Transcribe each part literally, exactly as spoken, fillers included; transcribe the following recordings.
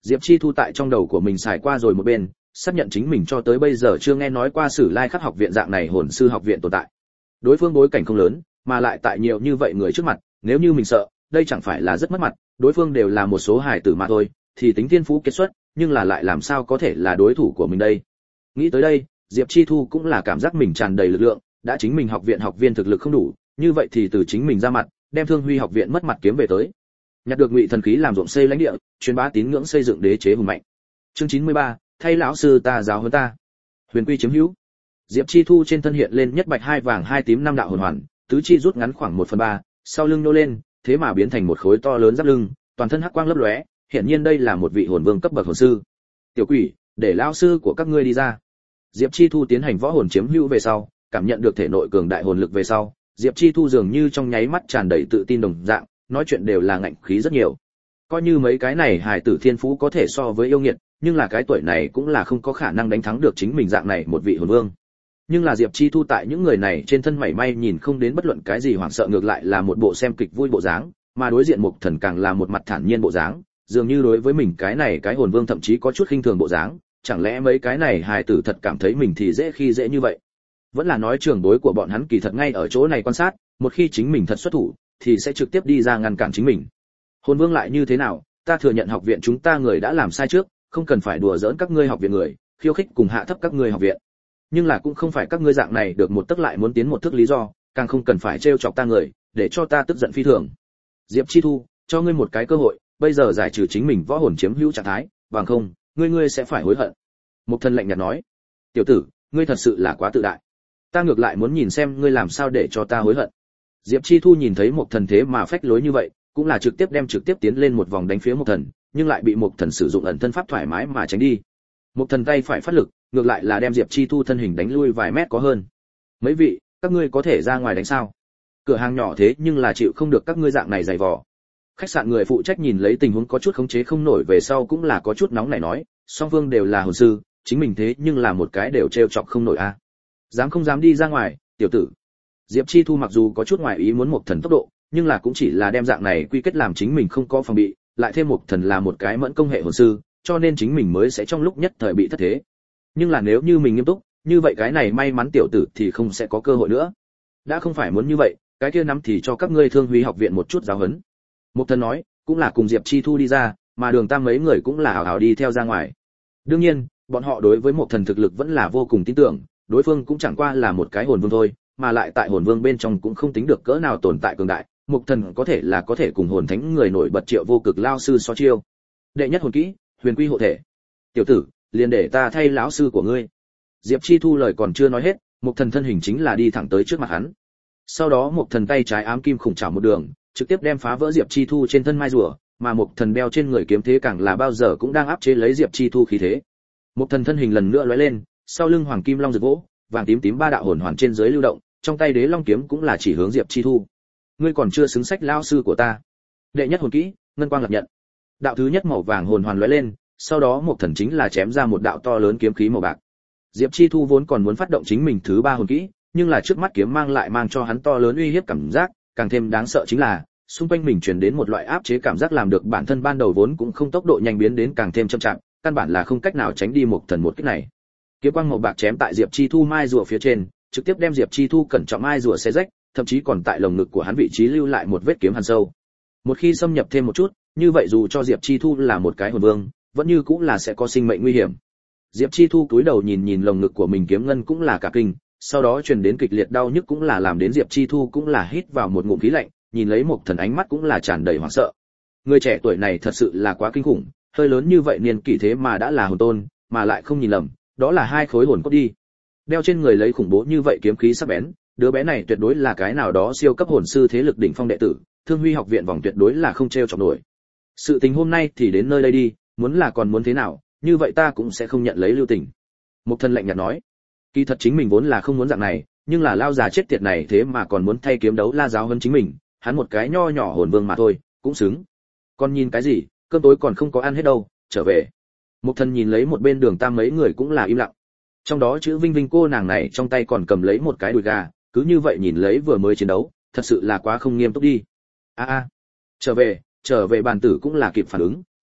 Diệp Chi Thu tại trong đầu của mình xài qua rồi một bên, xác nhận chính mình cho tới bây giờ chưa nghe nói qua Sử Lai Khắc học viện dạng này hồn sư học viện tồn tại. Đối phương bối cảnh không lớn, mà lại tại nhiều như vậy người trước mặt, nếu như mình sợ, đây chẳng phải là rất mất mặt, đối phương đều là một số hài tử mà thôi, thì tính thiên phú kết xuất, nhưng là lại làm sao có thể là đối thủ của mình đây. Nghĩ tới đây, Diệp Chi Thu cũng là cảm giác mình tràn đầy lực lượng, đã chính mình học viện học viên thực lực không đủ, như vậy thì từ chính mình ra mặt, đem Thương Huy học viện mất mặt kiếm về tới. Nhặt được Ngụy thần khí làm ruộng xây lãnh địa, truyền bá tín ngưỡng xây dựng đế chế hùng mạnh. Chương chín mươi ba, thay lão sư ta giáo huấn ta. Huyền quy chiếm hữu. Diệp Chi Thu trên thân hiện lên nhất bạch hai vàng hai tím năm đạo hồn hoàn, tứ chi rút ngắn khoảng một phần ba, sau lưng nô lên, thế mà biến thành một khối to lớn giáp lưng, toàn thân hắc quang lấp lóe, hiển nhiên đây là một vị hồn vương cấp bậc hồn sư. Tiểu quỷ, để lão sư của các ngươi đi ra. Diệp Chi Thu tiến hành võ hồn chiếm hữu về sau, cảm nhận được thể nội cường đại hồn lực về sau, Diệp Chi Thu dường như trong nháy mắt tràn đầy tự tin đồng dạng, nói chuyện đều là ngạnh khí rất nhiều. Coi như mấy cái này hài tử thiên phú có thể so với yêu nghiệt, nhưng là cái tuổi này cũng là không có khả năng đánh thắng được chính mình dạng này một vị hồn vương. Nhưng là Diệp Chi Thu tại những người này trên thân mảy may nhìn không đến bất luận cái gì hoảng sợ, ngược lại là một bộ xem kịch vui bộ dáng, mà đối diện Mục Thần càng là một mặt thản nhiên bộ dáng, dường như đối với mình cái này cái hồn vương thậm chí có chút khinh thường bộ dáng, chẳng lẽ mấy cái này hài tử thật cảm thấy mình thì dễ khi dễ như vậy? Vẫn là nói trưởng bối của bọn hắn kỳ thật ngay ở chỗ này quan sát, một khi chính mình thật xuất thủ thì sẽ trực tiếp đi ra ngăn cản chính mình. Hồn vương lại như thế nào, ta thừa nhận học viện chúng ta người đã làm sai trước, không cần phải đùa giỡn các ngươi học viện người, khiêu khích cùng hạ thấp các ngươi học viện. Nhưng là cũng không phải các ngươi dạng này được một tức lại muốn tiến một thước lý do, càng không cần phải trêu chọc ta người, để cho ta tức giận phi thường. Diệp Chi Thu, cho ngươi một cái cơ hội, bây giờ giải trừ chính mình võ hồn chiếm hữu trạng thái, bằng không, ngươi ngươi sẽ phải hối hận. Mục Thần lạnh nhạt nói, tiểu tử, ngươi thật sự là quá tự đại. Ta ngược lại muốn nhìn xem ngươi làm sao để cho ta hối hận. Diệp Chi Thu nhìn thấy Mục Thần thế mà phách lối như vậy, cũng là trực tiếp đem trực tiếp tiến lên một vòng đánh phía Mục Thần, nhưng lại bị Mục Thần sử dụng ẩn thân pháp thoải mái mà tránh đi. Mục Thần tay phải phát lực, ngược lại là đem Diệp Chi Thu thân hình đánh lui vài mét có hơn. Mấy vị, các ngươi có thể ra ngoài đánh sao? Cửa hàng nhỏ thế nhưng là chịu không được các ngươi dạng này dày vò. Khách sạn người phụ trách nhìn lấy tình huống có chút khống chế không nổi về sau cũng là có chút nóng nảy nói, song phương đều là hồn sư, chính mình thế nhưng là một cái đều trêu chọc không nổi a. À. Dám không dám đi ra ngoài, tiểu tử. Diệp Chi Thu mặc dù có chút ngoài ý muốn Mục Thần tốc độ, nhưng là cũng chỉ là đem dạng này quy kết làm chính mình không có phòng bị, lại thêm Mục Thần là một cái mẫn công hệ hồn sư, cho nên chính mình mới sẽ trong lúc nhất thời bị thất thế. Nhưng là nếu như mình nghiêm túc, như vậy cái này may mắn tiểu tử thì không sẽ có cơ hội nữa. Đã không phải muốn như vậy, cái kia nắm thì cho các ngươi Thương Huy học viện một chút giáo huấn. Mục Thần nói, cũng là cùng Diệp Chi Thu đi ra, mà Đường Tam mấy người cũng là hào hào đi theo ra ngoài. Đương nhiên, bọn họ đối với Mục Thần thực lực vẫn là vô cùng tin tưởng, đối phương cũng chẳng qua là một cái hồn vương thôi, mà lại tại hồn vương bên trong cũng không tính được cỡ nào tồn tại cường đại, Mục Thần có thể là có thể cùng hồn thánh người nổi bật Triệu Vô Cực lao sư so chiêu. Đệ nhất hồn kỹ, Huyền Quy hộ thể. Tiểu tử, liền để ta thay lão sư của ngươi. Diệp Chi Thu lời còn chưa nói hết, Mục Thần thân hình chính là đi thẳng tới trước mặt hắn. Sau đó Mục Thần tay trái ám kim khủng chảo một đường, trực tiếp đem phá vỡ Diệp Chi Thu trên thân mai rùa, mà Mục Thần đeo trên người kiếm thế càng là bao giờ cũng đang áp chế lấy Diệp Chi Thu khí thế. Mục Thần thân hình lần nữa lóe lên, sau lưng hoàng kim long rực vỗ, vàng tím tím ba đạo hồn hoàn trên dưới lưu động, trong tay đế long kiếm cũng là chỉ hướng Diệp Chi Thu. Ngươi còn chưa xứng sách lão sư của ta. Đệ nhất hồn kỹ, ngân quang lập nhận. Đạo thứ nhất màu vàng hồn hoàn lóe lên, sau đó Mục Thần chính là chém ra một đạo to lớn kiếm khí màu bạc. Diệp Chi Thu vốn còn muốn phát động chính mình thứ ba hồn kỹ, nhưng là trước mắt kiếm mang lại mang cho hắn to lớn uy hiếp cảm giác, càng thêm đáng sợ chính là xung quanh mình truyền đến một loại áp chế cảm giác làm được bản thân ban đầu vốn cũng không tốc độ nhanh biến đến càng thêm chậm chạp, căn bản là không cách nào tránh đi Mục Thần một kích này. Kiếm quang màu bạc chém tại Diệp Chi Thu mai rùa phía trên, trực tiếp đem Diệp Chi Thu cẩn trọng mai rùa xé rách, thậm chí còn tại lồng ngực của hắn vị trí lưu lại một vết kiếm hằn sâu. Một khi xâm nhập thêm một chút, như vậy dù cho Diệp Chi Thu là một cái hồn vương, vẫn như cũng là sẽ có sinh mệnh nguy hiểm. Diệp Chi Thu cúi đầu nhìn nhìn lồng ngực của mình kiếm ngân cũng là cả kinh, sau đó truyền đến kịch liệt đau nhức cũng là làm đến Diệp Chi Thu cũng là hít vào một ngụm khí lạnh, nhìn lấy Mục Thần ánh mắt cũng là tràn đầy hoảng sợ. Người trẻ tuổi này thật sự là quá kinh khủng, hơi lớn như vậy niên kỷ thế mà đã là hồn tôn, mà lại không nhìn lầm, đó là hai khối hồn cốt đi. Đeo trên người lấy khủng bố như vậy kiếm khí sắc bén, đứa bé này tuyệt đối là cái nào đó siêu cấp hồn sư thế lực đỉnh phong đệ tử, Thương Huy học viện vòng tuyệt đối là không trêu chọc nổi. Sự tình hôm nay thì đến nơi đây đi, muốn là còn muốn thế nào, như vậy ta cũng sẽ không nhận lấy lưu tình. Mục Thần lạnh nhạt nói. Kỳ thật chính mình vốn là không muốn dạng này, nhưng là lao già chết tiệt này thế mà còn muốn thay kiếm đấu la giáo hơn chính mình, hắn một cái nho nhỏ hồn vương mà thôi, cũng xứng. Còn nhìn cái gì, cơm tối còn không có ăn hết đâu, trở về. Mục Thần nhìn lấy một bên Đường Tam mấy người cũng là im lặng. Trong đó chữ Vinh Vinh cô nàng này trong tay còn cầm lấy một cái đùi gà, cứ như vậy nhìn lấy vừa mới chiến đấu, thật sự là quá không nghiêm túc đi. A a, trở về, trở về. Bàn tử cũng là kịp phản ứng,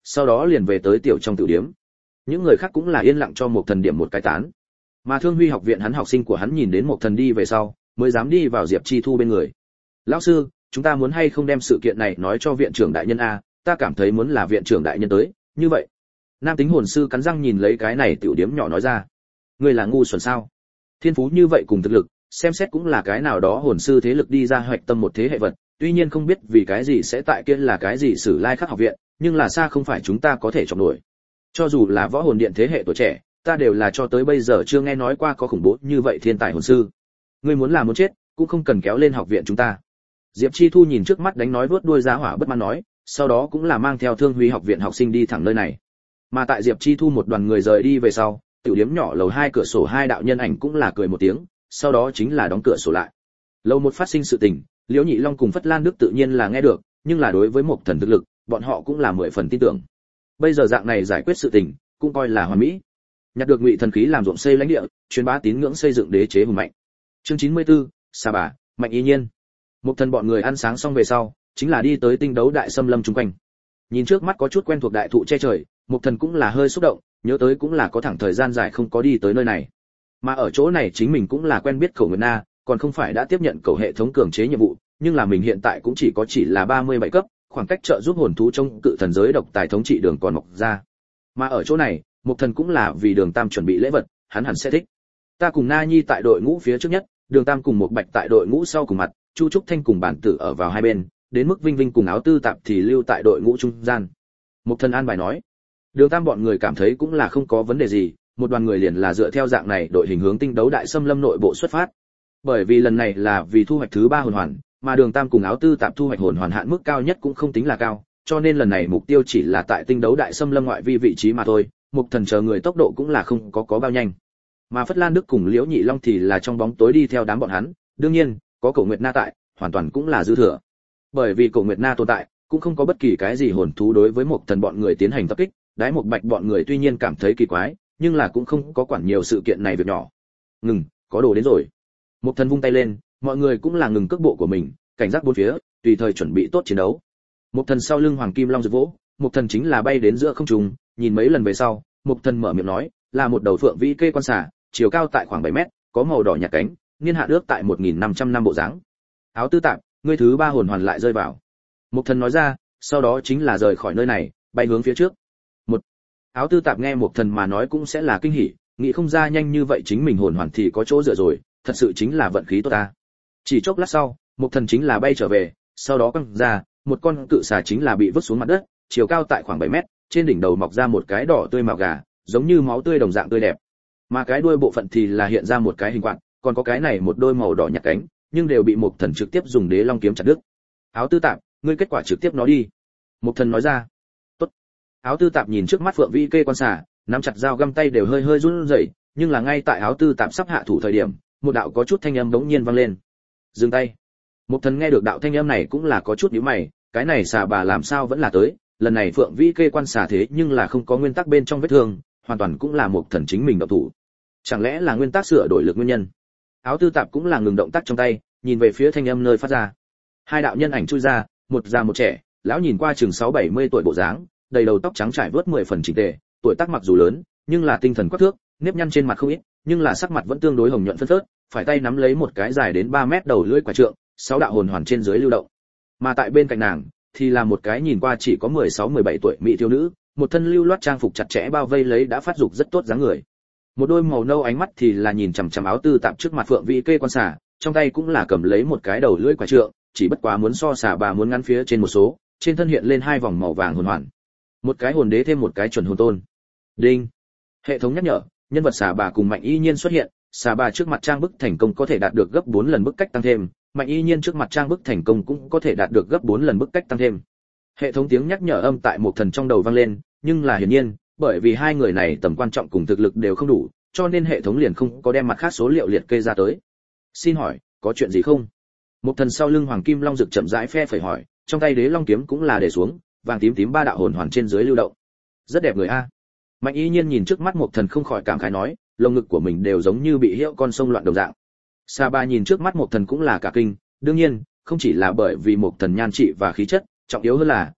sau đó liền về tới tiểu trong tiểu điếm. Những người khác cũng là yên lặng cho một thần điểm một cái tán. Mà Thương Huy học viện hắn học sinh của hắn nhìn đến một thần đi về sau, mới dám đi vào Diệp Chi Thu bên người. "Lão sư, chúng ta muốn hay không đem sự kiện này nói cho viện trưởng đại nhân a, ta cảm thấy muốn là viện trưởng đại nhân tới, như vậy." Nam tính hồn sư cắn răng nhìn lấy cái này tiểu điếm nhỏ nói ra. "Ngươi là ngu xuẩn sao? Thiên phú như vậy cùng thực lực, xem xét cũng là cái nào đó hồn sư thế lực đi ra hoạch tâm một thế hệ vật, tuy nhiên không biết vì cái gì sẽ tại kia là cái gì Sử Lai Khắc học viện, nhưng là xa không phải chúng ta có thể chọn nổi. Cho dù là võ hồn điện thế hệ tuổi trẻ, ta đều là cho tới bây giờ chưa nghe nói qua có khủng bố như vậy thiên tài hồn sư. Ngươi muốn làm muốn chết, cũng không cần kéo lên học viện chúng ta." Diệp Chi Thu nhìn trước mắt đánh nói vớt đuôi giá hỏa bất mãn nói, sau đó cũng là mang theo Thương Huy học viện học sinh đi thẳng nơi này. Mà tại Diệp Chi Thu một đoàn người rời đi về sau, tiểu điếm nhỏ lầu hai cửa sổ hai đạo nhân ảnh cũng là cười một tiếng, sau đó chính là đóng cửa sổ lại. Lầu một phát sinh sự tình, Liễu Nhị Long cùng Phất Lan Đức tự nhiên là nghe được, nhưng là đối với một thần thực lực, bọn họ cũng là mười phần tin tưởng. Bây giờ dạng này giải quyết sự tình, cũng coi là hoàn mỹ. Nhặt được Ngụy thần khí làm ruộng xây lãnh địa, truyền bá tín ngưỡng xây dựng đế chế hùng mạnh. Chương chín mươi tư, Sa Bà, Mạnh Ý Nhiên. Một thần bọn người ăn sáng xong về sau, chính là đi tới tinh đấu đại xâm lâm chung quanh. Nhìn trước mắt có chút quen thuộc đại thụ che trời, một thần cũng là hơi xúc động, nhớ tới cũng là có thẳng thời gian dài không có đi tới nơi này. Mà ở chỗ này chính mình cũng là quen biết Cổ Nguyệt Na, còn không phải đã tiếp nhận cầu hệ thống cường chế nhiệm vụ, nhưng là mình hiện tại cũng chỉ có chỉ là ba mươi bảy cấp, khoảng cách trợ giúp hồn thú trong cự thần giới độc tài thống trị đường còn mọc ra. Mà ở chỗ này, một thần cũng là vì Đường Tam chuẩn bị lễ vật, hắn hẳn sẽ thích. Ta cùng Na Nhi tại đội ngũ phía trước nhất, Đường Tam cùng một Bạch tại đội ngũ sau cùng mặt, Chu Trúc Thanh cùng bản tử ở vào hai bên, đến mức Vinh Vinh cùng Áo Tư Tạp thì lưu tại đội ngũ trung gian. Một thần an bài nói. Đường Tam bọn người cảm thấy cũng là không có vấn đề gì, một đoàn người liền là dựa theo dạng này đội hình hướng tinh đấu đại xâm lâm nội bộ xuất phát. Bởi vì lần này là vì thu hoạch thứ ba hồn hoàn, mà Đường Tam cùng Áo Tư Tạp thu hoạch hồn hoàn hạn mức cao nhất cũng không tính là cao, cho nên lần này mục tiêu chỉ là tại tinh đấu đại xâm lâm ngoại vi vị trí mà thôi. Mục thần chờ người tốc độ cũng là không có có bao nhanh. Mà Phất Lan Đức cùng Liễu Nhị Long thì là trong bóng tối đi theo đám bọn hắn, đương nhiên, có Cổ Nguyệt Na tại, hoàn toàn cũng là dư thừa. Bởi vì Cổ Nguyệt Na tồn tại, cũng không có bất kỳ cái gì hồn thú đối với Mục thần bọn người tiến hành tập kích, Đái Mục Bạch bọn người tuy nhiên cảm thấy kỳ quái, nhưng là cũng không có quản nhiều sự kiện này việc nhỏ. Ngừng, có đồ đến rồi. Mục thần vung tay lên, mọi người cũng là ngừng cước bộ của mình, cảnh giác bốn phía, tùy thời chuẩn bị tốt chiến đấu. Mục thần sau lưng Hoàng Kim Long rực vỗ, Mục thần chính là bay đến giữa không trung, nhìn mấy lần về sau, Mục thần mở miệng nói, là một đầu phượng vĩ kê quan xà, chiều cao tại khoảng bảy mét, có màu đỏ nhạt cánh, niên hạn ước tại một nghìn năm trăm năm bộ dáng. Áo Tư Tạp, ngươi thứ ba hồn hoàn lại rơi vào. Mục thần nói ra, sau đó chính là rời khỏi nơi này, bay hướng phía trước. Một. Áo Tư Tạp nghe Mục thần mà nói cũng sẽ là kinh hỉ, nghĩ không ra nhanh như vậy chính mình hồn hoàn thì có chỗ dựa rồi, thật sự chính là vận khí tốt ta. Chỉ chốc lát sau, Mục thần chính là bay trở về, sau đó căng ra, một con cự xà chính là bị vứt xuống mặt đất, chiều cao tại khoảng bảy mét, trên đỉnh đầu mọc ra một cái đỏ tươi màu gà, giống như máu tươi đồng dạng tươi đẹp. Mà cái đuôi bộ phận thì là hiện ra một cái hình quạt, còn có cái này một đôi màu đỏ nhạt cánh, nhưng đều bị Mục thần trực tiếp dùng Đế Long kiếm chặt đứt. Áo Tư Tạp, ngươi kết quả trực tiếp nó đi. Mục thần nói ra. Tốt. Áo Tư Tạp nhìn trước mắt phượng vĩ kê quan xà, nắm chặt dao găm tay đều hơi hơi run rẩy, nhưng là ngay tại Áo Tư Tạp sắp hạ thủ thời điểm, một đạo có chút thanh âm bỗng nhiên vang lên. Dừng tay. Mục thần nghe được đạo thanh âm này cũng là có chút nhíu mày, cái này xà bà làm sao vẫn là tới, lần này phượng vĩ kê quan xà thế nhưng là không có nguyên tắc bên trong vết thương, hoàn toàn cũng là Mục thần chính mình động thủ. Chẳng lẽ là nguyên tắc sửa đổi lực nguyên nhân? Áo Tư Tạp cũng là ngừng động tác trong tay, nhìn về phía thanh âm nơi phát ra. Hai đạo nhân ảnh chui ra, một già một trẻ, lão nhìn qua chừng sáu bảy mươi tuổi bộ dáng, đầy đầu tóc trắng trải vớt mười phần chỉnh tề, tuổi tác mặc dù lớn, nhưng là tinh thần quắc thước, nếp nhăn trên mặt không ít, nhưng là sắc mặt vẫn tương đối hồng nhuận phân phớt, phải tay nắm lấy một cái dài đến ba mét đầu lưỡi quả trượng, sáu đạo hồn hoàn trên dưới lưu động. Mà tại bên cạnh nàng thì là một cái nhìn qua chỉ có mười sáu mười bảy tuổi mỹ thiếu nữ, một thân lưu loát trang phục chặt chẽ bao vây lấy đã phát dục rất tốt dáng người. Một đôi màu nâu ánh mắt thì là nhìn chằm chằm Áo Tư Tạp trước mặt phượng vĩ kê quan xà, trong tay cũng là cầm lấy một cái đầu lưỡi quả trượng, chỉ bất quá muốn so xà bà muốn ngắn phía trên một số, trên thân hiện lên hai vòng màu vàng hồn hoàn. Một cái hồn đế thêm một cái chuẩn hồn tôn. Đinh. Hệ thống nhắc nhở, nhân vật xà bà cùng Mạnh Y Nhiên xuất hiện, xà bà trước mặt trang bức thành công có thể đạt được gấp bốn lần bức cách tăng thêm, Mạnh Y Nhiên trước mặt trang bức thành công cũng có thể đạt được gấp bốn lần bức cách tăng thêm. Hệ thống tiếng nhắc nhở âm tại một thần trong đầu vang lên, nhưng là hiển nhiên, bởi vì hai người này tầm quan trọng cùng thực lực đều không đủ, cho nên hệ thống liền không có đem mặt khác số liệu liệt kê ra tới. Xin hỏi, có chuyện gì không? Một thần sau lưng Hoàng Kim Long rực chậm rãi phe phẩy hỏi, trong tay Đế Long kiếm cũng là để xuống, vàng tím tím ba đạo hồn hoàn trên dưới lưu động. Rất đẹp người a. Mạnh Y Nhiên nhìn trước mắt một thần không khỏi cảm khái nói, lồng ngực của mình đều giống như bị hiệu con sông loạn đồng dạng. Sa Ba nhìn trước mắt một thần cũng là cả kinh, đương nhiên, không chỉ là bởi vì một thần nhan trị và khí chất, trọng yếu hơn là,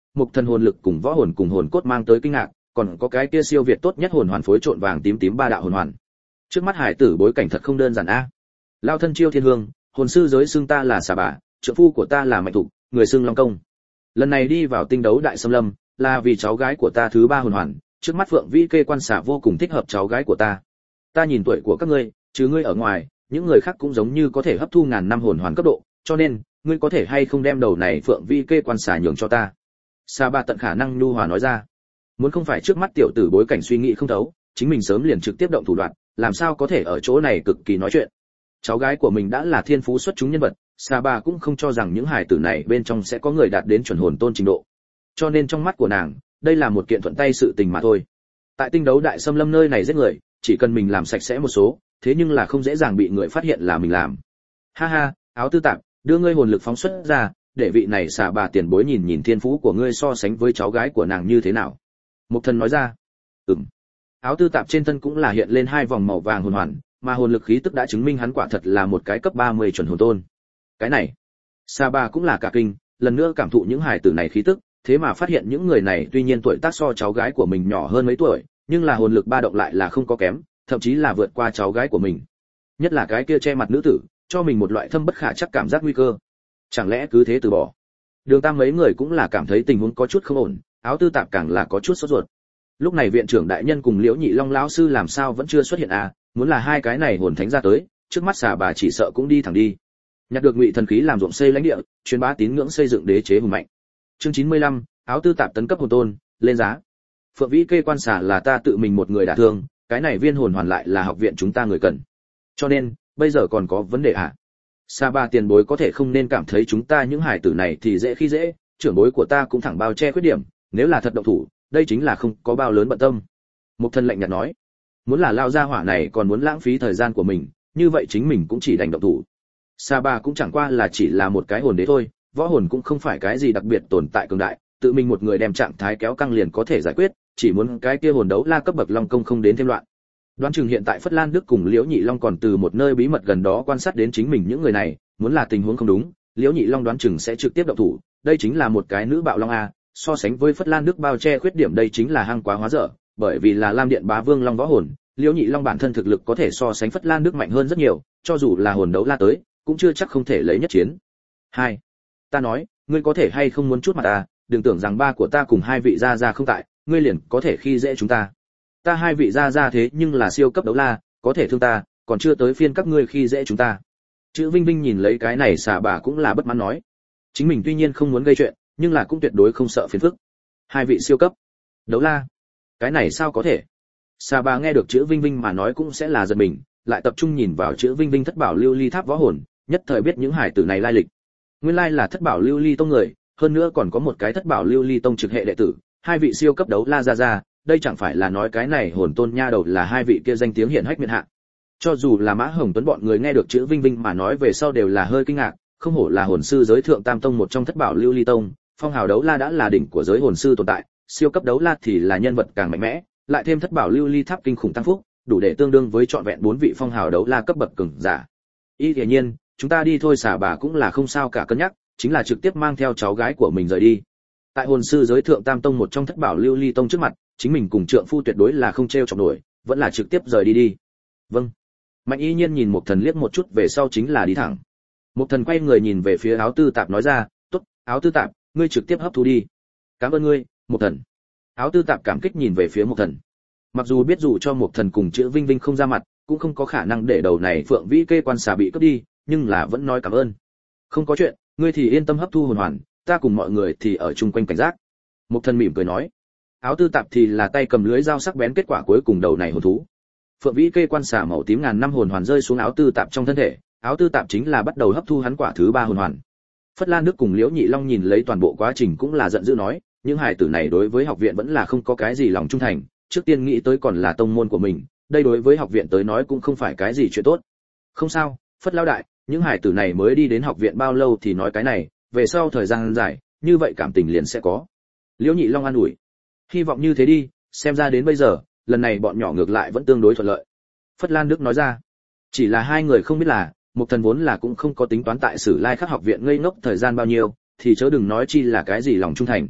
Mục Thần hồn lực cùng võ hồn cùng hồn cốt mang tới kinh ngạc, còn có cái kia siêu việt tốt nhất hồn hoàn phối trộn vàng tím tím ba đạo hồn hoàn. Trước mắt hải tử bối cảnh thật không đơn giản a. Lao thân Chiêu Thiên Hương, hồn sư giới xưng ta là Xà Bà, trợ phu của ta là Mạnh Thục, người xưng Long Công. Lần này đi vào tinh đấu đại xâm lâm, là vì cháu gái của ta thứ ba hồn hoàn, trước mắt Phượng Vĩ Kê quan xà vô cùng thích hợp cháu gái của ta. Ta nhìn tuổi của các ngươi, chứ ngươi ở ngoài, những người khác cũng giống như có thể hấp thu ngàn năm hồn hoàn cấp độ, cho nên, ngươi có thể hay không đem đầu này Phượng Vĩ Kê quan xà nhường cho ta. Xà Bà tận khả năng nhu hòa nói ra. Muốn không phải trước mắt tiểu tử bối cảnh suy nghĩ không thấu, chính mình sớm liền trực tiếp động thủ đoạn, làm sao có thể ở chỗ này cực kỳ nói chuyện. Cháu gái của mình đã là thiên phú xuất chúng nhân vật, Xà Bà cũng không cho rằng những hài tử này bên trong sẽ có người đạt đến chuẩn hồn tôn trình độ. Cho nên trong mắt của nàng, đây là một kiện thuận tay sự tình mà thôi. Tại tinh đấu đại xâm lâm nơi này giết người, chỉ cần mình làm sạch sẽ một số, thế nhưng là không dễ dàng bị người phát hiện là mình làm. Ha ha, Áo Tư Tạp, đưa ngươi hồn lực phóng xuất ra, để vị này Xà Bà tiền bối nhìn nhìn thiên phú của ngươi so sánh với cháu gái của nàng như thế nào. Mục Thần nói ra. Ừm. Áo Tư Tạp trên thân cũng là hiện lên hai vòng màu vàng hồn hoàn, mà hồn lực khí tức đã chứng minh hắn quả thật là một cái cấp ba mươi chuẩn hồn tôn. Cái này, Xà Bà cũng là cả kinh, lần nữa cảm thụ những hài tử này khí tức, thế mà phát hiện những người này tuy nhiên tuổi tác so cháu gái của mình nhỏ hơn mấy tuổi, nhưng là hồn lực ba động lại là không có kém, thậm chí là vượt qua cháu gái của mình. Nhất là cái kia che mặt nữ tử, cho mình một loại thâm bất khả trắc cảm giác nguy cơ. Chẳng lẽ cứ thế từ bỏ? Đường Tam mấy người cũng là cảm thấy tình huống có chút không ổn, Áo Tư Tạp càng là có chút sốt ruột. Lúc này viện trưởng đại nhân cùng Liễu Nhị Long lão sư làm sao vẫn chưa xuất hiện à, muốn là hai cái này hồn thánh ra tới, trước mắt Xà Bà chỉ sợ cũng đi thẳng đi. Nhặt được Ngụy thần khí làm ruộng xây lãnh địa, truyền bá tín ngưỡng xây dựng đế chế hùng mạnh. Chương chín mươi lăm, Áo Tư Tạp tấn cấp hồn tôn, lên giá. Phượng Vĩ Kê quan xà là ta tự mình một người đả thương, cái này viên hồn hoàn lại là học viện chúng ta người cần. Cho nên, bây giờ còn có vấn đề à? Xà Bà tiền bối có thể không nên cảm thấy chúng ta những hải tử này thì dễ khi dễ, trưởng bối của ta cũng thẳng bao che khuyết điểm, nếu là thật động thủ, đây chính là không có bao lớn bận tâm. Mục Thần lạnh nhạt nói, muốn là lao ra hỏa này còn muốn lãng phí thời gian của mình, như vậy chính mình cũng chỉ đành động thủ. Xà Bà cũng chẳng qua là chỉ là một cái hồn đế thôi, võ hồn cũng không phải cái gì đặc biệt tồn tại cường đại, tự mình một người đem trạng thái kéo căng liền có thể giải quyết, chỉ muốn cái kia hồn đấu la cấp bậc long công không đến thêm loạn. Đoán chừng hiện tại Phất Lan Đức cùng Liễu Nhị Long còn từ một nơi bí mật gần đó quan sát đến chính mình những người này, muốn là tình huống không đúng, Liễu Nhị Long đoán chừng sẽ trực tiếp động thủ, đây chính là một cái nữ bạo long a, so sánh với Phất Lan Đức bao che khuyết điểm đây chính là hang quá hóa dở, bởi vì là Lam Điện Bá Vương Long võ hồn, Liễu Nhị Long bản thân thực lực có thể so sánh Phất Lan Đức mạnh hơn rất nhiều, cho dù là hồn đấu la tới, cũng chưa chắc không thể lấy nhất chiến. Hai, ta nói, ngươi có thể hay không muốn chút mặt ta, đừng tưởng rằng ba của ta cùng hai vị gia gia không tại, ngươi liền có thể khi dễ chúng ta. Ta hai vị gia gia thế nhưng là siêu cấp đấu la, có thể thương ta, còn chưa tới phiên các ngươi khi dễ chúng ta. Chữ Vinh Vinh nhìn lấy cái này Xà Bà cũng là bất mãn nói, chính mình tuy nhiên không muốn gây chuyện, nhưng là cũng tuyệt đối không sợ phiền phức. Hai vị siêu cấp đấu la, cái này sao có thể? Xà Bà nghe được chữ Vinh Vinh mà nói cũng sẽ là giật mình, lại tập trung nhìn vào chữ Vinh Vinh thất bảo lưu ly tháp võ hồn, nhất thời biết những hải tử này lai lịch. Nguyên lai là thất bảo lưu ly tông người, hơn nữa còn có một cái thất bảo lưu ly tông trực hệ đệ tử, hai vị siêu cấp đấu la ra ra, đây chẳng phải là nói cái này hồn tôn nha đầu là hai vị kia danh tiếng hiển hách miệt hạ. Cho dù là Mã Hồng Tuấn bọn người nghe được chữ Vinh Vinh mà nói về sau đều là hơi kinh ngạc, không hổ là hồn sư giới thượng tam tông một trong thất bảo lưu ly tông, phong hào đấu la đã là đỉnh của giới hồn sư tồn tại, siêu cấp đấu la thì là nhân vật càng mạnh mẽ, lại thêm thất bảo lưu ly tháp kinh khủng tăng phúc, đủ để tương đương với trọn vẹn bốn vị phong hào đấu la cấp bậc cường giả. Y hiển nhiên, chúng ta đi thôi. Xà Bà cũng là không sao cả cân nhắc, chính là trực tiếp mang theo cháu gái của mình rời đi. Tại hồn sư giới thượng tam tông một trong thất bảo lưu ly tông trước mặt, chính mình cùng trượng phu tuyệt đối là không treo chọc nổi, vẫn là trực tiếp rời đi đi. Vâng. Mạnh Y Nhiên nhìn Mục Thần liếc một chút về sau chính là đi thẳng. Mục Thần quay người nhìn về phía Áo Tư Tạp nói ra, "Tốt, Áo Tư Tạp, ngươi trực tiếp hấp thu đi." "Cảm ơn ngươi, Mục Thần." Áo Tư Tạp cảm kích nhìn về phía Mục Thần. Mặc dù biết dù cho Mục Thần cùng chữ Vinh Vinh không ra mặt, cũng không có khả năng để đầu này Phượng Vĩ Kê quan xà bị cướp đi, nhưng là vẫn nói cảm ơn. "Không có chuyện, ngươi thì yên tâm hấp thu hồn hoàn, ta cùng mọi người thì ở chung quanh cảnh giác." Mục Thần mỉm cười nói. Áo Tư Tạp thì là tay cầm lưới dao sắc bén kết quả cuối cùng đầu này hồn thú. Phượng Vĩ Kê quan xà màu tím ngàn năm hồn hoàn rơi xuống Áo Tư Tạp trong thân thể, Áo Tư Tạp chính là bắt đầu hấp thu hắn quả thứ ba hồn hoàn. Phất Lan Đức cùng Liễu Nhị Long nhìn lấy toàn bộ quá trình cũng là giận dữ nói, những hài tử này đối với học viện vẫn là không có cái gì lòng trung thành, trước tiên nghĩ tới còn là tông môn của mình, đây đối với học viện tới nói cũng không phải cái gì chuyện tốt. Không sao, Phất lão đại, những hài tử này mới đi đến học viện bao lâu thì nói cái này, về sau thời gian dài, như vậy cảm tình liền sẽ có. Liễu Nhị Long an ủi. Hy vọng như thế đi, xem ra đến bây giờ, lần này bọn nhỏ ngược lại vẫn tương đối thuận lợi. Phất Lan Đức nói ra. Chỉ là hai người không biết là, Mục Thần vốn là cũng không có tính toán tại Sử Lai Khắc học viện ngây ngốc thời gian bao nhiêu, thì chớ đừng nói chi là cái gì lòng trung thành.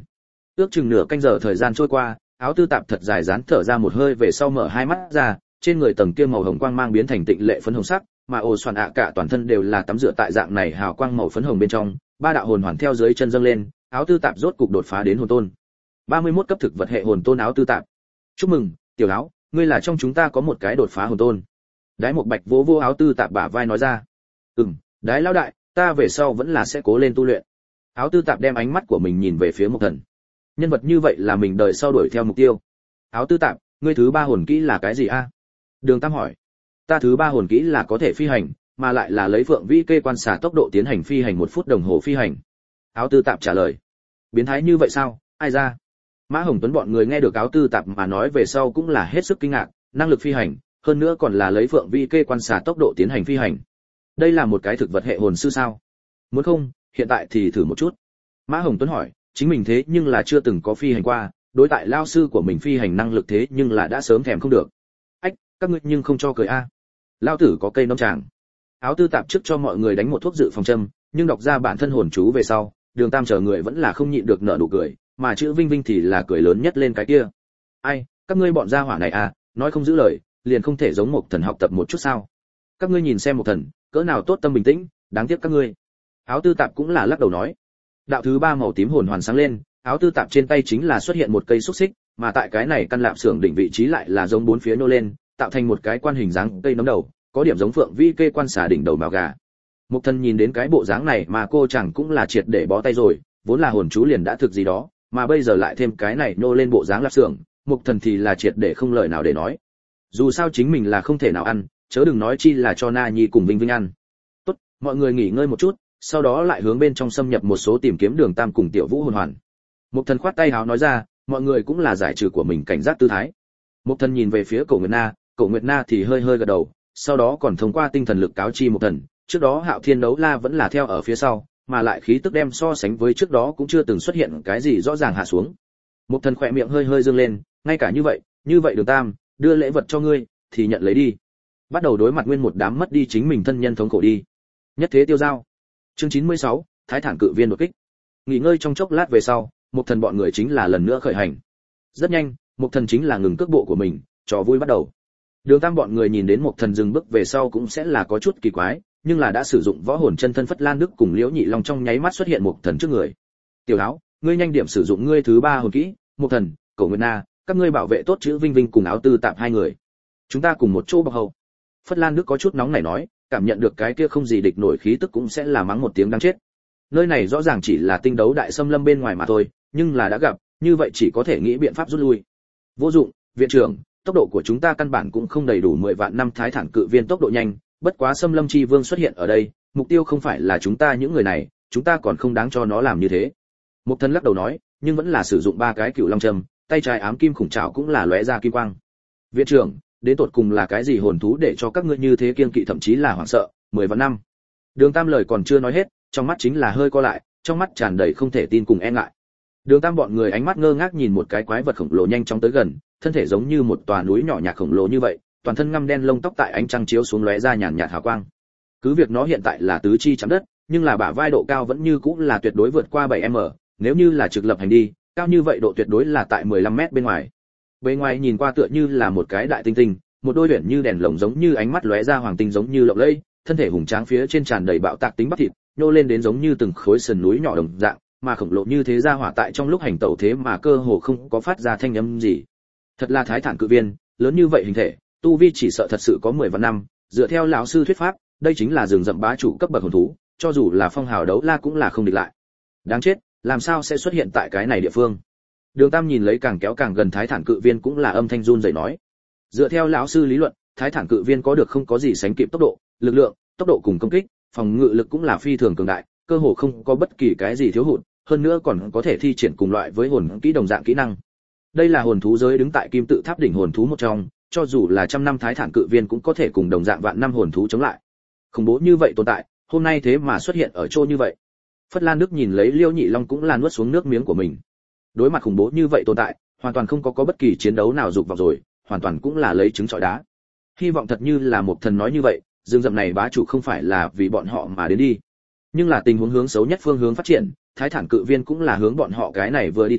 Ước chừng nửa canh giờ thời gian trôi qua, áo tư tạp thật dài dán thở ra một hơi về sau mở hai mắt ra, trên người tầng kia màu hồng quang mang biến thành tịnh lệ phấn hồng sắc, mà ổ xoàn ạ cả toàn thân đều là tắm rửa tại dạng này hào quang màu phấn hồng bên trong, ba đạo hồn hoàn theo dưới chân dâng lên, áo tư tạp rốt cục đột phá đến hồn tôn. ba mươi mốt cấp thực vật hệ hồn tôn áo tư tạp. Chúc mừng, tiểu áo, ngươi là trong chúng ta có một cái đột phá hồn tôn. Đái Một Bạch vỗ vỗ áo tư tạp bả vai nói ra. Ừm, Đái lão đại, ta về sau vẫn là sẽ cố lên tu luyện. Áo tư tạp đem ánh mắt của mình nhìn về phía Mộc Thần. Nhân vật như vậy là mình đời sau đuổi theo mục tiêu. Áo tư tạp, ngươi thứ ba hồn kỹ là cái gì a? Đường Tam hỏi. Ta thứ ba hồn kỹ là có thể phi hành, mà lại là lấy phượng vĩ kê quan xả tốc độ tiến hành phi hành một phút đồng hồ phi hành. Áo tư tạp trả lời. Biến thái như vậy sao? Ai ra? Mã Hồng Tuấn bọn người nghe được áo tư tạp mà nói về sau cũng là hết sức kinh ngạc, năng lực phi hành, hơn nữa còn là lấy phượng vĩ kê quan xả tốc độ tiến hành phi hành. Đây là một cái thực vật hệ hồn sư sao? Muốn không, hiện tại thì thử một chút. Mã Hồng Tuấn hỏi, chính mình thế nhưng là chưa từng có phi hành qua, đối tại lao sư của mình phi hành năng lực thế nhưng là đã sớm thèm không được. Ách, các ngươi nhưng không cho cười a. À. Lao tử có cây nông tràng. Áo tư tạp trước cho mọi người đánh một thuốc dự phòng châm, nhưng đọc ra bản thân hồn chú về sau, Đường Tam chờ người vẫn là không nhịn được nở nụ cười, mà chữ Vinh Vinh thì là cười lớn nhất lên cái kia. Ai, các ngươi bọn gia hỏa này à, nói không giữ lời, liền không thể giống một thần học tập một chút sao? Các ngươi nhìn xem một thần, cỡ nào tốt tâm bình tĩnh, đáng tiếc các ngươi. Áo tư tạp cũng là lắc đầu nói. Đạo thứ ba màu tím hồn hoàn sáng lên, áo tư tạp trên tay chính là xuất hiện một cây xúc xích, mà tại cái này căn lạp xưởng đỉnh vị trí lại là giống bốn phía nô lên, tạo thành một cái quan hình dáng cây nấm đầu, có điểm giống phượng vi kê quan xà đỉnh đầu mào gà. Mục Thần nhìn đến cái bộ dáng này mà cô chẳng cũng là triệt để bó tay rồi, vốn là hồn chú liền đã thực gì đó, mà bây giờ lại thêm cái này nô lên bộ dáng lạp xưởng, Mục Thần thì là triệt để không lời nào để nói. Dù sao chính mình là không thể nào ăn, chớ đừng nói chi là cho Na Nhi cùng Vinh Vinh ăn. Tốt, mọi người nghỉ ngơi một chút, sau đó lại hướng bên trong xâm nhập một số tìm kiếm Đường Tam cùng Tiểu Vũ hồn hoàn. Mục Thần khoát tay háo nói ra, mọi người cũng là giải trừ của mình cảnh giác tư thái. Mục Thần nhìn về phía Cổ Nguyệt Na, Cổ Nguyệt Na thì hơi hơi gật đầu, sau đó còn thông qua tinh thần lực cáo chi Mục Thần, trước đó Hạo Thiên Đấu La vẫn là theo ở phía sau, mà lại khí tức đem so sánh với trước đó cũng chưa từng xuất hiện cái gì rõ ràng hạ xuống. Mục Thần khỏe miệng hơi hơi dương lên, ngay cả như vậy, như vậy Đường Tam, đưa lễ vật cho ngươi, thì nhận lấy đi. Bắt đầu đối mặt nguyên một đám mất đi chính mình thân nhân thống khổ đi. Nhất thế tiêu giao. Chương chín mươi sáu, Thái Thản cự viên đột kích. Nghỉ ngơi trong chốc lát về sau, Mục Thần bọn người chính là lần nữa khởi hành. Rất nhanh, Mục Thần chính là ngừng cước bộ của mình, trò vui bắt đầu. Đường Tam bọn người nhìn đến Mục Thần dừng bước về sau cũng sẽ là có chút kỳ quái, nhưng là đã sử dụng võ hồn chân thân Phất Lan Đức cùng Liễu Nhị Long trong nháy mắt xuất hiện Mục Thần trước người. Tiểu Áo, ngươi nhanh điểm sử dụng ngươi thứ ba hồn kỹ, Mục Thần, Cổ Nguyệt Na, các ngươi bảo vệ tốt chữ Vinh Vinh cùng Áo Tư Tạp hai người. Chúng ta cùng một chỗ bọc hậu. Phất Lan Đức có chút nóng nảy nói, cảm nhận được cái kia không gì địch nổi khí tức cũng sẽ là mắng một tiếng đáng chết. Nơi này rõ ràng chỉ là tinh đấu đại xâm lâm bên ngoài mà thôi, nhưng là đã gặp, như vậy chỉ có thể nghĩ biện pháp rút lui. Vô dụng, viện trưởng, tốc độ của chúng ta căn bản cũng không đầy đủ mười vạn năm Thái Thản cự viên tốc độ nhanh, bất quá xâm lâm chi vương xuất hiện ở đây, mục tiêu không phải là chúng ta những người này, chúng ta còn không đáng cho nó làm như thế. Mục Thần lắc đầu nói, nhưng vẫn là sử dụng ba cái cựu long châm, tay trái ám kim khủng trảo cũng là lóe ra kim quang. Viện trưởng, đến tột cùng là cái gì hồn thú để cho các ngươi như thế kiêng kỵ thậm chí là hoảng sợ, mười vạn năm. Đường Tam lời còn chưa nói hết, trong mắt chính là hơi co lại, trong mắt tràn đầy không thể tin cùng e ngại. Đường Tam bọn người ánh mắt ngơ ngác nhìn một cái quái vật khổng lồ nhanh chóng tới gần, thân thể giống như một tòa núi nhỏ nhạc khổng lồ như vậy, toàn thân ngăm đen lông tóc tại ánh trăng chiếu xuống lóe ra nhàn nhạt hào quang. Cứ việc nó hiện tại là tứ chi chạm đất, nhưng là bả vai độ cao vẫn như cũng là tuyệt đối vượt qua bảy mét, nếu như là trực lập hành đi, cao như vậy độ tuyệt đối là tại mười lăm mét bên ngoài. Bên ngoài nhìn qua tựa như là một cái đại tinh tinh, một đôi huyền như đèn lồng giống như ánh mắt lóe ra hoàng tinh giống như lộng lẫy, thân thể hùng tráng phía trên tràn đầy bạo tạc tính bắp thịt, nhô lên đến giống như từng khối sườn núi nhỏ đồng dạng, mà khổng lồ như thế ra hỏa tại trong lúc hành tẩu thế mà cơ hồ không có phát ra thanh âm gì. Thật là Thái Thản cự viên, lớn như vậy hình thể, tu vi chỉ sợ thật sự có mười vạn năm, dựa theo lão sư thuyết pháp, đây chính là rừng rậm bá chủ cấp bậc hồn thú, cho dù là phong hào đấu la cũng là không địch lại. Đáng chết, làm sao sẽ xuất hiện tại cái này địa phương? Đường Tam nhìn lấy càng kéo càng gần Thái Thản cự viên cũng là âm thanh run rẩy nói. Dựa theo lão sư lý luận, Thái Thản cự viên có được không có gì sánh kịp tốc độ, lực lượng, tốc độ cùng công kích, phòng ngự lực cũng là phi thường cường đại, cơ hồ không có bất kỳ cái gì thiếu hụt, hơn nữa còn có thể thi triển cùng loại với hồn kỹ đồng dạng kỹ năng. Đây là hồn thú giới đứng tại kim tự tháp đỉnh hồn thú một trong, cho dù là trăm năm Thái Thản cự viên cũng có thể cùng đồng dạng vạn năm hồn thú chống lại. Khủng bố như vậy tồn tại, hôm nay thế mà xuất hiện ở chỗ như vậy. Phất Lan Đức nhìn lấy Liêu Nhị Long cũng là nuốt xuống nước miếng của mình. Đối mặt khủng bố như vậy tồn tại, hoàn toàn không có có bất kỳ chiến đấu nào dục vào rồi, hoàn toàn cũng là lấy trứng trọi đá. Hy vọng thật như là một thần nói như vậy, rừng rậm này bá chủ không phải là vì bọn họ mà đến đi. Nhưng là tình huống hướng xấu nhất phương hướng phát triển, Thái Thản cự viên cũng là hướng bọn họ cái này vừa đi tới,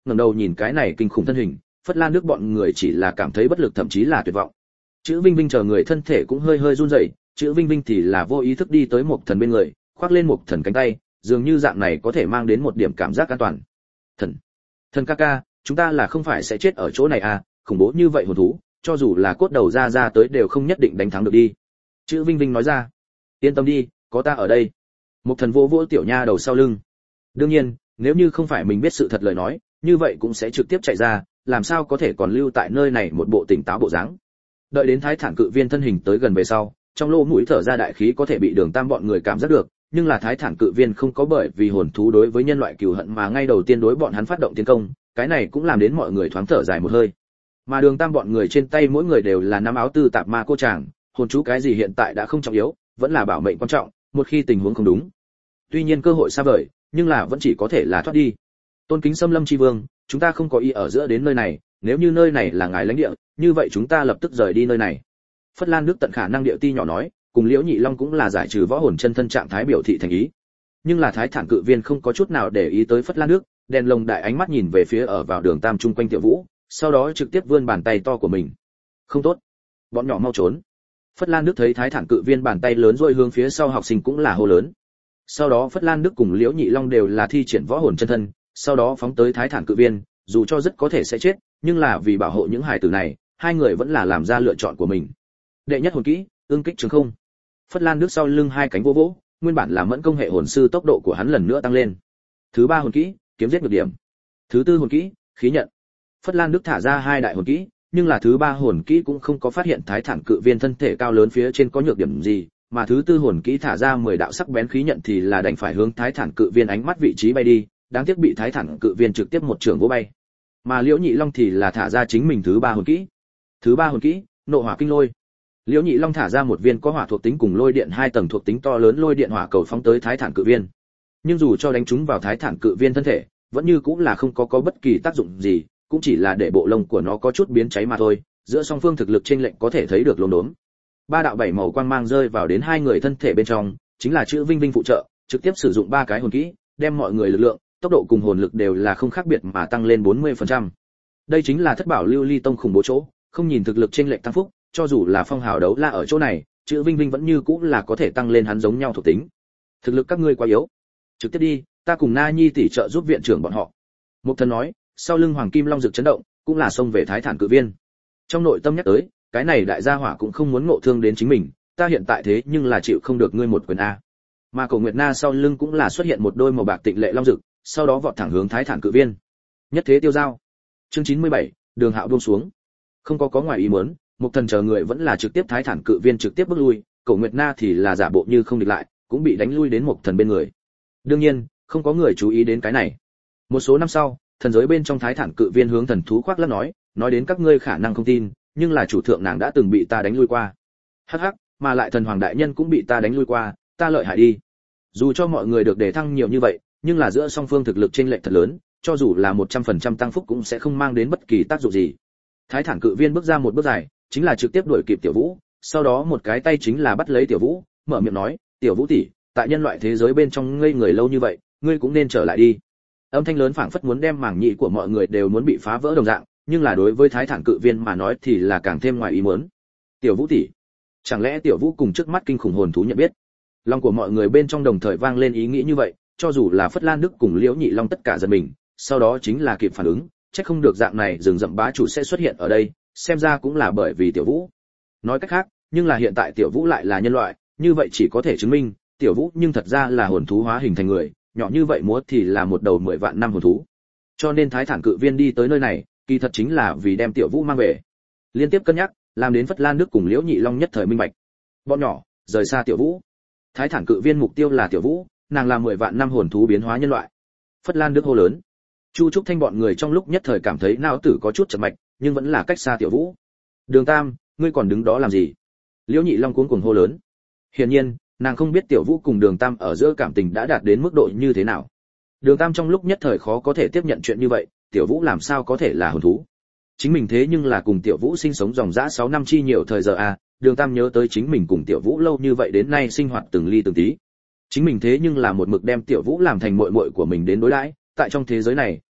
ngẩng đầu nhìn cái này kinh khủng thân hình, Phất Lan Đức bọn người chỉ là cảm thấy bất lực thậm chí là tuyệt vọng. Chữ Vinh Vinh chờ người thân thể cũng hơi hơi run rẩy, Chữ Vinh Vinh thì là vô ý thức đi tới Mộc Thần bên người, khoác lên Mộc Thần cánh tay, dường như dạng này có thể mang đến một điểm cảm giác an toàn. Thần, thần ca ca, chúng ta là không phải sẽ chết ở chỗ này à? Khủng bố như vậy hồn thú, cho dù là cốt đầu ra ra tới đều không nhất định đánh thắng được đi. Chữ Vinh Vinh nói ra. Yên tâm đi, có ta ở đây. Mộc Thần vỗ vỗ tiểu nha đầu sau lưng. Đương nhiên, nếu như không phải mình biết sự thật lời nói, như vậy cũng sẽ trực tiếp chạy ra, làm sao có thể còn lưu tại nơi này một bộ tỉnh táo bộ dáng. Đợi đến Thái Thản Cự Viên thân hình tới gần về sau, trong lỗ mũi thở ra đại khí có thể bị Đường Tam bọn người cảm giác được, nhưng là Thái Thản Cự Viên không có bởi vì hồn thú đối với nhân loại cừu hận mà ngay đầu tiên đối bọn hắn phát động tiến công, cái này cũng làm đến mọi người thoáng thở dài một hơi. Mà Đường Tam bọn người trên tay mỗi người đều là năm áo tư tạp ma cô tràng, hồn chú cái gì hiện tại đã không trọng yếu, vẫn là bảo mệnh quan trọng, một khi tình huống không đúng. Tuy nhiên cơ hội xa vời, nhưng là vẫn chỉ có thể là thoát đi. Tôn kính Xâm Lâm chi vương, chúng ta không có ý ở giữa đến nơi này, nếu như nơi này là ngài lãnh địa, như vậy chúng ta lập tức rời đi nơi này. Phất Lan Đức tận khả năng điệu ti nhỏ nói, cùng Liễu Nhị Long cũng là giải trừ võ hồn chân thân trạng thái biểu thị thành ý. Nhưng là Thái Thản Cự Viên không có chút nào để ý tới Phất Lan Đức, đèn lồng đại ánh mắt nhìn về phía ở vào Đường Tam chung quanh Tiểu Vũ, sau đó trực tiếp vươn bàn tay to của mình. Không tốt, bọn nhỏ mau trốn. Phất Lan Đức thấy Thái Thản Cự Viên bàn tay lớn rôi hướng phía sau học sinh cũng là hô lớn. Sau đó Phất Lan Đức cùng Liễu Nhị Long đều là thi triển võ hồn chân thân, sau đó phóng tới Thái Thản Cự Viên, dù cho rất có thể sẽ chết, nhưng là vì bảo hộ những hài tử này, hai người vẫn là làm ra lựa chọn của mình. Đệ nhất hồn kỹ, ương kích trường không. Phất Lan Đức sau lưng hai cánh vỗ vỗ, nguyên bản là mẫn công hệ hồn sư tốc độ của hắn lần nữa tăng lên. Thứ ba hồn kỹ, kiếm giết ngược điểm. Thứ tư hồn kỹ, khí nhận. Phất Lan Đức thả ra hai đại hồn kỹ, nhưng là thứ ba hồn kỹ cũng không có phát hiện Thái Thản Cự Viên thân thể cao lớn phía trên có nhược điểm gì, mà thứ tư hồn kỹ thả ra mười đạo sắc bén khí nhận thì là đành phải hướng Thái Thản Cự Viên ánh mắt vị trí bay đi, đáng tiếc bị Thái Thản Cự Viên trực tiếp một trường vỗ bay. Mà Liễu Nhị Long thì là thả ra chính mình thứ ba hồn kỹ. Thứ ba hồn kỹ, nộ hỏa kinh lôi. Liễu Nhị Long thả ra một viên có hỏa thuộc tính cùng lôi điện hai tầng thuộc tính to lớn lôi điện hỏa cầu phóng tới Thái Thản Cự Viên. Nhưng dù cho đánh trúng vào Thái Thản Cự Viên thân thể, vẫn như cũng là không có có bất kỳ tác dụng gì, cũng chỉ là để bộ lông của nó có chút biến cháy mà thôi, giữa song phương thực lực chênh lệch có thể thấy được lốm đốm. Ba đạo bảy màu quang mang rơi vào đến hai người thân thể bên trong, chính là chữ Vinh Vinh phụ trợ, trực tiếp sử dụng ba cái hồn kỹ, đem mọi người lực lượng, tốc độ cùng hồn lực đều là không khác biệt mà tăng lên bốn mươi phần trăm. Đây chính là Thất Bảo Lưu Ly Tông khủng bố chỗ, không nhìn thực lực chênh lệch tăng phúc, cho dù là phong hào đấu la ở chỗ này, chữ Vinh Vinh vẫn như cũng là có thể tăng lên hắn giống nhau thuộc tính. Thực lực các ngươi quá yếu, trực tiếp đi, ta cùng Na Nhi tỷ trợ giúp viện trưởng bọn họ. Mục Thần nói, sau lưng Hoàng Kim Long rực chấn động, cũng là xông về Thái Thản Cự Viên. Trong nội tâm nhắc tới, cái này đại gia hỏa cũng không muốn ngộ thương đến chính mình, ta hiện tại thế nhưng là chịu không được ngươi một quyền a. Mà Cổ Nguyệt Na sau lưng cũng là xuất hiện một đôi màu bạc tịnh lệ long rực, sau đó vọt thẳng hướng Thái Thản Cự Viên. Nhất thế tiêu giao. Chương chín mươi bảy, Đường Hạo buông xuống. Không có có ngoài ý muốn, Mục Thần chờ người vẫn là trực tiếp Thái Thản Cự Viên trực tiếp bước lui, Cổ Nguyệt Na thì là giả bộ như không địch lại, cũng bị đánh lui đến Mục Thần bên người. Đương nhiên, không có người chú ý đến cái này. Một số năm sau, thần giới bên trong Thái Thản Cự Viên hướng thần thú khoác lác nói, nói đến các ngươi khả năng không tin, nhưng là chủ thượng nàng đã từng bị ta đánh lui qua. Hắc hắc, mà lại thần hoàng đại nhân cũng bị ta đánh lui qua, ta lợi hại đi. Dù cho mọi người được đề thăng nhiều như vậy, nhưng là giữa song phương thực lực chênh lệch thật lớn, cho dù là một trăm phần trăm tăng phúc cũng sẽ không mang đến bất kỳ tác dụng gì. Thái Thản Cự Viên bước ra một bước dài, chính là trực tiếp đuổi kịp Tiểu Vũ, sau đó một cái tay chính là bắt lấy Tiểu Vũ, mở miệng nói, "Tiểu Vũ tỷ, tại nhân loại thế giới bên trong ngây người lâu như vậy, ngươi cũng nên trở lại đi." Âm thanh lớn phảng phất muốn đem màng nhĩ của mọi người đều muốn bị phá vỡ đồng dạng, nhưng là đối với Thái Thản Cự Viên mà nói thì là càng thêm ngoài ý muốn. Tiểu Vũ tỷ, chẳng lẽ Tiểu Vũ cùng trước mắt kinh khủng hồn thú nhận biết? Lòng của mọi người bên trong đồng thời vang lên ý nghĩ như vậy, cho dù là Phất Lan Đức cùng Liễu Nhị Long tất cả giật mình, sau đó chính là kịp phản ứng, chắc không được dạng này rừng rậm bá chủ sẽ xuất hiện ở đây, xem ra cũng là bởi vì Tiểu Vũ. Nói cách khác, nhưng là hiện tại Tiểu Vũ lại là nhân loại, như vậy chỉ có thể chứng minh, Tiểu Vũ nhưng thật ra là hồn thú hóa hình thành người, nhỏ như vậy múa thì là một đầu mười vạn năm hồn thú. Cho nên Thái Thản Cự Viên đi tới nơi này, kỳ thật chính là vì đem Tiểu Vũ mang về. Liên tiếp cân nhắc, làm đến Phất Lan Đức cùng Liễu Nhị Long nhất thời minh bạch. Bọn nhỏ, rời xa Tiểu Vũ. Thái Thản Cự Viên mục tiêu là Tiểu Vũ, nàng là mười vạn năm hồn thú biến hóa nhân loại. Phất Lan Đức hô lớn. Chu Trúc Thanh bọn người trong lúc nhất thời cảm thấy não tử có chút chậm mạch, nhưng vẫn là cách xa Tiểu Vũ. Đường Tam, ngươi còn đứng đó làm gì? Liễu Nhị Long cuống cuồng hô lớn. Hiển nhiên, nàng không biết Tiểu Vũ cùng Đường Tam ở giữa cảm tình đã đạt đến mức độ như thế nào. Đường Tam trong lúc nhất thời khó có thể tiếp nhận chuyện như vậy, Tiểu Vũ làm sao có thể là hồn thú? Chính mình thế nhưng là cùng Tiểu Vũ sinh sống dòng dã sáu năm chi nhiều thời giờ à, Đường Tam nhớ tới chính mình cùng Tiểu Vũ lâu như vậy đến nay sinh hoạt từng ly từng tí. Chính mình thế nhưng là một mực đem Tiểu Vũ làm thành muội muội của mình đến đối đãi, tại trong thế giới này,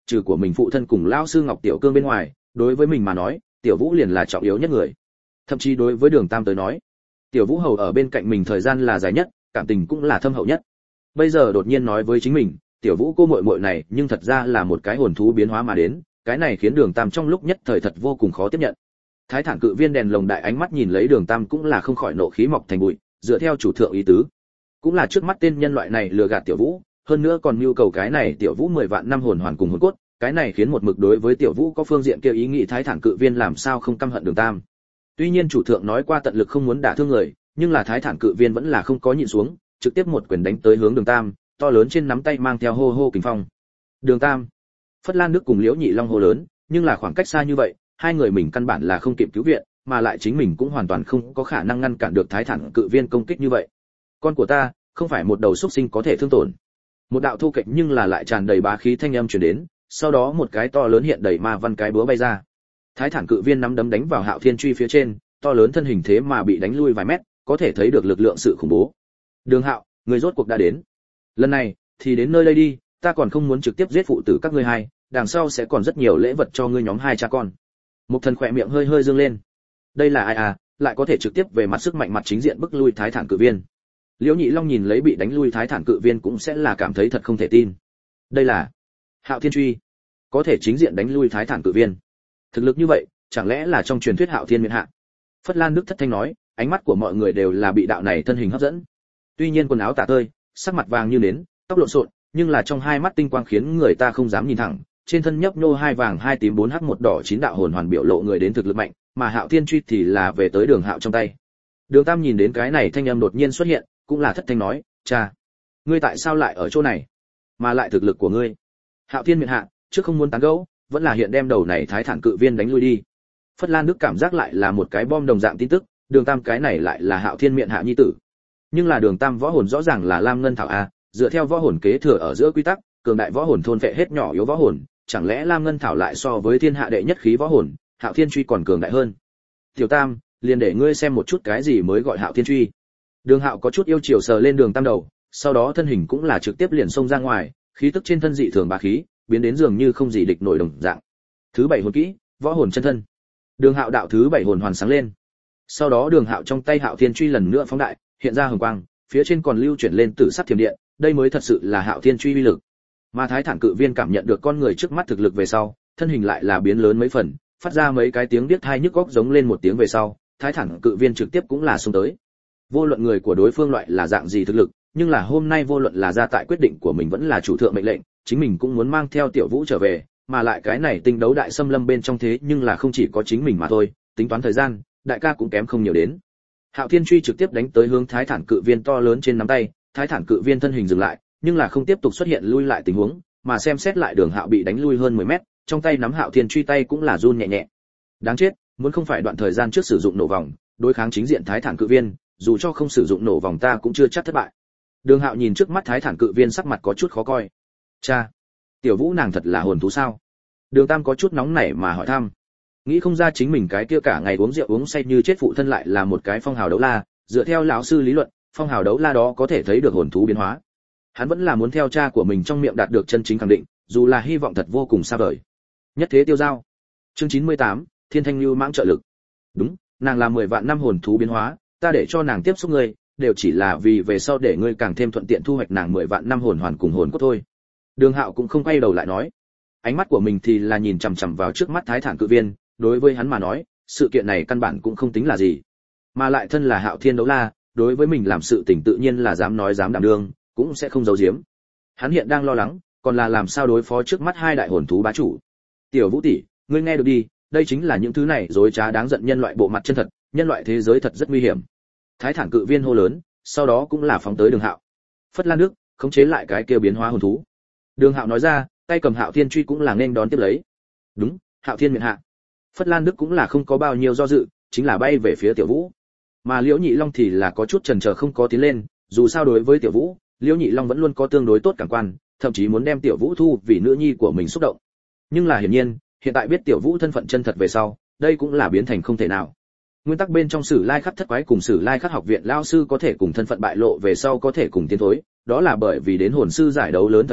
trừ của mình phụ thân cùng lão sư Ngọc Tiểu Cương bên ngoài, đối với mình mà nói, Tiểu Vũ liền là trọng yếu nhất người. Thậm chí đối với Đường Tam tới nói, Tiểu Vũ hầu ở bên cạnh mình thời gian là dài nhất, cảm tình cũng là thâm hậu nhất. Bây giờ đột nhiên nói với chính mình, Tiểu Vũ cô muội muội này, nhưng thật ra là một cái hồn thú biến hóa mà đến, cái này khiến Đường Tam trong lúc nhất thời thật vô cùng khó tiếp nhận. Thái Thản Cự Viên đèn lồng đại ánh mắt nhìn lấy Đường Tam cũng là không khỏi nộ khí mọc thành bụi, dựa theo chủ thượng ý tứ, cũng là trước mắt tên nhân loại này lừa gạt Tiểu Vũ, hơn nữa còn nhu cầu cái này Tiểu Vũ mười vạn năm hồn hoàn cùng hồn cốt, cái này khiến một mực đối với Tiểu Vũ có phương diện kia ý nghĩ Thái Thản Cự Viên làm sao không căm hận Đường Tam. Tuy nhiên chủ thượng nói qua tận lực không muốn đả thương người, nhưng là Thái Thản Cự Viên vẫn là không có nhịn xuống, trực tiếp một quyền đánh tới hướng Đường Tam, to lớn trên nắm tay mang theo hô hô kình phong. Đường Tam, Phất Lan Đức cùng Liễu Nhị Long hô lớn, nhưng là khoảng cách xa như vậy, hai người mình căn bản là không kịp cứu viện, mà lại chính mình cũng hoàn toàn không có khả năng ngăn cản được Thái Thản Cự Viên công kích như vậy. Con của ta, không phải một đầu xúc sinh có thể thương tổn. Một đạo thu kịch nhưng là lại tràn đầy bá khí thanh âm truyền đến, sau đó một cái to lớn hiện đầy ma văn cái búa bay ra. Thái Thản Cự Viên nắm đấm đánh vào Hạo Thiên truy phía trên, to lớn thân hình thế mà bị đánh lui vài mét, có thể thấy được lực lượng sự khủng bố. Đường Hạo, người rốt cuộc đã đến. Lần này thì đến nơi đây đi, ta còn không muốn trực tiếp giết phụ tử các ngươi hai, đằng sau sẽ còn rất nhiều lễ vật cho ngươi nhóm hai cha con. Một thần khỏe miệng hơi hơi dương lên. Đây là ai à, lại có thể trực tiếp về mặt sức mạnh mặt chính diện bức lui Thái Thản Cự Viên. Liễu Nhị Long nhìn lấy bị đánh lui Thái Thản Cự Viên cũng sẽ là cảm thấy thật không thể tin. Đây là Hạo Thiên truy, có thể chính diện đánh lui Thái Thản Cự Viên. Thực lực như vậy, chẳng lẽ là trong truyền thuyết Hạo Thiên miện hạ? Phất Lan Đức thất thanh nói, ánh mắt của mọi người đều là bị đạo này thân hình hấp dẫn. Tuy nhiên quần áo tả tơi, sắc mặt vàng như nến, tóc lộn xộn, nhưng là trong hai mắt tinh quang khiến người ta không dám nhìn thẳng, trên thân nhấp nhô hai vàng hai tím bốn hắc một đỏ chín đạo hồn hoàn biểu lộ người đến thực lực mạnh, mà Hạo Thiên truy thì là về tới Đường Hạo trong tay. Đường Tam nhìn đến cái này thanh âm đột nhiên xuất hiện, cũng là thất thanh nói, "Cha, ngươi tại sao lại ở chỗ này? Mà lại thực lực của ngươi?" Hạo Thiên miện hạ, trước không muốn tán gẫu, vẫn là hiện đem đầu này Thái Thản Cự Viên đánh lui đi. Phất Lan Đức cảm giác lại là một cái bom đồng dạng tin tức, Đường Tam cái này lại là Hạo Thiên miện hạ nhi tử. Nhưng là Đường Tam võ hồn rõ ràng là Lam Ngân Thảo a, dựa theo võ hồn kế thừa ở giữa quy tắc, cường đại võ hồn thôn phệ hết nhỏ yếu võ hồn, chẳng lẽ Lam Ngân Thảo lại so với thiên hạ đệ nhất khí võ hồn, Hạo Thiên truy còn cường đại hơn? Tiểu Tam, liền để ngươi xem một chút cái gì mới gọi Hạo Thiên truy. Đường Hạo có chút yêu chiều sờ lên Đường Tam đầu, sau đó thân hình cũng là trực tiếp liền xông ra ngoài, khí tức trên thân dị thường bá khí, biến đến dường như không gì địch nổi đồng dạng. Thứ bảy hồn kỹ, võ hồn chân thân. Đường Hạo đạo thứ bảy hồn hoàn sáng lên. Sau đó Đường Hạo trong tay Hạo Thiên truy lần nữa phóng đại, hiện ra hồng quang, phía trên còn lưu chuyển lên tử sắc thiểm điện, đây mới thật sự là Hạo Thiên truy uy lực. Mà Thái Thản Cự Viên cảm nhận được con người trước mắt thực lực về sau, thân hình lại là biến lớn mấy phần, phát ra mấy cái tiếng điếc tai nhức óc giống lên một tiếng về sau, Thái Thản Cự Viên trực tiếp cũng là xông tới. Vô luận người của đối phương loại là dạng gì thực lực, nhưng là hôm nay vô luận là ra tại quyết định của mình vẫn là chủ thượng mệnh lệnh, chính mình cũng muốn mang theo Tiểu Vũ trở về, mà lại cái này tinh đấu đại xâm lâm bên trong thế nhưng là không chỉ có chính mình mà thôi, tính toán thời gian, đại ca cũng kém không nhiều đến. Hạo Thiên truy trực tiếp đánh tới hướng Thái Thản Cự Viên to lớn trên nắm tay, Thái Thản Cự Viên thân hình dừng lại, nhưng là không tiếp tục xuất hiện lui lại tình huống, mà xem xét lại Đường Hạo bị đánh lui hơn mười mét, trong tay nắm Hạo Thiên truy tay cũng là run nhẹ nhẹ. Đáng chết, muốn không phải đoạn thời gian trước sử dụng nổ vòng, đối kháng chính diện Thái Thản Cự Viên, dù cho không sử dụng nổ vòng ta cũng chưa chắc thất bại. Đường Hạo nhìn trước mắt Thái Thản Cự Viên sắc mặt có chút khó coi. Cha, Tiểu Vũ nàng thật là hồn thú sao? Đường Tam có chút nóng nảy mà hỏi thăm. Nghĩ không ra chính mình cái kia cả ngày uống rượu uống say như chết phụ thân lại là một cái phong hào đấu la, dựa theo lão sư lý luận, phong hào đấu la đó có thể thấy được hồn thú biến hóa. Hắn vẫn là muốn theo cha của mình trong miệng đạt được chân chính khẳng định, dù là hy vọng thật vô cùng xa vời. Nhất thế tiêu giao. Chương chín mươi tám, Thiên Thanh Lưu mãng trợ lực. Đúng, nàng là mười vạn năm hồn thú biến hóa, ta để cho nàng tiếp xúc ngươi, đều chỉ là vì về sau để ngươi càng thêm thuận tiện thu hoạch nàng mười vạn năm hồn hoàn cùng hồn cốt thôi. Đường Hạo cũng không quay đầu lại nói. Ánh mắt của mình thì là nhìn chằm chằm vào trước mắt Thái Thản Cự Viên, đối với hắn mà nói, sự kiện này căn bản cũng không tính là gì. Mà lại thân là Hạo Thiên đấu la, đối với mình làm sự tình tự nhiên là dám nói dám đảm đương, cũng sẽ không giấu giếm. Hắn hiện đang lo lắng, còn là làm sao đối phó trước mắt hai đại hồn thú bá chủ. Tiểu Vũ tỷ, ngươi nghe được đi, đây chính là những thứ này dối trá đáng giận nhân loại bộ mặt chân thật, nhân loại thế giới thật rất nguy hiểm. Thái Thản Cự Viên hô lớn, sau đó cũng là phóng tới Đường Hạo. Phất Lan Đức, khống chế lại cái kia biến hóa hồn thú. Đường Hạo nói ra, tay cầm Hạo Thiên truy cũng là nên đón tiếp lấy. Đúng, Hạo Thiên miện hạ. Phất Lan Đức cũng là không có bao nhiêu do dự, chính là bay về phía Tiểu Vũ. Mà Liễu Nhị Long thì là có chút chần chờ không có tiến lên, dù sao đối với Tiểu Vũ, Liễu Nhị Long vẫn luôn có tương đối tốt cảm quan, thậm chí muốn đem Tiểu Vũ thu vì nữ nhi của mình xúc động. Nhưng là hiển nhiên, hiện tại biết Tiểu Vũ thân phận chân thật về sau, đây cũng là biến thành không thể nào. Nguyên tắc bên trong Sử Lai Khắc thất quái cùng Sử Lai Khắc học viện lão sư có thể cùng thân phận bại lộ về sau có thể cùng tiến thối, đó là bởi vì đến hồn sư giải đấu lớn thời điểm,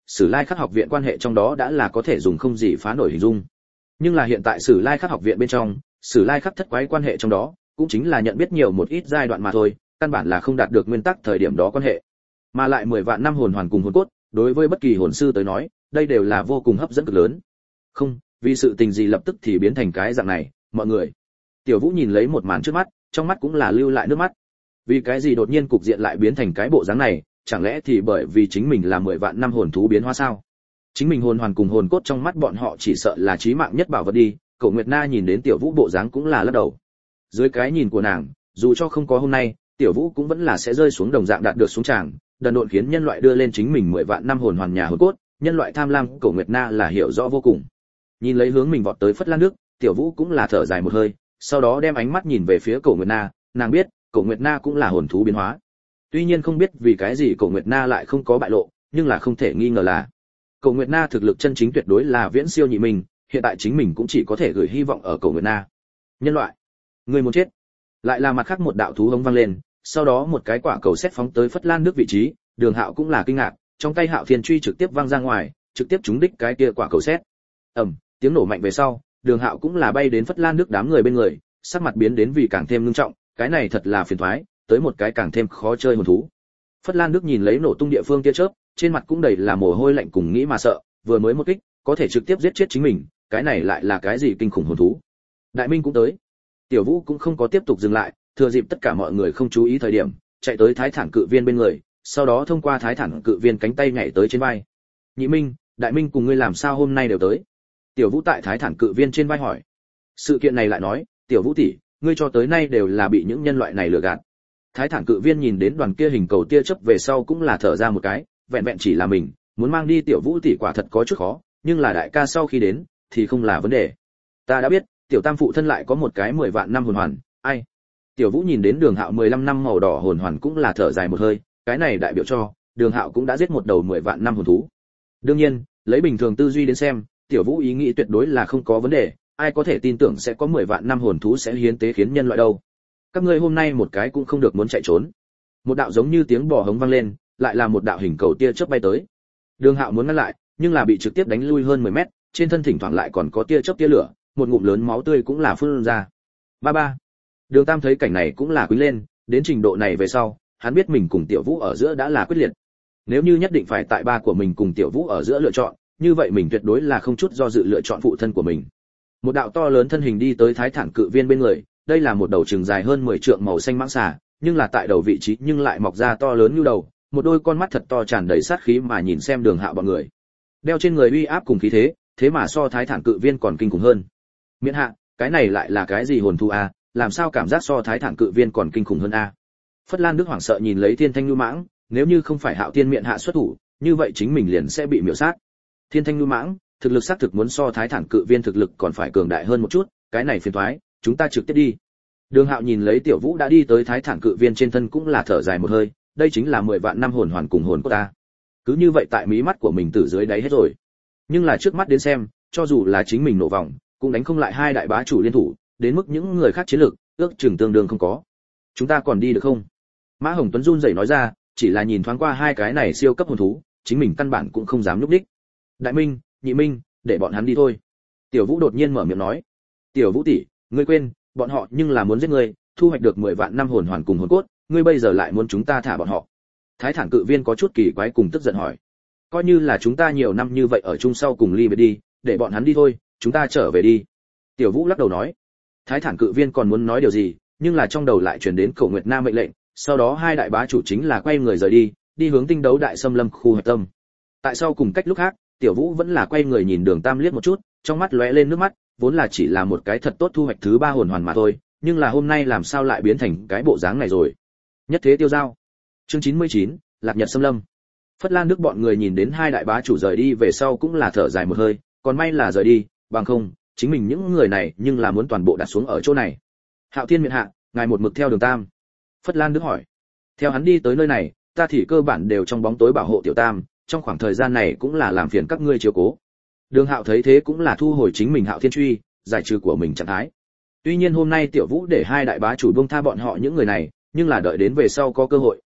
Sử Lai Khắc học viện quan hệ trong đó đã là có thể dùng không gì phá nổi hình dung. Nhưng là hiện tại Sử Lai Khắc học viện bên trong, Sử Lai Khắc thất quái quan hệ trong đó, cũng chính là nhận biết nhiều một ít giai đoạn mà thôi, căn bản là không đạt được nguyên tắc thời điểm đó quan hệ. Mà lại mười vạn năm hồn hoàn cùng hồn cốt, đối với bất kỳ hồn sư tới nói, đây đều là vô cùng hấp dẫn cực lớn. Không, vì sự tình gì lập tức thì biến thành cái dạng này, mọi người. Tiểu Vũ nhìn lấy một màn trước mắt, trong mắt cũng là lưu lại nước mắt. Vì cái gì đột nhiên cục diện lại biến thành cái bộ dáng này, chẳng lẽ thì bởi vì chính mình là mười vạn năm hồn thú biến hóa sao? Chính mình hồn hoàn cùng hồn cốt trong mắt bọn họ chỉ sợ là chí mạng nhất bảo vật đi. Cổ Nguyệt Na nhìn đến Tiểu Vũ bộ dáng cũng là lắc đầu. Dưới cái nhìn của nàng, dù cho không có hôm nay, Tiểu Vũ cũng vẫn là sẽ rơi xuống đồng dạng đạt được xuống tràng, đần độn khiến nhân loại đưa lên chính mình mười vạn năm hồn hoàn nhà hồn cốt, nhân loại tham lam, Cổ Nguyệt Na là hiểu rõ vô cùng. Nhìn lấy hướng mình vọt tới Phất Lan nước, Tiểu Vũ cũng là thở dài một hơi, sau đó đem ánh mắt nhìn về phía Cổ Nguyệt Na, nàng biết, Cổ Nguyệt Na cũng là hồn thú biến hóa. Tuy nhiên không biết vì cái gì Cổ Nguyệt Na lại không có bại lộ, nhưng là không thể nghi ngờ là Cổ Nguyệt Na thực lực chân chính tuyệt đối là viễn siêu nhị mình, hiện tại chính mình cũng chỉ có thể gửi hy vọng ở Cổ Nguyệt Na. Nhân loại, người muốn chết. Lại là mặt khác một đạo thú hống vang lên, sau đó một cái quả cầu sét phóng tới Phất Lan nước vị trí, Đường Hạo cũng là kinh ngạc, trong tay Hạo Thiên truy trực tiếp văng ra ngoài, trực tiếp trúng đích cái kia quả cầu sét. Ầm, tiếng nổ mạnh về sau, Đường Hạo cũng là bay đến Phất Lan nước đám người bên người, sắc mặt biến đến vì càng thêm nghiêm trọng, cái này thật là phiền toái, tới một cái càng thêm khó chơi hồn thú. Phất Lan nước nhìn lấy nổ tung địa phương tia chớp, trên mặt cũng đầy là mồ hôi lạnh cùng nghĩ mà sợ, vừa mới một kích, có thể trực tiếp giết chết chính mình, cái này lại là cái gì kinh khủng hồn thú. Đại Minh cũng tới. Tiểu Vũ cũng không có tiếp tục dừng lại, thừa dịp tất cả mọi người không chú ý thời điểm, chạy tới Thái Thản Cự Viên bên người, sau đó thông qua Thái Thản Cự Viên cánh tay nhảy tới trên vai. Nhị Minh, Đại Minh cùng ngươi làm sao hôm nay đều tới? Tiểu Vũ tại Thái Thản Cự Viên trên vai hỏi. Sự kiện này lại nói, Tiểu Vũ tỷ, ngươi cho tới nay đều là bị những nhân loại này lừa gạt. Thái Thản Cự Viên nhìn đến đoàn kia hình cầu tia chớp về sau cũng là thở ra một cái, vẹn vẹn chỉ là mình, muốn mang đi Tiểu Vũ tỷ quả thật có chút khó, nhưng là đại ca sau khi đến thì không là vấn đề. Ta đã biết, Tiểu Tam phụ thân lại có một cái mười vạn năm hồn hoàn, ai? Tiểu Vũ nhìn đến Đường Hạo mười lăm năm màu đỏ hồn hoàn cũng là thở dài một hơi, cái này đại biểu cho Đường Hạo cũng đã giết một đầu mười vạn năm hồn thú. Đương nhiên, lấy bình thường tư duy đến xem, Tiểu Vũ ý nghĩ tuyệt đối là không có vấn đề, ai có thể tin tưởng sẽ có mười vạn năm hồn thú sẽ hiến tế khiến nhân loại đâu. Các ngươi hôm nay một cái cũng không được muốn chạy trốn. Một đạo giống như tiếng bò hống vang lên, lại là một đạo hình cầu tia chớp bay tới. Đường Hạo muốn ngăn lại, nhưng là bị trực tiếp đánh lui hơn mười mét, trên thân thỉnh thoảng lại còn có tia chớp tia lửa, một ngụm lớn máu tươi cũng là phun ra. Ba ba. Đường Tam thấy cảnh này cũng là quý lên, đến trình độ này về sau, hắn biết mình cùng Tiểu Vũ ở giữa đã là quyết liệt. Nếu như nhất định phải tại ba của mình cùng Tiểu Vũ ở giữa lựa chọn, như vậy mình tuyệt đối là không chút do dự lựa chọn phụ thân của mình. Một đạo to lớn thân hình đi tới Thái Thản Cự Viên bên người, đây là một đầu trường dài hơn mười trượng màu xanh mãng xà, nhưng là tại đầu vị trí nhưng lại mọc ra to lớn như đầu, một đôi con mắt thật to tràn đầy sát khí mà nhìn xem Đường Hạo bọn người. Đeo trên người uy áp cùng khí thế, thế mà so Thái Thản Cự Viên còn kinh khủng hơn. Miễn hạ, cái này lại là cái gì hồn thú a, làm sao cảm giác so Thái Thản Cự Viên còn kinh khủng hơn a? Phất Lan Đức hoảng sợ nhìn lấy Thiên Thanh Nhu Mãng, nếu như không phải Hạo Tiên miệng hạ xuất thủ, như vậy chính mình liền sẽ bị miểu sát. Thiên Thanh Nhu Mãng, thực lực xác thực muốn so Thái Thản Cự Viên thực lực còn phải cường đại hơn một chút, cái này phiền toái, chúng ta trực tiếp đi. Đường Hạo nhìn lấy Tiểu Vũ đã đi tới Thái Thản Cự Viên trên thân cũng là thở dài một hơi, đây chính là mười vạn năm hồn hoàn cùng hồn của ta. Cứ như vậy tại mí mắt của mình từ dưới đáy hết rồi. Nhưng là trước mắt đến xem, cho dù là chính mình nổ vòng, cũng đánh không lại hai đại bá chủ liên thủ, đến mức những người khác chiến lực, ước chừng tương đương không có. Chúng ta còn đi được không? Mã Hồng Tuấn run rẩy nói ra, chỉ là nhìn thoáng qua hai cái này siêu cấp hồn thú, chính mình căn bản cũng không dám nhúc đích. Đại Minh, Nhị Minh, để bọn hắn đi thôi. Tiểu Vũ đột nhiên mở miệng nói. Tiểu Vũ tỷ, ngươi quên, bọn họ nhưng là muốn giết ngươi, thu hoạch được mười vạn năm hồn hoàn cùng hồn cốt, ngươi bây giờ lại muốn chúng ta thả bọn họ. Thái Thản Cự Viên có chút kỳ quái cùng tức giận hỏi. Coi như là chúng ta nhiều năm như vậy ở chung sau cùng ly biệt đi, để bọn hắn đi thôi, chúng ta trở về đi. Tiểu Vũ lắc đầu nói. Thái Thản Cự Viên còn muốn nói điều gì, nhưng là trong đầu lại truyền đến Cổ Nguyệt Na mệnh lệnh, sau đó hai đại bá chủ chính là quay người rời đi, đi hướng Tinh Đấu Đại Xâm Lâm khu hạch tâm. Tại sau cùng cách lúc khác, Tiểu Vũ vẫn là quay người nhìn Đường Tam liếc một chút, trong mắt lóe lên nước mắt, vốn là chỉ là một cái thật tốt thu hoạch thứ ba hồn hoàn mà thôi, nhưng là hôm nay làm sao lại biến thành cái bộ dáng này rồi. Nhất thế tiêu giao. Chương chín mươi chín, Lạc Nhật Xâm Lâm. Phất Lan Đức bọn người nhìn đến hai đại bá chủ rời đi về sau cũng là thở dài một hơi, còn may là rời đi, bằng không, chính mình những người này nhưng là muốn toàn bộ đặt xuống ở chỗ này. Hạo Thiên miện hạ, ngài một mực theo Đường Tam. Phất Lan Đức hỏi. Theo hắn đi tới nơi này, ta thì cơ bản đều trong bóng tối bảo hộ Tiểu Tam, trong khoảng thời gian này cũng là làm phiền các ngươi chiếu cố. Đường Hạo thấy thế cũng là thu hồi chính mình Hạo Thiên truy, giải trừ của mình trạng thái. Tuy nhiên hôm nay Tiểu Vũ để hai đại bá chủ buông tha bọn họ những người này, nhưng là đợi đến về sau có cơ hội,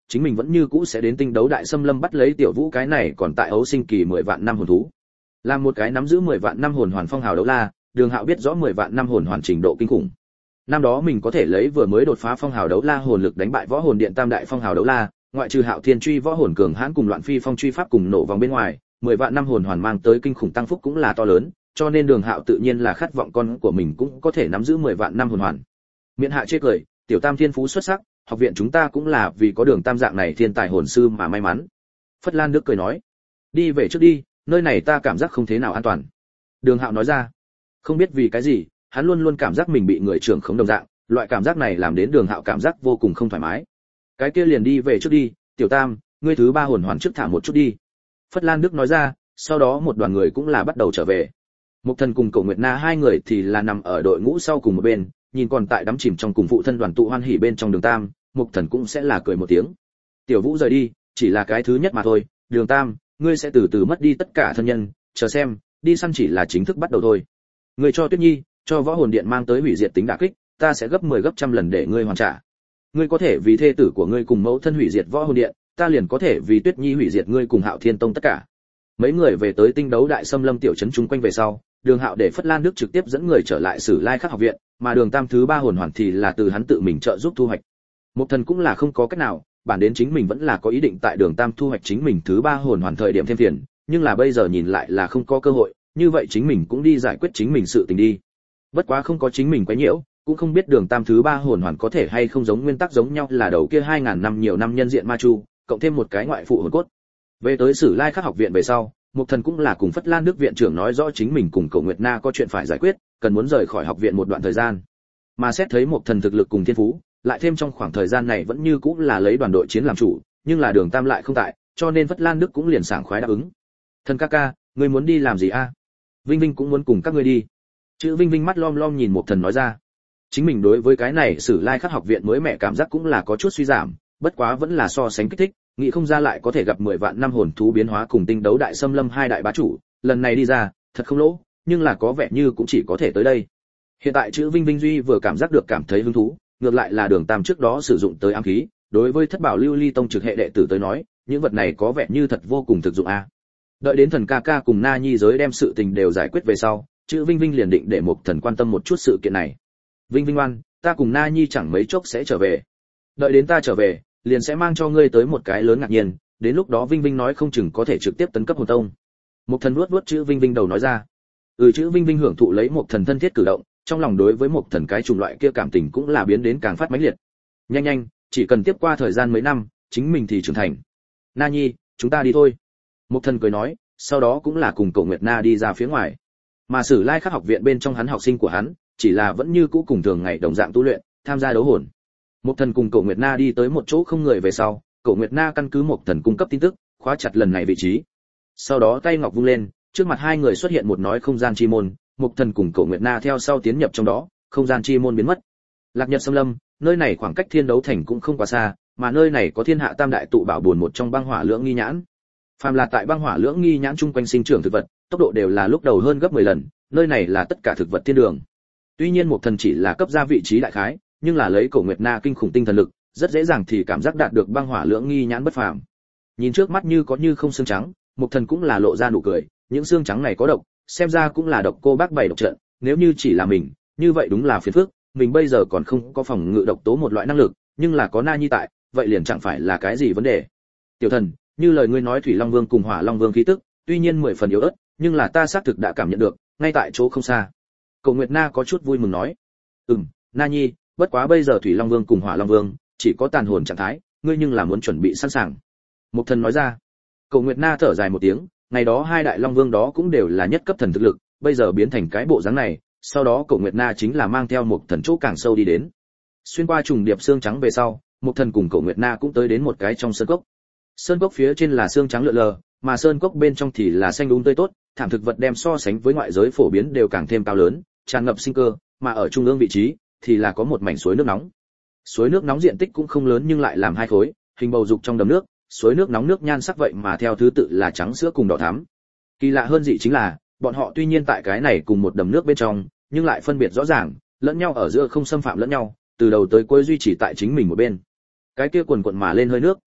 chính mình vẫn như cũ sẽ đến tinh đấu đại xâm lâm bắt lấy tiểu vũ cái này còn tại ấu sinh kỳ mười vạn năm hồn thú. Làm một cái nắm giữ mười vạn năm hồn hoàn phong hào đấu la, Đường Hạo biết rõ mười vạn năm hồn hoàn trình độ kinh khủng. Năm đó mình có thể lấy vừa mới đột phá phong hào đấu la hồn lực đánh bại võ hồn điện tam đại phong hào đấu la, ngoại trừ Hạo Thiên truy võ hồn cường hãn cùng Loạn Phi phong truy pháp cùng nổ vòng bên ngoài, mười vạn năm hồn hoàn mang tới kinh khủng tăng phúc cũng là to lớn, cho nên Đường Hạo tự nhiên là khát vọng con của mình cũng có thể nắm giữ mười vạn năm hồn hoàn. Miễn Hạ chê cười, tiểu Tam thiên phú xuất sắc, học viện chúng ta cũng là vì có Đường Tam dạng này thiên tài hồn sư mà may mắn. Phất Lan Đức cười nói, đi về trước đi, nơi này ta cảm giác không thế nào an toàn. Đường Hạo nói ra, không biết vì cái gì, hắn luôn luôn cảm giác mình bị người trưởng khống đồng dạng, loại cảm giác này làm đến Đường Hạo cảm giác vô cùng không thoải mái. Cái kia liền đi về trước đi, tiểu Tam, ngươi thứ ba hồn hoàn trước thả một chút đi. Phất Lan Đức nói ra, sau đó một đoàn người cũng là bắt đầu trở về. Mục Thần cùng Cổ Nguyệt Na hai người thì là nằm ở đội ngũ sau cùng một bên, nhìn còn tại đắm chìm trong cùng phụ thân đoàn tụ hoan hỉ bên trong Đường Tam, Mục Thần cũng sẽ là cười một tiếng. Tiểu Vũ rời đi, chỉ là cái thứ nhất mà thôi, Đường Tam, ngươi sẽ từ từ mất đi tất cả thân nhân, chờ xem, đi săn chỉ là chính thức bắt đầu thôi. Ngươi cho Tuyết Nhi, cho võ hồn điện mang tới hủy diệt tính đả kích, ta sẽ gấp mười gấp trăm lần để ngươi hoàn trả. Ngươi có thể vì thê tử của ngươi cùng mẫu thân hủy diệt võ hồn điện, ta liền có thể vì Tuyết Nhi hủy diệt ngươi cùng Hạo Thiên Tông tất cả. Mấy người về tới tinh đấu đại xâm lâm tiểu trấn chung quanh về sau, Đường Hạo để Phất Lan Đức trực tiếp dẫn người trở lại Sử Lai Khắc học viện, mà Đường Tam thứ ba hồn hoàn thì là từ hắn tự mình trợ giúp thu hoạch. Mục Thần cũng là không có cách nào, bản đến chính mình vẫn là có ý định tại Đường Tam thu hoạch chính mình thứ ba hồn hoàn thời điểm thêm tiền, nhưng là bây giờ nhìn lại là không có cơ hội, như vậy chính mình cũng đi giải quyết chính mình sự tình đi. Bất quá không có chính mình quấy nhiễu, cũng không biết Đường Tam thứ ba hồn hoàn có thể hay không giống nguyên tắc giống nhau là đầu kia hai ngàn năm nhiều năm nhân diện ma chu, cộng thêm một cái ngoại phụ hồn cốt. Về tới Sử Lai Khắc học viện về sau, Mục Thần cũng là cùng Phất Lan Đức viện trưởng nói rõ chính mình cùng Cổ Nguyệt Na có chuyện phải giải quyết, cần muốn rời khỏi học viện một đoạn thời gian. Mà xét thấy Mục Thần thực lực cùng thiên phú, lại thêm trong khoảng thời gian này vẫn như cũng là lấy đoàn đội chiến làm chủ, nhưng là Đường Tam lại không tại, cho nên Phất Lan Đức cũng liền sảng khoái đáp ứng. Thần ca ca, ngươi muốn đi làm gì a? Vinh Vinh cũng muốn cùng các ngươi đi. Chữ Vinh Vinh mắt lom lom nhìn Mục Thần nói ra. Chính mình đối với cái này Sử Lai Khắc học viện mới mẹ cảm giác cũng là có chút suy giảm, bất quá vẫn là so sánh kích thích, nghĩ không ra lại có thể gặp mười vạn năm hồn thú biến hóa cùng tinh đấu đại xâm lâm hai đại bá chủ, lần này đi ra, thật không lỗ, nhưng là có vẻ như cũng chỉ có thể tới đây. Hiện tại chữ Vinh Vinh duy vừa cảm giác được cảm thấy hứng thú, ngược lại là Đường Tam trước đó sử dụng tới ám khí, đối với Thất Bảo Lưu Ly tông trực hệ đệ tử tới nói, những vật này có vẻ như thật vô cùng thực dụng a. Đợi đến Thần ca ca cùng Na Nhi giới đem sự tình đều giải quyết về sau, chữ Vinh Vinh liền định để Mục Thần quan tâm một chút sự kiện này. Vinh Vinh ngoan, ta cùng Na Nhi chẳng mấy chốc sẽ trở về. Đợi đến ta trở về, liền sẽ mang cho ngươi tới một cái lớn ngạc nhiên, đến lúc đó Vinh Vinh nói không chừng có thể trực tiếp tấn cấp hồn tông. Mục Thần vuốt vuốt chữ Vinh Vinh đầu nói ra. Ừ, chữ Vinh Vinh hưởng thụ lấy Mục Thần thân thiết cử động, trong lòng đối với Mục Thần cái chủng loại kia cảm tình cũng là biến đến càng phát mãnh liệt. Nhanh nhanh, chỉ cần tiếp qua thời gian mấy năm, chính mình thì trưởng thành. Na Nhi, chúng ta đi thôi. Mục Thần cười nói, sau đó cũng là cùng Cổ Nguyệt Na đi ra phía ngoài. Mà Sử Lai Khắc học viện bên trong hắn học sinh của hắn, chỉ là vẫn như cũ cùng thường ngày đồng dạng tu luyện, tham gia đấu hồn. Mục Thần cùng Cổ Nguyệt Na đi tới một chỗ không người về sau, Cổ Nguyệt Na căn cứ Mục Thần cung cấp tin tức, khóa chặt lần này vị trí. Sau đó tay ngọc vung lên, trước mặt hai người xuất hiện một nói không gian chi môn, Mục Thần cùng Cổ Nguyệt Na theo sau tiến nhập trong đó, không gian chi môn biến mất. Lạc Nhật Xâm Lâm, nơi này khoảng cách Thiên Đấu Thành cũng không quá xa, mà nơi này có Thiên Hạ Tam đại tụ bảo buồn một trong băng hỏa lưỡng nghi nhãn. Phàm là tại băng hỏa lưỡng nghi nhãn chung quanh sinh trưởng thực vật, tốc độ đều là lúc đầu hơn gấp mười lần, nơi này là tất cả thực vật thiên đường. Tuy nhiên Mục Thần chỉ là cấp ra vị trí đại khái, nhưng là lấy Cổ Nguyệt Na kinh khủng tinh thần lực, rất dễ dàng thì cảm giác đạt được băng hỏa lưỡng nghi nhãn bất phàm. Nhìn trước mắt như có như không xương trắng, Mục Thần cũng là lộ ra nụ cười, những xương trắng này có độc, xem ra cũng là độc cô bác bảy độc trận, nếu như chỉ là mình, như vậy đúng là phiền phức, mình bây giờ còn không có phòng ngự độc tố một loại năng lực, nhưng là có Na Nhi tại, vậy liền chẳng phải là cái gì vấn đề. Tiểu Thần, như lời ngươi nói Thủy Long Vương cùng Hỏa Long Vương khí tức, tuy nhiên mười phần yếu ớt, nhưng là ta xác thực đã cảm nhận được, ngay tại chỗ không xa. Cổ Nguyệt Na có chút vui mừng nói, ừm, Na Nhi, bất quá bây giờ Thủy Long Vương cùng Hỏa Long Vương chỉ có tàn hồn trạng thái, ngươi nhưng là muốn chuẩn bị sẵn sàng. Mục Thần nói ra. Cổ Nguyệt Na thở dài một tiếng, ngày đó hai đại Long Vương đó cũng đều là nhất cấp thần thực lực, bây giờ biến thành cái bộ dáng này, sau đó Cổ Nguyệt Na chính là mang theo Mục Thần chỗ càng sâu đi đến. Xuyên qua trùng điệp xương trắng về sau, Mục Thần cùng Cổ Nguyệt Na cũng tới đến một cái trong sơn cốc. Sơn cốc phía trên là xương trắng lượn lờ, mà sơn cốc bên trong thì là xanh um tươi tốt, thảm thực vật đem so sánh với ngoại giới phổ biến đều càng thêm cao lớn, tràn ngập sinh cơ, mà ở trung ương vị trí thì là có một mảnh suối nước nóng. Suối nước nóng diện tích cũng không lớn nhưng lại làm hai khối, hình bầu dục trong đầm nước, suối nước nóng nước nhan sắc vậy mà theo thứ tự là trắng sữa cùng đỏ thắm. Kỳ lạ hơn dị chính là, bọn họ tuy nhiên tại cái này cùng một đầm nước bên trong, nhưng lại phân biệt rõ ràng, lẫn nhau ở giữa không xâm phạm lẫn nhau, từ đầu tới cuối duy trì tại chính mình một bên. Cái kia quần quần mà lên hơi nước,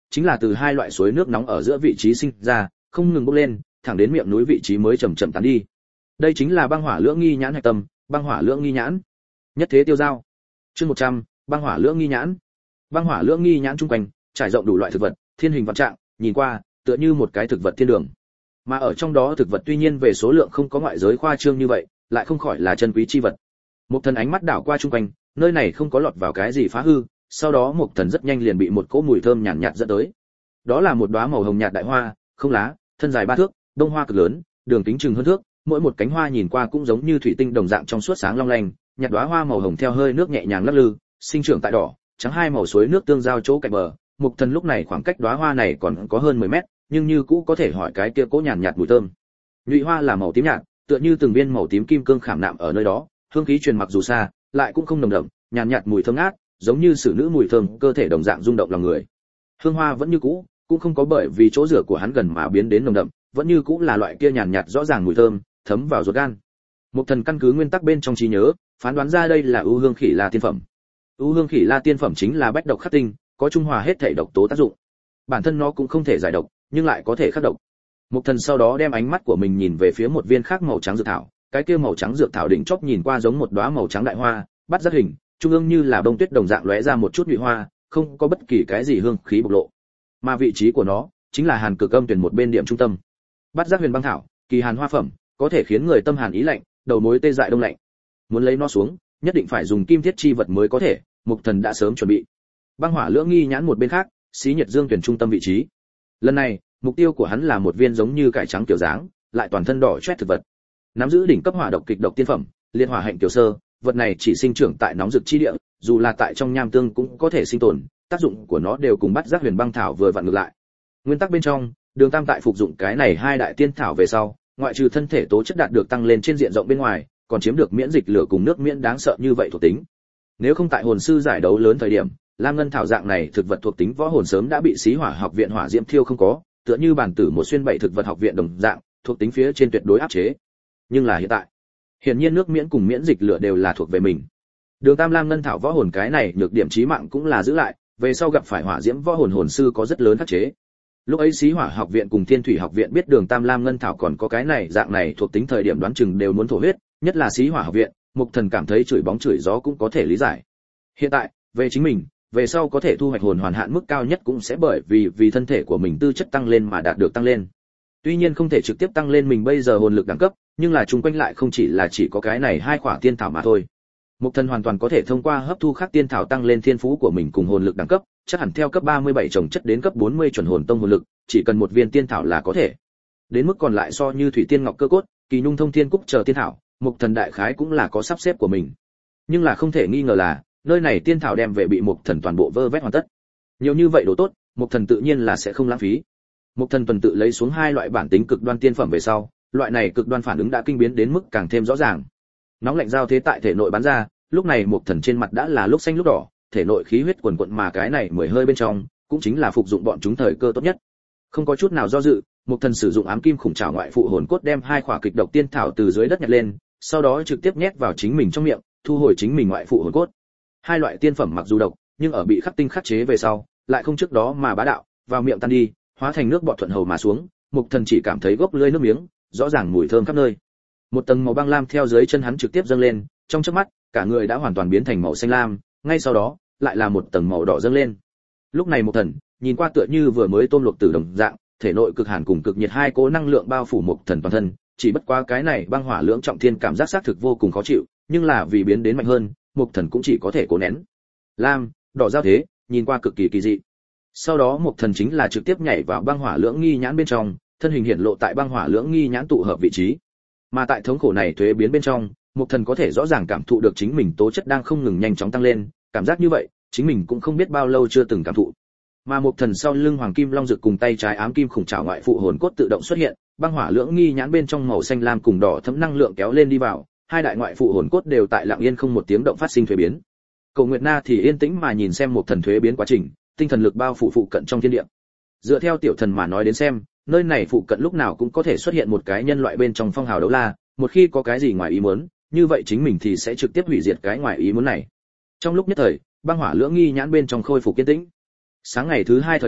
chính là từ hai loại suối nước nóng ở giữa vị trí sinh ra, không ngừng bốc lên, thẳng đến miệng núi vị trí mới chậm chậm tán đi. Đây chính là băng hỏa lưỡng nghi nhãn hạch tâm, băng hỏa lưỡng nghi nhãn. Nhất thế tiêu giao. Chương một trăm, băng hỏa lưỡng nghi nhãn. Băng hỏa lưỡng nghi nhãn trung quanh, trải rộng đủ loại thực vật, thiên hình vạn trạng, nhìn qua, tựa như một cái thực vật thiên đường. Mà ở trong đó thực vật tuy nhiên về số lượng không có ngoại giới khoa trương như vậy, lại không khỏi là chân quý chi vật. Một thần ánh mắt đảo qua trung quanh, nơi này không có lọt vào cái gì phá hư, sau đó một thần rất nhanh liền bị một cỗ mùi thơm nhàn nhạt, nhạt dẫn tới. Đó là một đóa màu hồng nhạt đại hoa, không lá, thân dài ba thước, bông hoa cực lớn, đường kính chừng hơn thước, mỗi một cánh hoa nhìn qua cũng giống như thủy tinh đồng dạng trong suốt sáng long lanh, nhạt đóa hoa màu hồng theo hơi nước nhẹ nhàng lắc lư, sinh trưởng tại đỏ, trắng hai màu suối nước tương giao chỗ cạnh bờ. Mục thần lúc này khoảng cách đóa hoa này còn có hơn mười mét, nhưng như cũ có thể hỏi cái kia cỗ nhàn nhạt mùi thơm. Nhụy hoa là màu tím nhạt, tựa như từng viên màu tím kim cương khảm nạm ở nơi đó, hương khí truyền mặc dù xa, lại cũng không nồng đậm, nhàn nhạt mùi thơm ngát, giống như sử nữ mùi thơm cơ thể đồng dạng rung động lòng người. Hương hoa vẫn như cũ, cũng không có bởi vì chỗ rửa của hắn gần mà biến đến nồng đậm, vẫn như cũ là loại kia nhàn nhạt rõ ràng mùi thơm, thấm vào ruột gan. Mục thần căn cứ nguyên tắc bên trong trí nhớ, phán đoán ra đây là ưu hương khỉ la tiên phẩm. Ưu hương khỉ la tiên phẩm chính là bách độc khắc tinh, có trung hòa hết thể độc tố tác dụng. Bản thân nó cũng không thể giải độc, nhưng lại có thể khắc độc. Mục thần sau đó đem ánh mắt của mình nhìn về phía một viên khác màu trắng dược thảo, cái kia màu trắng dược thảo đỉnh chóp nhìn qua giống một đóa màu trắng đại hoa, bắt giác hình, trung ương như là bông tuyết đồng dạng lóe ra một chút nhụy hoa, không có bất kỳ cái gì hương khí bộc lộ. Mà vị trí của nó chính là hàn cực âm tuyển một bên điểm trung tâm. Bắt giác huyền băng thảo, kỳ hàn hoa phẩm, có thể khiến người tâm hàn ý lạnh, đầu mối tê dại đông lạnh. Muốn lấy nó xuống, nhất định phải dùng kim thiết chi vật mới có thể, Mục thần đã sớm chuẩn bị. Băng hỏa lưỡng nghi nhãn một bên khác, xí nhiệt dương tuyển trung tâm vị trí. Lần này, mục tiêu của hắn là một viên giống như cải trắng kiểu dáng, lại toàn thân đỏ chét thực vật. Nắm giữ đỉnh cấp hỏa độc kịch độc tiên phẩm, liên hỏa hạnh tiểu sơ, vật này chỉ sinh trưởng tại nóng rực chi địa, dù là tại trong nham tương cũng có thể sinh tồn, tác dụng của nó đều cùng bắt giác huyền băng thảo vừa vặn ngược lại. Nguyên tắc bên trong, Đường Tam tại phục dụng cái này hai đại tiên thảo về sau, ngoại trừ thân thể tố chất đạt được tăng lên trên diện rộng bên ngoài, còn chiếm được miễn dịch lửa cùng nước miễn đáng sợ như vậy thuộc tính. Nếu không tại hồn sư giải đấu lớn thời điểm, lam ngân thảo dạng này thực vật thuộc tính võ hồn sớm đã bị xí hỏa học viện hỏa diễm thiêu không có, tựa như bản tử một xuyên bảy thực vật học viện đồng dạng, thuộc tính phía trên tuyệt đối áp chế. Nhưng là hiện tại, hiển nhiên nước miễn cùng miễn dịch lửa đều là thuộc về mình. Đường Tam lam ngân thảo võ hồn cái này nhược điểm chí mạng cũng là giữ lại, về sau gặp phải hỏa diễm võ hồn hồn sư có rất lớn áp chế. Lúc ấy xí hỏa học viện cùng thiên thủy học viện biết Đường Tam lam ngân thảo còn có cái này dạng này thuộc tính thời điểm đoán chừng đều muốn thổ huyết, nhất là xí hỏa học viện, Mục thần cảm thấy chửi bóng chửi gió cũng có thể lý giải. Hiện tại, về chính mình, về sau có thể thu hoạch hồn hoàn hạn mức cao nhất cũng sẽ bởi vì vì thân thể của mình tư chất tăng lên mà đạt được tăng lên. Tuy nhiên không thể trực tiếp tăng lên mình bây giờ hồn lực đẳng cấp, nhưng là chung quanh lại không chỉ là chỉ có cái này hai khỏa tiên thảo mà thôi. Mục thần hoàn toàn có thể thông qua hấp thu khác tiên thảo tăng lên thiên phú của mình cùng hồn lực đẳng cấp, chắc hẳn theo cấp ba mươi bảy trồng chất đến cấp bốn mươi chuẩn hồn tông hồn lực, chỉ cần một viên tiên thảo là có thể. Đến mức còn lại so như thủy tiên ngọc cơ cốt, kỳ nhung thông thiên cúc chờ tiên thảo, Mục thần đại khái cũng là có sắp xếp của mình. Nhưng là không thể nghi ngờ là, nơi này tiên thảo đem về bị Mục thần toàn bộ vơ vét hoàn tất. Nhiều như vậy đồ tốt, Mục thần tự nhiên là sẽ không lãng phí. Mục thần tuần tự lấy xuống hai loại bản tính cực đoan tiên phẩm về sau, loại này cực đoan phản ứng đã kinh biến đến mức càng thêm rõ ràng. Nóng lạnh giao thế tại thể nội bắn ra, lúc này Mục thần trên mặt đã là lúc xanh lúc đỏ, thể nội khí huyết quần quật mà cái này mười hơi bên trong, cũng chính là phục dụng bọn chúng thời cơ tốt nhất. Không có chút nào do dự, Mục thần sử dụng ám kim khủng trảo ngoại phụ hồn cốt đem hai khỏa kịch độc tiên thảo từ dưới đất nhặt lên, sau đó trực tiếp nhét vào chính mình trong miệng, thu hồi chính mình ngoại phụ hồn cốt. Hai loại tiên phẩm mặc dù độc, nhưng ở bị khắc tinh khắc chế về sau, lại không trước đó mà bá đạo, vào miệng tan đi, hóa thành nước bọt thuận hầu mà xuống. Mục thần chỉ cảm thấy gốc lưỡi nước miếng, rõ ràng mùi thơm khắp nơi. Một tầng màu băng lam theo dưới chân hắn trực tiếp dâng lên, trong chớp mắt, cả người đã hoàn toàn biến thành màu xanh lam, ngay sau đó, lại là một tầng màu đỏ dâng lên. Lúc này Mục thần, nhìn qua tựa như vừa mới tôm luộc tử đồng dạng, thể nội cực hàn cùng cực nhiệt hai cỗ năng lượng bao phủ Mục thần toàn thân, chỉ bất quá cái này băng hỏa lưỡng trọng thiên cảm giác xác thực vô cùng khó chịu, nhưng là vì biến đến mạnh hơn, Mục thần cũng chỉ có thể cố nén. Lam, đỏ giao thế, nhìn qua cực kỳ kỳ dị. Sau đó Mục thần chính là trực tiếp nhảy vào băng hỏa lưỡng nghi nhãn bên trong, thân hình hiện lộ tại băng hỏa lưỡng nghi nhãn tụ hợp vị trí. Mà tại thống khổ này thuế biến bên trong, Mục thần có thể rõ ràng cảm thụ được chính mình tố chất đang không ngừng nhanh chóng tăng lên, cảm giác như vậy, chính mình cũng không biết bao lâu chưa từng cảm thụ. Mà Mục thần sau lưng hoàng kim long dược cùng tay trái ám kim khủng trảo ngoại phụ hồn cốt tự động xuất hiện, băng hỏa lưỡng nghi nhãn bên trong màu xanh lam cùng đỏ thấm năng lượng kéo lên đi vào, hai đại ngoại phụ hồn cốt đều tại lặng yên không một tiếng động phát sinh thuế biến. Cầu Nguyệt Na thì yên tĩnh mà nhìn xem Mục thần thuế biến quá trình, tinh thần lực bao phủ phụ cận trong thiên địa. Dựa theo tiểu thần mà nói đến xem, nơi này phụ cận lúc nào cũng có thể xuất hiện một cái nhân loại bên trong phong hào đấu la, một khi có cái gì ngoài ý muốn, như vậy chính mình thì sẽ trực tiếp hủy diệt cái ngoài ý muốn này. Trong lúc nhất thời, băng hỏa lưỡng nghi nhãn bên trong khôi phục kiên tĩnh. Sáng ngày thứ hai thời điểm,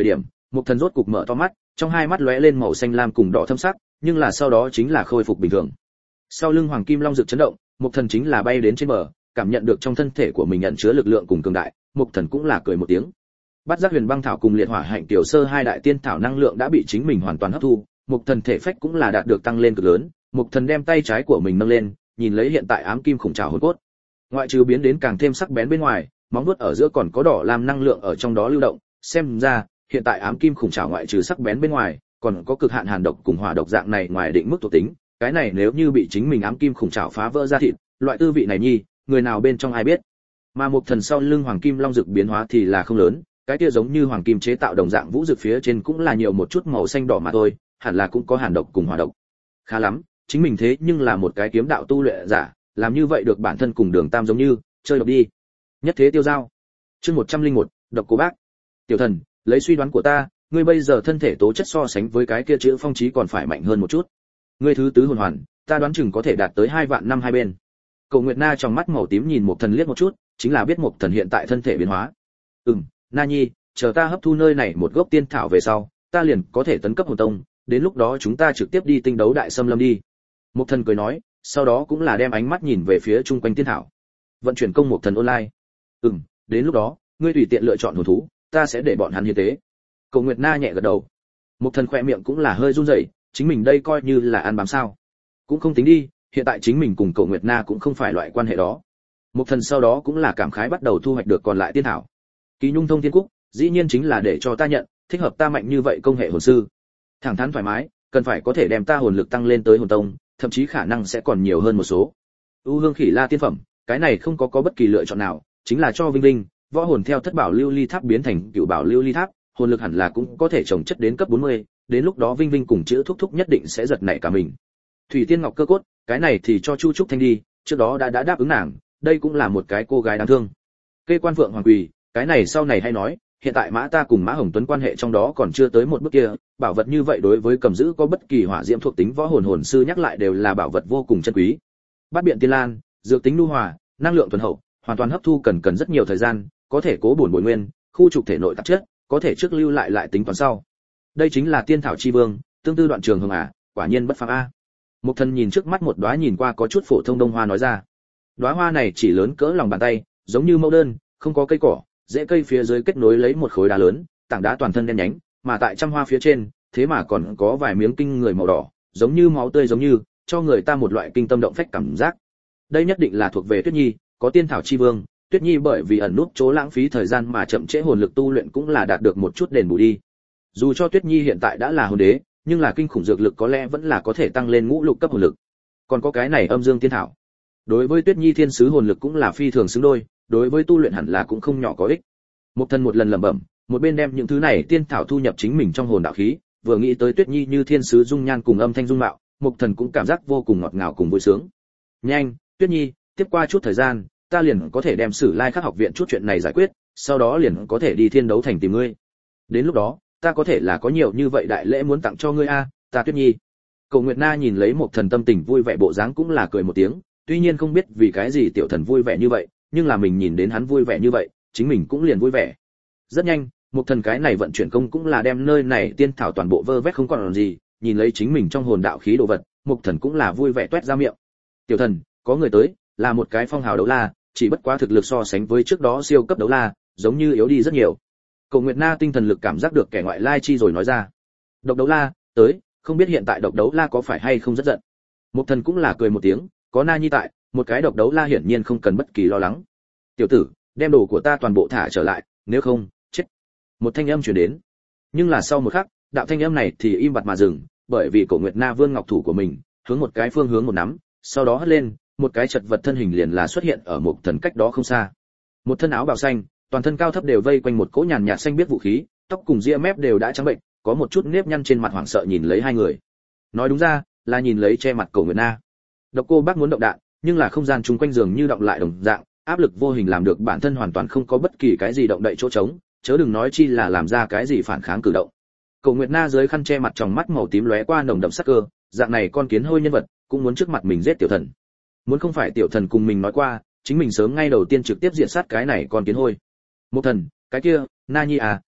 Mục Thần rốt cục mở to mắt, trong hai mắt lóe lên màu xanh lam cùng đỏ thâm sắc, nhưng là sau đó chính là khôi phục bình thường. Sau lưng Hoàng Kim Long rực chấn động, Mục Thần chính là bay đến trên bờ, cảm nhận được trong thân thể của mình nhận chứa lực lượng cùng cường đại, Mục Thần cũng là cười một tiếng. Bát Giác Huyền Băng Thảo cùng Liệt Hỏa Hạnh Tiểu Sơ hai đại tiên thảo năng lượng đã bị chính mình hoàn toàn hấp thu, Mục Thần thể phách cũng là đạt được tăng lên cực lớn, Mục Thần đem tay trái của mình nâng lên, nhìn lấy hiện tại ám kim khủng trảo hồn cốt. Ngoại trừ biến đến càng thêm sắc bén bên ngoài, móng vuốt ở giữa còn có đỏ làm năng lượng ở trong đó lưu động, xem ra, hiện tại ám kim khủng trảo ngoại trừ sắc bén bên ngoài, còn có cực hạn hàn độc cùng hỏa độc dạng này ngoài định mức thuộc tính, cái này nếu như bị chính mình ám kim khủng trảo phá vỡ ra thịt, loại tư vị này nhi, người nào bên trong ai biết. Mà Mục Thần sau lưng Hoàng Kim Long dực biến hóa thì là không lớn, cái kia giống như hoàng kim chế tạo đồng dạng vũ dực phía trên cũng là nhiều một chút màu xanh đỏ mà thôi, hẳn là cũng có hàn độc cùng hỏa độc. Khá lắm, chính mình thế nhưng là một cái kiếm đạo tu luyện giả, làm như vậy được bản thân cùng Đường Tam giống như, chơi độc đi. Nhất thế tiêu giao. Chương một trăm lẻ một, độc cô bác. Tiểu thần, lấy suy đoán của ta, ngươi bây giờ thân thể tố chất so sánh với cái kia chữ phong chí còn phải mạnh hơn một chút. Ngươi thứ tứ hồn hoàn, ta đoán chừng có thể đạt tới hai vạn năm hai bên. Cổ Nguyệt Na trong mắt màu tím nhìn Mục Thần liếc một chút, chính là biết Mục Thần hiện tại thân thể biến hóa. Ừm, Na Nhi, chờ ta hấp thu nơi này một gốc tiên thảo về sau, ta liền có thể tấn cấp hồn tông, đến lúc đó chúng ta trực tiếp đi tinh đấu đại xâm lâm đi. Mục Thần cười nói, sau đó cũng là đem ánh mắt nhìn về phía chung quanh tiên thảo. Vận chuyển công Mục Thần online. Ừm, đến lúc đó, ngươi tùy tiện lựa chọn hồn thú, ta sẽ để bọn hắn hiến tế. Cổ Nguyệt Na nhẹ gật đầu. Mục Thần khẽ miệng cũng là hơi run rẩy, chính mình đây coi như là ăn bám sao? Cũng không tính đi, hiện tại chính mình cùng Cổ Nguyệt Na cũng không phải loại quan hệ đó. Mục Thần sau đó cũng là cảm khái bắt đầu thu hoạch được còn lại tiên thảo. Kỳ Nhung Thông Thiên Cúc, dĩ nhiên chính là để cho ta nhận, thích hợp ta mạnh như vậy công hệ hồn sư. Thẳng thắn thoải mái, cần phải có thể đem ta hồn lực tăng lên tới hồn tông, thậm chí khả năng sẽ còn nhiều hơn một số. U Hương Khỉ La tiên phẩm, cái này không có có bất kỳ lựa chọn nào, chính là cho Vinh Linh, võ hồn theo thất bảo lưu ly tháp biến thành cửu bảo lưu ly tháp, hồn lực hẳn là cũng có thể trồng chất đến cấp bốn mươi, đến lúc đó Vinh Vinh cùng chữ thúc thúc nhất định sẽ giật nảy cả mình. Thủy Tiên Ngọc Cơ Cốt, cái này thì cho Chu Trúc Thanh đi, trước đó đã đã đáp ứng nàng, đây cũng là một cái cô gái đáng thương. Kê Quan Phượng Hoàng Quỳ, cái này sau này hay nói, hiện tại Mã ta cùng Mã Hồng Tuấn quan hệ trong đó còn chưa tới một bước kia, bảo vật như vậy đối với cầm giữ có bất kỳ hỏa diễm thuộc tính võ hồn hồn sư nhắc lại đều là bảo vật vô cùng chân quý. Bát Biện Tiên Lan, dược tính nhu hòa, năng lượng thuần hậu, hoàn toàn hấp thu cần cần rất nhiều thời gian, có thể cố bổn bồi nguyên, khu trục thể nội tạp chất, có thể trước lưu lại lại tính toán sau. Đây chính là tiên thảo chi vương, tương tư đoạn trường hồng à, quả nhiên bất phàm a. Mục Thần nhìn trước mắt một đóa nhìn qua có chút phổ thông đông hoa nói ra. Đóa hoa này chỉ lớn cỡ lòng bàn tay, giống như mẫu đơn, không có cây cỏ, rễ cây phía dưới kết nối lấy một khối đá lớn, tảng đá toàn thân đen nhánh, mà tại trăm hoa phía trên, thế mà còn có vài miếng kinh người màu đỏ, giống như máu tươi giống như, cho người ta một loại kinh tâm động phách cảm giác. Đây nhất định là thuộc về Tuyết Nhi, có tiên thảo chi vương, Tuyết Nhi bởi vì ẩn nút chỗ lãng phí thời gian mà chậm trễ hồn lực tu luyện cũng là đạt được một chút đền bù đi. Dù cho Tuyết Nhi hiện tại đã là hồn đế, nhưng là kinh khủng dược lực có lẽ vẫn là có thể tăng lên ngũ lục cấp hồn lực. Còn có cái này âm dương tiên thảo. Đối với Tuyết Nhi thiên sứ hồn lực cũng là phi thường xứng đôi, đối với tu luyện hẳn là cũng không nhỏ có ích. Một thân một lần lẩm bẩm, một bên đem những thứ này tiên thảo thu nhập chính mình trong hồn đạo khí, vừa nghĩ tới Tuyết Nhi như thiên sứ dung nhan cùng âm thanh dung mạo, Mục Thần cũng cảm giác vô cùng ngọt ngào cùng vui sướng. Nhanh, Tuyết Nhi, tiếp qua chút thời gian, ta liền có thể đem Sử Lai Khắc học viện chút chuyện này giải quyết, sau đó liền có thể đi Thiên Đấu Thành tìm ngươi. Đến lúc đó, ta có thể là có nhiều như vậy đại lễ muốn tặng cho ngươi a, ta Tuyết Nhi. Cổ Nguyệt Na nhìn lấy Mục Thần tâm tình vui vẻ bộ dáng cũng là cười một tiếng, tuy nhiên không biết vì cái gì tiểu thần vui vẻ như vậy, nhưng là mình nhìn đến hắn vui vẻ như vậy, chính mình cũng liền vui vẻ. Rất nhanh, Mục Thần cái này vận chuyển công cũng là đem nơi này tiên thảo toàn bộ vơ vét không còn gì, nhìn lấy chính mình trong hồn đạo khí đồ vật, Mục Thần cũng là vui vẻ toét ra miệng. Tiểu thần, có người tới, là một cái phong hào đấu la, chỉ bất quá thực lực so sánh với trước đó siêu cấp đấu la, giống như yếu đi rất nhiều. Cổ Nguyệt Na tinh thần lực cảm giác được kẻ ngoại lai chi rồi nói ra. Độc đấu la, tới, không biết hiện tại độc đấu la có phải hay không rất giận. Mục Thần cũng là cười một tiếng, có Na Nhi tại, một cái độc đấu la hiển nhiên không cần bất kỳ lo lắng. Tiểu tử, đem đồ của ta toàn bộ thả trở lại, nếu không, chết. Một thanh âm truyền đến. Nhưng là sau một khắc, đạo thanh âm này thì im bặt mà dừng, bởi vì Cổ Nguyệt Na vươn ngọc thủ của mình, hướng một cái phương hướng một nắm, sau đó hất lên, một cái chật vật thân hình liền là xuất hiện ở Mục Thần cách đó không xa. Một thân áo bào xanh, toàn thân cao thấp đều vây quanh một cỗ nhàn nhạt xanh biết vũ khí, tóc cùng ria mép đều đã trắng bệnh, có một chút nếp nhăn trên mặt hoảng sợ nhìn lấy hai người. Nói đúng ra, là nhìn lấy che mặt Cổ Nguyệt Na. Độc Cô Bác muốn động đạn, nhưng là không gian chung quanh giường như động lại đồng dạng, áp lực vô hình làm được bản thân hoàn toàn không có bất kỳ cái gì động đậy chỗ trống, chớ đừng nói chi là làm ra cái gì phản kháng cử động. Cổ Nguyệt Na dưới khăn che mặt trong mắt màu tím lóe qua nồng đậm sắc cơ, dạng này con kiến hôi nhân vật, cũng muốn trước mặt mình giết tiểu thần. Muốn không phải tiểu thần cùng mình nói qua, chính mình sớm ngay đầu tiên trực tiếp diện sát cái này con kiến hôi. Một thần, cái kia, Na Nhi à,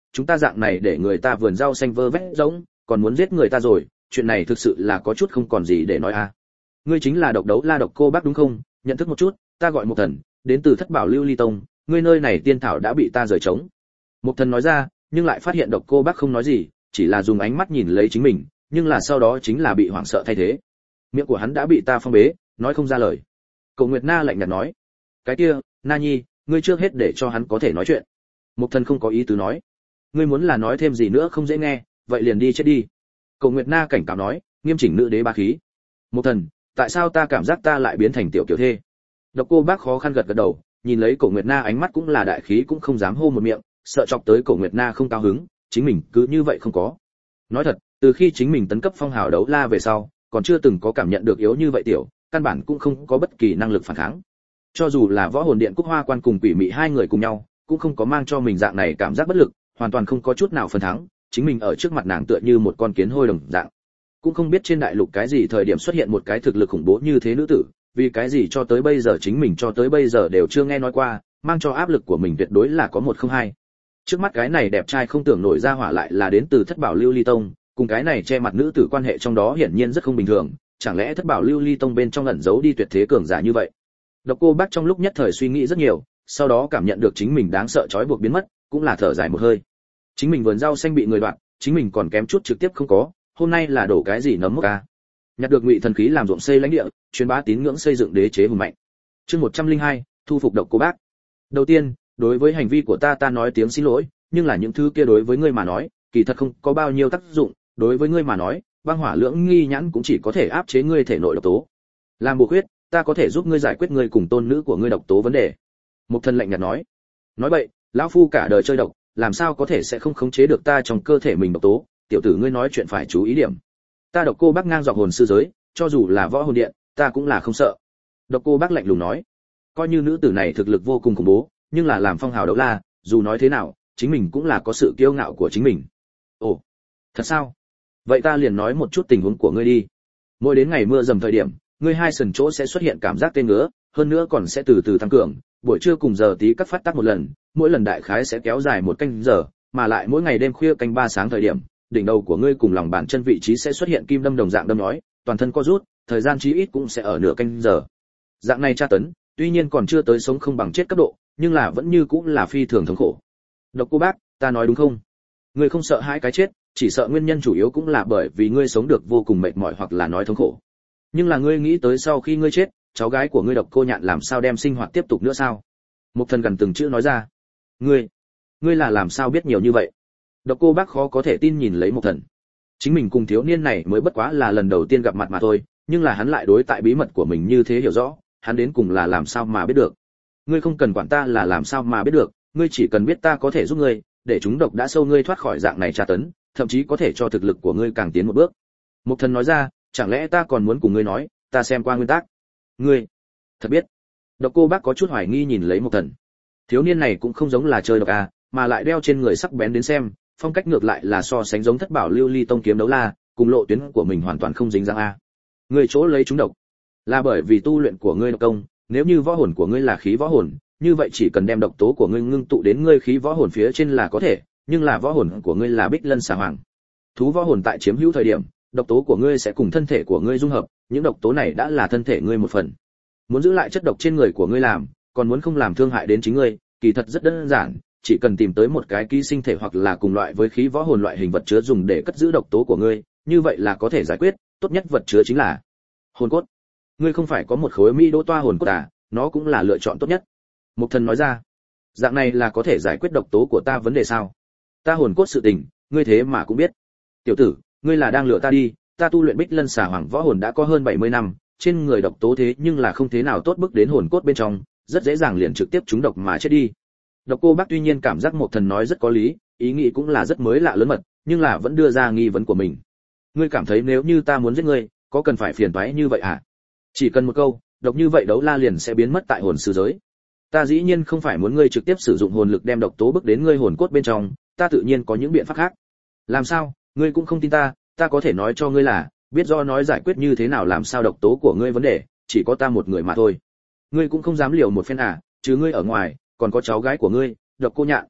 chúng ta dạng này để người ta vườn rau xanh vơ vét rỗng, còn muốn giết người ta rồi, chuyện này thực sự là có chút không còn gì để nói à. Ngươi chính là độc đấu la độc cô bác đúng không? Nhận thức một chút, ta gọi Mục Thần, đến từ Thất Bảo Lưu Ly Tông, ngươi nơi này tiên thảo đã bị ta rời trống. Mục Thần nói ra, nhưng lại phát hiện độc cô bác không nói gì, chỉ là dùng ánh mắt nhìn lấy chính mình, nhưng là sau đó chính là bị hoảng sợ thay thế. Miệng của hắn đã bị ta phong bế, nói không ra lời. Cổ Nguyệt Na lạnh nhạt nói, cái kia, Na Nhi, ngươi trước hết để cho hắn có thể nói chuyện. Mục Thần không có ý tứ nói, ngươi muốn là nói thêm gì nữa không dễ nghe, vậy liền đi chết đi. Cổ Nguyệt Na cảnh cáo nói, nghiêm chỉnh nữ đế bá khí. Mục Thần, tại sao ta cảm giác ta lại biến thành tiểu kiểu thê? Độc cô bác khó khăn gật gật đầu, nhìn lấy Cổ Nguyệt Na ánh mắt cũng là đại khí cũng không dám hô một miệng, sợ chọc tới Cổ Nguyệt Na không cao hứng, chính mình cứ như vậy không có. Nói thật, từ khi chính mình tấn cấp phong hào đấu la về sau, còn chưa từng có cảm nhận được yếu như vậy tiểu, căn bản cũng không có bất kỳ năng lực phản kháng. Cho dù là võ hồn điện Cúc Hoa Quan cùng Quỷ Mị hai người cùng nhau, cũng không có mang cho mình dạng này cảm giác bất lực, hoàn toàn không có chút nào phần thắng, chính mình ở trước mặt nàng tựa như một con kiến hôi đồng dạng. Cũng không biết trên đại lục cái gì thời điểm xuất hiện một cái thực lực khủng bố như thế nữ tử, vì cái gì cho tới bây giờ chính mình cho tới bây giờ đều chưa nghe nói qua, mang cho áp lực của mình tuyệt đối là có một không hai. Trước mắt cái này đẹp trai không tưởng nổi ra hỏa lại là đến từ Thất Bảo Lưu Ly Tông, cùng cái này che mặt nữ tử quan hệ trong đó hiển nhiên rất không bình thường, chẳng lẽ Thất Bảo Lưu Ly Tông bên trong ẩn giấu đi tuyệt thế cường giả như vậy? Độc Cô Bác trong lúc nhất thời suy nghĩ rất nhiều, sau đó cảm nhận được chính mình đáng sợ trói buộc biến mất, cũng là thở dài một hơi. Chính mình vườn rau xanh bị người đoạt, chính mình còn kém chút trực tiếp không có, hôm nay là đổ cái gì nấm mốc a. Nhặt được Ngụy thần khí làm ruộng xây lãnh địa, truyền bá tín ngưỡng xây dựng đế chế hùng mạnh. Chương một trăm lẻ hai, thu phục Độc Cô Bác. Đầu tiên, đối với hành vi của ta ta nói tiếng xin lỗi, nhưng là những thứ kia đối với ngươi mà nói, kỳ thật không có bao nhiêu tác dụng, đối với ngươi mà nói, băng hỏa lưỡng nghi nhãn cũng chỉ có thể áp chế ngươi thể nội độc tố. Làm bổ khuyết, ta có thể giúp ngươi giải quyết ngươi cùng tôn nữ của ngươi độc tố vấn đề. Mục Thần lạnh nhạt nói. Nói vậy, lão phu cả đời chơi độc, làm sao có thể sẽ không khống chế được ta trong cơ thể mình độc tố, tiểu tử ngươi nói chuyện phải chú ý điểm. Ta Độc Cô Bác ngang dọc hồn sư giới, cho dù là võ hồn điện, ta cũng là không sợ. Độc Cô Bác lạnh lùng nói. Coi như nữ tử này thực lực vô cùng khủng bố, nhưng là làm phong hào đấu la, dù nói thế nào, chính mình cũng là có sự kiêu ngạo của chính mình. Ồ, thật sao? Vậy ta liền nói một chút tình huống của ngươi đi. Mỗi đến ngày mưa dầm thời điểm, ngươi hai sườn chỗ sẽ xuất hiện cảm giác tê ngứa, hơn nữa còn sẽ từ từ tăng cường, buổi trưa cùng giờ tí các phát tác một lần, mỗi lần đại khái sẽ kéo dài một canh giờ, mà lại mỗi ngày đêm khuya canh ba sáng thời điểm, đỉnh đầu của ngươi cùng lòng bàn chân vị trí sẽ xuất hiện kim đâm đồng dạng đâm nhói, toàn thân co rút, thời gian chí ít cũng sẽ ở nửa canh giờ. Dạng này tra tấn, tuy nhiên còn chưa tới sống không bằng chết cấp độ, nhưng là vẫn như cũng là phi thường thống khổ. Độc Cô Bác, ta nói đúng không? Ngươi không sợ hai cái chết, chỉ sợ nguyên nhân chủ yếu cũng là bởi vì ngươi sống được vô cùng mệt mỏi hoặc là nói thống khổ. Nhưng là ngươi nghĩ tới sau khi ngươi chết, cháu gái của ngươi Độc Cô Nhạn làm sao đem sinh hoạt tiếp tục nữa sao? Mục Thần gần từng chữ nói ra. Ngươi, ngươi là làm sao biết nhiều như vậy? Độc Cô Bác khó có thể tin nhìn lấy Mục Thần. Chính mình cùng thiếu niên này mới bất quá là lần đầu tiên gặp mặt mà thôi, nhưng là hắn lại đối tại bí mật của mình như thế hiểu rõ, hắn đến cùng là làm sao mà biết được? Ngươi không cần quản ta là làm sao mà biết được, ngươi chỉ cần biết ta có thể giúp ngươi, để chúng độc đã sâu ngươi thoát khỏi dạng này tra tấn, thậm chí có thể cho thực lực của ngươi càng tiến một bước. Mục Thần nói ra, chẳng lẽ ta còn muốn cùng ngươi nói, ta xem qua nguyên tắc. Ngươi, thật biết. Độc Cô Bác có chút hoài nghi nhìn lấy Mục Thần. Thiếu niên này cũng không giống là chơi độc à, mà lại đeo trên người sắc bén đến xem, phong cách ngược lại là so sánh giống Thất Bảo Lưu Ly Tông kiếm đấu la, cùng lộ tuyến của mình hoàn toàn không dính dáng a. Ngươi chỗ lấy chúng độc, là bởi vì tu luyện của ngươi độc công, nếu như võ hồn của ngươi là khí võ hồn, như vậy chỉ cần đem độc tố của ngươi ngưng tụ đến ngươi khí võ hồn phía trên là có thể, nhưng là võ hồn của ngươi là Bích Lân Xà Hoàng. Thú võ hồn tại chiếm hữu thời điểm, độc tố của ngươi sẽ cùng thân thể của ngươi dung hợp, những độc tố này đã là thân thể ngươi một phần. Muốn giữ lại chất độc trên người của ngươi làm, còn muốn không làm thương hại đến chính ngươi, kỳ thật rất đơn giản, chỉ cần tìm tới một cái ký sinh thể hoặc là cùng loại với khí võ hồn loại hình vật chứa dùng để cất giữ độc tố của ngươi, như vậy là có thể giải quyết, tốt nhất vật chứa chính là hồn cốt. Ngươi không phải có một khối mỹ đỗ toa hồn cốt à, nó cũng là lựa chọn tốt nhất. Mục Thần nói ra, dạng này là có thể giải quyết độc tố của ta vấn đề sao? Ta hồn cốt sự tình, ngươi thế mà cũng biết. Tiểu tử, ngươi là đang lừa ta đi, ta tu luyện Bích Lân Xà Hoàng võ hồn đã có hơn bảy mươi năm, trên người độc tố thế nhưng là không thế nào tốt bức đến hồn cốt bên trong, rất dễ dàng liền trực tiếp trúng độc mà chết đi. Độc Cô Bác tuy nhiên cảm giác Mục Thần nói rất có lý, ý nghĩ cũng là rất mới lạ lớn mật, nhưng là vẫn đưa ra nghi vấn của mình. Ngươi cảm thấy nếu như ta muốn giết ngươi, có cần phải phiền toái như vậy à? Chỉ cần một câu, độc như vậy đấu la liền sẽ biến mất tại hồn sư giới. Ta dĩ nhiên không phải muốn ngươi trực tiếp sử dụng hồn lực đem độc tố bức đến ngươi hồn cốt bên trong, ta tự nhiên có những biện pháp khác. Làm sao? Ngươi cũng không tin ta, ta có thể nói cho ngươi là, biết do nói giải quyết như thế nào làm sao độc tố của ngươi vấn đề, chỉ có ta một người mà thôi. Ngươi cũng không dám liều một phen à, chứ ngươi ở ngoài, còn có cháu gái của ngươi, Độc Cô Nhạn.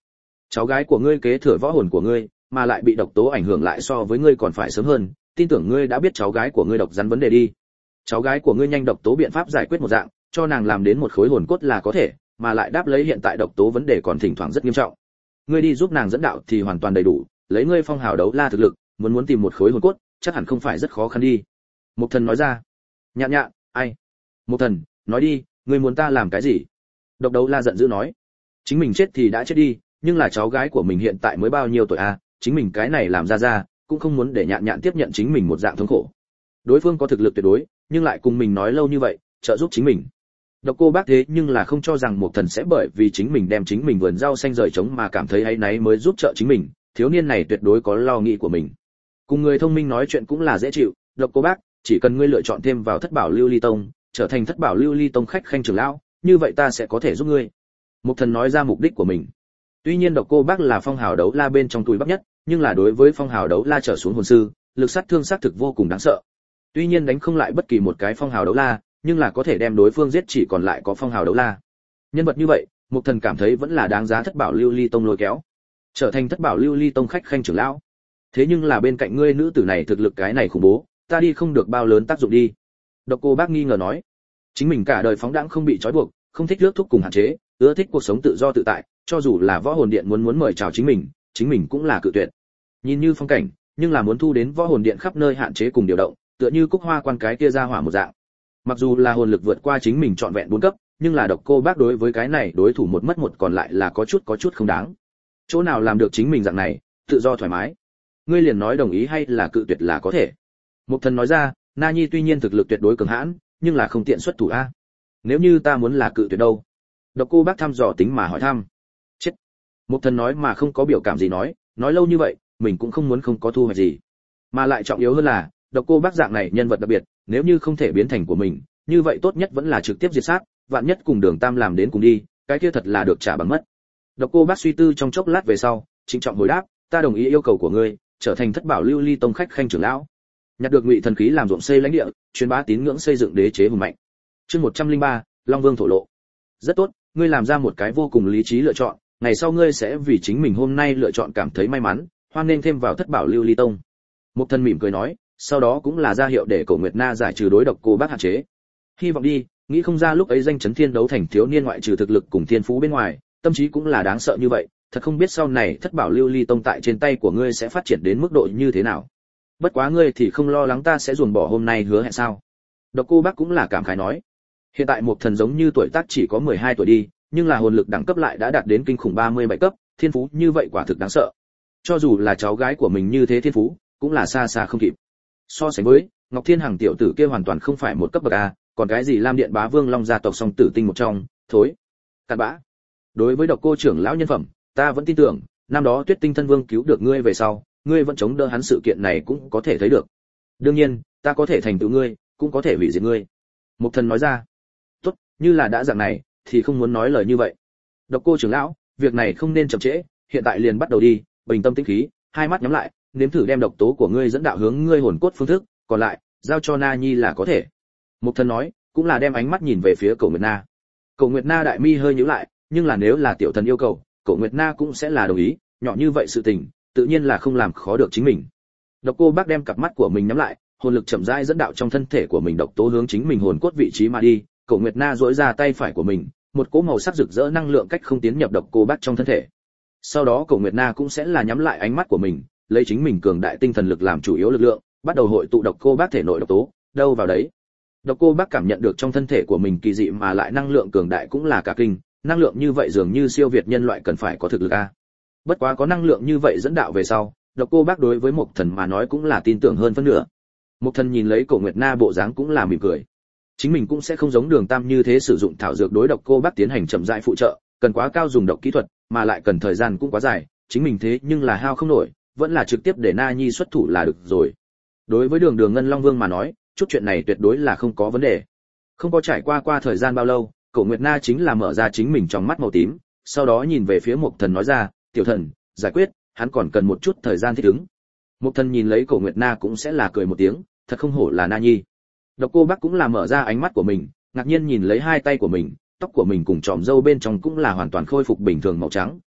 Cháu gái của ngươi kế thừa võ hồn của ngươi, mà lại bị độc tố ảnh hưởng lại so với ngươi còn phải sớm hơn, tin tưởng ngươi đã biết cháu gái của ngươi độc rắn vấn đề đi. Cháu gái của ngươi nhanh độc tố biện pháp giải quyết một dạng, cho nàng làm đến một khối hồn cốt là có thể, mà lại đáp lấy hiện tại độc tố vấn đề còn thỉnh thoảng rất nghiêm trọng. Ngươi đi giúp nàng dẫn đạo thì hoàn toàn đầy đủ, lấy ngươi phong hào đấu la thực lực, muốn muốn tìm một khối hồn cốt, chắc hẳn không phải rất khó khăn đi. Mục Thần nói ra. Nhạn nhạn, ai? Mục Thần, nói đi, ngươi muốn ta làm cái gì? Độc đấu la giận dữ nói. Chính mình chết thì đã chết đi, nhưng là cháu gái của mình hiện tại mới bao nhiêu tuổi a, à? Chính mình cái này làm ra ra, cũng không muốn để nhạn nhạn tiếp nhận chính mình một dạng thống khổ. Đối phương có thực lực tuyệt đối, nhưng lại cùng mình nói lâu như vậy, trợ giúp chính mình. Độc Cô Bác thế nhưng là không cho rằng Mục Thần sẽ bởi vì chính mình đem chính mình vườn rau xanh rời trống mà cảm thấy áy náy mới giúp trợ chính mình, thiếu niên này tuyệt đối có lo nghĩ của mình. Cùng người thông minh nói chuyện cũng là dễ chịu, Độc Cô Bác, chỉ cần ngươi lựa chọn thêm vào Thất Bảo Lưu Ly Tông, trở thành Thất Bảo Lưu Ly Tông khách khanh trưởng lão, như vậy ta sẽ có thể giúp ngươi. Mục Thần nói ra mục đích của mình. Tuy nhiên Độc Cô Bác là phong hào đấu la bên trong túi bắp nhất, nhưng là đối với phong hào đấu la trở xuống hồn sư, lực sát thương sát thực vô cùng đáng sợ. Tuy nhiên đánh không lại bất kỳ một cái phong hào đấu la, nhưng là có thể đem đối phương giết chỉ còn lại có phong hào đấu la. Nhân vật như vậy, Mục Thần cảm thấy vẫn là đáng giá Thất Bảo Lưu Ly Tông lôi kéo, trở thành Thất Bảo Lưu Ly Tông khách khanh trưởng lão. Thế nhưng là bên cạnh ngươi nữ tử này thực lực cái này khủng bố, ta đi không được bao lớn tác dụng đi. Độc Cô Bác nghi ngờ nói, chính mình cả đời phóng đãng không bị trói buộc, không thích rước thúc cùng hạn chế, ưa thích cuộc sống tự do tự tại, cho dù là võ hồn điện muốn muốn mời chào chính mình, chính mình cũng là cự tuyệt. Nhìn như phong cảnh, nhưng là muốn thu đến võ hồn điện khắp nơi hạn chế cùng điều động, tựa như Cúc Hoa quan cái kia ra hỏa một dạng. Mặc dù là hồn lực vượt qua chính mình trọn vẹn bốn cấp, nhưng là Độc Cô Bác đối với cái này đối thủ một mất một còn lại là có chút có chút không đáng. Chỗ nào làm được chính mình dạng này, tự do thoải mái. Ngươi liền nói đồng ý hay là cự tuyệt là có thể. Mục Thần nói ra, Na Nhi tuy nhiên thực lực tuyệt đối cường hãn, nhưng là không tiện xuất thủ a. Nếu như ta muốn là cự tuyệt đâu? Độc Cô Bác thăm dò tính mà hỏi thăm. Chết. Mục Thần nói mà không có biểu cảm gì nói, nói lâu như vậy, mình cũng không muốn không có thu hoạch gì. Mà lại trọng yếu hơn là, Độc Cô Bác dạng này nhân vật đặc biệt, nếu như không thể biến thành của mình, như vậy tốt nhất vẫn là trực tiếp diệt sát, vạn nhất cùng Đường Tam làm đến cùng đi, cái kia thật là được trả bằng mất. Độc Cô Bác suy tư trong chốc lát về sau, trịnh trọng hồi đáp, ta đồng ý yêu cầu của ngươi, trở thành Thất Bảo Lưu Ly Tông khách khanh trưởng lão. Nhặt được Ngụy thần khí làm ruộng xây lãnh địa, truyền bá tín ngưỡng xây dựng đế chế hùng mạnh. Chương một trăm lẻ ba, Long Vương thổ lộ. Rất tốt, ngươi làm ra một cái vô cùng lý trí lựa chọn, ngày sau ngươi sẽ vì chính mình hôm nay lựa chọn cảm thấy may mắn, hoan nên thêm vào Thất Bảo Lưu Ly Tông. Mục Thần mỉm cười nói, sau đó cũng là ra hiệu để Cổ Nguyệt Na giải trừ đối Độc Cô Bác hạn chế. Hy vọng đi, nghĩ không ra lúc ấy danh chấn thiên đấu thành thiếu niên ngoại trừ thực lực cùng thiên phú bên ngoài, tâm trí cũng là đáng sợ như vậy, thật không biết sau này Thất Bảo Lưu Ly Tông tại trên tay của ngươi sẽ phát triển đến mức độ như thế nào. Bất quá ngươi thì không lo lắng ta sẽ ruồn bỏ hôm nay hứa hẹn sao? Độc Cô Bác cũng là cảm khái nói. Hiện tại Mục Thần giống như tuổi tác chỉ có mười hai tuổi đi, nhưng là hồn lực đẳng cấp lại đã đạt đến kinh khủng ba mươi bảy cấp, thiên phú như vậy quả thực đáng sợ. Cho dù là cháu gái của mình như thế thiên phú, cũng là xa xa không kịp. So sánh với, Ngọc Thiên Hằng tiểu tử kia hoàn toàn không phải một cấp bậc a, còn cái gì Lam Điện Bá Vương Long gia tộc song tử tinh một trong, thối. Cặn bã. Đối với Độc Cô trưởng lão nhân phẩm, ta vẫn tin tưởng, năm đó Tuyết Tinh Thân Vương cứu được ngươi về sau, ngươi vẫn chống đỡ hắn sự kiện này cũng có thể thấy được. Đương nhiên, ta có thể thành tựu ngươi, cũng có thể hủy diệt ngươi. Mục Thần nói ra. Tốt, như là đã dạng này, thì không muốn nói lời như vậy. Độc Cô trưởng lão, việc này không nên chậm trễ, hiện tại liền bắt đầu đi, bình tâm tĩnh khí, hai mắt nhắm lại, nếm thử đem độc tố của ngươi dẫn đạo hướng ngươi hồn cốt phương thức, còn lại, giao cho Na Nhi là có thể. Mục Thần nói, cũng là đem ánh mắt nhìn về phía Cổ Nguyệt Na. Cổ Nguyệt Na đại mi hơi nhíu lại, nhưng là nếu là tiểu thần yêu cầu, Cổ Nguyệt Na cũng sẽ là đồng ý, nhỏ như vậy sự tình, tự nhiên là không làm khó được chính mình. Độc Cô Bác đem cặp mắt của mình nhắm lại, hồn lực chậm rãi dẫn đạo trong thân thể của mình độc tố hướng chính mình hồn cốt vị trí mà đi. Cổ Nguyệt Na duỗi ra tay phải của mình, một cỗ màu sắc rực rỡ năng lượng cách không tiến nhập Độc Cô Bác trong thân thể. Sau đó Cổ Nguyệt Na cũng sẽ là nhắm lại ánh mắt của mình, lấy chính mình cường đại tinh thần lực làm chủ yếu lực lượng, bắt đầu hội tụ Độc Cô Bác thể nội độc tố, đâu vào đấy. Độc Cô Bác cảm nhận được trong thân thể của mình kỳ dị mà lại năng lượng cường đại cũng là cả kinh, năng lượng như vậy dường như siêu việt nhân loại cần phải có thực lực a. Bất quá có năng lượng như vậy dẫn đạo về sau, Độc Cô Bác đối với Mục Thần mà nói cũng là tin tưởng hơn phân nửa. Mục Thần nhìn lấy Cổ Nguyệt Na bộ dáng cũng là mỉm cười. Chính mình cũng sẽ không giống Đường Tam như thế sử dụng thảo dược đối Độc Cô Bác tiến hành chậm rãi phụ trợ, cần quá cao dùng độc kỹ thuật, mà lại cần thời gian cũng quá dài, chính mình thế nhưng là hao không nổi, vẫn là trực tiếp để Na Nhi xuất thủ là được rồi. Đối với Đường Đường Ngân Long Vương mà nói, chút chuyện này tuyệt đối là không có vấn đề. Không có trải qua qua thời gian bao lâu, Cổ Nguyệt Na chính là mở ra chính mình trong mắt màu tím, sau đó nhìn về phía Mục Thần nói ra, "Tiểu thần, giải quyết, hắn còn cần một chút thời gian thích ứng." Mục Thần nhìn lấy Cổ Nguyệt Na cũng sẽ là cười một tiếng, thật không hổ là Na Nhi. Độc Cô Bác cũng là mở ra ánh mắt của mình, ngạc nhiên nhìn lấy hai tay của mình, tóc của mình cùng tròm râu bên trong cũng là hoàn toàn khôi phục bình thường màu trắng,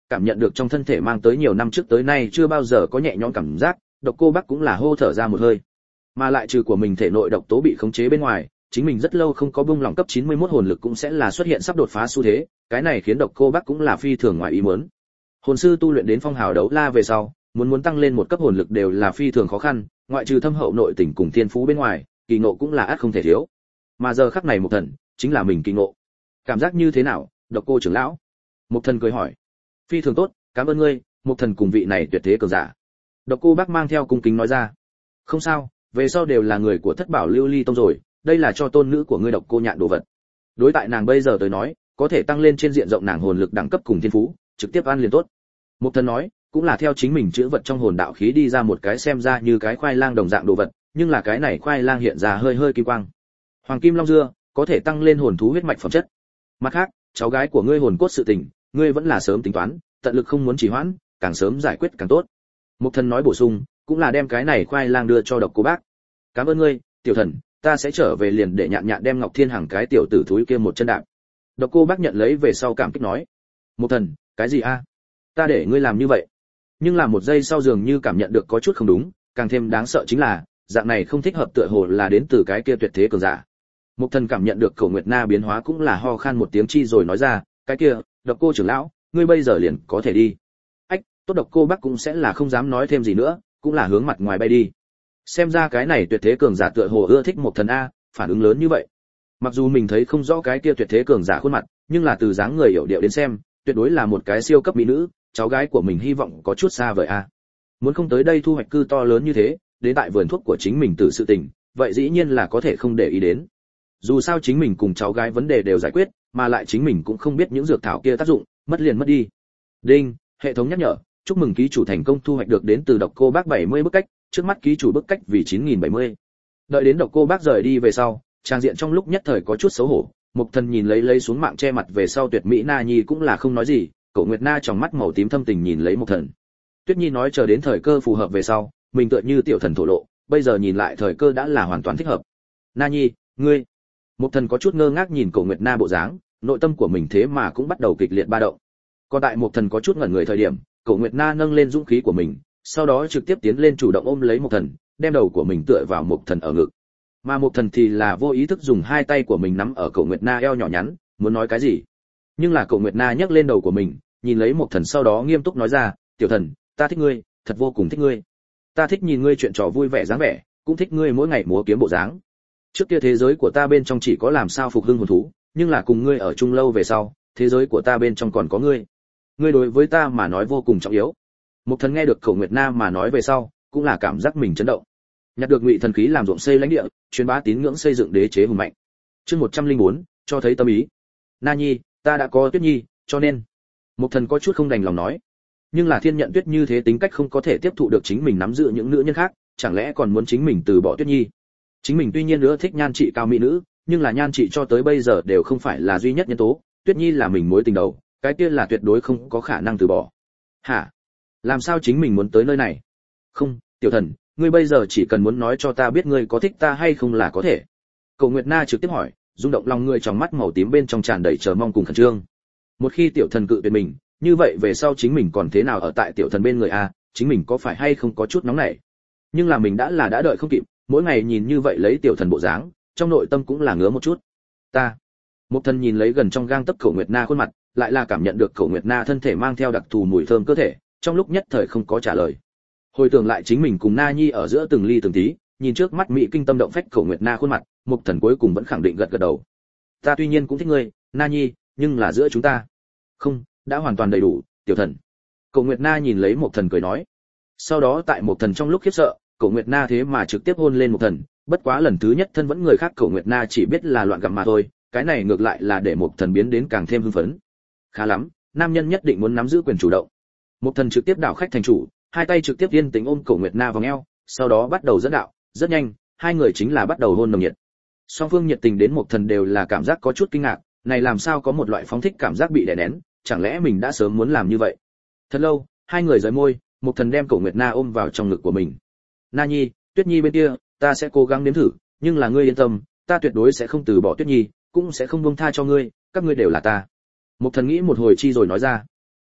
cảm nhận được trong thân thể mang tới nhiều năm trước tới nay chưa bao giờ có nhẹ nhõm cảm giác, Độc Cô Bác cũng là hô thở ra một hơi. Mà lại trừ của mình thể nội độc tố bị khống chế bên ngoài, chính mình rất lâu không có bung lỏng cấp chín mươi mốt hồn lực cũng sẽ là xuất hiện sắp đột phá xu thế, cái này khiến Độc Cô Bác cũng là phi thường ngoài ý muốn. Hồn sư tu luyện đến phong hào đấu la về sau, muốn muốn tăng lên một cấp hồn lực đều là phi thường khó khăn, ngoại trừ thâm hậu nội tình cùng thiên phú bên ngoài, kỳ ngộ cũng là ắt không thể thiếu. Mà giờ khắc này Mục Thần, chính là mình kỳ ngộ. Cảm giác như thế nào, Độc Cô trưởng lão? Mục Thần cười hỏi. Phi thường tốt, cảm ơn ngươi, Mục Thần cùng vị này tuyệt thế cường giả. Độc Cô Bác mang theo cung kính nói ra. Không sao, về sau đều là người của Thất Bảo Lưu Ly tông rồi, đây là cho tôn nữ của ngươi Độc Cô Nhạn đồ vật. Đối tại nàng bây giờ tới nói, có thể tăng lên trên diện rộng nàng hồn lực đẳng cấp cùng thiên phú, trực tiếp ăn liền tốt. Mục Thần nói, cũng là theo chính mình chữa vật trong hồn đạo khí đi ra một cái xem ra như cái khoai lang đồng dạng đồ vật, nhưng là cái này khoai lang hiện ra hơi hơi kim quang. Hoàng kim long dưa, có thể tăng lên hồn thú huyết mạch phẩm chất. Mặt khác, cháu gái của ngươi hồn cốt sự tình, ngươi vẫn là sớm tính toán, tận lực không muốn trì hoãn, càng sớm giải quyết càng tốt. Mục Thần nói bổ sung, cũng là đem cái này khoai lang đưa cho Độc Cô Bác. Cảm ơn ngươi, tiểu thần, ta sẽ trở về liền để Nhạn Nhạn đem Ngọc Thiên Hằng cái tiểu tử thúi kia một chân đạp. Độc Cô Bác nhận lấy về sau cảm kích nói. Mục Thần, cái gì a? Ta để ngươi làm như vậy. Nhưng là một giây sau dường như cảm nhận được có chút không đúng, càng thêm đáng sợ chính là, dạng này không thích hợp tựa hồ là đến từ cái kia tuyệt thế cường giả. Mục Thần cảm nhận được Cổ Nguyệt Na biến hóa cũng là ho khan một tiếng chi rồi nói ra, cái kia, Độc Cô trưởng lão, ngươi bây giờ liền có thể đi. Ách, tốt. Độc Cô Bác cũng sẽ là không dám nói thêm gì nữa, cũng là hướng mặt ngoài bay đi. Xem ra cái này tuyệt thế cường giả tựa hồ ưa thích Mục Thần a, phản ứng lớn như vậy. Mặc dù mình thấy không rõ cái kia tuyệt thế cường giả khuôn mặt, nhưng là từ dáng người hiểu điệu đến xem, tuyệt đối là một cái siêu cấp mỹ nữ, cháu gái của mình hy vọng có chút xa vời a. Muốn không tới đây thu hoạch cư to lớn như thế, đến tại vườn thuốc của chính mình tự sự tình, vậy dĩ nhiên là có thể không để ý đến. Dù sao chính mình cùng cháu gái vấn đề đều giải quyết, mà lại chính mình cũng không biết những dược thảo kia tác dụng, mất liền mất đi. Đinh, hệ thống nhắc nhở, chúc mừng ký chủ thành công thu hoạch được đến từ Độc Cô Bác bảy mươi bức cách, trước mắt ký chủ bức cách vì chín nghìn bảy mươi. Đợi đến Độc Cô Bác rời đi về sau, trang diện trong lúc nhất thời có chút xấu hổ, Mục Thần nhìn lấy lấy xuống mạng che mặt về sau tuyệt mỹ Na Nhi cũng là không nói gì, Cổ Nguyệt Na trong mắt màu tím thâm tình nhìn lấy Mục Thần. Tuyết Nhi nói chờ đến thời cơ phù hợp về sau, mình tựa như tiểu thần thổ lộ, bây giờ nhìn lại thời cơ đã là hoàn toàn thích hợp. Na Nhi, ngươi. Mục Thần có chút ngơ ngác nhìn Cổ Nguyệt Na bộ dáng, nội tâm của mình thế mà cũng bắt đầu kịch liệt ba động. Còn tại Mục Thần có chút ngẩn người thời điểm, Cổ Nguyệt Na nâng lên dũng khí của mình, sau đó trực tiếp tiến lên chủ động ôm lấy Mục Thần, đem đầu của mình tựa vào Mục Thần ở ngực. Mà Mục Thần thì là vô ý thức dùng hai tay của mình nắm ở Cổ Nguyệt Na eo nhỏ nhắn, muốn nói cái gì. Nhưng là Cổ Nguyệt Na nhấc lên đầu của mình, nhìn lấy Mục Thần sau đó nghiêm túc nói ra, "Tiểu thần, ta thích ngươi, thật vô cùng thích ngươi. Ta thích nhìn ngươi chuyện trò vui vẻ dáng vẻ, cũng thích ngươi mỗi ngày múa kiếm bộ dáng. Trước kia thế giới của ta bên trong chỉ có làm sao phục hưng hồn thú, nhưng là cùng ngươi ở chung lâu về sau, thế giới của ta bên trong còn có ngươi. Ngươi đối với ta mà nói vô cùng trọng yếu." Mục Thần nghe được Cổ Nguyệt Na mà nói về sau, cũng là cảm giác mình chấn động. Nhặt được Ngụy thần khí làm ruộng xây lãnh địa, truyền bá tín ngưỡng xây dựng đế chế hùng mạnh. Chương một trăm lẻ bốn, cho thấy tâm ý. Na Nhi, ta đã có Tuyết Nhi, cho nên. Mục Thần có chút không đành lòng nói. Nhưng là Thiên Nhận Tuyết như thế tính cách không có thể tiếp thụ được chính mình nắm giữ những nữ nhân khác, chẳng lẽ còn muốn chính mình từ bỏ Tuyết Nhi? Chính mình tuy nhiên nữa thích nhan trị cao mỹ nữ, nhưng là nhan trị cho tới bây giờ đều không phải là duy nhất nhân tố, Tuyết Nhi là mình mối tình đầu, cái kia là tuyệt đối không có khả năng từ bỏ. Hả? Làm sao chính mình muốn tới nơi này? Không, tiểu thần, ngươi bây giờ chỉ cần muốn nói cho ta biết ngươi có thích ta hay không là có thể. Cổ Nguyệt Na trực tiếp hỏi, rung động lòng người trong mắt màu tím bên trong tràn đầy chờ mong cùng khẩn trương. Một khi tiểu thần cự tuyệt mình, như vậy về sau chính mình còn thế nào ở tại tiểu thần bên người a, chính mình có phải hay không có chút nóng nảy. Nhưng là mình đã là đã đợi không kịp, mỗi ngày nhìn như vậy lấy tiểu thần bộ dáng, trong nội tâm cũng là ngứa một chút. Ta. Mục Thần nhìn lấy gần trong gang tấc Cổ Nguyệt Na khuôn mặt, lại là cảm nhận được Cổ Nguyệt Na thân thể mang theo đặc thù mùi thơm cơ thể, trong lúc nhất thời không có trả lời. Hồi tưởng lại chính mình cùng Na Nhi ở giữa từng ly từng tí, nhìn trước mắt mỹ kinh tâm động phách Cổ Nguyệt Na khuôn mặt, Mục Thần cuối cùng vẫn khẳng định gật gật đầu. Ta tuy nhiên cũng thích ngươi, Na Nhi, nhưng là giữa chúng ta, không, đã hoàn toàn đầy đủ, tiểu thần. Cổ Nguyệt Na nhìn lấy Mục Thần cười nói. Sau đó tại Mục Thần trong lúc khiếp sợ, Cổ Nguyệt Na thế mà trực tiếp hôn lên Mục Thần, bất quá lần thứ nhất thân vẫn người khác Cổ Nguyệt Na chỉ biết là loạn gặm mà thôi, cái này ngược lại là để Mục Thần biến đến càng thêm hưng phấn. Khá lắm, nam nhân nhất định muốn nắm giữ quyền chủ động. Mục Thần trực tiếp đảo khách thành chủ, hai tay trực tiếp yên tĩnh ôm Cổ Nguyệt Na vào eo, sau đó bắt đầu dẫn đạo, rất nhanh, hai người chính là bắt đầu hôn nồng nhiệt. Song phương nhiệt tình đến Mục Thần đều là cảm giác có chút kinh ngạc, này làm sao có một loại phóng thích cảm giác bị đè nén, chẳng lẽ mình đã sớm muốn làm như vậy. Thật lâu, hai người rời môi, Mục Thần đem Cổ Nguyệt Na ôm vào trong ngực của mình. Na Nhi, Tuyết Nhi bên kia, ta sẽ cố gắng nếm thử, nhưng là ngươi yên tâm, ta tuyệt đối sẽ không từ bỏ Tuyết Nhi, cũng sẽ không buông tha cho ngươi, các ngươi đều là ta. Mục Thần nghĩ một hồi chi rồi nói ra.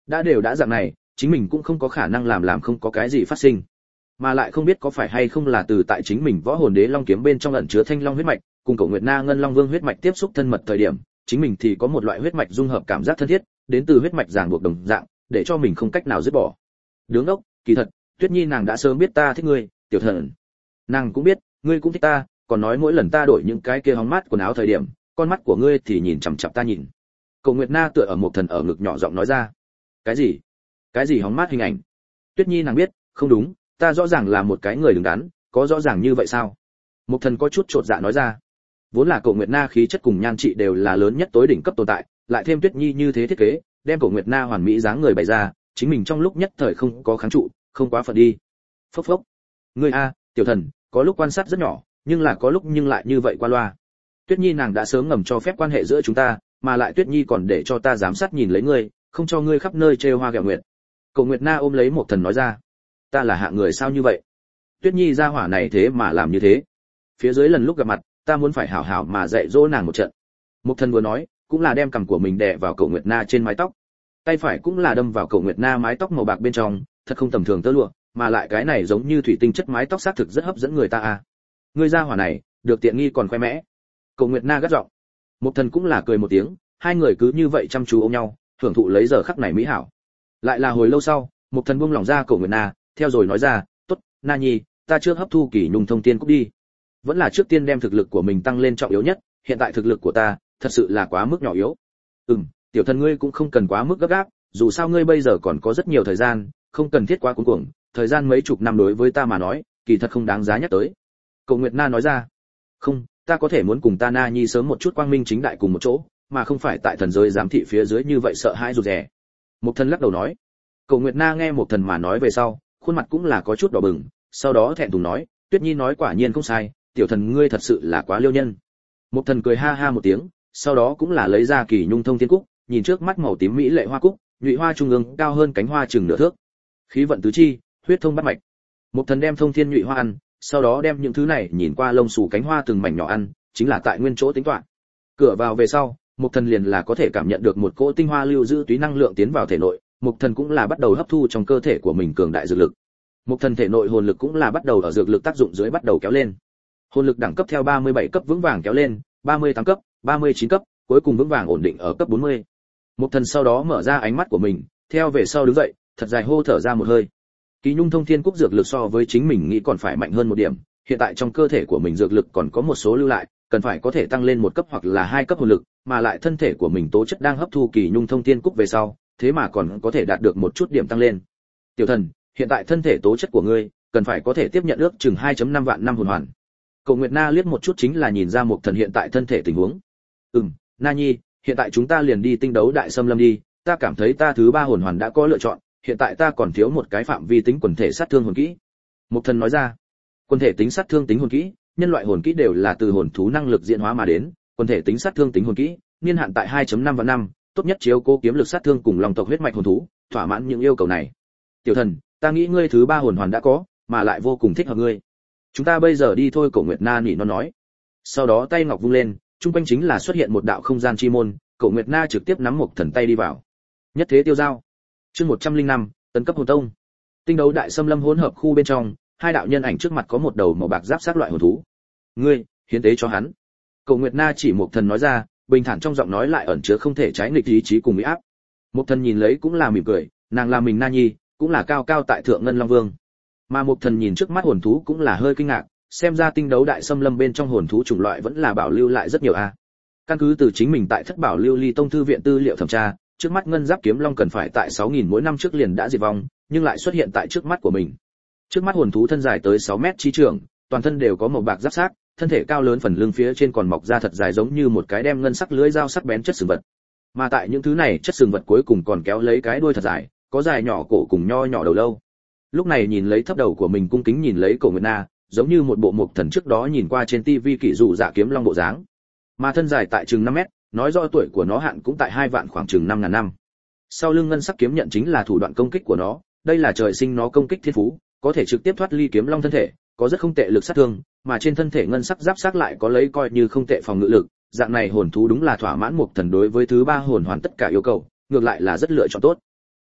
Đã đều đã dạng này, chính mình cũng không có khả năng làm làm không có cái gì phát sinh. Mà lại không biết có phải hay không là từ tại chính mình võ hồn đế long kiếm bên trong ẩn chứa thanh long huyết mạch, cùng Cổ Nguyệt Na ngân long vương huyết mạch tiếp xúc thân mật thời điểm, chính mình thì có một loại huyết mạch dung hợp cảm giác thân thiết, đến từ huyết mạch ràng buộc đồng dạng, để cho mình không cách nào dứt bỏ. Đứng ốc, kỳ thật, Tuyết Nhi nàng đã sớm biết ta thích ngươi, tiểu thần. Nàng cũng biết, ngươi cũng thích ta, còn nói mỗi lần ta đổi những cái kia hóng mát quần áo thời điểm, con mắt của ngươi thì nhìn chằm chằm ta nhìn. Cổ Nguyệt Na tựa ở một thần ở ngực nhỏ giọng nói ra. Cái gì? Cái gì hóng mát hình ảnh? Tuyết Nhi nàng biết, không đúng, ta rõ ràng là một cái người đứng đắn, có rõ ràng như vậy sao? Một thần có chút chột dạ nói ra. Vốn là Cổ Nguyệt Na khí chất cùng nhan trị đều là lớn nhất tối đỉnh cấp tồn tại, lại thêm Tuyết Nhi như thế thiết kế, đem Cổ Nguyệt Na hoàn mỹ dáng người bày ra, chính mình trong lúc nhất thời không có kháng trụ, không quá phận đi. Phốc phốc. Ngươi a, tiểu thần, có lúc quan sát rất nhỏ, nhưng là có lúc nhưng lại như vậy qua loa. Tuyết Nhi nàng đã sớm ngầm cho phép quan hệ giữa chúng ta, mà lại Tuyết Nhi còn để cho ta giám sát nhìn lấy ngươi, không cho ngươi khắp nơi trêu hoa ghẹo nguyệt. Cổ Nguyệt Na ôm lấy một thần nói ra. Ta là hạng người sao như vậy? Tuyết Nhi ra hỏa này thế mà làm như thế. Phía dưới lần lúc gặp mặt, ta muốn phải hảo hảo mà dạy dỗ nàng một trận. Một thần vừa nói, cũng là đem cằm của mình đè vào Cổ Nguyệt Na trên mái tóc. Tay phải cũng là đâm vào Cổ Nguyệt Na mái tóc màu bạc bên trong, thật không tầm thường tơ lụa, mà lại cái này giống như thủy tinh chất mái tóc xác thực rất hấp dẫn người ta à. Ngươi ra hỏa này, được tiện nghi còn khoe mẽ. Cổ Nguyệt Na gắt giọng. Một thần cũng là cười một tiếng, hai người cứ như vậy chăm chú ôm nhau, hưởng thụ lấy giờ khắc này mỹ hảo. Lại là hồi lâu sau, một thần buông lỏng ra Cổ Nguyệt Na, theo rồi nói ra, "Tốt, Na Nhi, ta trước hấp thu kỳ nhung thông tiên cúc đi. Vẫn là trước tiên đem thực lực của mình tăng lên trọng yếu nhất, hiện tại thực lực của ta, thật sự là quá mức nhỏ yếu." "Ừm, tiểu thần ngươi cũng không cần quá mức gấp gáp, dù sao ngươi bây giờ còn có rất nhiều thời gian, không cần thiết quá cuống cuồng, thời gian mấy chục năm đối với ta mà nói, kỳ thật không đáng giá nhắc tới." Cổ Nguyệt Na nói ra. "Không, ta có thể muốn cùng ta Na Nhi sớm một chút quang minh chính đại cùng một chỗ, mà không phải tại thần giới giám thị phía dưới như vậy sợ hãi rụt rè." Một thần lắc đầu nói. Cổ Nguyệt Na nghe một thần mà nói về sau, khuôn mặt cũng là có chút đỏ bừng, sau đó thẹn thùng nói, "Tuyết Nhi nói quả nhiên không sai, tiểu thần ngươi thật sự là quá liêu nhân." Một thần cười ha ha một tiếng, sau đó cũng là lấy ra kỳ nhung thông thiên cúc, nhìn trước mắt màu tím mỹ lệ hoa cúc, nhụy hoa trung ương cao hơn cánh hoa chừng nửa thước. Khí vận tứ chi, huyết thông bát mạch. Một thần đem thông thiên nhụy hoa ăn, sau đó đem những thứ này nhìn qua lông xù cánh hoa từng mảnh nhỏ ăn, chính là tại nguyên chỗ tính toán. Cửa vào về sau, một thần liền là có thể cảm nhận được một cỗ tinh hoa lưu giữ túy năng lượng tiến vào thể nội, một thần cũng là bắt đầu hấp thu trong cơ thể của mình cường đại dược lực. Một thần thể nội hồn lực cũng là bắt đầu ở dược lực tác dụng dưới bắt đầu kéo lên. Hồn lực đẳng cấp theo ba mươi bảy cấp vững vàng kéo lên, ba mươi tám cấp, ba mươi chín cấp, cuối cùng vững vàng ổn định ở cấp bốn mươi. Một thần sau đó mở ra ánh mắt của mình, theo về sau đứng dậy, thật dài hô thở ra một hơi. Kỳ nhung thông thiên cúc dược lực so với chính mình nghĩ còn phải mạnh hơn một điểm, hiện tại trong cơ thể của mình dược lực còn có một số lưu lại, cần phải có thể tăng lên một cấp hoặc là hai cấp hồn lực, mà lại thân thể của mình tố chất đang hấp thu kỳ nhung thông thiên cúc về sau, thế mà còn có thể đạt được một chút điểm tăng lên. Tiểu thần, hiện tại thân thể tố chất của ngươi, cần phải có thể tiếp nhận ước chừng hai phẩy năm vạn năm hồn hoàn. Cổ Nguyệt Na liếc một chút chính là nhìn ra một thần hiện tại thân thể tình huống. Ừm, Na Nhi, hiện tại chúng ta liền đi tinh đấu đại xâm lâm đi, ta cảm thấy ta thứ ba hồn hoàn đã có lựa chọn, hiện tại ta còn thiếu một cái phạm vi tính quần thể sát thương hồn kỹ. Một thần nói ra. Quần thể tính sát thương tính hồn kỹ, nhân loại hồn kỹ đều là từ hồn thú năng lực diễn hóa mà đến, quần thể tính sát thương tính hồn kỹ, niên hạn tại hai phẩy năm vạn năm, tốt nhất chiếu cố kiếm lực sát thương cùng long tộc huyết mạch hồn thú, thỏa mãn những yêu cầu này. Tiểu thần, ta nghĩ ngươi thứ ba hồn hoàn đã có, mà lại vô cùng thích hợp ngươi. Chúng ta bây giờ đi thôi, Cổ Nguyệt Na nhỉ nó nói. Sau đó tay ngọc vung lên, trung quanh chính là xuất hiện một đạo không gian chi môn, Cổ Nguyệt Na trực tiếp nắm một thần tay đi vào. Nhất thế tiêu giao. Chương một trăm linh năm, tấn cấp hồn tông. Tinh đấu đại xâm lâm hỗn hợp khu bên trong, hai đạo nhân ảnh trước mặt có một đầu màu bạc giáp sát loại hồn thú. Ngươi, hiến tế cho hắn. Cổ Nguyệt Na chỉ một thần nói ra, bình thản trong giọng nói lại ẩn chứa không thể trái nghịch ý chí cùng uy áp. Một thần nhìn lấy cũng là mỉm cười, nàng là mình Na Nhi, cũng là cao cao tại thượng ngân long vương. Mà một thần nhìn trước mắt hồn thú cũng là hơi kinh ngạc, xem ra tinh đấu đại xâm lâm bên trong hồn thú chủng loại vẫn là bảo lưu lại rất nhiều a. Căn cứ từ chính mình tại thất bảo lưu ly tông thư viện tư liệu thẩm tra, trước mắt ngân giáp kiếm long cần phải tại sáu nghìn mỗi năm trước liền đã diệt vong, nhưng lại xuất hiện tại trước mắt của mình. Trước mắt hồn thú thân dài tới sáu mét chi trường, toàn thân đều có màu bạc giáp xác, thân thể cao lớn, phần lưng phía trên còn mọc ra thật dài giống như một cái đem ngân sắc lưỡi dao sắc bén chất sừng vật. Mà tại những thứ này chất sừng vật cuối cùng còn kéo lấy cái đuôi thật dài, có dài nhỏ cổ cùng nho nhỏ đầu lâu. Lúc này nhìn lấy thấp đầu của mình cung kính nhìn lấy Cổ Nguyệt Na, giống như một bộ mục thần trước đó nhìn qua trên tivi kỷ dụ dạ kiếm long bộ dáng. Mà thân dài tại chừng năm mét, nói rõ tuổi của nó hạn cũng tại hai vạn khoảng chừng năm ngàn năm. Sau lưng ngân sắc kiếm nhận chính là thủ đoạn công kích của nó, đây là trời sinh nó công kích thiên phú, có thể trực tiếp thoát ly kiếm long thân thể, có rất không tệ lực sát thương, mà trên thân thể ngân sắc giáp sắc lại có lấy coi như không tệ phòng ngự lực, dạng này hồn thú đúng là thỏa mãn mục thần đối với thứ ba hồn hoàn tất cả yêu cầu, ngược lại là rất lựa chọn tốt.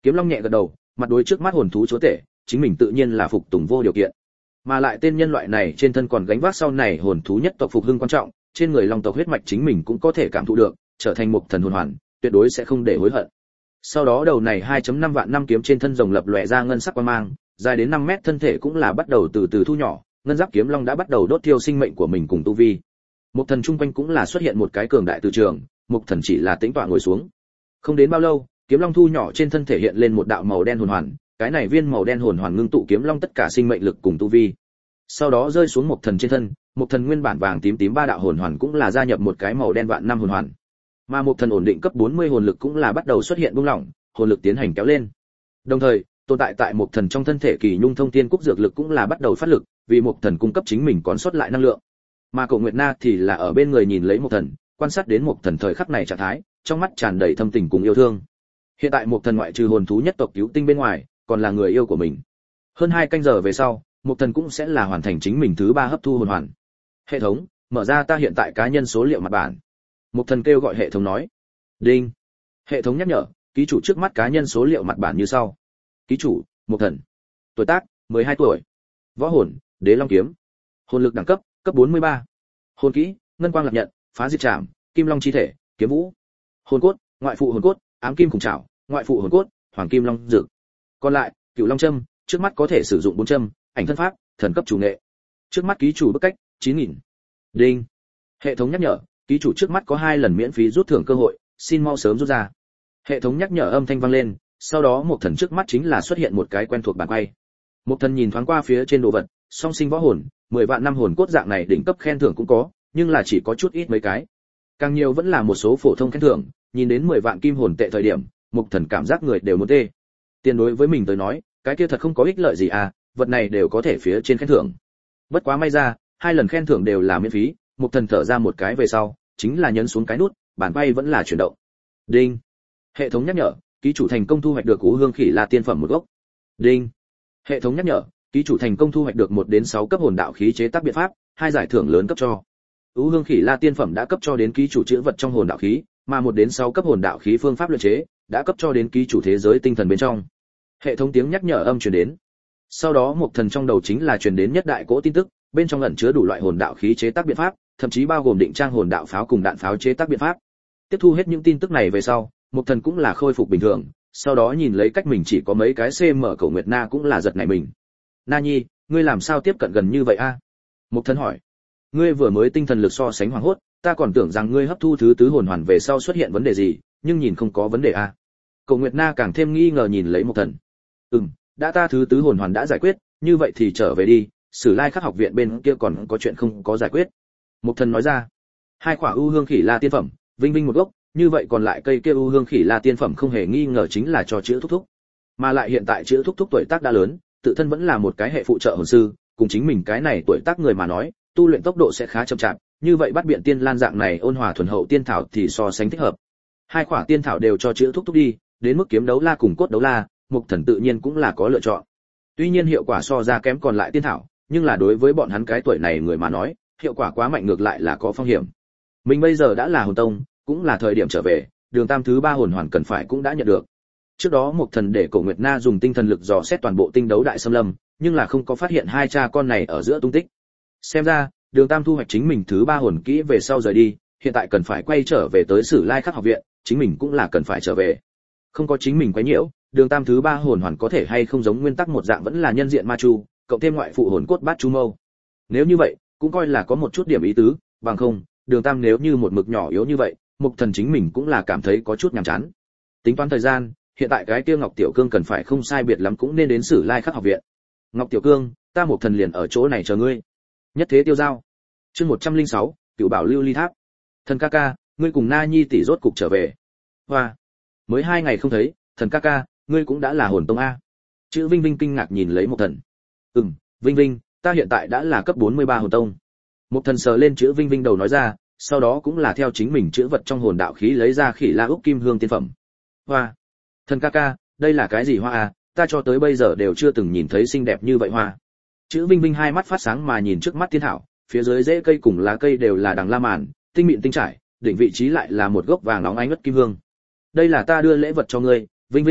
Kiếm Long nhẹ gật đầu, mặt đối trước mắt hồn thú chúa tể, chính mình tự nhiên là phục tùng vô điều kiện. Mà lại tên nhân loại này trên thân còn gánh vác sau này hồn thú nhất tộc phục hưng quan trọng, trên người long tộc huyết mạch chính mình cũng có thể cảm thụ được, trở thành một thần hồn hoàn, tuyệt đối sẽ không để hối hận. Sau đó đầu này hai phẩy năm vạn năm kiếm trên thân rồng lập lòe ra ngân sắc quang mang, dài đến năm mét thân thể cũng là bắt đầu từ từ thu nhỏ, ngân giáp kiếm long đã bắt đầu đốt thiêu sinh mệnh của mình cùng tu vi. Một thần trung quanh cũng là xuất hiện một cái cường đại từ trường, một thần chỉ là tĩnh tọa ngồi xuống. Không đến bao lâu, kiếm long thu nhỏ trên thân thể hiện lên một đạo màu đen hồn hoàn, cái này viên màu đen hồn hoàn ngưng tụ kiếm long tất cả sinh mệnh lực cùng tu vi. Sau đó rơi xuống một thần trên thân, một thần nguyên bản vàng tím tím ba đạo hồn hoàn cũng là gia nhập một cái màu đen vạn năm hồn hoàn. Mà một thần ổn định cấp bốn mươi hồn lực cũng là bắt đầu xuất hiện buông lỏng, hồn lực tiến hành kéo lên. Đồng thời, tồn tại tại một thần trong thân thể kỳ nhung thông tiên cúc dược lực cũng là bắt đầu phát lực, vì một thần cung cấp chính mình còn sót lại năng lượng. Mà Cổ Nguyệt Na thì là ở bên người nhìn lấy một thần, quan sát đến một thần thời khắc này trạng thái, trong mắt tràn đầy thâm tình cùng yêu thương. Hiện tại một thần ngoại trừ hồn thú nhất tộc cứu tinh bên ngoài, còn là người yêu của mình. Hơn hai canh giờ về sau, một thần cũng sẽ là hoàn thành chính mình thứ ba hấp thu hồn hoàn. Hệ thống, mở ra ta hiện tại cá nhân số liệu mặt bản. Một thần kêu gọi hệ thống nói. Đinh. Hệ thống nhắc nhở, ký chủ trước mắt cá nhân số liệu mặt bản như sau. Ký chủ, một thần. Tuổi tác, mười hai tuổi. Võ hồn, Đế Long kiếm. Hồn lực đẳng cấp, cấp bốn mươi ba. Hồn kỹ, Ngân Quang Lập Nhận, Phá Diệt Trảm, Kim Long Chi Thể, Kiếm Vũ. Hồn cốt, ngoại phụ hồn cốt, Ám Kim Khủng Trảo, ngoại phụ hồn cốt, Hoàng Kim Long Dược. Còn lại, Cửu Long Châm, trước mắt có thể sử dụng bốn châm, ảnh thân pháp, thần cấp chủ nghệ. Trước mắt ký chủ bức cách, chín nghìn. Đinh. Hệ thống nhắc nhở, ký chủ trước mắt có hai lần miễn phí rút thưởng cơ hội, xin mau sớm rút ra. Hệ thống nhắc nhở âm thanh vang lên, sau đó một thần trước mắt chính là xuất hiện một cái quen thuộc bản quay. Một thần nhìn thoáng qua phía trên đồ vật, song sinh võ hồn, mười vạn năm hồn cốt dạng này đỉnh cấp khen thưởng cũng có, nhưng là chỉ có chút ít mấy cái. Càng nhiều vẫn là một số phổ thông khen thưởng, nhìn đến mười vạn kim hồn tệ thời điểm, một thần cảm giác người đều muốn tê. Tiền đối với mình tới nói, cái kia thật không có ích lợi gì à, vật này đều có thể phía trên khen thưởng. Bất quá may ra, hai lần khen thưởng đều là miễn phí, một thần thở ra một cái về sau, chính là nhấn xuống cái nút, bản quay vẫn là chuyển động. Đinh. Hệ thống nhắc nhở, ký chủ thành công thu hoạch được Ú Hương Khỉ La tiên phẩm một gốc. Đinh. Hệ thống nhắc nhở, ký chủ thành công thu hoạch được một đến sáu cấp hồn đạo khí chế tác biện pháp, hai giải thưởng lớn cấp cho. Ú Hương Khỉ La tiên phẩm đã cấp cho đến ký chủ chữ vật trong hồn đạo khí, mà một đến sáu cấp hồn đạo khí phương pháp luyện chế đã cấp cho đến ký chủ thế giới tinh thần bên trong. Hệ thống tiếng nhắc nhở âm truyền đến. Sau đó một thần trong đầu chính là truyền đến nhất đại cỗ tin tức, bên trong ẩn chứa đủ loại hồn đạo khí chế tác biện pháp, thậm chí bao gồm định trang hồn đạo pháo cùng đạn pháo chế tác biện pháp. Tiếp thu hết những tin tức này về sau, một thần cũng là khôi phục bình thường, sau đó nhìn lấy cách mình chỉ có mấy cái cm Cổ Nguyệt Na cũng là giật nảy mình. Na Nhi, ngươi làm sao tiếp cận gần như vậy a? Một thần hỏi. Ngươi vừa mới tinh thần lực so sánh hoàng hốt, ta còn tưởng rằng ngươi hấp thu thứ tứ hồn hoàn về sau xuất hiện vấn đề gì, nhưng nhìn không có vấn đề a. Cổ Nguyệt Na càng thêm nghi ngờ nhìn lấy một thần. Ừm, đã ta thứ tứ hồn hoàn đã giải quyết, như vậy thì trở về đi, Sử Lai Khắc học viện bên kia còn có chuyện không có giải quyết. Một thần nói ra. Hai quả ưu hương khỉ la tiên phẩm, vinh vinh một gốc, như vậy còn lại cây kia ưu hương khỉ la tiên phẩm không hề nghi ngờ chính là cho chữa thúc thúc. Mà lại hiện tại chữa thúc thúc tuổi tác đã lớn, tự thân vẫn là một cái hệ phụ trợ hồn sư, cùng chính mình cái này tuổi tác người mà nói, tu luyện tốc độ sẽ khá chậm chạp, như vậy bắt biện tiên lan dạng này ôn hòa thuần hậu tiên thảo thì so sánh thích hợp. Hai quả tiên thảo đều cho chữa thúc thúc đi, đến mức kiếm đấu la cùng cốt đấu la, Mục Thần tự nhiên cũng là có lựa chọn. Tuy nhiên hiệu quả so ra kém còn lại tiên thảo, nhưng là đối với bọn hắn cái tuổi này người mà nói, hiệu quả quá mạnh ngược lại là có phong hiểm. Mình bây giờ đã là hồn tông, cũng là thời điểm trở về, đường tam thứ ba hồn hoàn cần phải cũng đã nhận được. Trước đó Mục Thần để Cổ Nguyệt Na dùng tinh thần lực dò xét toàn bộ tinh đấu đại xâm lâm, nhưng là không có phát hiện hai cha con này ở giữa tung tích. Xem ra, đường tam thu hoạch chính mình thứ ba hồn kỹ về sau rời đi, hiện tại cần phải quay trở về tới Sử Lai Khắc học viện, chính mình cũng là cần phải trở về. Không có chính mình quấy nhiễu, đường tam thứ ba hồn hoàn có thể hay không giống nguyên tắc một dạng vẫn là nhân diện ma chu, cộng thêm ngoại phụ hồn cốt bát chu mâu. Nếu như vậy, cũng coi là có một chút điểm ý tứ, bằng không, đường tam nếu như một mực nhỏ yếu như vậy, Mục Thần chính mình cũng là cảm thấy có chút nhàm chán. Tính toán thời gian, hiện tại cái kia Ngọc Tiểu Cương cần phải không sai biệt lắm cũng nên đến Sử Lai Khắc học viện. Ngọc Tiểu Cương, ta Mục Thần liền ở chỗ này chờ ngươi. Nhất thế tiêu giao. Chương một trăm lẻ sáu, Cửu Bảo Lưu Ly Tháp. Thần ca ca, ngươi cùng Na Nhi tỷ rốt cục trở về. Hoa, mới hai ngày không thấy, Thần ca ca, ngươi cũng đã là hồn tông a. Chữ Vinh Vinh kinh ngạc nhìn lấy Mục Thần. Ừm, Vinh Vinh, ta hiện tại đã là cấp bốn mươi ba hồn tông. Mục Thần sờ lên chữ Vinh Vinh đầu nói ra, sau đó cũng là theo chính mình chữ vật trong hồn đạo khí lấy ra Khỉ La Úc Kim Hương tiên phẩm. Hoa, Thần ca ca, đây là cái gì hoa à, ta cho tới bây giờ đều chưa từng nhìn thấy xinh đẹp như vậy hoa. Chữ Vinh Vinh hai mắt phát sáng mà nhìn trước mắt tiên thảo, phía dưới rễ cây cùng lá cây đều là đằng la màn, tinh mịn tinh trải, đỉnh vị trí lại là một gốc vàng óng ánh ngất kim hương. Đây là ta đưa lễ vật cho ngươi, Vinh Vinh,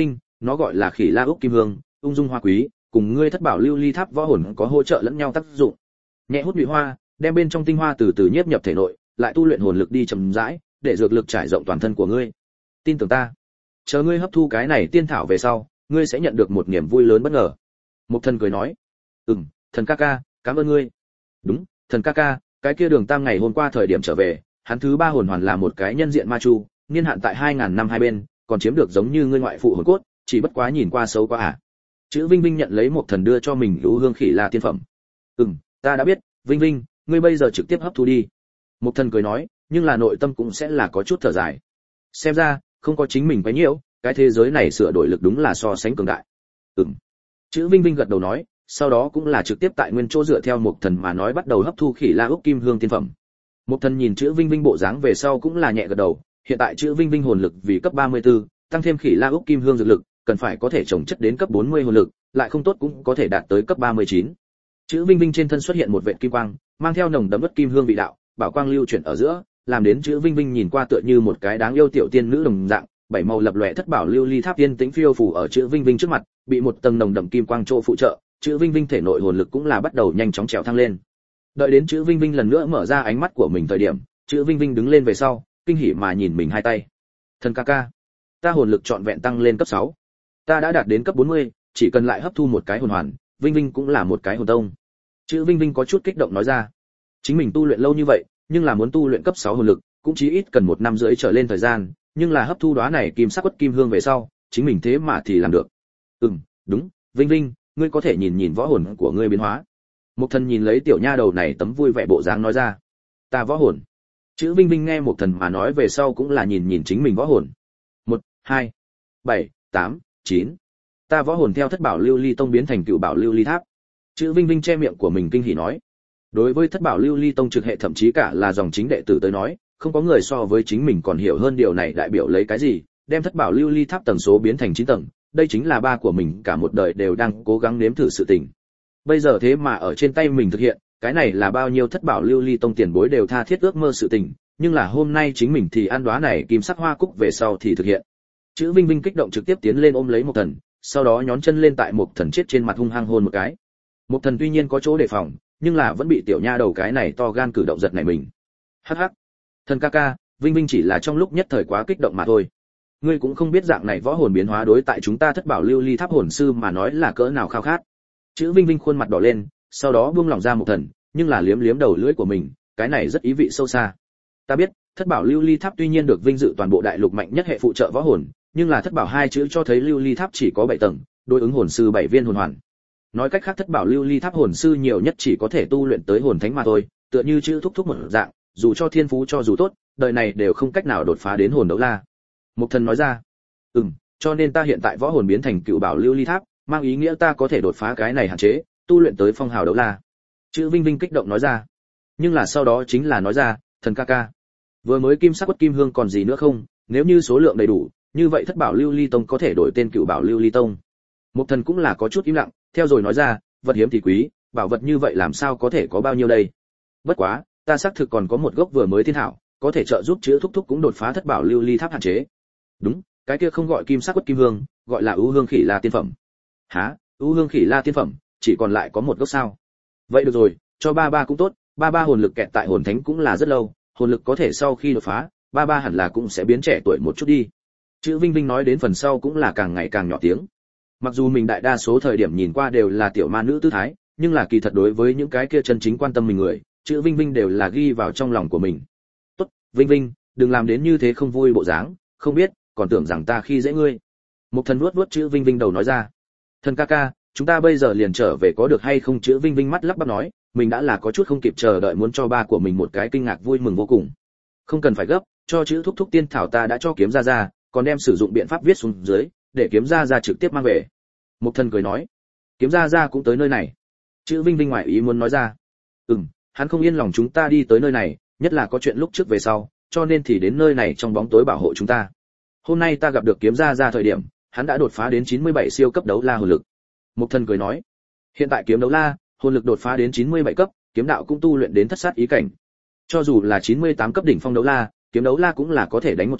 nó gọi là Khỉ La Úc Kim Hương, ung dung hoa quý, cùng ngươi thất bảo lưu ly tháp võ hồn có hỗ trợ lẫn nhau tác dụng. Nhẹ hút nhụy hoa, đem bên trong tinh hoa từ từ nhiếp nhập thể nội, lại tu luyện hồn lực đi chậm rãi, để dược lực trải rộng toàn thân của ngươi. Tin tưởng ta, chờ ngươi hấp thu cái này tiên thảo về sau, ngươi sẽ nhận được một niềm vui lớn bất ngờ. Mục Thần cười nói, ừm, Thần ca ca, cảm ơn ngươi. Đúng, Thần ca ca, cái kia Đường Tam ngày hôm qua thời điểm trở về, hắn thứ ba hồn hoàn là một cái nhân diện ma chu, niên hạn tại hai ngàn năm hai bên, còn chiếm được giống như ngươi ngoại phụ hồn cốt, chỉ bất quá nhìn qua xấu quá à. Chữ Vinh Vinh nhận lấy Mục Thần đưa cho mình Lũ Hương Khỉ La tiên phẩm. Ừm, ta đã biết, Vinh Vinh, ngươi bây giờ trực tiếp hấp thu đi. Mục Thần cười nói, nhưng là nội tâm cũng sẽ là có chút thở dài. Xem ra, không có chính mình quấy nhiễu, cái thế giới này sửa đổi lực đúng là so sánh cường đại. Ừm. Chữ Vinh Vinh gật đầu nói, sau đó cũng là trực tiếp tại nguyên chỗ dựa theo Mục Thần mà nói bắt đầu hấp thu Khỉ La Úc Kim Hương tiên phẩm. Mục Thần nhìn chữ Vinh Vinh bộ dáng về sau cũng là nhẹ gật đầu, hiện tại chữ Vinh Vinh hồn lực vì cấp ba mươi tư, tăng thêm Khỉ La Úc Kim Hương dược lực, cần phải có thể trồng chất đến cấp bốn mươi hồn lực, lại không tốt cũng có thể đạt tới cấp ba mươi chín. Chữ Vinh Vinh trên thân xuất hiện một vệt kim quang, mang theo nồng đậm bất kim hương vị đạo, bảo quang lưu chuyển ở giữa, làm đến chữ Vinh Vinh nhìn qua tựa như một cái đáng yêu tiểu tiên nữ đồng dạng, bảy màu lập lòe thất bảo lưu ly tháp tiên tĩnh phiêu phù ở chữ Vinh Vinh trước mặt, bị một tầng nồng đậm kim quang chỗ phụ trợ, chữ Vinh Vinh thể nội hồn lực cũng là bắt đầu nhanh chóng trèo thăng lên. Đợi đến chữ Vinh Vinh lần nữa mở ra ánh mắt của mình thời điểm, chữ Vinh Vinh đứng lên về sau, kinh hỉ mà nhìn mình hai tay. Thần ca ca, ta hồn lực trọn vẹn tăng lên cấp sáu. Ta đã đạt đến cấp bốn mươi, chỉ cần lại hấp thu một cái hồn hoàn, Vinh Vinh cũng là một cái hồn tông. Chữ Vinh Vinh có chút kích động nói ra. Chính mình tu luyện lâu như vậy, nhưng là muốn tu luyện cấp sáu hồn lực, cũng chí ít cần một năm rưỡi trở lên thời gian, nhưng là hấp thu đóa này kim sắc quất kim hương về sau, chính mình thế mà thì làm được. Ừm, đúng, Vinh Vinh, ngươi có thể nhìn nhìn võ hồn của ngươi biến hóa. Mục Thần nhìn lấy tiểu nha đầu này tấm vui vẻ bộ dáng nói ra. Ta võ hồn. Chữ Vinh Vinh nghe Mục Thần mà nói về sau cũng là nhìn nhìn chính mình võ hồn. Một, hai, bảy, tám, chín. Ta võ hồn theo thất bảo lưu ly tông biến thành cựu bảo lưu ly tháp. Chữ Vinh Vinh che miệng của mình kinh hỉ nói. Đối với thất bảo lưu ly tông trực hệ thậm chí cả là dòng chính đệ tử tới nói, không có người so với chính mình còn hiểu hơn điều này đại biểu lấy cái gì, đem thất bảo lưu ly tháp tầng số biến thành chín tầng, đây chính là ba của mình cả một đời đều đang cố gắng nếm thử sự tình. Bây giờ thế mà ở trên tay mình thực hiện, cái này là bao nhiêu thất bảo lưu ly tông tiền bối đều tha thiết ước mơ sự tình, nhưng là hôm nay chính mình thì ăn đóa này kim sắc hoa cúc về sau thì thực hiện. Chữ Vinh Vinh kích động trực tiếp tiến lên ôm lấy Mục Thần, sau đó nhón chân lên tại Mục Thần chết trên mặt hung hăng hôn một cái. Mục Thần tuy nhiên có chỗ đề phòng, nhưng là vẫn bị tiểu nha đầu cái này to gan cử động giật nảy mình. Hắc hắc. Thần ca ca, Vinh Vinh chỉ là trong lúc nhất thời quá kích động mà thôi. Ngươi cũng không biết dạng này võ hồn biến hóa đối tại chúng ta thất bảo lưu ly tháp hồn sư mà nói là cỡ nào khao khát. Chữ Vinh Vinh khuôn mặt đỏ lên, sau đó buông lỏng ra Mục Thần, nhưng là liếm liếm đầu lưỡi của mình, cái này rất ý vị sâu xa. Ta biết, thất bảo lưu ly tháp tuy nhiên được vinh dự toàn bộ đại lục mạnh nhất hệ phụ trợ võ hồn, nhưng là thất bảo hai chữ cho thấy lưu ly tháp chỉ có bảy tầng, đối ứng hồn sư bảy viên hồn hoàn. Nói cách khác thất bảo lưu ly tháp hồn sư nhiều nhất chỉ có thể tu luyện tới hồn thánh mà thôi, tựa như chữ thúc thúc một dạng, dù cho thiên phú cho dù tốt, đời này đều không cách nào đột phá đến hồn đấu la. Mục Thần nói ra. Ừm, cho nên ta hiện tại võ hồn biến thành cựu bảo lưu ly tháp, mang ý nghĩa ta có thể đột phá cái này hạn chế, tu luyện tới phong hào đấu la. Chữ Vinh Vinh kích động nói ra. Nhưng là sau đó chính là nói ra, thần ca ca, vừa mới kim sắc quất kim hương còn gì nữa không, nếu như số lượng đầy đủ, như vậy thất bảo lưu ly tông có thể đổi tên cựu bảo lưu ly tông. Mục Thần cũng là có chút im lặng, theo rồi nói ra, vật hiếm thì quý, bảo vật như vậy làm sao có thể có bao nhiêu đây. Bất quá, ta xác thực còn có một gốc vừa mới thiên thảo, có thể trợ giúp chữ thúc thúc cũng đột phá thất bảo lưu ly tháp hạn chế. Đúng, cái kia không gọi kim sắc quất kim hương, gọi là ưu hương khỉ la tiên phẩm. Hả? Ưu hương khỉ la tiên phẩm, chỉ còn lại có một gốc sao? Vậy được rồi, cho ba ba cũng tốt, ba ba hồn lực kẹt tại hồn thánh cũng là rất lâu, hồn lực có thể sau khi đột phá, ba ba hẳn là cũng sẽ biến trẻ tuổi một chút đi. Chữ Vinh Vinh nói đến phần sau cũng là càng ngày càng nhỏ tiếng. Mặc dù mình đại đa số thời điểm nhìn qua đều là tiểu ma nữ tư thái, nhưng là kỳ thật đối với những cái kia chân chính quan tâm mình người, chữ Vinh Vinh đều là ghi vào trong lòng của mình. Tốt, Vinh Vinh, đừng làm đến như thế không vui bộ dáng, không biết, còn tưởng rằng ta khi dễ ngươi. Mục Thần vuốt vuốt chữ Vinh Vinh đầu nói ra. Thần ca ca, chúng ta bây giờ liền trở về có được hay không? Chữ Vinh Vinh mắt lắp bắp nói, mình đã là có chút không kịp chờ đợi muốn cho ba của mình một cái kinh ngạc vui mừng vô cùng. Không cần phải gấp, cho chữ thúc thúc tiên thảo ta đã cho kiếm ra ra, còn đem sử dụng biện pháp viết xuống dưới, để kiếm ra ra trực tiếp mang về. Mục Thần cười nói, kiếm ra ra cũng tới nơi này. Chữ Vinh Vinh ngoại ý muốn nói ra, ừm, hắn không yên lòng chúng ta đi tới nơi này, nhất là có chuyện lúc trước về sau, cho nên thì đến nơi này trong bóng tối bảo hộ chúng ta. Hôm nay ta gặp được kiếm ra ra thời điểm, hắn đã đột phá đến chín mươi bảy siêu cấp đấu la hồn lực. Mục Thần cười nói, hiện tại kiếm đấu la, hồn lực đột phá đến chín mươi bảy cấp, kiếm đạo cũng tu luyện đến thất sát ý cảnh. Cho dù là chín mươi tám cấp đỉnh phong đấu la, kiếm đấu la cũng là có thể đánh một trận,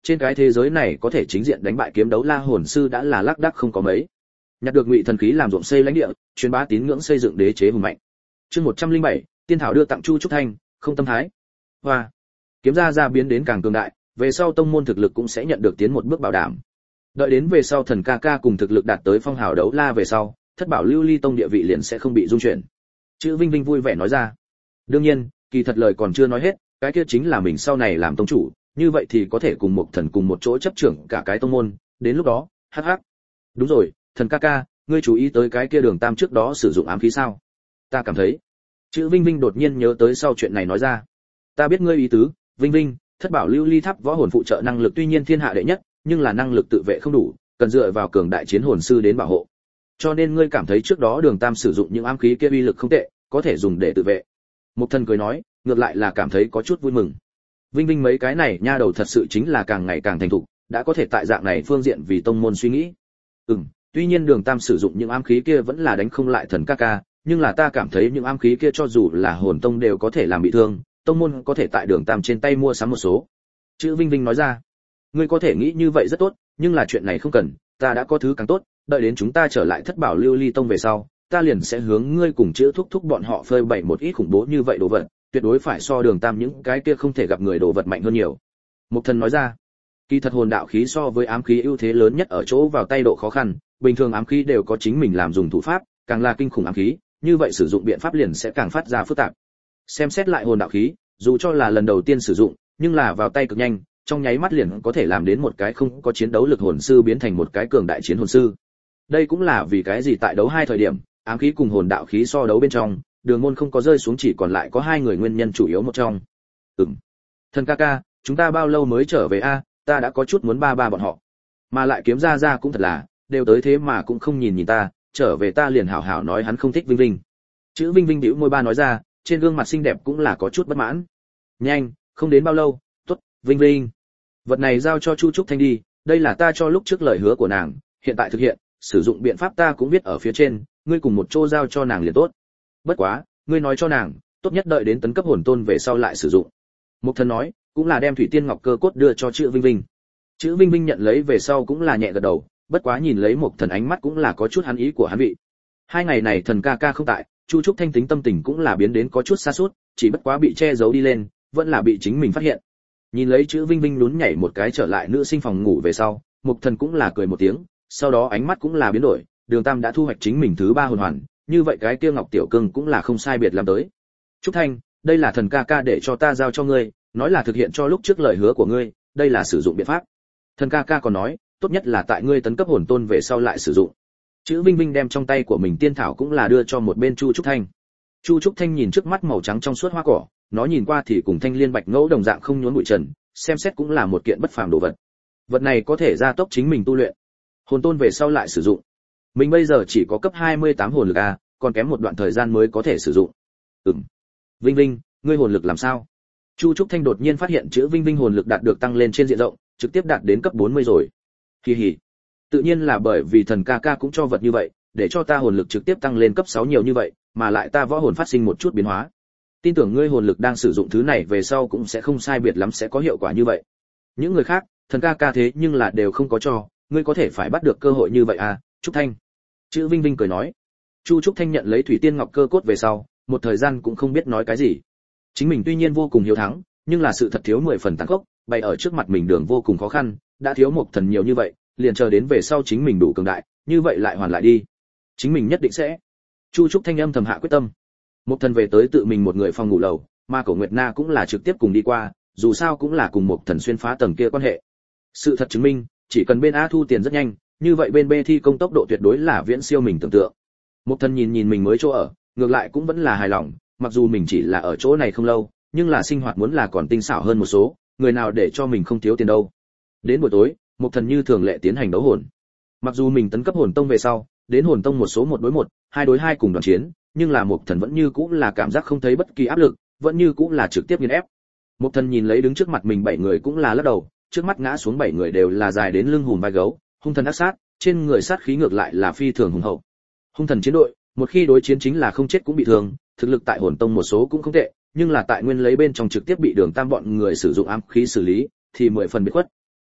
trên cái thế giới này có thể chính diện đánh bại kiếm đấu la hồn sư đã là lác đác không có mấy. Nhặt được ngụy thần khí làm ruộng xây lãnh địa, truyền bá tín ngưỡng xây dựng đế chế hùng mạnh. Chương một trăm lẻ bảy, tiên thảo đưa tặng Chu Trúc Thanh, không tâm thái. Hoa. Kiếm gia gia biến đến càng cường đại, về sau tông môn thực lực cũng sẽ nhận được tiến một bước bảo đảm. Đợi đến về sau thần ca ca cùng thực lực đạt tới phong hào đấu la về sau, thất bảo lưu ly tông địa vị liền sẽ không bị dung chuyển. Chữ Vinh Vinh vui vẻ nói ra. Đương nhiên, kỳ thật lời còn chưa nói hết, cái kia chính là mình sau này làm tông chủ, như vậy thì có thể cùng một thần cùng một chỗ chấp trưởng cả cái tông môn, đến lúc đó, hắc hắc. Đúng rồi, thần ca ca, ngươi chú ý tới cái kia Đường Tam trước đó sử dụng ám khí sao? Ta cảm thấy. Chữ Vinh Vinh đột nhiên nhớ tới sau chuyện này nói ra. Ta biết ngươi ý tứ, Vinh Vinh, thất bảo lưu ly tháp võ hồn phụ trợ năng lực tuy nhiên thiên hạ đệ nhất, nhưng là năng lực tự vệ không đủ, cần dựa vào cường đại chiến hồn sư đến bảo hộ. Cho nên ngươi cảm thấy trước đó Đường Tam sử dụng những ám khí kia uy lực không tệ, có thể dùng để tự vệ. Mục Thần cười nói, ngược lại là cảm thấy có chút vui mừng. Vinh Vinh mấy cái này nha đầu thật sự chính là càng ngày càng thành thục, đã có thể tại dạng này phương diện vì tông môn suy nghĩ. Ừm, tuy nhiên Đường Tam sử dụng những ám khí kia vẫn là đánh không lại thần ca ca, nhưng là ta cảm thấy những ám khí kia cho dù là hồn tông đều có thể làm bị thương, tông môn có thể tại Đường Tam trên tay mua sắm một số. Chữ Vinh Vinh nói ra, ngươi có thể nghĩ như vậy rất tốt, nhưng là chuyện này không cần, ta đã có thứ càng tốt, đợi đến chúng ta trở lại thất bảo lưu ly tông về sau, ta liền sẽ hướng ngươi cùng chữ thúc thúc bọn họ phơi bày một ít khủng bố như vậy đồ vật, tuyệt đối phải so Đường Tam những cái kia không thể gặp người đồ vật mạnh hơn nhiều. Mục Thần nói ra, kỳ thật hồn đạo khí so với ám khí ưu thế lớn nhất ở chỗ vào tay độ khó khăn, bình thường ám khí đều có chính mình làm dùng thủ pháp, càng là kinh khủng ám khí, như vậy sử dụng biện pháp liền sẽ càng phát ra phức tạp. Xem xét lại hồn đạo khí, dù cho là lần đầu tiên sử dụng, nhưng là vào tay cực nhanh, trong nháy mắt liền có thể làm đến một cái không có chiến đấu lực hồn sư biến thành một cái cường đại chiến hồn sư. Đây cũng là vì cái gì tại đấu hai thời điểm, ám khí cùng hồn đạo khí so đấu bên trong, Đường môn không có rơi xuống, chỉ còn lại có hai người nguyên nhân chủ yếu một trong. Ừm. Thần ca ca, chúng ta bao lâu mới trở về a? Ta đã có chút muốn ba ba bọn họ. Mà lại Kiếm gia gia cũng thật là, đều tới thế mà cũng không nhìn nhìn ta, trở về ta liền hảo hảo nói hắn không thích Vinh Vinh. Chữ Vinh Vinh bĩu môi ba nói ra, trên gương mặt xinh đẹp cũng là có chút bất mãn. Nhanh, không đến bao lâu, tốt, Vinh Vinh. Vật này giao cho Chu Trúc Thanh đi, đây là ta cho lúc trước lời hứa của nàng, hiện tại thực hiện, sử dụng biện pháp ta cũng viết ở phía trên, ngươi cùng một chỗ giao cho nàng liền tốt. Bất quá, ngươi nói cho nàng, tốt nhất đợi đến tấn cấp hồn tôn về sau lại sử dụng. Mục Thần nói, cũng là đem thủy tiên ngọc cơ cốt đưa cho chữ Vinh Vinh. Chữ Vinh Vinh nhận lấy về sau cũng là nhẹ gật đầu, bất quá nhìn lấy Mục Thần ánh mắt cũng là có chút hắn ý của hắn vị. Hai ngày này thần ca ca không tại, Chu Trúc Thanh tính tâm tình cũng là biến đến có chút xa sút, chỉ bất quá bị che giấu đi lên, vẫn là bị chính mình phát hiện. Nhìn lấy chữ Vinh Vinh lún nhảy một cái trở lại nữ sinh phòng ngủ về sau, Mục Thần cũng là cười một tiếng, sau đó ánh mắt cũng là biến đổi, Đường Tam đã thu hoạch chính mình thứ ba hồn hoàn, như vậy cái kia Ngọc Tiểu Cương cũng là không sai biệt làm tới. Trúc Thanh, đây là thần ca ca để cho ta giao cho ngươi, nói là thực hiện cho lúc trước lời hứa của ngươi, đây là sử dụng biện pháp. Thần ca ca còn nói, tốt nhất là tại ngươi tấn cấp hồn tôn về sau lại sử dụng. Chữ Vinh Vinh đem trong tay của mình tiên thảo cũng là đưa cho một bên Chu Trúc Thanh. Chu Trúc Thanh nhìn trước mắt màu trắng trong suốt hoa cỏ, nó nhìn qua thì cùng thanh liên bạch ngẫu đồng dạng không nhốn bụi trần, xem xét cũng là một kiện bất phàm đồ vật. Vật này có thể gia tốc chính mình tu luyện. Hồn tôn về sau lại sử dụng. Mình bây giờ chỉ có cấp hai mươi tám hồn lực a, còn kém một đoạn thời gian mới có thể sử dụng. Ừm. Vinh Vinh, ngươi hồn lực làm sao? Chu Trúc Thanh đột nhiên phát hiện chữ Vinh Vinh hồn lực đạt được tăng lên trên diện rộng, trực tiếp đạt đến cấp bốn mươi rồi. Kỳ hỉ. Tự nhiên là bởi vì thần ca ca cũng cho vật như vậy, để cho ta hồn lực trực tiếp tăng lên cấp sáu nhiều như vậy, mà lại ta võ hồn phát sinh một chút biến hóa. Tin tưởng ngươi hồn lực đang sử dụng thứ này về sau cũng sẽ không sai biệt lắm sẽ có hiệu quả như vậy. Những người khác, thần ca ca thế nhưng là đều không có cho, ngươi có thể phải bắt được cơ hội như vậy à, Trúc Thanh. Chữ Vinh Vinh cười nói. Chu Trúc Thanh nhận lấy thủy tiên ngọc cơ cốt về sau, một thời gian cũng không biết nói cái gì. Chính mình tuy nhiên vô cùng hiếu thắng, nhưng là sự thật thiếu mười phần tàn khốc, bày ở trước mặt mình đường vô cùng khó khăn, đã thiếu một thần nhiều như vậy, liền chờ đến về sau chính mình đủ cường đại, như vậy lại hoàn lại đi. Chính mình nhất định sẽ. Chu Trúc Thanh âm thầm hạ quyết tâm. Một thần về tới tự mình một người phòng ngủ lầu, mà Cổ Nguyệt Na cũng là trực tiếp cùng đi qua, dù sao cũng là cùng một thần xuyên phá tầng kia quan hệ. Sự thật chứng minh, chỉ cần bên A thu tiền rất nhanh, như vậy bên B thi công tốc độ tuyệt đối là viễn siêu mình tưởng tượng. Một thần nhìn nhìn mình mới chỗ ở, ngược lại cũng vẫn là hài lòng, mặc dù mình chỉ là ở chỗ này không lâu, nhưng là sinh hoạt muốn là còn tinh xảo hơn một số, người nào để cho mình không thiếu tiền đâu. Đến buổi tối, một thần như thường lệ tiến hành đấu hồn. Mặc dù mình tấn cấp hồn tông về sau, đến hồn tông một số một đối một, hai đối hai cùng đoàn chiến, nhưng là một thần vẫn như cũng là cảm giác không thấy bất kỳ áp lực, vẫn như cũng là trực tiếp nghiền ép. Một thần nhìn lấy đứng trước mặt mình bảy người cũng là lắc đầu, trước mắt ngã xuống bảy người đều là dài đến lưng hùm vai gấu, hung thần ác sát, trên người sát khí ngược lại là phi thường hùng hậu. Hung thần chiến đội, một khi đối chiến chính là không chết cũng bị thương, thực lực tại hồn tông một số cũng không tệ, nhưng là tại nguyên lấy bên trong trực tiếp bị Đường Tam bọn người sử dụng ám khí xử lý, thì mười phần biệt khuất.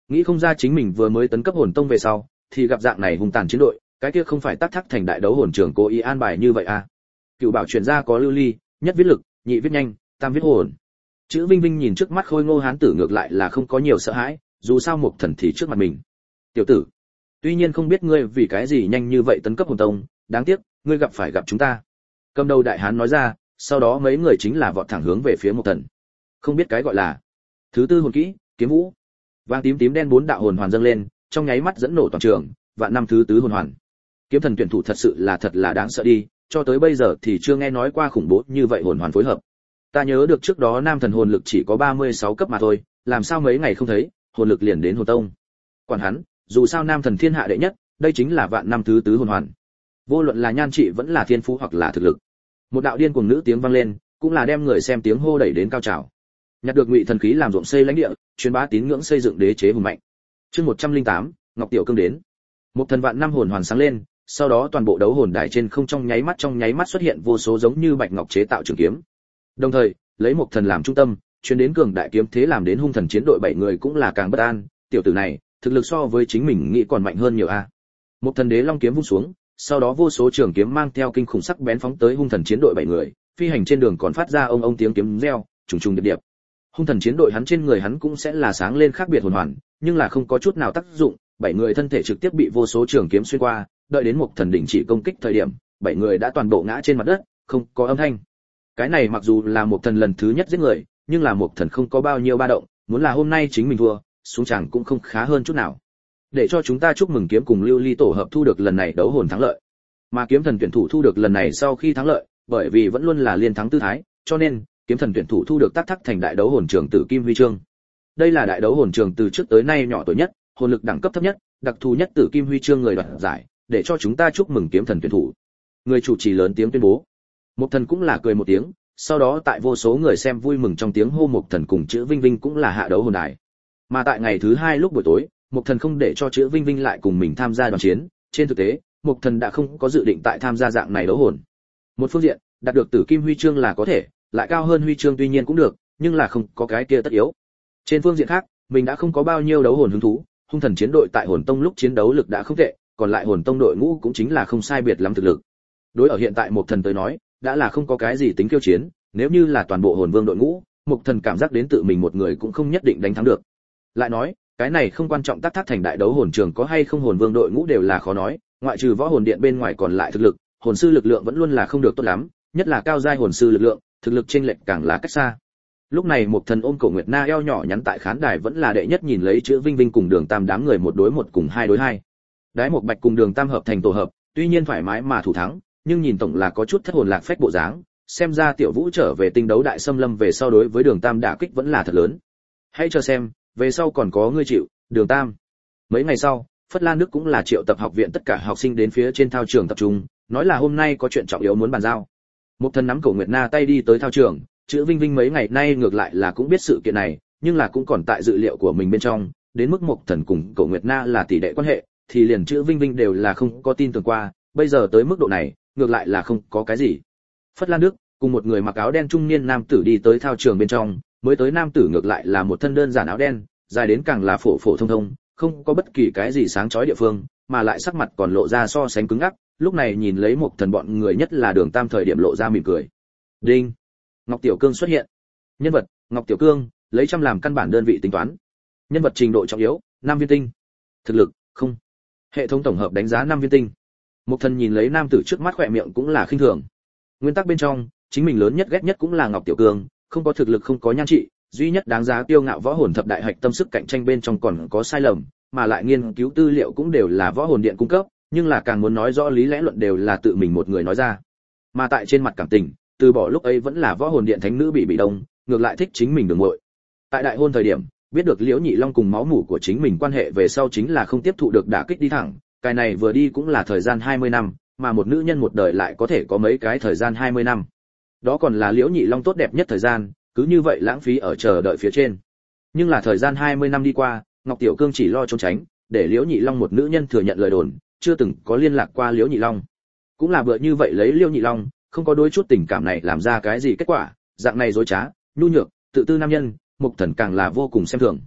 nghĩ không ra chính mình vừa mới tấn cấp hồn tông về sau thì gặp dạng này hung tàn chiến đội, cái kia không phải tác thác thành đại đấu hồn trường cố ý an bài như vậy à? Cựu bảo truyền ra có lưu ly, nhất viết lực, nhị viết nhanh, tam viết hồn. Chữ Vinh Vinh nhìn trước mắt khôi ngô hán tử ngược lại là không có nhiều sợ hãi, dù sao một thần thì trước mặt mình. Tiểu tử, tuy nhiên không biết ngươi vì cái gì nhanh như vậy tấn cấp hồn tông, đáng tiếc, ngươi gặp phải gặp chúng ta. Cầm đầu đại hán nói ra, sau đó mấy người chính là vọt thẳng hướng về phía một thần. Không biết cái gọi là thứ tư hồn kỹ, kiếm vũ. Vàng tím tím đen bốn đạo hồn hoàn dâng lên, trong nháy mắt dẫn nổ toàn trường, vạn năm thứ tứ hồn hoàn. Kiếm thần tuyển thủ thật sự là thật là đáng sợ đi, cho tới bây giờ thì chưa nghe nói qua khủng bố như vậy hồn hoàn phối hợp. Ta nhớ được trước đó nam thần hồn lực chỉ có ba mươi sáu cấp mà thôi, làm sao mấy ngày không thấy, hồn lực liền đến hồn tông. Quản hắn, dù sao nam thần thiên hạ đệ nhất, đây chính là vạn năm thứ tứ hồn hoàn. Vô luận là nhan trị vẫn là thiên phú hoặc là thực lực. Một đạo điên cuồng nữ tiếng vang lên, cũng là đem người xem tiếng hô đẩy đến cao trào. Nhặt được ngụy thần khí làm ruộng xây lãnh địa, truyền bá tín ngưỡng xây dựng đế chế hùng mạnh. Chương một trăm lẻ tám, Ngọc Tiểu Cương đến. Một thần vạn năm hồn hoàn sáng lên, sau đó toàn bộ đấu hồn đài trên không trong nháy mắt trong nháy mắt xuất hiện vô số giống như bạch ngọc chế tạo trường kiếm. Đồng thời, lấy một thần làm trung tâm, truyền đến cường đại kiếm thế làm đến hung thần chiến đội bảy người cũng là càng bất an, tiểu tử này, thực lực so với chính mình nghĩ còn mạnh hơn nhiều a. Một thần đế long kiếm vung xuống, sau đó vô số trường kiếm mang theo kinh khủng sắc bén phóng tới hung thần chiến đội bảy người, phi hành trên đường còn phát ra ông ông tiếng kiếm reo, trùng trùng điệp điệp. Hung thần chiến đội hắn trên người hắn cũng sẽ là sáng lên khác biệt hồn hoàn, nhưng là không có chút nào tác dụng, bảy người thân thể trực tiếp bị vô số trường kiếm xuyên qua, đợi đến một thần đỉnh chỉ công kích thời điểm, bảy người đã toàn bộ ngã trên mặt đất, không có âm thanh. Cái này mặc dù là một thần lần thứ nhất giết người, nhưng là một thần không có bao nhiêu ba động, muốn là hôm nay chính mình thua, xuống chẳng cũng không khá hơn chút nào. Để cho chúng ta chúc mừng kiếm cùng Lưu Ly tổ hợp thu được lần này đấu hồn thắng lợi. Mà kiếm thần tuyển thủ thu được lần này sau khi thắng lợi, bởi vì vẫn luôn là liên thắng tư thái, cho nên kiếm thần tuyển thủ thu được tác thác thành đại đấu hồn trường tử kim huy chương. Đây là đại đấu hồn trường từ trước tới nay nhỏ tuổi nhất, hồn lực đẳng cấp thấp nhất, đặc thù nhất tử kim huy chương người đoạt giải, để cho chúng ta chúc mừng kiếm thần tuyển thủ. Người chủ trì lớn tiếng tuyên bố. Một thần cũng là cười một tiếng, sau đó tại vô số người xem vui mừng trong tiếng hô một thần cùng chữ Vinh Vinh cũng là hạ đấu hồn đài. Mà tại ngày thứ hai lúc buổi tối, một thần không để cho chữ Vinh Vinh lại cùng mình tham gia đoàn chiến, trên thực tế, một thần đã không có dự định tại tham gia dạng này đấu hồn. Một phương diện, đạt được tử kim huy chương là có thể, lại cao hơn huy chương tuy nhiên cũng được, nhưng là không có cái kia tất yếu. Trên phương diện khác, mình đã không có bao nhiêu đấu hồn hứng thú, hung thần chiến đội tại hồn tông lúc chiến đấu lực đã không tệ, còn lại hồn tông đội ngũ cũng chính là không sai biệt lắm thực lực. Đối ở hiện tại một thần tới nói, đã là không có cái gì tính kiêu chiến, nếu như là toàn bộ hồn vương đội ngũ, một thần cảm giác đến tự mình một người cũng không nhất định đánh thắng được. Lại nói, cái này không quan trọng tác thác thành đại đấu hồn trường có hay không hồn vương đội ngũ đều là khó nói, ngoại trừ võ hồn điện bên ngoài còn lại thực lực, hồn sư lực lượng vẫn luôn là không được tốt lắm, nhất là cao giai hồn sư lực lượng, thực lực chênh lệch càng là cách xa. Lúc này một thần ôm Cổ Nguyệt Na eo nhỏ nhắn tại khán đài vẫn là đệ nhất nhìn lấy chữ Vinh Vinh cùng Đường Tam đám người một đối một cùng hai đối hai. Đái một bạch cùng Đường Tam hợp thành tổ hợp, tuy nhiên thoải mái mà thủ thắng, nhưng nhìn tổng là có chút thất hồn lạc phách bộ dáng, xem ra Tiểu Vũ trở về tinh đấu đại xâm lâm về sau đối với Đường Tam đả kích vẫn là thật lớn. Hãy chờ xem, về sau còn có ngươi chịu, Đường Tam. Mấy ngày sau, Phất Lan Đức cũng là triệu tập học viện tất cả học sinh đến phía trên thao trường tập trung, nói là hôm nay có chuyện trọng yếu muốn bàn giao. Một thần nắm Cổ Nguyệt Na tay đi tới thao trường, chữ Vinh Vinh mấy ngày nay ngược lại là cũng biết sự kiện này, nhưng là cũng còn tại dự liệu của mình bên trong, đến mức một thần cùng Cổ Nguyệt Na là tỷ đệ quan hệ, thì liền chữ Vinh Vinh đều là không có tin tưởng qua, bây giờ tới mức độ này, ngược lại là không có cái gì. Phất Lan Đức cùng một người mặc áo đen trung niên nam tử đi tới thao trường bên trong, mới tới nam tử ngược lại là một thân đơn giản áo đen, dài đến càng là phổ phổ thông thông, không có bất kỳ cái gì sáng chói địa phương, mà lại sắc mặt còn lộ ra so sánh cứng ngắc, lúc này nhìn lấy một thần bọn người nhất là Đường Tam thời điểm lộ ra mỉm cười. Đinh. Ngọc Tiểu Cương xuất hiện. Nhân vật: Ngọc Tiểu Cương, lấy trăm làm căn bản đơn vị tính toán. Nhân vật trình độ trọng yếu: năm viên tinh. Thực lực: không. Hệ thống tổng hợp đánh giá năm viên tinh. Một thần nhìn lấy nam tử trước mắt khỏe miệng cũng là khinh thường. Nguyên tắc bên trong, chính mình lớn nhất ghét nhất cũng là Ngọc Tiểu Cương, không có thực lực không có nhan trị, duy nhất đáng giá kiêu ngạo võ hồn thập đại hạch tâm sức cạnh tranh bên trong còn có sai lầm, mà lại nghiên cứu tư liệu cũng đều là võ hồn điện cung cấp, nhưng là càng muốn nói rõ lý lẽ luận đều là tự mình một người nói ra. Mà tại trên mặt cảm tình, từ bỏ lúc ấy vẫn là võ hồn điện thánh nữ bị bị đông, ngược lại thích chính mình đường muội. Tại đại hôn thời điểm, biết được Liễu Nhị Long cùng máu mủ của chính mình quan hệ về sau chính là không tiếp thụ được đả kích đi thẳng, cái này vừa đi cũng là thời gian hai mươi năm, mà một nữ nhân một đời lại có thể có mấy cái thời gian hai mươi năm. Đó còn là Liễu Nhị Long tốt đẹp nhất thời gian, cứ như vậy lãng phí ở chờ đợi phía trên. Nhưng là thời gian hai mươi năm đi qua, Ngọc Tiểu Cương chỉ lo trốn tránh, để Liễu Nhị Long một nữ nhân thừa nhận lời đồn, chưa từng có liên lạc qua Liễu Nhị Long. Cũng là bựa như vậy lấy Liễu Nhị Long, không có đối chút tình cảm này làm ra cái gì kết quả, dạng này dối trá, nhu nhược, tự tư nam nhân, Mục Thần càng là vô cùng xem thường.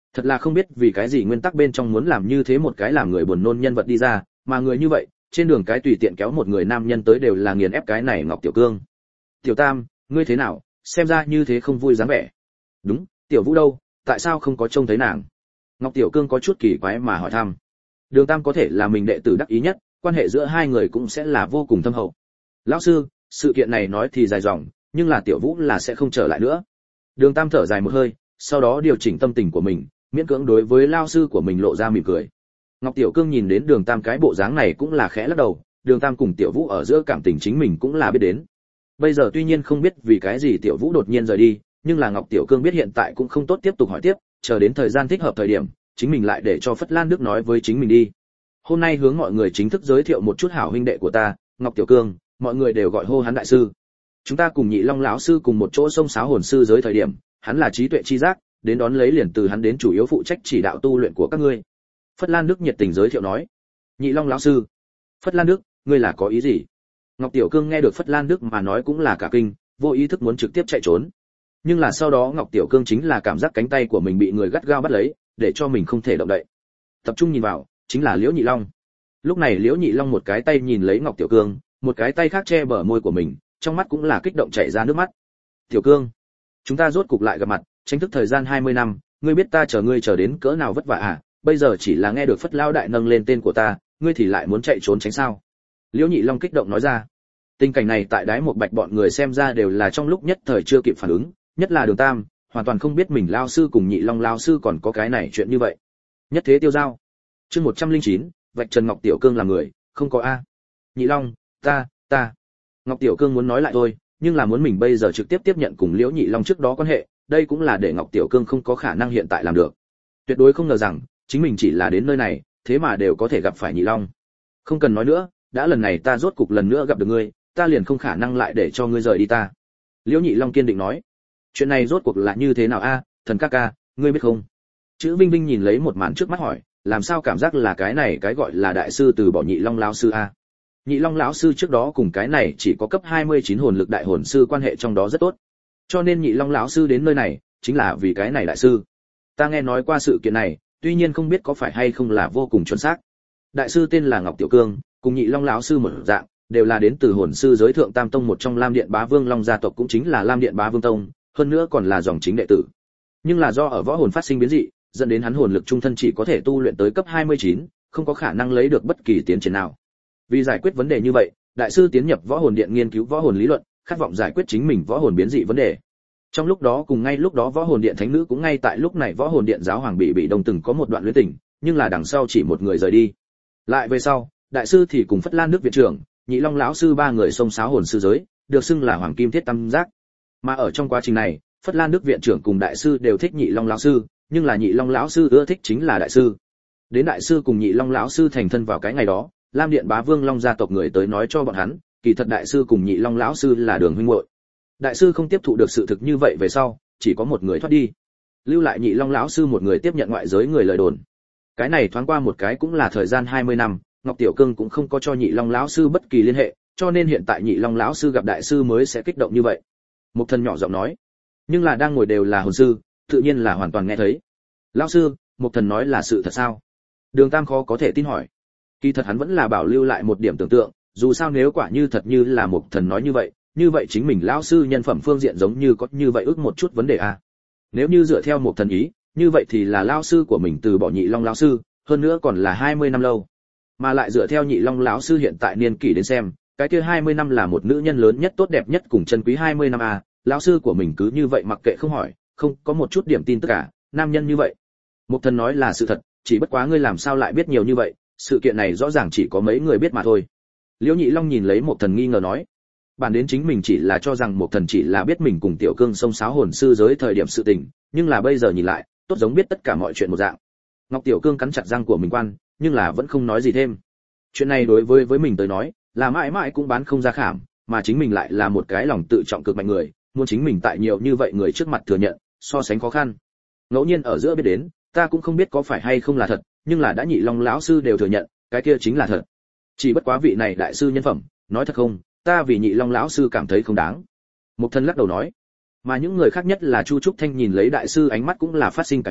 Thật là không biết vì cái gì nguyên tắc bên trong muốn làm như thế một cái làm người buồn nôn nhân vật đi ra, mà người như vậy, trên đường cái tùy tiện kéo một người nam nhân tới đều là nghiền ép cái này Ngọc Tiểu Cương. Tiểu Tam, ngươi thế nào, xem ra như thế không vui dáng vẻ. Đúng, Tiểu Vũ đâu, tại sao không có trông thấy nàng? Ngọc Tiểu Cương có chút kỳ quái mà hỏi thăm. Đường Tam có thể là mình đệ tử đắc ý nhất, quan hệ giữa hai người cũng sẽ là vô cùng thâm hậu. Lão sư, sự kiện này nói thì dài dòng, nhưng là Tiểu Vũ là sẽ không trở lại nữa. Đường Tam thở dài một hơi, sau đó điều chỉnh tâm tình của mình, miễn cưỡng đối với lao sư của mình lộ ra mỉm cười. Ngọc Tiểu Cương nhìn đến Đường Tam cái bộ dáng này cũng là khẽ lắc đầu, Đường Tam cùng Tiểu Vũ ở giữa cảm tình chính mình cũng là biết đến. Bây giờ tuy nhiên không biết vì cái gì Tiểu Vũ đột nhiên rời đi, nhưng là Ngọc Tiểu Cương biết hiện tại cũng không tốt tiếp tục hỏi tiếp, chờ đến thời gian thích hợp thời điểm, chính mình lại để cho Phất Lan Đức nói với chính mình đi. Hôm nay hướng mọi người chính thức giới thiệu một chút hảo huynh đệ của ta, Ngọc Tiểu Cương, mọi người đều gọi hô hắn đại sư. Chúng ta cùng Nhị Long lão sư cùng một chỗ xông xáo hồn sư giới thời điểm, hắn là trí tuệ chi giác, đến đón lấy liền từ hắn đến chủ yếu phụ trách chỉ đạo tu luyện của các ngươi. Phất Lan Đức nhiệt tình giới thiệu nói. Nhị Long lão sư. Phất Lan Đức, ngươi là có ý gì? Ngọc Tiểu Cương nghe được Phất Lan Đức mà nói cũng là cả kinh, vô ý thức muốn trực tiếp chạy trốn. Nhưng là sau đó Ngọc Tiểu Cương chính là cảm giác cánh tay của mình bị người gắt gao bắt lấy, để cho mình không thể động đậy. Tập trung nhìn vào, chính là Liễu Nhị Long. Lúc này Liễu Nhị Long một cái tay nhìn lấy Ngọc Tiểu Cương, một cái tay khác che bờ môi của mình, trong mắt cũng là kích động chảy ra nước mắt. Tiểu Cương, chúng ta rốt cục lại gặp mặt, tranh thức thời gian hai mươi năm, ngươi biết ta chờ ngươi chờ đến cỡ nào vất vả à? Bây giờ chỉ là nghe được Phất lão đại nâng lên tên của ta, ngươi thì lại muốn chạy trốn tránh sao? Liễu Nhị Long kích động nói ra. Tình cảnh này tại Đái Một Bạch bọn người xem ra đều là trong lúc nhất thời chưa kịp phản ứng, nhất là Đường Tam, hoàn toàn không biết mình lao sư cùng Nhị Long lao sư còn có cái này chuyện như vậy. Nhất thế tiêu giao. Chương một trăm lẻ chín, vạch trần Ngọc Tiểu Cương là người, không có a. Nhị Long, ta, ta. Ngọc Tiểu Cương muốn nói lại thôi, nhưng là muốn mình bây giờ trực tiếp tiếp nhận cùng Liễu Nhị Long trước đó quan hệ, đây cũng là để Ngọc Tiểu Cương không có khả năng hiện tại làm được. Tuyệt đối không ngờ rằng, chính mình chỉ là đến nơi này, thế mà đều có thể gặp phải Nhị Long. Không cần nói nữa, đã lần này ta rốt cục lần nữa gặp được ngươi, ta liền không khả năng lại để cho ngươi rời đi ta. Liễu Nhị Long kiên định nói. Chuyện này rốt cuộc là như thế nào a, thần ca ca, ngươi biết không? Chữ Vinh Vinh nhìn lấy một màn trước mắt hỏi, làm sao cảm giác là cái này cái gọi là đại sư từ bỏ Nhị Long lão sư a? Nhị Long lão sư trước đó cùng cái này chỉ có cấp hai mươi chín hồn lực đại hồn sư quan hệ trong đó rất tốt. Cho nên Nhị Long lão sư đến nơi này, chính là vì cái này đại sư. Ta nghe nói qua sự kiện này, tuy nhiên không biết có phải hay không là vô cùng chuẩn xác. Đại sư tên là Ngọc Tiểu Cương, cùng Nhị Long lão sư một dạng, đều là đến từ hồn sư giới thượng tam tông một trong Lam Điện Bá Vương Long gia tộc cũng chính là Lam Điện Bá Vương tông, hơn nữa còn là dòng chính đệ tử. Nhưng là do ở võ hồn phát sinh biến dị, dẫn đến hắn hồn lực trung thân chỉ có thể tu luyện tới cấp hai mươi chín, không có khả năng lấy được bất kỳ tiến triển nào. Vì giải quyết vấn đề như vậy, đại sư tiến nhập võ hồn điện nghiên cứu võ hồn lý luận, khát vọng giải quyết chính mình võ hồn biến dị vấn đề. Trong lúc đó cùng ngay lúc đó võ hồn điện thánh nữ cũng ngay tại lúc này võ hồn điện giáo hoàng bị bị đồng từng có một đoạn luyến tình, nhưng là đằng sau chỉ một người rời đi. Lại về sau, đại sư thì cùng Phất Lan Đức viện trưởng, Nhị Long lão sư ba người xông xáo hồn sư giới, được xưng là Hoàng Kim Thiết Tam Giác. Mà ở trong quá trình này, Phất Lan Đức viện trưởng cùng đại sư đều thích Nhị Long lão sư, nhưng là Nhị Long lão sư ưa thích chính là đại sư. Đến đại sư cùng Nhị Long lão sư thành thân vào cái ngày đó, Lam Điện Bá Vương Long gia tộc người tới nói cho bọn hắn, kỳ thật đại sư cùng Nhị Long lão sư là đường huynh muội. Đại sư không tiếp thụ được sự thực như vậy về sau, chỉ có một người thoát đi, lưu lại Nhị Long lão sư một người tiếp nhận ngoại giới người lời đồn. Cái này thoáng qua một cái cũng là thời gian hai mươi năm, Ngọc Tiểu Cương cũng không có cho Nhị Long lão sư bất kỳ liên hệ, cho nên hiện tại Nhị Long lão sư gặp đại sư mới sẽ kích động như vậy. Một thân nhỏ giọng nói, nhưng là đang ngồi đều là hồn sư, tự nhiên là hoàn toàn nghe thấy. Lão sư, một thần nói là sự thật sao? Đường Tam khó có thể tin hỏi. Kỳ thật hắn vẫn là bảo lưu lại một điểm tưởng tượng, dù sao nếu quả như thật như là một thần nói như vậy, như vậy chính mình lão sư nhân phẩm phương diện giống như có như vậy ước một chút vấn đề a. Nếu như dựa theo một thần ý, như vậy thì là lão sư của mình từ bỏ Nhị Long lão sư, hơn nữa còn là hai mươi năm lâu. Mà lại dựa theo Nhị Long lão sư hiện tại niên kỷ đến xem, cái kia hai mươi năm là một nữ nhân lớn nhất tốt đẹp nhất cùng chân quý hai mươi năm a, lão sư của mình cứ như vậy mặc kệ không hỏi, không có một chút điểm tin tất cả, nam nhân như vậy. Một thần nói là sự thật, chỉ bất quá ngươi làm sao lại biết nhiều như vậy, sự kiện này rõ ràng chỉ có mấy người biết mà thôi. Liễu Nhị Long nhìn lấy một thần nghi ngờ nói, bản đến chính mình chỉ là cho rằng một thần chỉ là biết mình cùng Tiểu Cương xông xáo hồn sư giới thời điểm sự tình, nhưng là bây giờ nhìn lại, tốt giống biết tất cả mọi chuyện một dạng. Ngọc Tiểu Cương cắn chặt răng của mình quan, nhưng là vẫn không nói gì thêm. Chuyện này đối với với mình tới nói, là mãi mãi cũng bán không ra khảm, mà chính mình lại là một cái lòng tự trọng cực mạnh người, muốn chính mình tại nhiều như vậy người trước mặt thừa nhận, so sánh khó khăn. Ngẫu nhiên ở giữa biết đến, ta cũng không biết có phải hay không là thật, nhưng là đã Nhị Long lão sư đều thừa nhận, cái kia chính là thật. Chỉ bất quá vị này đại sư nhân phẩm, nói thật không, ta vì Nhị Long lão sư cảm thấy không đáng. Mục Thân lắc đầu nói. Mà những người khác nhất là Chu Trúc Thanh nhìn lấy đại sư ánh mắt cũng là phát sinh cải biến,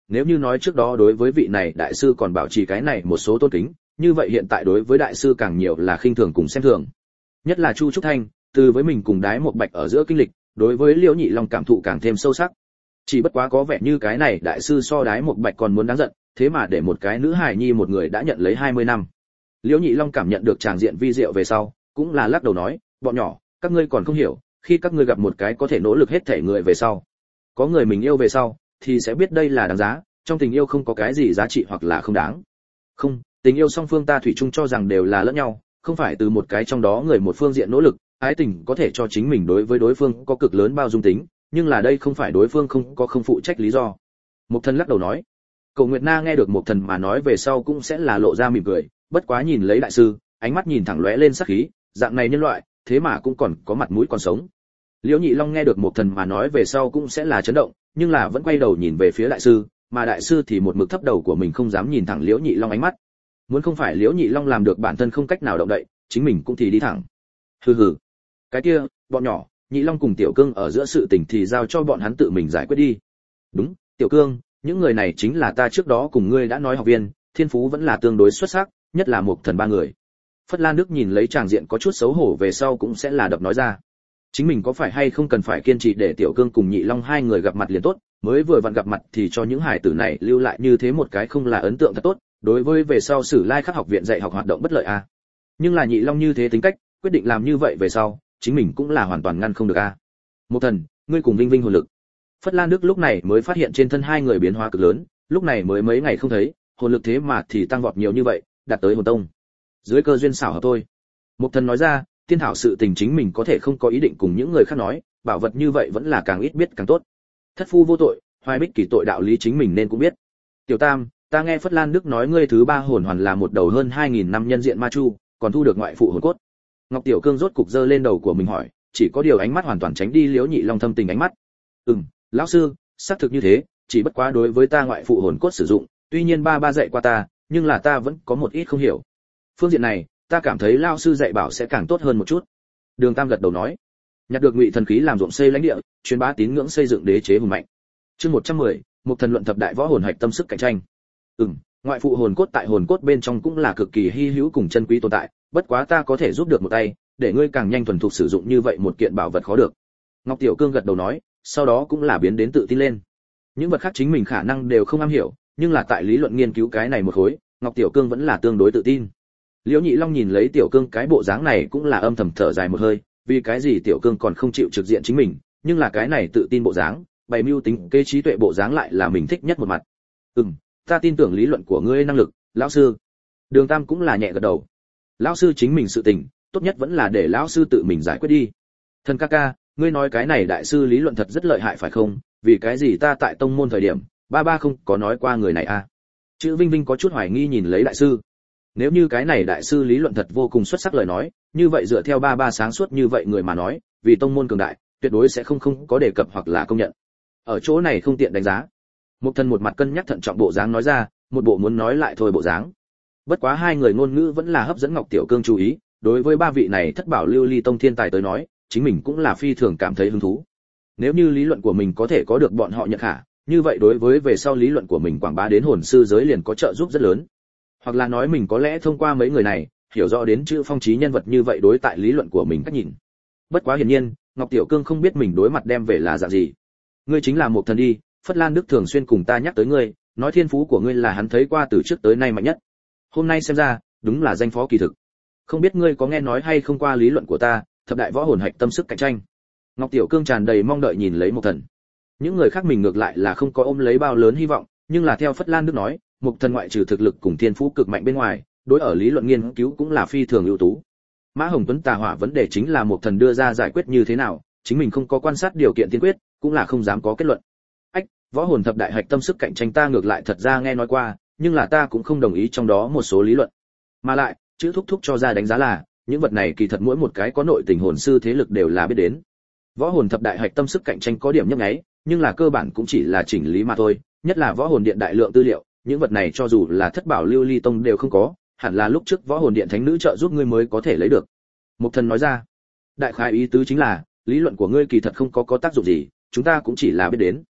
nếu như nói trước đó đối với vị này đại sư còn bảo trì cái này một số tôn kính, như vậy hiện tại đối với đại sư càng nhiều là khinh thường cùng xem thường. Nhất là Chu Trúc Thanh, từ với mình cùng Đái Một Bạch ở giữa kinh lịch, đối với Liễu Nhị Long cảm thụ càng thêm sâu sắc. Chỉ bất quá có vẻ như cái này đại sư so Đái Một Bạch còn muốn đáng giận, thế mà để một cái nữ hài nhi một người đã nhận lấy hai mươi năm. Liễu Nhị Long cảm nhận được tràng diện vi diệu về sau, cũng là lắc đầu nói, bọn nhỏ, các ngươi còn không hiểu, khi các ngươi gặp một cái có thể nỗ lực hết thể người về sau, có người mình yêu về sau, thì sẽ biết đây là đáng giá, trong tình yêu không có cái gì giá trị hoặc là không đáng. Không, tình yêu song phương ta thủy chung cho rằng đều là lẫn nhau, không phải từ một cái trong đó người một phương diện nỗ lực, ái tình có thể cho chính mình đối với đối phương có cực lớn bao dung tính, nhưng là đây không phải đối phương không có không phụ trách lý do. Mục Thần lắc đầu nói. Cổ Nguyệt Na nghe được Mục Thần mà nói về sau cũng sẽ là lộ ra mỉm cười, bất quá nhìn lấy đại sư, ánh mắt nhìn thẳng lóe lên sắc khí, dạng này nhân loại, thế mà cũng còn có mặt mũi còn sống. Liễu Nhị Long nghe được Mục Thần mà nói về sau cũng sẽ là chấn động, nhưng là vẫn quay đầu nhìn về phía đại sư, mà đại sư thì một mực thấp đầu của mình không dám nhìn thẳng Liễu Nhị Long ánh mắt. Muốn không phải Liễu Nhị Long làm được bản thân không cách nào động đậy, chính mình cũng thì đi thẳng. Hừ hừ. Cái kia, bọn nhỏ, Nhị Long cùng Tiểu Cương ở giữa sự tình thì giao cho bọn hắn tự mình giải quyết đi. Đúng, Tiểu Cương, những người này chính là ta trước đó cùng ngươi đã nói học viên, thiên phú vẫn là tương đối xuất sắc, nhất là Mục Thần ba người. Phất Lan Đức nhìn lấy tràng diện có chút xấu hổ về sau cũng sẽ là đập nói ra. Chính mình có phải hay không cần phải kiên trì để Tiểu Cương cùng Nhị Long hai người gặp mặt liền tốt, mới vừa vặn gặp mặt thì cho những hải tử này lưu lại như thế một cái không là ấn tượng thật tốt, đối với về sau Sử Lai Khắc học viện dạy học hoạt động bất lợi a. À. Nhưng là Nhị Long như thế tính cách, quyết định làm như vậy về sau, chính mình cũng là hoàn toàn ngăn không được a. À. Mục Thần, ngươi cùng Vinh Vinh hồn lực. Phất Lan Đức lúc này mới phát hiện trên thân hai người biến hóa cực lớn, lúc này mới mấy ngày không thấy, hồn lực thế mà thì tăng vọt nhiều như vậy, đạt tới hồn tông. Dưới cơ duyên xảo hợp thôi. Mục Thần nói ra, tiên thảo sự tình chính mình có thể không có ý định cùng những người khác nói, bảo vật như vậy vẫn là càng ít biết càng tốt. Thất phu vô tội, hoài bích kỳ tội đạo lý chính mình nên cũng biết. Tiểu Tam, ta nghe Phất Lan Đức nói ngươi thứ ba hồn hoàn là một đầu hơn hai nghìn năm nhân diện ma chu, còn thu được ngoại phụ hồn cốt. Ngọc Tiểu Cương rốt cục giơ lên đầu của mình hỏi, chỉ có điều ánh mắt hoàn toàn tránh đi Liễu Nhị Long thâm tình ánh mắt. Ừm, lão sư, xác thực như thế, chỉ bất quá đối với ta ngoại phụ hồn cốt sử dụng, tuy nhiên ba ba dạy qua ta, nhưng là ta vẫn có một ít không hiểu. Phương diện này, ta cảm thấy lão sư dạy bảo sẽ càng tốt hơn một chút. Đường Tam gật đầu nói, nhặt được ngụy thần khí làm ruộng xây lãnh địa, truyền bá tín ngưỡng xây dựng đế chế hùng mạnh. Chương một trăm mười, một thần luận thập đại võ hồn hạch tâm sức cạnh tranh. Ừm, ngoại phụ hồn cốt tại hồn cốt bên trong cũng là cực kỳ hi hữu cùng chân quý tồn tại, bất quá ta có thể giúp được một tay, để ngươi càng nhanh thuần thục sử dụng như vậy một kiện bảo vật khó được. Ngọc Tiểu Cương gật đầu nói, sau đó cũng là biến đến tự tin lên. Những vật khác chính mình khả năng đều không am hiểu, nhưng là tại lý luận nghiên cứu cái này một khối, Ngọc Tiểu Cương vẫn là tương đối tự tin. Liễu Nhị Long nhìn lấy Tiểu Cương cái bộ dáng này cũng là âm thầm thở dài một hơi, vì cái gì Tiểu Cương còn không chịu trực diện chính mình, nhưng là cái này tự tin bộ dáng, bày mưu tính kế trí tuệ bộ dáng lại là mình thích nhất một mặt. Ừm, ta tin tưởng lý luận của ngươi năng lực, lão sư. Đường Tam cũng là nhẹ gật đầu. Lão sư chính mình sự tình, tốt nhất vẫn là để lão sư tự mình giải quyết đi. Thần ca ca, ngươi nói cái này đại sư lý luận thật rất lợi hại phải không? Vì cái gì ta tại tông môn thời điểm, ba ba không có nói qua người này à? Chữ Vinh Vinh có chút hoài nghi nhìn lấy đại sư. Nếu như cái này đại sư lý luận thật vô cùng xuất sắc lời nói, như vậy dựa theo ba ba sáng suốt như vậy người mà nói, vì tông môn cường đại, tuyệt đối sẽ không không có đề cập hoặc là công nhận. Ở chỗ này không tiện đánh giá. Mục Thần một mặt cân nhắc thận trọng bộ dáng nói ra, một bộ muốn nói lại thôi bộ dáng. Bất quá hai người ngôn ngữ vẫn là hấp dẫn Ngọc Tiểu Cương chú ý, đối với ba vị này thất bảo lưu ly tông thiên tài tới nói, chính mình cũng là phi thường cảm thấy hứng thú. Nếu như lý luận của mình có thể có được bọn họ nhận khả, như vậy đối với về sau lý luận của mình quảng bá đến hồn sư giới liền có trợ giúp rất lớn. Hoặc là nói mình có lẽ thông qua mấy người này, hiểu rõ đến chữ phong trí nhân vật như vậy đối tại lý luận của mình cách nhìn. Bất quá hiển nhiên, Ngọc Tiểu Cương không biết mình đối mặt đem về là dạng gì. Ngươi chính là một thần đi, Phất Lan Đức thường xuyên cùng ta nhắc tới ngươi, nói thiên phú của ngươi là hắn thấy qua từ trước tới nay mạnh nhất. Hôm nay xem ra, đúng là danh phó kỳ thực. Không biết ngươi có nghe nói hay không qua lý luận của ta, thập đại võ hồn hạch tâm sức cạnh tranh. Ngọc Tiểu Cương tràn đầy mong đợi nhìn lấy Mộc Thần. Những người khác mình ngược lại là không có ôm lấy bao lớn hy vọng, nhưng là theo Phất Lan Đức nói, Mộc Thần ngoại trừ thực lực cùng thiên phú cực mạnh bên ngoài, đối ở lý luận nghiên cứu cũng là phi thường ưu tú. Mã Hồng Tuấn tà hỏa vấn đề chính là Mộc Thần đưa ra giải quyết như thế nào, chính mình không có quan sát điều kiện tiên quyết, cũng là không dám có kết luận. Ách, võ hồn thập đại hạch tâm sức cạnh tranh ta ngược lại thật ra nghe nói qua, nhưng là ta cũng không đồng ý trong đó một số lý luận. Mà lại, chữ thúc thúc cho ra đánh giá là, những vật này kỳ thật mỗi một cái có nội tình hồn sư thế lực đều là biết đến. Võ hồn thập đại hạch tâm sức cạnh tranh có điểm nhấp nháy, nhưng là cơ bản cũng chỉ là chỉnh lý mà thôi, nhất là võ hồn điện đại lượng tư liệu, những vật này cho dù là thất bảo lưu ly tông đều không có, hẳn là lúc trước võ hồn điện thánh nữ trợ giúp ngươi mới có thể lấy được. Mục Thần nói ra, đại khái ý tứ chính là, lý luận của ngươi kỳ thật không có có tác dụng gì, chúng ta cũng chỉ là biết đến.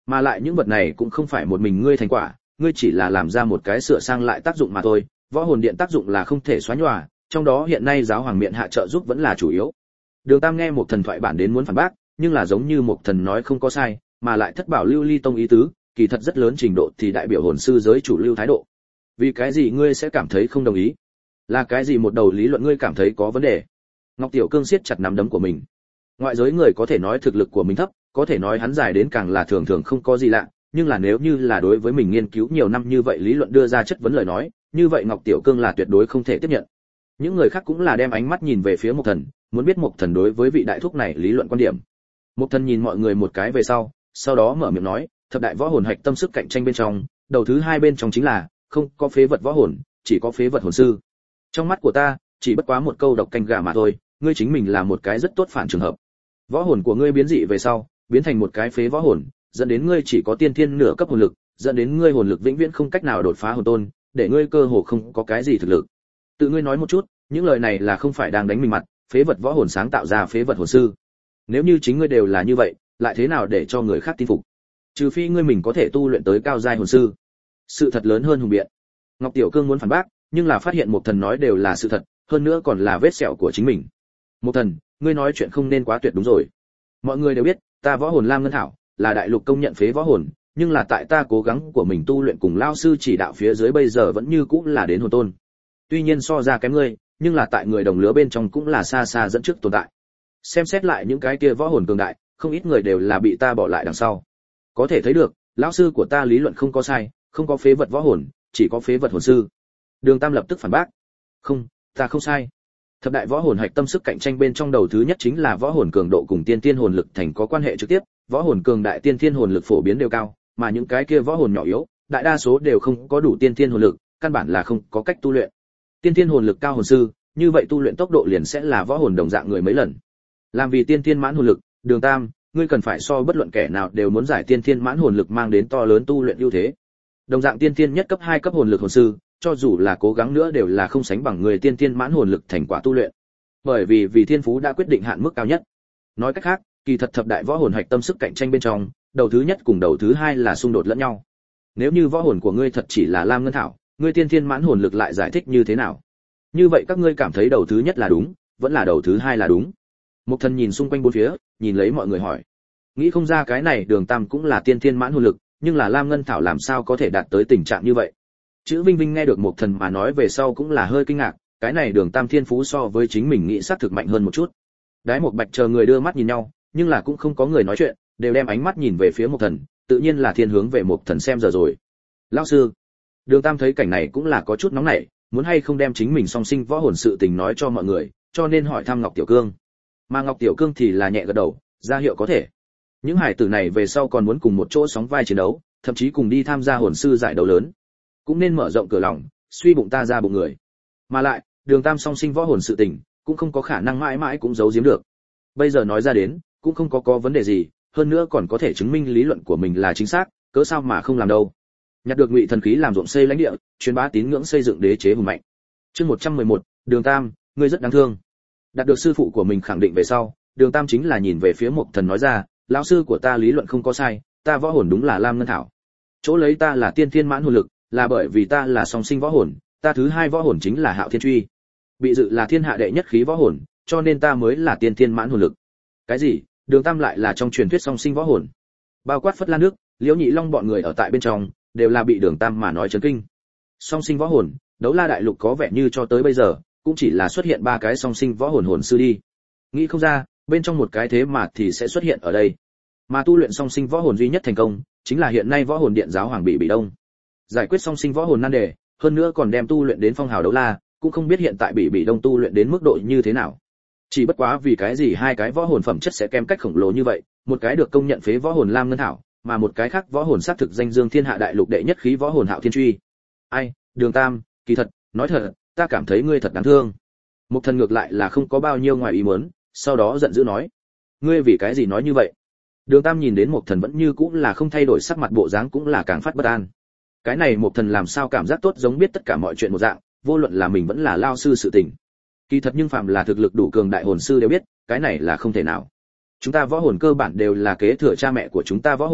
Mà lại những vật này cũng không phải một mình ngươi thành quả, ngươi chỉ là làm ra một cái sửa sang lại tác dụng mà thôi, võ hồn điện tác dụng là không thể xóa nhòa, trong đó hiện nay giáo hoàng miện hạ trợ giúp vẫn là chủ yếu. Đường Tam nghe một thần thoại bản đến muốn phản bác, nhưng là giống như một thần nói không có sai, mà lại thất bảo lưu ly tông ý tứ, kỳ thật rất lớn trình độ thì đại biểu hồn sư giới chủ lưu thái độ. Vì cái gì ngươi sẽ cảm thấy không đồng ý? Là cái gì một đầu lý luận ngươi cảm thấy có vấn đề? Ngọc Tiểu Cương siết chặt nắm đấm của mình. Ngoại giới người có thể nói thực lực của mình thấp, có thể nói hắn dài đến càng là thường thường không có gì lạ, nhưng là nếu như là đối với mình nghiên cứu nhiều năm như vậy lý luận đưa ra chất vấn lời nói, như vậy Ngọc Tiểu Cương là tuyệt đối không thể tiếp nhận. Những người khác cũng là đem ánh mắt nhìn về phía Mộc Thần, muốn biết Mộc Thần đối với vị đại thúc này lý luận quan điểm. Mộc Thần nhìn mọi người một cái về sau, sau đó mở miệng nói, thập đại võ hồn hạch tâm sức cạnh tranh bên trong, đầu thứ hai bên trong chính là không có phế vật võ hồn, chỉ có phế vật hồn sư. Trong mắt của ta, chỉ bất quá một câu độc canh gà mà thôi, ngươi chính mình là một cái rất tốt phản trường hợp. Võ hồn của ngươi biến dị về sau, biến thành một cái phế võ hồn, dẫn đến ngươi chỉ có tiên thiên nửa cấp hồn lực, dẫn đến ngươi hồn lực vĩnh viễn không cách nào đột phá hồn tôn, để ngươi cơ hồ không có cái gì thực lực. Tự ngươi nói một chút, những lời này là không phải đang đánh mình mặt, phế vật võ hồn sáng tạo ra phế vật hồn sư. Nếu như chính ngươi đều là như vậy, lại thế nào để cho người khác tin phục? Trừ phi ngươi mình có thể tu luyện tới cao giai hồn sư. Sự thật lớn hơn hùng biện. Ngọc Tiểu Cương muốn phản bác, nhưng là phát hiện một thần nói đều là sự thật, hơn nữa còn là vết sẹo của chính mình. Một thần, ngươi nói chuyện không nên quá tuyệt đúng rồi. Mọi người đều biết, ta võ hồn Lam Ngân Thảo là đại lục công nhận phế võ hồn, nhưng là tại ta cố gắng của mình tu luyện cùng lao sư chỉ đạo phía dưới bây giờ vẫn như cũ là đến hồn tôn. Tuy nhiên so ra kém ngươi, nhưng là tại người đồng lứa bên trong cũng là xa xa dẫn trước tồn tại. Xem xét lại những cái kia võ hồn cường đại, không ít người đều là bị ta bỏ lại đằng sau. Có thể thấy được, lão sư của ta lý luận không có sai, không có phế vật võ hồn, chỉ có phế vật hồn sư. Đường Tam lập tức phản bác. Không, ta không sai. Thập đại võ hồn hạch tâm sức cạnh tranh bên trong đầu thứ nhất chính là võ hồn cường độ cùng tiên tiên hồn lực thành có quan hệ trực tiếp, võ hồn cường đại tiên tiên hồn lực phổ biến đều cao, mà những cái kia võ hồn nhỏ yếu, đại đa số đều không có đủ tiên tiên hồn lực, căn bản là không có cách tu luyện. Tiên tiên hồn lực cao hồn sư, như vậy tu luyện tốc độ liền sẽ là võ hồn đồng dạng người mấy lần. Làm vì tiên tiên mãn hồn lực, Đường Tam, ngươi cần phải so bất luận kẻ nào đều muốn giải tiên tiên mãn hồn lực mang đến to lớn tu luyện ưu thế. Đồng dạng tiên tiên nhất cấp hai cấp hồn lực hồn sư, cho dù là cố gắng nữa đều là không sánh bằng người tiên tiên mãn hồn lực thành quả tu luyện. Bởi vì vì thiên phú đã quyết định hạn mức cao nhất. Nói cách khác, kỳ thật thập đại võ hồn hạch tâm sức cạnh tranh bên trong, đầu thứ nhất cùng đầu thứ hai là xung đột lẫn nhau. Nếu như võ hồn của ngươi thật chỉ là Lam Ngân Thảo, ngươi tiên tiên mãn hồn lực lại giải thích như thế nào? Như vậy các ngươi cảm thấy đầu thứ nhất là đúng, vẫn là đầu thứ hai là đúng? Mục Thần nhìn xung quanh bốn phía, nhìn lấy mọi người hỏi. Nghĩ không ra cái này Đường Tam cũng là tiên tiên mãn hồn lực, nhưng là Lam Ngân Thảo làm sao có thể đạt tới tình trạng như vậy? Chữ Vinh Vinh nghe được Mục Thần mà nói về sau cũng là hơi kinh ngạc, cái này Đường Tam thiên phú so với chính mình nghĩ xác thực mạnh hơn một chút. Đái Một Bạch chờ người đưa mắt nhìn nhau, nhưng là cũng không có người nói chuyện, đều đem ánh mắt nhìn về phía Mục Thần, tự nhiên là thiên hướng về Mục Thần xem giờ rồi. Lão sư, Đường Tam thấy cảnh này cũng là có chút nóng nảy, muốn hay không đem chính mình song sinh võ hồn sự tình nói cho mọi người, cho nên hỏi thăm Ngọc Tiểu Cương. Mà Ngọc Tiểu Cương thì là nhẹ gật đầu, ra hiệu có thể. Những hải tử này về sau còn muốn cùng một chỗ sóng vai chiến đấu, thậm chí cùng đi tham gia hồn sư giải đấu lớn, cũng nên mở rộng cửa lòng, suy bụng ta ra bụng người. Mà lại, Đường Tam song sinh võ hồn sự tình, cũng không có khả năng mãi mãi cũng giấu giếm được. Bây giờ nói ra đến, cũng không có có vấn đề gì, hơn nữa còn có thể chứng minh lý luận của mình là chính xác, cớ sao mà không làm đâu. Nhặt được Ngụy thần khí làm ruộng xây lãnh địa, truyền bá tín ngưỡng xây dựng đế chế hùng mạnh. Chương một trăm mười một, Đường Tam, ngươi rất đáng thương. Đạt được sư phụ của mình khẳng định về sau, Đường Tam chính là nhìn về phía Mộc Thần nói ra, lão sư của ta lý luận không có sai, ta võ hồn đúng là Lam Ngân Thảo. Chỗ lấy ta là tiên thiên mãn hồn lực, là bởi vì ta là song sinh võ hồn, ta thứ hai võ hồn chính là Hạo Thiên Truy. Bị dự là thiên hạ đệ nhất khí võ hồn, cho nên ta mới là tiên thiên mãn hồn lực. Cái gì? Đường Tam lại là trong truyền thuyết song sinh võ hồn? Bao quát Phất Lan nước, Liễu Nhị Long bọn người ở tại bên trong, đều là bị Đường Tam mà nói chấn kinh. Song sinh võ hồn, Đấu La đại lục có vẻ như cho tới bây giờ cũng chỉ là xuất hiện ba cái song sinh võ hồn hồn sư đi. Nghĩ không ra, bên trong một cái thế mà thì sẽ xuất hiện ở đây. Mà tu luyện song sinh võ hồn duy nhất thành công, chính là hiện nay võ hồn điện giáo hoàng Bị Bị Đông. Giải quyết song sinh võ hồn nan đề, hơn nữa còn đem tu luyện đến phong hào Đấu La, cũng không biết hiện tại Bị Bị Đông tu luyện đến mức độ như thế nào. Chỉ bất quá vì cái gì hai cái võ hồn phẩm chất sẽ kém cách khổng lồ như vậy, một cái được công nhận phế võ hồn Lam Ngân Thảo, mà một cái khác võ hồn xác thực danh dương thiên hạ đại lục đệ nhất khí võ hồn Hạo Thiên Truy. Ai, Đường Tam, kỳ thật, nói thật, ta cảm thấy ngươi thật đáng thương. Mục Thần ngược lại là không có bao nhiêu ngoài ý muốn, sau đó giận dữ nói, ngươi vì cái gì nói như vậy? Đường Tam nhìn đến Mục Thần vẫn như cũ là không thay đổi sắc mặt bộ dáng cũng là càng phát bất an. Cái này Mục Thần làm sao cảm giác tốt giống biết tất cả mọi chuyện một dạng, vô luận là mình vẫn là lao sư sự tình. Kỳ thật nhưng phạm là thực lực đủ cường đại hồn sư đều biết, cái này là không thể nào. Chúng ta võ hồn cơ bản đều là kế thừa cha mẹ của chúng ta võ hồn,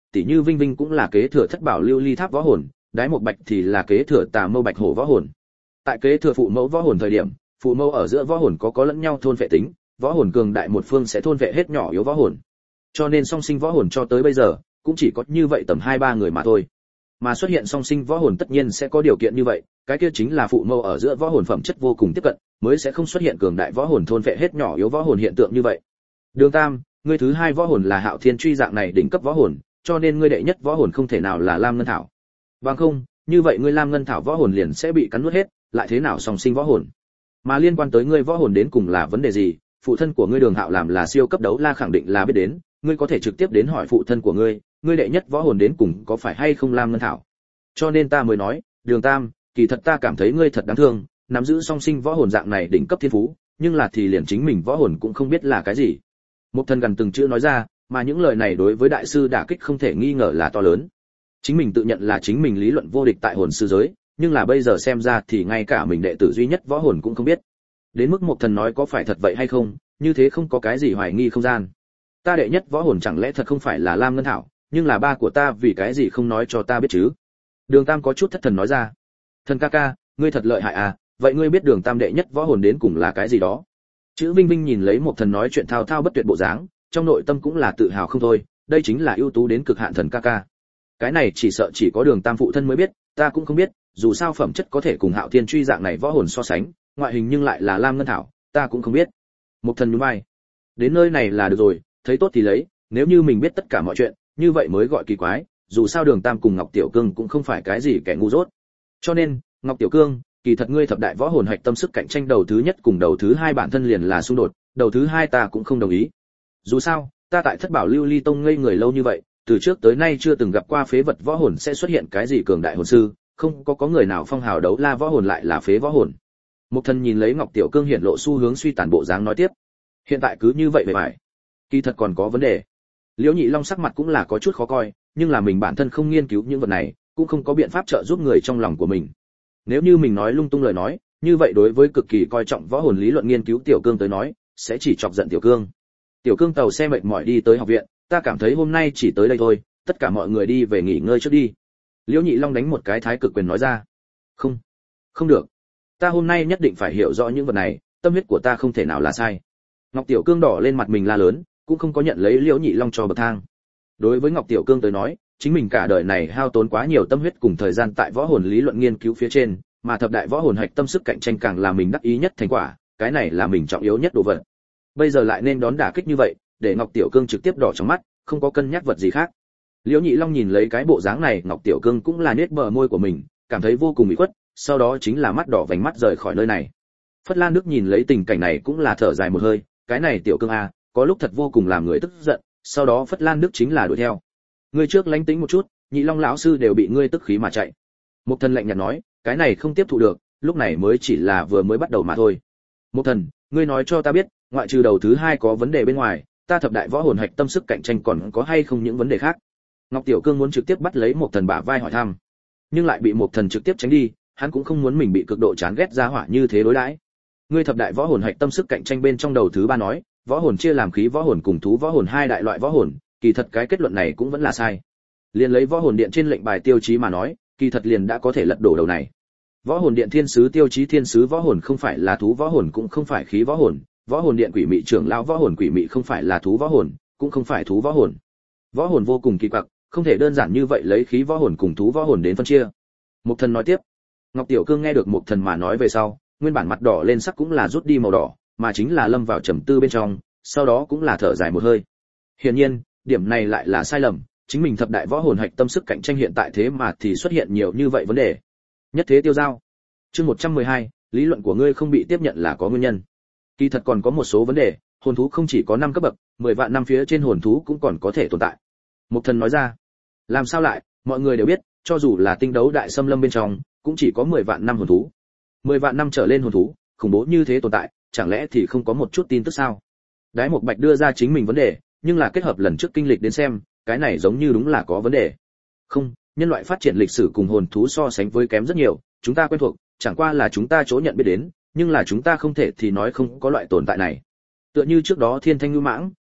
tỉ như Vinh Vinh cũng là kế thừa thất bảo lưu ly tháp võ hồn, Đái Một Bạch thì là kế thừa tà mâu bạch hổ võ hồn. Tại kế thừa phụ mẫu võ hồn thời điểm, phụ mẫu ở giữa võ hồn có có lẫn nhau thôn phệ tính, võ hồn cường đại một phương sẽ thôn phệ hết nhỏ yếu võ hồn. Cho nên song sinh võ hồn cho tới bây giờ cũng chỉ có như vậy tầm hai ba người mà thôi. Mà xuất hiện song sinh võ hồn tất nhiên sẽ có điều kiện như vậy, cái kia chính là phụ mẫu ở giữa võ hồn phẩm chất vô cùng tiếp cận, mới sẽ không xuất hiện cường đại võ hồn thôn phệ hết nhỏ yếu võ hồn hiện tượng như vậy. Đường Tam, ngươi thứ hai võ hồn là Hạo Thiên Truy dạng này đỉnh cấp võ hồn, cho nên ngươi đệ nhất võ hồn không thể nào là Lam Ngân Thảo. Bằng không, như vậy ngươi Lam Ngân Thảo võ hồn liền sẽ bị cắn nuốt hết, lại thế nào song sinh võ hồn? Mà liên quan tới ngươi võ hồn đến cùng là vấn đề gì, phụ thân của ngươi Đường Hạo làm là siêu cấp đấu la khẳng định là biết đến, ngươi có thể trực tiếp đến hỏi phụ thân của ngươi, ngươi đệ nhất võ hồn đến cùng có phải hay không Lam Ngân Thảo. Cho nên ta mới nói, Đường Tam, kỳ thật ta cảm thấy ngươi thật đáng thương, nắm giữ song sinh võ hồn dạng này đỉnh cấp thiên phú, nhưng là thì liền chính mình võ hồn cũng không biết là cái gì. Một Thần gần từng chữ nói ra, mà những lời này đối với đại sư đả kích không thể nghi ngờ là to lớn. Chính mình tự nhận là chính mình lý luận vô địch tại hồn sư giới, nhưng là bây giờ xem ra thì ngay cả mình đệ tử duy nhất võ hồn cũng không biết. Đến mức Một Thần nói có phải thật vậy hay không, như thế không có cái gì hoài nghi không gian. Ta đệ nhất võ hồn chẳng lẽ thật không phải là Lam Ngân Thảo, nhưng là ba của ta vì cái gì không nói cho ta biết chứ? Đường Tam có chút thất thần nói ra. Thần ca ca, ngươi thật lợi hại à, vậy ngươi biết Đường Tam đệ nhất võ hồn đến cùng là cái gì đó? Chữ Vinh Vinh nhìn lấy Một Thần nói chuyện thao thao bất tuyệt bộ dáng, trong nội tâm cũng là tự hào không thôi, đây chính là ưu tú đến cực hạn thần ca ca. Cái này chỉ sợ chỉ có Đường Tam phụ thân mới biết, ta cũng không biết, dù sao phẩm chất có thể cùng Hạo Thiên Truy dạng này võ hồn so sánh, ngoại hình nhưng lại là Lam Ngân Thảo, ta cũng không biết. Một Thần nhún vai. Đến nơi này là được rồi, thấy tốt thì lấy, nếu như mình biết tất cả mọi chuyện, như vậy mới gọi kỳ quái, dù sao Đường Tam cùng Ngọc Tiểu Cương cũng không phải cái gì kẻ ngu dốt. Cho nên, Ngọc Tiểu Cương, kỳ thật ngươi thập đại võ hồn hạch tâm sức cạnh tranh đầu thứ nhất cùng đầu thứ hai bản thân liền là xung đột, đầu thứ hai ta cũng không đồng ý. Dù sao, ta tại Thất Bảo Lưu Ly Tông ngây người lâu như vậy, từ trước tới nay chưa từng gặp qua phế vật võ hồn sẽ xuất hiện cái gì cường đại hồn sư, không có có người nào phong hào đấu la võ hồn lại là phế võ hồn. Một Thần nhìn lấy Ngọc Tiểu Cương hiện lộ xu hướng suy tàn bộ dáng nói tiếp, hiện tại cứ như vậy về phải, kỳ thật còn có vấn đề. Liễu Nhị Long sắc mặt cũng là có chút khó coi, nhưng là mình bản thân không nghiên cứu những vật này, cũng không có biện pháp trợ giúp người trong lòng của mình. Nếu như mình nói lung tung lời nói, như vậy đối với cực kỳ coi trọng võ hồn lý luận nghiên cứu Tiểu Cương tới nói, sẽ chỉ chọc giận Tiểu Cương. Tiểu Cương tàu xe mệt mỏi đi tới học viện, ta cảm thấy hôm nay chỉ tới đây thôi, tất cả mọi người đi về nghỉ ngơi trước đi. Liễu Nhị Long đánh một cái thái cực quyền nói ra. Không, không được. Ta hôm nay nhất định phải hiểu rõ những vật này, tâm huyết của ta không thể nào là sai. Ngọc Tiểu Cương đỏ lên mặt mình la lớn, cũng không có nhận lấy Liễu Nhị Long cho bậc thang. Đối với Ngọc Tiểu Cương tới nói, chính mình cả đời này hao tốn quá nhiều tâm huyết cùng thời gian tại võ hồn lý luận nghiên cứu phía trên, mà thập đại võ hồn hạch tâm sức cạnh tranh càng là mình đắc ý nhất thành quả, cái này là mình trọng yếu nhất đồ vật. Bây giờ lại nên đón đả kích như vậy, để Ngọc Tiểu Cương trực tiếp đỏ trong mắt, không có cân nhắc vật gì khác. Liễu Nhị Long nhìn lấy cái bộ dáng này, Ngọc Tiểu Cương cũng là nết bờ môi của mình, cảm thấy vô cùng ủy khuất, sau đó chính là mắt đỏ vành mắt rời khỏi nơi này. Phất Lan Đức nhìn lấy tình cảnh này cũng là thở dài một hơi, cái này Tiểu Cương a, có lúc thật vô cùng làm người tức giận, sau đó Phất Lan Đức chính là đuổi theo. Ngươi trước lánh tính một chút, Nhị Long lão sư đều bị ngươi tức khí mà chạy. Một Thần lạnh nhạt nói, cái này không tiếp thụ được, lúc này mới chỉ là vừa mới bắt đầu mà thôi. Một Thần, ngươi nói cho ta biết, ngoại trừ đầu thứ hai có vấn đề bên ngoài, ta thập đại võ hồn hạch tâm sức cạnh tranh còn có hay không những vấn đề khác? Ngọc Tiểu Cương muốn trực tiếp bắt lấy Một Thần bả vai hỏi thăm, nhưng lại bị Một Thần trực tiếp tránh đi, hắn cũng không muốn mình bị cực độ chán ghét ra hỏa như thế đối đãi. Ngươi thập đại võ hồn hạch tâm sức cạnh tranh bên trong đầu thứ ba nói, võ hồn chia làm khí võ hồn cùng thú võ hồn hai đại loại võ hồn, kỳ thật cái kết luận này cũng vẫn là sai. Liền lấy võ hồn điện trên lệnh bài tiêu chí mà nói, kỳ thật liền đã có thể lật đổ đầu này. Võ hồn điện thiên sứ tiêu chí thiên sứ võ hồn không phải là thú võ hồn cũng không phải khí võ hồn, võ hồn điện quỷ mị trưởng lão võ hồn quỷ mị không phải là thú võ hồn, cũng không phải thú võ hồn. Võ hồn vô cùng kỳ quặc, không thể đơn giản như vậy lấy khí võ hồn cùng thú võ hồn đến phân chia. Mục Thần nói tiếp. Ngọc Tiểu Cương nghe được Mục Thần mà nói về sau, nguyên bản mặt đỏ lên sắc cũng là rút đi màu đỏ, mà chính là lâm vào trầm tư bên trong, sau đó cũng là thở dài một hơi. Hiển nhiên, điểm này lại là sai lầm, chính mình thập đại võ hồn hạch tâm sức cạnh tranh hiện tại thế mà thì xuất hiện nhiều như vậy vấn đề. Nhất thế tiêu giao. Chương một trăm mười hai, lý luận của ngươi không bị tiếp nhận là có nguyên nhân. Kỳ thật còn có một số vấn đề, hồn thú không chỉ có năm cấp bậc, mười vạn năm phía trên hồn thú cũng còn có thể tồn tại. Mục Thần nói ra. Làm sao lại, mọi người đều biết, cho dù là tinh đấu đại xâm lâm bên trong, cũng chỉ có mười vạn năm hồn thú. mười vạn năm trở lên hồn thú, khủng bố như thế tồn tại, chẳng lẽ thì không có một chút tin tức sao? Đái Một Bạch đưa ra chính mình vấn đề, nhưng là kết hợp lần trước kinh lịch đến xem, cái này giống như đúng là có vấn đề. Không, nhân loại phát triển lịch sử cùng hồn thú so sánh với kém rất nhiều, chúng ta quen thuộc, chẳng qua là chúng ta chỗ nhận biết đến, nhưng là chúng ta không thể thì nói không có loại tồn tại này. Tựa như trước đó Thiên Thanh Ngưu Mãng,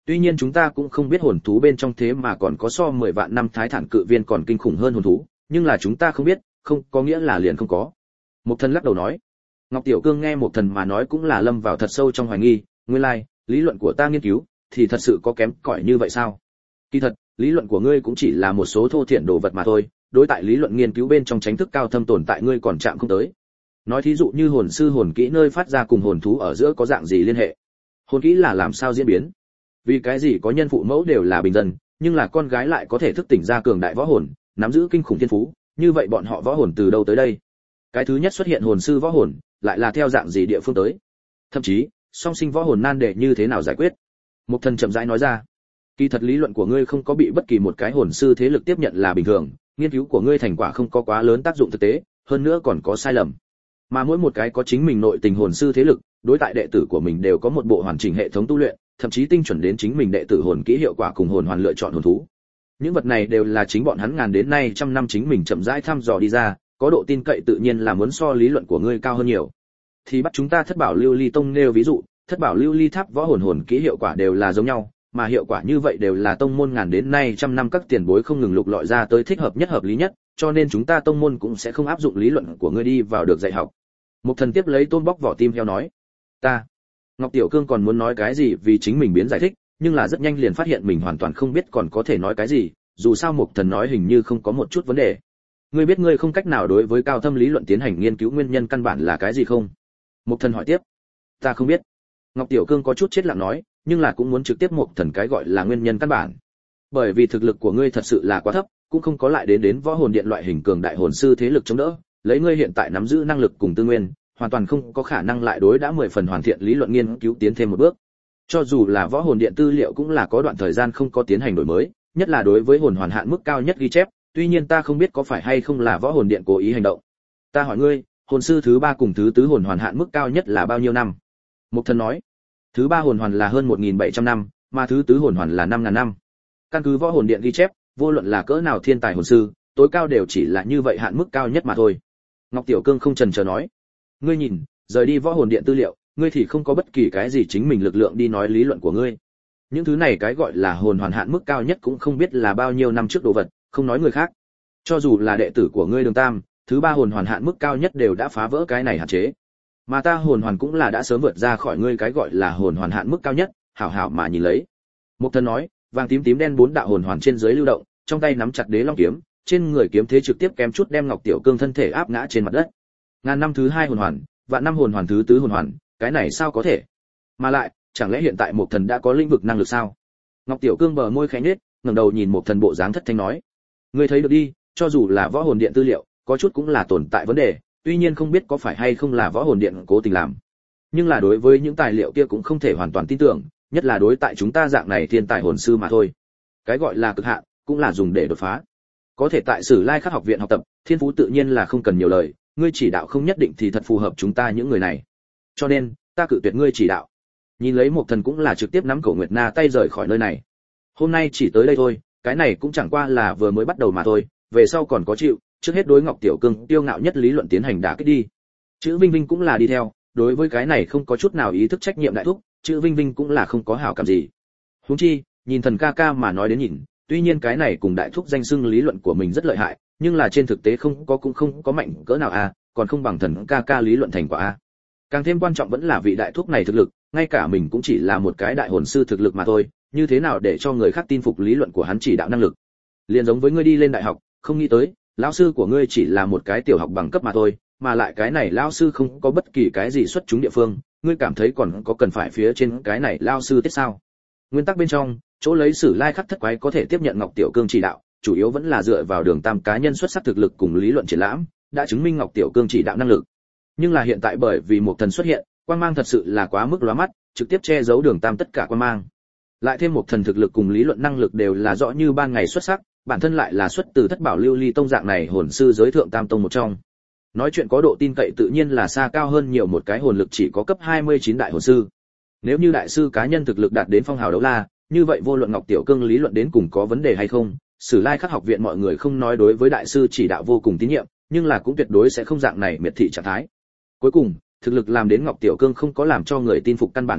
Tuy nhiên chúng ta cũng không biết hồn thú bên trong thế mà còn có so mười vạn năm thái thản cự viên còn kinh khủng hơn hồn thú, nhưng là chúng ta không biết, không có nghĩa là liền không có. Mục Thần lắc đầu nói. Ngọc Tiểu Cương nghe Mục Thần mà nói cũng là lâm vào thật sâu trong hoài nghi, nguyên lai, like, lý luận của ta nghiên cứu thì thật sự có kém cỏi như vậy sao? Kỳ thật, lý luận của ngươi cũng chỉ là một số thô thiển đồ vật mà thôi, đối tại lý luận nghiên cứu bên trong tránh thức cao thâm tồn tại ngươi còn chạm không tới. Nói thí dụ như hồn sư hồn kỹ nơi phát ra cùng hồn thú ở giữa có dạng gì liên hệ? Hồn kỹ là làm sao diễn biến? Vì cái gì có nhân phụ mẫu đều là bình dân, nhưng là con gái lại có thể thức tỉnh ra cường đại võ hồn, nắm giữ kinh khủng thiên phú, như vậy bọn họ võ hồn từ đâu tới đây? Cái thứ nhất xuất hiện hồn sư võ hồn, lại là theo dạng gì địa phương tới? Thậm chí, song sinh võ hồn nan đề như thế nào giải quyết? Mục Thần chậm rãi nói ra. Kỳ thật lý luận của ngươi không có bị bất kỳ một cái hồn sư thế lực tiếp nhận là bình thường, nghiên cứu của ngươi thành quả không có quá lớn tác dụng thực tế, hơn nữa còn có sai lầm. Mà mỗi một cái có chính mình nội tình hồn sư thế lực, đối tại đệ tử của mình đều có một bộ hoàn chỉnh hệ thống tu luyện, thậm chí tinh chuẩn đến chính mình đệ tử hồn kỹ hiệu quả cùng hồn hoàn lựa chọn hồn thú. Những vật này đều là chính bọn hắn ngàn đến nay trăm năm chính mình chậm rãi thăm dò đi ra, có độ tin cậy tự nhiên là muốn so lý luận của ngươi cao hơn nhiều. Thì bắt chúng ta Thất Bảo Lưu Ly Tông nêu ví dụ, Thất Bảo Lưu Ly Tháp võ hồn hồn kỹ hiệu quả đều là giống nhau, mà hiệu quả như vậy đều là tông môn ngàn đến nay trăm năm các tiền bối không ngừng lục lọi ra tới thích hợp nhất hợp lý nhất, cho nên chúng ta tông môn cũng sẽ không áp dụng lý luận của ngươi đi vào được dạy học. Mục Thần tiếp lấy tôn bóc vỏ tim heo nói. Ta. Ngọc Tiểu Cương còn muốn nói cái gì vì chính mình biến giải thích, nhưng là rất nhanh liền phát hiện mình hoàn toàn không biết còn có thể nói cái gì, dù sao Mục Thần nói hình như không có một chút vấn đề. Ngươi biết ngươi không cách nào đối với cao thâm lý luận tiến hành nghiên cứu nguyên nhân căn bản là cái gì không? Mục Thần hỏi tiếp. Ta không biết. Ngọc Tiểu Cương có chút chết lặng nói, nhưng là cũng muốn trực tiếp Mục Thần cái gọi là nguyên nhân căn bản. Bởi vì thực lực của ngươi thật sự là quá thấp, cũng không có lại đến đến võ hồn điện loại hình cường đại hồn sư thế lực chống đỡ, lấy ngươi hiện tại nắm giữ năng lực cùng tư nguyên, hoàn toàn không có khả năng lại đối đã mười phần hoàn thiện lý luận nghiên cứu tiến thêm một bước. Cho dù là võ hồn điện tư liệu cũng là có đoạn thời gian không có tiến hành đổi mới, nhất là đối với hồn hoàn hạn mức cao nhất ghi chép, tuy nhiên ta không biết có phải hay không là võ hồn điện cố ý hành động. Ta hỏi ngươi, hồn sư thứ ba cùng thứ tứ hồn hoàn hạn mức cao nhất là bao nhiêu năm? Mục Thần nói, thứ ba hồn hoàn là hơn một nghìn bảy trăm năm, mà thứ tứ hồn hoàn là năm nghìn năm. Căn cứ võ hồn điện ghi chép, vô luận là cỡ nào thiên tài hồn sư, tối cao đều chỉ là như vậy hạn mức cao nhất mà thôi. Ngọc Tiểu Cương không chần chờ nói, ngươi nhìn, rời đi võ hồn điện tư liệu, ngươi thì không có bất kỳ cái gì chính mình lực lượng đi nói lý luận của ngươi. Những thứ này cái gọi là hồn hoàn hạn mức cao nhất cũng không biết là bao nhiêu năm trước đồ vật, không nói người khác. Cho dù là đệ tử của ngươi Đường Tam, thứ ba hồn hoàn hạn mức cao nhất đều đã phá vỡ cái này hạn chế. Mà ta hồn hoàn cũng là đã sớm vượt ra khỏi ngươi cái gọi là hồn hoàn hạn mức cao nhất, hảo hảo mà nhìn lấy. Mục Thần nói, vàng tím tím đen bốn đạo hồn hoàn trên dưới lưu động, trong tay nắm chặt đế long kiếm, trên người kiếm thế trực tiếp kém chút đem Ngọc Tiểu Cương thân thể áp ngã trên mặt đất. Ngàn năm thứ hai hồn hoàn, vạn năm hồn hoàn thứ tứ hồn hoàn, cái này sao có thể? Mà lại, chẳng lẽ hiện tại Mục Thần đã có lĩnh vực năng lực sao? Ngọc Tiểu Cương bờ môi khẽ nhếch, ngẩng đầu nhìn Mục Thần bộ dáng thất thanh nói: "Ngươi thấy được đi, cho dù là võ hồn điện tư liệu, có chút cũng là tồn tại vấn đề, tuy nhiên không biết có phải hay không là võ hồn điện cố tình làm. Nhưng là đối với những tài liệu kia cũng không thể hoàn toàn tin tưởng, nhất là đối tại chúng ta dạng này thiên tài hồn sư mà thôi. Cái gọi là cực hạn, cũng là dùng để đột phá. Có thể tại Sử Lai Khắc học viện học tập, thiên phú tự nhiên là không cần nhiều lời, ngươi chỉ đạo không nhất định thì thật phù hợp chúng ta những người này. Cho nên, ta cự tuyệt ngươi chỉ đạo." Nhìn lấy Mộc Thần cũng là trực tiếp nắm Cổ Nguyệt Na tay rời khỏi nơi này. Hôm nay chỉ tới đây thôi, cái này cũng chẳng qua là vừa mới bắt đầu mà thôi, về sau còn có chịu, trước hết đối Ngọc Tiểu Cương tiêu ngạo nhất lý luận tiến hành đả kích đi. Chữ Vinh Vinh cũng là đi theo, đối với cái này không có chút nào ý thức trách nhiệm đại thúc, chữ Vinh Vinh cũng là không có hảo cảm gì. Huống chi, nhìn Thần ca ca mà nói đến nhìn, tuy nhiên cái này cùng đại thúc danh xưng lý luận của mình rất lợi hại, nhưng là trên thực tế không có cũng không có mạnh cỡ nào a, còn không bằng Thần ca ca lý luận thành quả a. Càng thêm quan trọng vẫn là vị đại thúc này thực lực, ngay cả mình cũng chỉ là một cái đại hồn sư thực lực mà thôi, như thế nào để cho người khác tin phục lý luận của hắn chỉ đạo năng lực. Liền giống với ngươi đi lên đại học, không nghĩ tới, lão sư của ngươi chỉ là một cái tiểu học bằng cấp mà thôi, mà lại cái này lão sư không có bất kỳ cái gì xuất chúng địa phương, ngươi cảm thấy còn có cần phải phía trên cái này lão sư tiết sao? Nguyên tắc bên trong, chỗ lấy Sử Lai Khắc thất quái có thể tiếp nhận Ngọc Tiểu Cương chỉ đạo, chủ yếu vẫn là dựa vào Đường Tam cá nhân xuất sắc thực lực cùng lý luận triển lãm, đã chứng minh Ngọc Tiểu Cương chỉ đạo năng lực. Nhưng là hiện tại bởi vì một thần xuất hiện, quang mang thật sự là quá mức lóa mắt, trực tiếp che giấu Đường Tam tất cả quang mang. Lại thêm một thần thực lực cùng lý luận năng lực đều là rõ như ban ngày xuất sắc, bản thân lại là xuất từ Thất Bảo Lưu Ly tông dạng này hồn sư giới thượng tam tông một trong. Nói chuyện có độ tin cậy tự nhiên là xa cao hơn nhiều một cái hồn lực chỉ có cấp hai mươi chín đại hồn sư. Nếu như đại sư cá nhân thực lực đạt đến phong hào đấu la, như vậy vô luận Ngọc Tiểu Cương lý luận đến cùng có vấn đề hay không, Sử Lai Khắc học viện mọi người không nói đối với đại sư chỉ đạo vô cùng tín nhiệm, nhưng là cũng tuyệt đối sẽ không dạng này miệt thị trạng thái. Cuối cùng, thực lực làm đến Ngọc Tiểu Cương không có làm cho người tin phục căn bản lực lượng,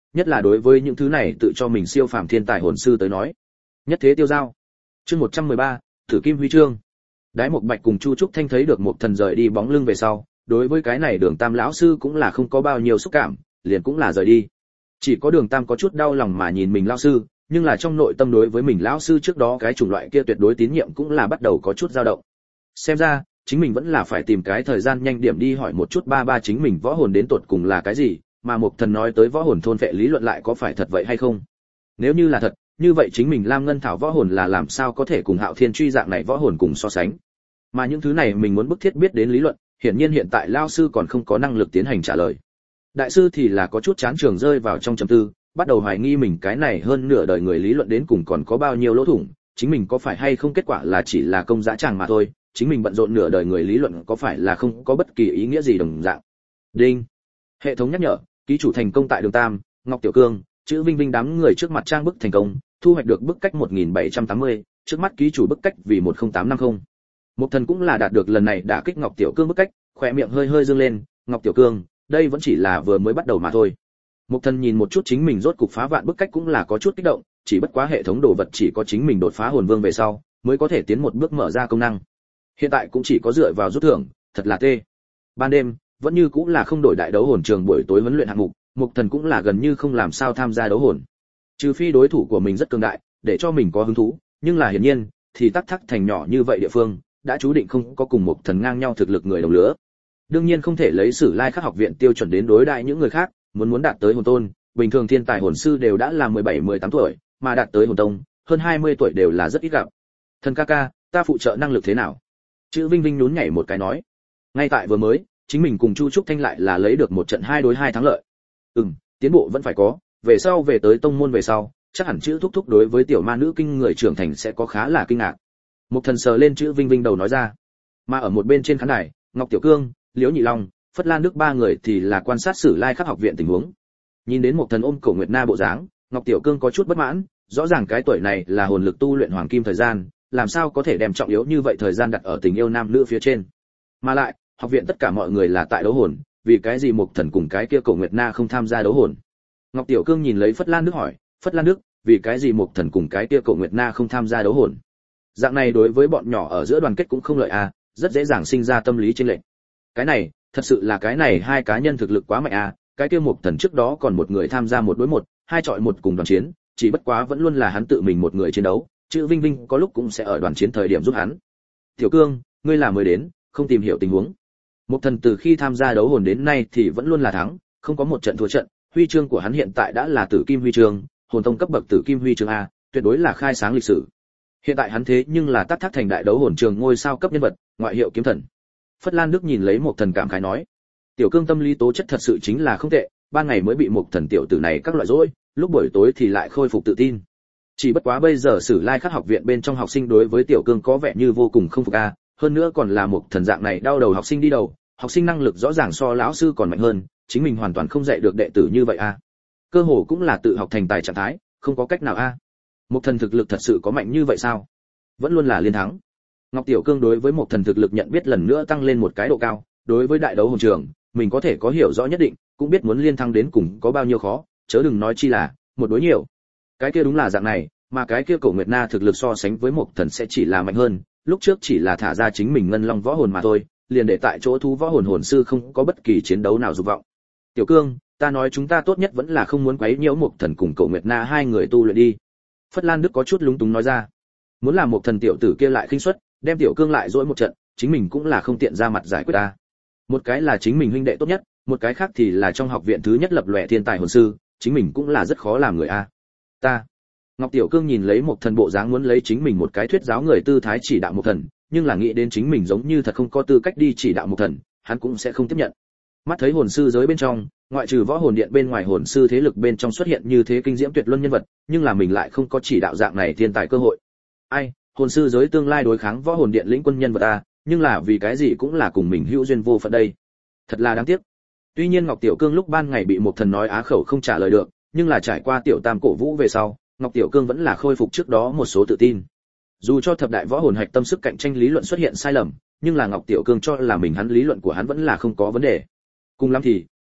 nhất là đối với những thứ này tự cho mình siêu phàm thiên tài hồn sư tới nói. Nhất thế tiêu giao. Chương một trăm mười ba, Tử Kim Huy chương. Đái Mộc Bạch cùng Chu Trúc Thanh thấy được Mộc Thần rời đi bóng lưng về sau, đối với cái này Đường Tam lão sư cũng là không có bao nhiêu xúc cảm, liền cũng là rời đi. Chỉ có Đường Tam có chút đau lòng mà nhìn mình lão sư, nhưng là trong nội tâm đối với mình lão sư trước đó cái chủng loại kia tuyệt đối tín nhiệm cũng là bắt đầu có chút dao động. Xem ra, chính mình vẫn là phải tìm cái thời gian nhanh điểm đi hỏi một chút ba ba chính mình võ hồn đến tột cùng là cái gì, mà Mộc Thần nói tới võ hồn thôn phệ lý luận lại có phải thật vậy hay không. Nếu như là thật, như vậy chính mình Lam Ngân Thảo võ hồn là làm sao có thể cùng Hạo Thiên truy dạng này võ hồn cùng so sánh. Mà những thứ này mình muốn bức thiết biết đến lý luận, hiển nhiên hiện tại lão sư còn không có năng lực tiến hành trả lời. Đại sư thì là có chút chán trường rơi vào trong trầm tư, bắt đầu hoài nghi mình cái này hơn nửa đời người lý luận đến cùng còn có bao nhiêu lỗ thủng, chính mình có phải hay không kết quả là chỉ là công dã tràng mà thôi, chính mình bận rộn nửa đời người lý luận có phải là không có bất kỳ ý nghĩa gì đồng dạng. Đinh. Hệ thống nhắc nhở, ký chủ thành công tại Đường Tam, Ngọc Tiểu Cương, chữ Vinh Vinh đám người trước mặt trang bức thành công, thu hoạch được bức cách một nghìn bảy trăm tám mươi, trước mắt ký chủ bức cách vì một không tám năm không. Mộc Thần cũng là đạt được lần này đả kích Ngọc Tiểu Cương bức cách, khóe miệng hơi hơi dương lên, Ngọc Tiểu Cương, đây vẫn chỉ là vừa mới bắt đầu mà thôi. Mộc Thần nhìn một chút chính mình rốt cục phá vạn bức cách cũng là có chút kích động, chỉ bất quá hệ thống đồ vật chỉ có chính mình đột phá hồn vương về sau, mới có thể tiến một bước mở ra công năng. Hiện tại cũng chỉ có dựa vào rút thưởng, thật là tê. Ban đêm, vẫn như cũng là không đổi đại đấu hồn trường buổi tối huấn luyện hạng mục, Mộc Thần cũng là gần như không làm sao tham gia đấu hồn. Trừ phi đối thủ của mình rất cường đại, để cho mình có hứng thú, nhưng là hiển nhiên, thì Tắc Thắc thành nhỏ như vậy địa phương, đã chú định không có cùng Mộc Thần ngang nhau thực lực người đồng lứa. Đương nhiên không thể lấy Sử Lai Khắc học viện tiêu chuẩn đến đối đại những người khác, muốn muốn đạt tới hồn tôn, bình thường thiên tài hồn sư đều đã là mười bảy mười tám tuổi, mà đạt tới hồn tông, hơn hai mươi tuổi đều là rất ít gặp. Thần ca ca, ta phụ trợ năng lực thế nào? Chữ Vinh Vinh nhún nhảy một cái nói. Ngay tại vừa mới, chính mình cùng Chu Trúc Thanh lại là lấy được một trận hai đối hai thắng lợi. Ừm, tiến bộ vẫn phải có, về sau về tới tông môn về sau, chắc hẳn chữ thúc thúc đối với tiểu ma nữ kinh người trưởng thành sẽ có khá là kinh ngạc. Mộc Thần sờ lên chữ Vinh Vinh đầu nói ra. Mà ở một bên trên khán đài, Ngọc Tiểu Cương, Liễu Nhị Long, Phất Lan Đức ba người thì là quan sát Sử Lai Khắc học viện tình huống. Nhìn đến Mộc Thần ôm Cổ Nguyệt Na bộ dáng, Ngọc Tiểu Cương có chút bất mãn, rõ ràng cái tuổi này là hồn lực tu luyện hoàng kim thời gian, làm sao có thể đem trọng yếu như vậy thời gian đặt ở tình yêu nam nữ phía trên. Mà lại, học viện tất cả mọi người là tại đấu hồn, vì cái gì Mộc Thần cùng cái kia Cổ Nguyệt Na không tham gia đấu hồn? Ngọc Tiểu Cương nhìn lấy Phất Lan Đức hỏi, Phất Lan Đức, vì cái gì Mộc Thần cùng cái kia Cổ Nguyệt Na không tham gia đấu hồn? Dạng này đối với bọn nhỏ ở giữa đoàn kết cũng không lợi à, rất dễ dàng sinh ra tâm lý chênh lệch. Cái này, thật sự là cái này hai cá nhân thực lực quá mạnh à, cái kia Mộc Thần trước đó còn một người tham gia một đối một, hai chọi một cùng đoàn chiến, chỉ bất quá vẫn luôn là hắn tự mình một người chiến đấu, chữ Vinh Vinh có lúc cũng sẽ ở đoàn chiến thời điểm giúp hắn. Tiểu Cương, ngươi là mới đến, không tìm hiểu tình huống. Mộc Thần từ khi tham gia đấu hồn đến nay thì vẫn luôn là thắng, không có một trận thua trận, huy chương của hắn hiện tại đã là Tử Kim huy chương, hồn tông cấp bậc Tử Kim huy chương a, tuyệt đối là khai sáng lịch sử. Hiện tại hắn thế nhưng là Tắc Thác thành đại đấu hồn trường ngôi sao cấp nhân vật, ngoại hiệu kiếm thần. Phất Lan Đức nhìn lấy Mộc Thần cảm khái nói, Tiểu Cương tâm lý tố chất thật sự chính là không tệ, ban ngày mới bị Mộc Thần tiểu tử này các loại dỗi, lúc buổi tối thì lại khôi phục tự tin. Chỉ bất quá bây giờ Sử Lai Khắc học viện bên trong học sinh đối với Tiểu Cương có vẻ như vô cùng không phục a, hơn nữa còn là Mộc Thần dạng này đau đầu học sinh đi đầu, học sinh năng lực rõ ràng so lão sư còn mạnh hơn, chính mình hoàn toàn không dạy được đệ tử như vậy a. Cơ hồ cũng là tự học thành tài trạng thái, không có cách nào a. Mộc Thần thực lực thật sự có mạnh như vậy sao? Vẫn luôn là liên thắng. Ngọc Tiểu Cương đối với Mộc Thần thực lực nhận biết lần nữa tăng lên một cái độ cao, đối với đại đấu hồn trường, mình có thể có hiểu rõ nhất định, cũng biết muốn liên thắng đến cùng có bao nhiêu khó, chớ đừng nói chi là một đối nhiều. Cái kia đúng là dạng này, mà cái kia Cổ Nguyệt Na thực lực so sánh với Mộc Thần sẽ chỉ là mạnh hơn, lúc trước chỉ là thả ra chính mình ngân long võ hồn mà thôi, liền để tại chỗ thú võ hồn hồn sư không có bất kỳ chiến đấu nào dục vọng. Tiểu Cương, ta nói chúng ta tốt nhất vẫn là không muốn quấy nhiễu Mộc Thần cùng Cổ Nguyệt Na hai người tu luyện đi. Phất Lan Đức có chút lúng túng nói ra. Muốn làm Mộc Thần tiểu tử kia lại khinh suất, đem Tiểu Cương lại dỗi một trận, chính mình cũng là không tiện ra mặt giải quyết ta. Một cái là chính mình huynh đệ tốt nhất, một cái khác thì là trong học viện thứ nhất lập lòe thiên tài hồn sư, chính mình cũng là rất khó làm người a. Ta. Ngọc Tiểu Cương nhìn lấy Mộc Thần bộ dáng muốn lấy chính mình một cái thuyết giáo người tư thái chỉ đạo Mộc Thần, nhưng là nghĩ đến chính mình giống như thật không có tư cách đi chỉ đạo Mộc Thần, hắn cũng sẽ không tiếp nhận. Mắt thấy hồn sư giới bên trong, ngoại trừ võ hồn điện bên ngoài hồn sư thế lực bên trong xuất hiện như thế kinh diễm tuyệt luân nhân vật, nhưng là mình lại không có chỉ đạo dạng này thiên tài cơ hội. Ai, hồn sư giới tương lai đối kháng võ hồn điện lĩnh quân nhân vật a, nhưng là vì cái gì cũng là cùng mình hữu duyên vô phận đây. Thật là đáng tiếc. Tuy nhiên Ngọc Tiểu Cương lúc ban ngày bị Mộc Thần nói á khẩu không trả lời được, nhưng là trải qua tiểu tam cổ vũ về sau, Ngọc Tiểu Cương vẫn là khôi phục trước đó một số tự tin. Dù cho thập đại võ hồn hạch tâm sức cạnh tranh lý luận xuất hiện sai lầm, nhưng là Ngọc Tiểu Cương cho là mình hắn lý luận của hắn vẫn là không có vấn đề. Cùng lắm thì,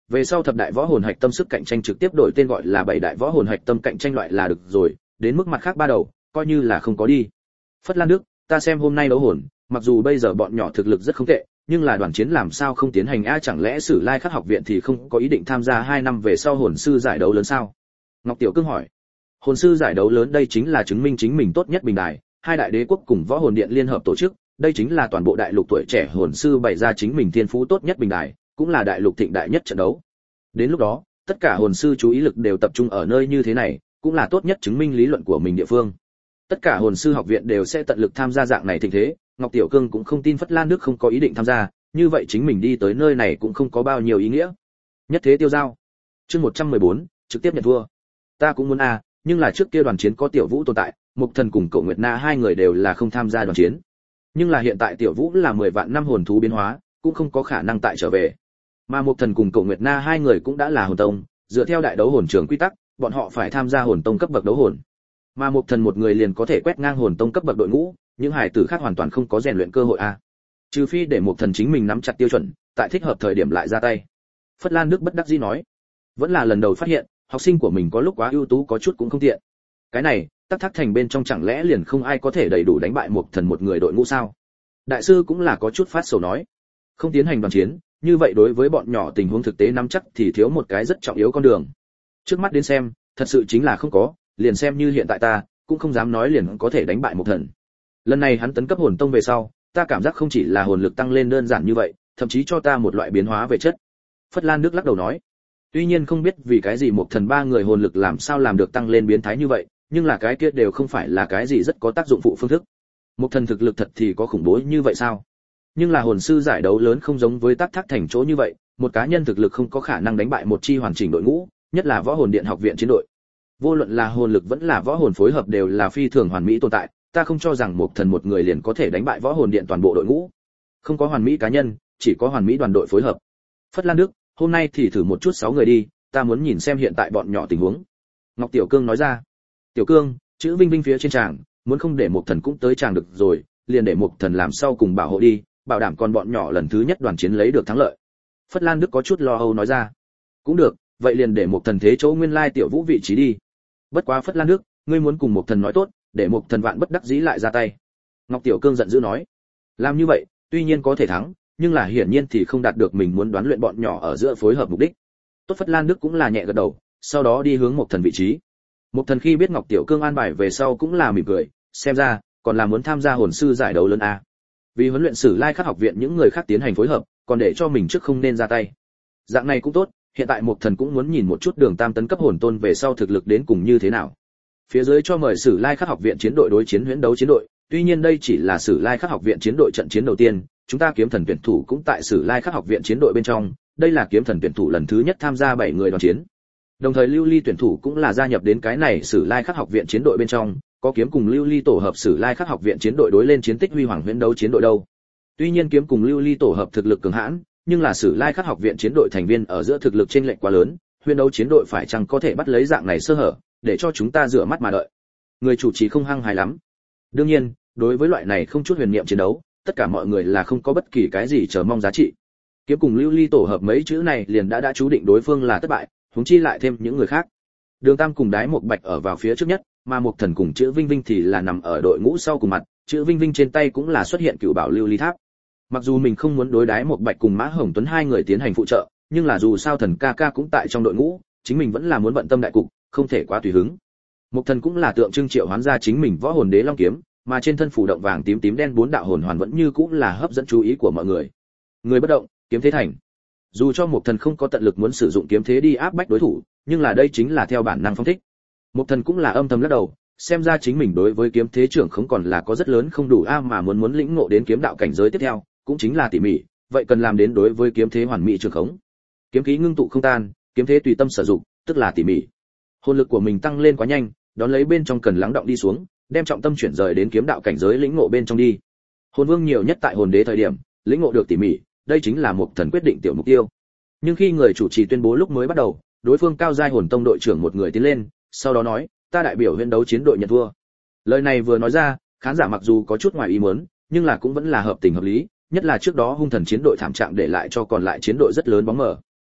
Về sau thập đại võ hồn hạch tâm sức cạnh tranh trực tiếp đổi tên gọi là bảy đại võ hồn hạch tâm cạnh tranh loại là được rồi, đến mức mặt khác ba đầu, coi như là không có đi. Phất Lan Đức, ta xem hôm nay đấu hồn, mặc dù bây giờ bọn nhỏ thực lực rất không tệ, nhưng là đoàn chiến làm sao không tiến hành a, chẳng lẽ Sử Lai Khắc học viện thì không có ý định tham gia hai năm về sau hồn sư giải đấu lớn sao? Ngọc Tiểu Cương hỏi. Hồn sư giải đấu lớn đây chính là chứng minh chính mình tốt nhất bình đài, hai đại đế quốc cùng võ hồn điện liên hợp tổ chức, đây chính là toàn bộ đại lục tuổi trẻ hồn sư bày ra chính mình thiên phú tốt nhất bình đài, cũng là đại lục thịnh đại nhất trận đấu. Đến lúc đó, tất cả hồn sư chú ý lực đều tập trung ở nơi như thế này, cũng là tốt nhất chứng minh lý luận của mình địa phương. Tất cả hồn sư học viện đều sẽ tận lực tham gia dạng này thịnh thế, Ngọc Tiểu Cương cũng không tin Phất Lan Đức không có ý định tham gia, như vậy chính mình đi tới nơi này cũng không có bao nhiêu ý nghĩa. Nhất thế tiêu giao. Chương một trăm mười bốn, trực tiếp nhận thua. Ta cũng muốn a, à, nhưng là trước kia đoàn chiến có Tiểu Vũ tồn tại, Mục Thần cùng Cậu Nguyệt Na hai người đều là không tham gia đoàn chiến. Nhưng là hiện tại Tiểu Vũ là mười vạn năm hồn thú biến hóa, cũng không có khả năng tại trở về. Mà Mục Thần cùng Cậu Nguyệt Na hai người cũng đã là hồn tông, dựa theo đại đấu hồn trường quy tắc, bọn họ phải tham gia hồn tông cấp bậc đấu hồn. Mà Mục Thần một người liền có thể quét ngang hồn tông cấp bậc đội ngũ, những hải tử khác hoàn toàn không có rèn luyện cơ hội a. À. Trừ phi để Mục Thần chính mình nắm chặt tiêu chuẩn, tại thích hợp thời điểm lại ra tay. Phất Lan Đức bất đắc dĩ nói, vẫn là lần đầu phát hiện, học sinh của mình có lúc quá ưu tú có chút cũng không tiện. Cái này, Tắc Thác Thành bên trong chẳng lẽ liền không ai có thể đầy đủ đánh bại Mục Thần một người đội ngũ sao? Đại sư cũng là có chút phát sầu nói, không tiến hành đoàn chiến, như vậy đối với bọn nhỏ tình huống thực tế nắm chắc thì thiếu một cái rất trọng yếu con đường. Trước mắt đến xem, thật sự chính là không có, liền xem như hiện tại ta, cũng không dám nói liền có thể đánh bại Mục Thần. Lần này hắn tấn cấp hồn tông về sau, ta cảm giác không chỉ là hồn lực tăng lên đơn giản như vậy, thậm chí cho ta một loại biến hóa về chất. Phất Lan Đức lắc đầu nói, tuy nhiên không biết vì cái gì Mục Thần ba người hồn lực làm sao làm được tăng lên biến thái như vậy, nhưng là cái kia đều không phải là cái gì rất có tác dụng phụ phương thức. Mục Thần thực lực thật thì có khủng bố như vậy sao? Nhưng là hồn sư giải đấu lớn không giống với Tắc Thác Thành chỗ như vậy, một cá nhân thực lực không có khả năng đánh bại một chi hoàn chỉnh đội ngũ, nhất là võ hồn điện học viện chiến đội. Vô luận là hồn lực vẫn là võ hồn phối hợp đều là phi thường hoàn mỹ tồn tại, ta không cho rằng Mục Thần một người liền có thể đánh bại võ hồn điện toàn bộ đội ngũ. Không có hoàn mỹ cá nhân, chỉ có hoàn mỹ đoàn đội phối hợp. Phất Lan Đức, hôm nay thì thử một chút sáu người đi, ta muốn nhìn xem hiện tại bọn nhỏ tình huống. Ngọc Tiểu Cương nói ra. Tiểu Cương, chữ Vinh Vinh phía trên tràng, muốn không để Mục Thần cũng tới tràng được rồi, liền để Mục Thần làm sau cùng bảo hộ đi, bảo đảm con bọn nhỏ lần thứ nhất đoàn chiến lấy được thắng lợi. Phất Lan Đức có chút lo âu nói ra. Cũng được, vậy liền để Mục Thần thế chỗ nguyên lai Tiểu Vũ vị trí đi. Bất quá Phất Lan Đức, ngươi muốn cùng Mục Thần nói tốt, để Mục Thần vạn bất đắc dĩ lại ra tay. Ngọc Tiểu Cương giận dữ nói. Làm như vậy, tuy nhiên có thể thắng, nhưng là hiển nhiên thì không đạt được mình muốn đoán luyện bọn nhỏ ở giữa phối hợp mục đích. Tốt, Phất Lan Đức cũng là nhẹ gật đầu, sau đó đi hướng Mục Thần vị trí. Mục Thần khi biết Ngọc Tiểu Cương an bài về sau cũng là mỉm cười, xem ra còn là muốn tham gia hồn sư giải đấu lớn a. Vì huấn luyện Sử Lai Khắc học viện những người khác tiến hành phối hợp, còn để cho mình trước không nên ra tay. Dạng này cũng tốt, hiện tại Mục Thần cũng muốn nhìn một chút Đường Tam tấn cấp hồn tôn về sau thực lực đến cùng như thế nào. Phía dưới cho mời Sử Lai Khắc học viện chiến đội đối chiến huyễn đấu chiến đội, tuy nhiên đây chỉ là Sử Lai Khắc học viện chiến đội trận chiến đầu tiên, chúng ta kiếm thần tuyển thủ cũng tại Sử Lai Khắc học viện chiến đội bên trong, đây là kiếm thần tuyển thủ lần thứ nhất tham gia bảy người đoàn chiến. Đồng thời Lưu Ly tuyển thủ cũng là gia nhập đến cái này Sử Lai Khắc học viện chiến đội bên trong, có kiếm cùng Lưu Ly tổ hợp Sử Lai Khắc học viện chiến đội đối lên chiến tích huy hoàng huyễn đấu chiến đội đâu. Tuy nhiên kiếm cùng Lưu Ly tổ hợp thực lực cường hãn, nhưng là Sử Lai Khắc học viện chiến đội thành viên ở giữa thực lực chênh lệch quá lớn, huyễn đấu chiến đội phải chăng có thể bắt lấy dạng này sơ hở, để cho chúng ta rửa mắt mà đợi. Người chủ trì không hăng hái lắm. Đương nhiên, đối với loại này không chút huyền niệm chiến đấu, tất cả mọi người là không có bất kỳ cái gì chờ mong giá trị. Kiếm cùng Lưu Ly tổ hợp mấy chữ này liền đã đã chú định đối phương là thất bại, huống chi lại thêm những người khác. Đường Tam cùng Đái Mộc Bạch ở vào phía trước nhất, mà Mục Thần cùng chữ Vinh Vinh thì là nằm ở đội ngũ sau cùng mặt, chữ Vinh Vinh trên tay cũng là xuất hiện cựu bảo Lưu Ly Tháp. Mặc dù mình không muốn đối Đái Mộc Bạch cùng Mã Hồng Tuấn hai người tiến hành phụ trợ, nhưng là dù sao Thần ca ca cũng tại trong đội ngũ, chính mình vẫn là muốn bận tâm đại cục, không thể quá tùy hứng. Mục Thần cũng là tượng trưng triệu hoán ra chính mình võ hồn đế long kiếm, mà trên thân phủ động vàng tím tím đen bốn đạo hồn hoàn vẫn như cũng là hấp dẫn chú ý của mọi người. Người bất động, kiếm thế thành. Dù cho Mục Thần không có tận lực muốn sử dụng kiếm thế đi áp bách đối thủ, nhưng là đây chính là theo bản năng phong thích. Mục Thần cũng là âm thầm lắc đầu, xem ra chính mình đối với kiếm thế trưởng không còn là có rất lớn không đủ a, mà muốn muốn lĩnh ngộ đến kiếm đạo cảnh giới tiếp theo, cũng chính là tỉ mỉ, vậy cần làm đến đối với kiếm thế hoàn mỹ trường khống. Kiếm khí ngưng tụ không tan, kiếm thế tùy tâm sử dụng, tức là tỉ mỉ. Hồn lực của mình tăng lên quá nhanh, đón lấy bên trong cần lắng động đi xuống, đem trọng tâm chuyển rời đến kiếm đạo cảnh giới lĩnh ngộ bên trong đi. Hồn Vương nhiều nhất tại hồn đế thời điểm, lĩnh ngộ được tỉ mỉ, đây chính là Mục Thần quyết định tiểu mục tiêu. Nhưng khi người chủ trì tuyên bố lúc mới bắt đầu, đối phương cao giai hồn tông đội trưởng một người tiến lên, sau đó nói, ta đại biểu huyễn đấu chiến đội nhận thua. Lời này vừa nói ra, khán giả mặc dù có chút ngoài ý muốn, nhưng là cũng vẫn là hợp tình hợp lý, nhất là trước đó hung thần chiến đội thảm trạng để lại cho còn lại chiến đội rất lớn bóng mờ.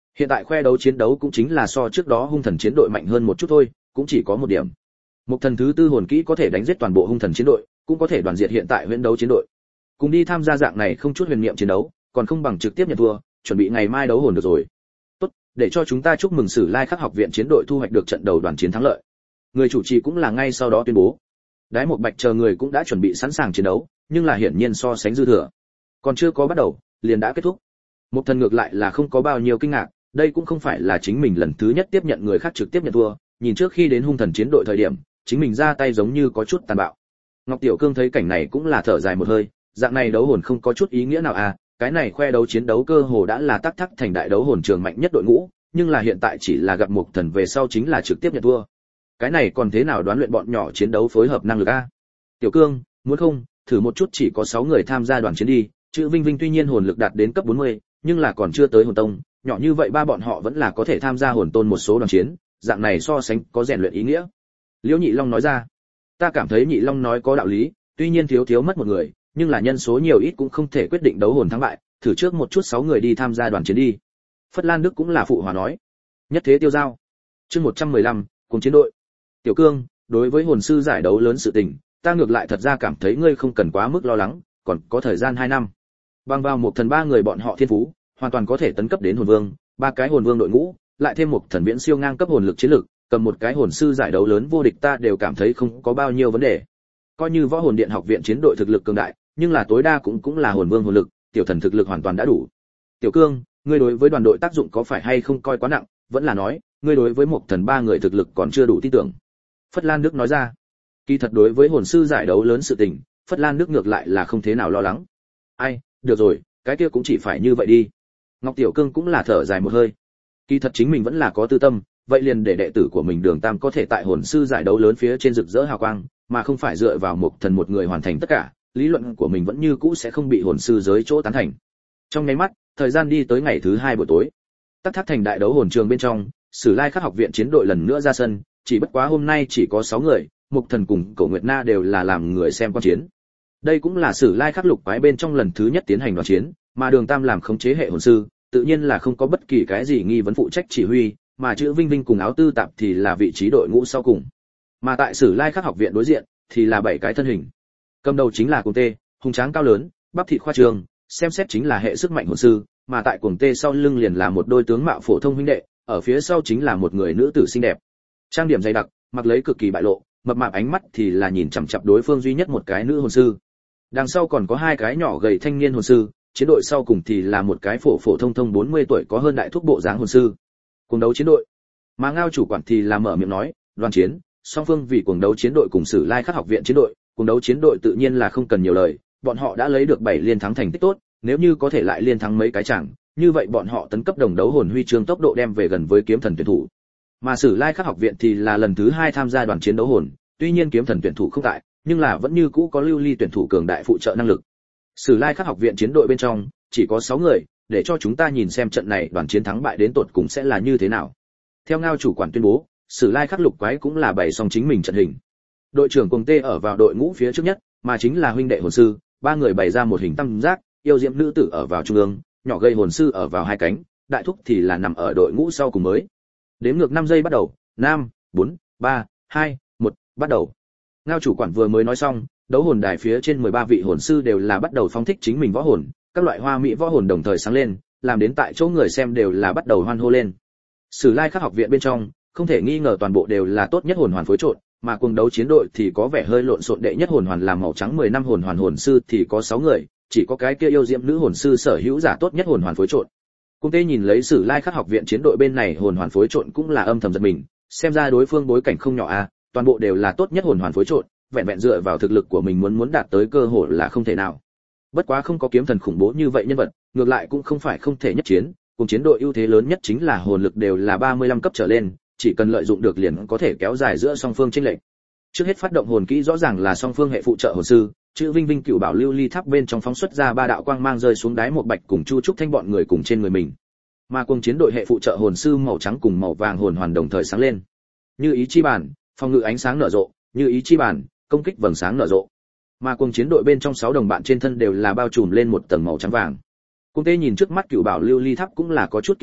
Hiện tại khoe đấu chiến đấu cũng chính là so trước đó hung thần chiến đội mạnh hơn một chút thôi, cũng chỉ có một điểm. Một thần thứ tư hồn kỹ có thể đánh giết toàn bộ hung thần chiến đội, cũng có thể đoàn diệt hiện tại huyễn đấu chiến đội. Cùng đi tham gia dạng này không chút huyền niệm chiến đấu, còn không bằng trực tiếp nhận thua, chuẩn bị ngày mai đấu hồn được rồi. Tốt, để cho chúng ta chúc mừng Sử Lai Khắc học viện chiến đội thu hoạch được trận đầu đoàn chiến thắng lợi. Người chủ trì cũng là ngay sau đó tuyên bố. Đái một bạch chờ người cũng đã chuẩn bị sẵn sàng chiến đấu, nhưng là hiển nhiên so sánh dư thừa. Còn chưa có bắt đầu, liền đã kết thúc. Một thần ngược lại là không có bao nhiêu kinh ngạc, đây cũng không phải là chính mình lần thứ nhất tiếp nhận người khác trực tiếp nhận thua, nhìn trước khi đến hung thần chiến đội thời điểm, chính mình ra tay giống như có chút tàn bạo. Ngọc Tiểu Cương thấy cảnh này cũng là thở dài một hơi, dạng này đấu hồn không có chút ý nghĩa nào à, cái này khoe đấu chiến đấu cơ hồ đã là tắc thắc thành đại đấu hồn trường mạnh nhất đội ngũ, nhưng là hiện tại chỉ là gặp một thần về sau chính là trực tiếp nhận thua. Cái này còn thế nào đoán luyện bọn nhỏ chiến đấu phối hợp năng lực a? Tiểu Cương, muốn không, thử một chút chỉ có sáu người tham gia đoàn chiến đi, chữ Vinh Vinh tuy nhiên hồn lực đạt đến cấp bốn mươi, nhưng là còn chưa tới hồn tông, nhỏ như vậy ba bọn họ vẫn là có thể tham gia hồn tôn một số đoàn chiến, dạng này so sánh có rèn luyện ý nghĩa. Liễu Nhị Long nói ra. Ta cảm thấy Nhị Long nói có đạo lý, tuy nhiên thiếu thiếu mất một người, nhưng là nhân số nhiều ít cũng không thể quyết định đấu hồn thắng bại, thử trước một chút sáu người đi tham gia đoàn chiến đi. Phất Lan Đức cũng là phụ hòa nói. Nhất thế tiêu giao. Chương một trăm mười lăm, cùng chiến đội. Tiểu Cương, đối với hồn sư giải đấu lớn sự tình, ta ngược lại thật ra cảm thấy ngươi không cần quá mức lo lắng, còn có thời gian hai năm. Bằng vào một thần ba người bọn họ thiên phú, hoàn toàn có thể tấn cấp đến hồn vương, ba cái hồn vương đội ngũ, lại thêm một thần viễn siêu ngang cấp hồn lực chiến lực, cầm một cái hồn sư giải đấu lớn vô địch ta đều cảm thấy không có bao nhiêu vấn đề. Coi như võ hồn điện học viện chiến đội thực lực cường đại, nhưng là tối đa cũng cũng là hồn vương hồn lực, tiểu thần thực lực hoàn toàn đã đủ. Tiểu Cương, ngươi đối với đoàn đội tác dụng có phải hay không coi quá nặng, vẫn là nói, ngươi đối với một thần ba người thực lực còn chưa đủ tin tưởng. Phất Lan Đức nói ra. Kỳ thật đối với hồn sư giải đấu lớn sự tình, Phất Lan Đức ngược lại là không thế nào lo lắng. Ai, được rồi, cái kia cũng chỉ phải như vậy đi. Ngọc Tiểu Cương cũng là thở dài một hơi. Kỳ thật chính mình vẫn là có tư tâm, vậy liền để đệ tử của mình Đường Tam có thể tại hồn sư giải đấu lớn phía trên rực rỡ hào quang, mà không phải dựa vào một thần một người hoàn thành tất cả, lý luận của mình vẫn như cũ sẽ không bị hồn sư giới chỗ tán thành. Trong nháy mắt, thời gian đi tới ngày thứ hai buổi tối. Tắc Thác thành đại đấu hồn trường bên trong, Sử Lai Khắc học viện chiến đội lần nữa ra sân, chỉ bất quá hôm nay chỉ có sáu người, Mục Thần cùng Cổ Nguyệt Na đều là làm người xem quan chiến. Đây cũng là Sử Lai Khắc lục quái bên trong lần thứ nhất tiến hành đoàn chiến, mà Đường Tam làm khống chế hệ hồn sư, tự nhiên là không có bất kỳ cái gì nghi vấn phụ trách chỉ huy, mà chữ Vinh Vinh cùng Áo Tư Tạp thì là vị trí đội ngũ sau cùng. Mà tại Sử Lai Khắc học viện đối diện thì là bảy cái thân hình. Cầm đầu chính là Cuồng Tê, hùng tráng cao lớn, bắp thịt khoa trương, xem xét chính là hệ sức mạnh hồn sư, mà tại Cuồng Tê sau lưng liền là một đôi tướng mạo phổ thông huynh đệ, ở phía sau chính là một người nữ tử xinh đẹp. Trang điểm dày đặc, mặc lấy cực kỳ bại lộ, mập mạp ánh mắt thì là nhìn chằm chằm đối phương duy nhất một cái nữ hồn sư. Đằng sau còn có hai cái nhỏ gầy thanh niên hồn sư, chiến đội sau cùng thì là một cái phổ phổ thông thông bốn mươi tuổi có hơn đại thúc bộ dáng hồn sư. Cuồng đấu chiến đội. Mà Ngao chủ quản thì là mở miệng nói, đoàn chiến, song phương vì cuồng đấu chiến đội cùng Sử Lai Khắc học viện chiến đội, cuồng đấu chiến đội tự nhiên là không cần nhiều lời, bọn họ đã lấy được bảy liên thắng thành tích tốt, nếu như có thể lại liên thắng mấy cái chẳng, như vậy bọn họ tấn cấp đồng đấu hồn huy chương tốc độ đem về gần với kiếm thần tuyển thủ. Mà Sử Lai Khắc học viện thì là lần thứ hai tham gia đoàn chiến đấu hồn, tuy nhiên kiếm thần tuyển thủ không tại, nhưng là vẫn như cũ có lưu ly tuyển thủ cường đại phụ trợ năng lực. Sử Lai Khắc học viện chiến đội bên trong chỉ có sáu người, để cho chúng ta nhìn xem trận này đoàn chiến thắng bại đến tột cùng sẽ là như thế nào. Theo Ngao chủ quản tuyên bố, Sử Lai Khắc lục quái cũng là bày xong chính mình trận hình. Đội trưởng Cuồng Tê ở vào đội ngũ phía trước nhất, mà chính là huynh đệ hồn sư, ba người bày ra một hình tam giác, yêu diễm nữ tử ở vào trung ương, nhỏ gây hồn sư ở vào hai cánh, đại thúc thì là nằm ở đội ngũ sau cùng mới. Đếm ngược năm giây bắt đầu, năm, bốn, ba, hai, một, bắt đầu. Ngao chủ quản vừa mới nói xong, đấu hồn đài phía trên mười ba vị hồn sư đều là bắt đầu phóng thích chính mình võ hồn, các loại hoa mỹ võ hồn đồng thời sáng lên, làm đến tại chỗ người xem đều là bắt đầu hoan hô lên. Sử Lai Khắc học viện bên trong, không thể nghi ngờ toàn bộ đều là tốt nhất hồn hoàn phối trộn, mà cuồng đấu chiến đội thì có vẻ hơi lộn xộn, đệ nhất hồn hoàn là màu trắng mười năm hồn hoàn hồn sư thì có sáu người, chỉ có cái kia yêu diễm nữ hồn sư sở hữu giả tốt nhất hồn hoàn phối trộn. Cung Tê nhìn lấy Sử Lai Khắc học viện chiến đội bên này hồn hoàn phối trộn cũng là âm thầm giật mình, xem ra đối phương bối cảnh không nhỏ a, toàn bộ đều là tốt nhất hồn hoàn phối trộn, vẹn vẹn dựa vào thực lực của mình muốn muốn đạt tới cơ hội là không thể nào. Bất quá không có kiếm thần khủng bố như vậy nhân vật, ngược lại cũng không phải không thể nhất chiến, cùng chiến đội ưu thế lớn nhất chính là hồn lực đều là ba mươi lăm cấp trở lên, chỉ cần lợi dụng được liền có thể kéo dài giữa song phương chênh lệch. Trước hết phát động hồn kỹ rõ ràng là song phương hệ phụ trợ hồn sư, chữ Vinh Vinh cựu bảo lưu ly tháp bên trong phóng xuất ra ba đạo quang mang rơi xuống đáy một bạch cùng Chu Trúc Thanh bọn người cùng trên người mình. Mà cùng chiến đội hệ phụ trợ hồn sư màu trắng cùng màu vàng hồn hoàn đồng thời sáng lên. Như ý chi bản, phòng ngự ánh sáng nở rộ, như ý chi bản, công kích vầng sáng nở rộ. Mà cùng chiến đội bên trong sáu đồng bạn trên thân đều là bao trùm lên một tầng màu trắng vàng. Cung Tê nhìn trước mắt cựu bảo lưu ly tháp cũng là có chút kiêng kỵ,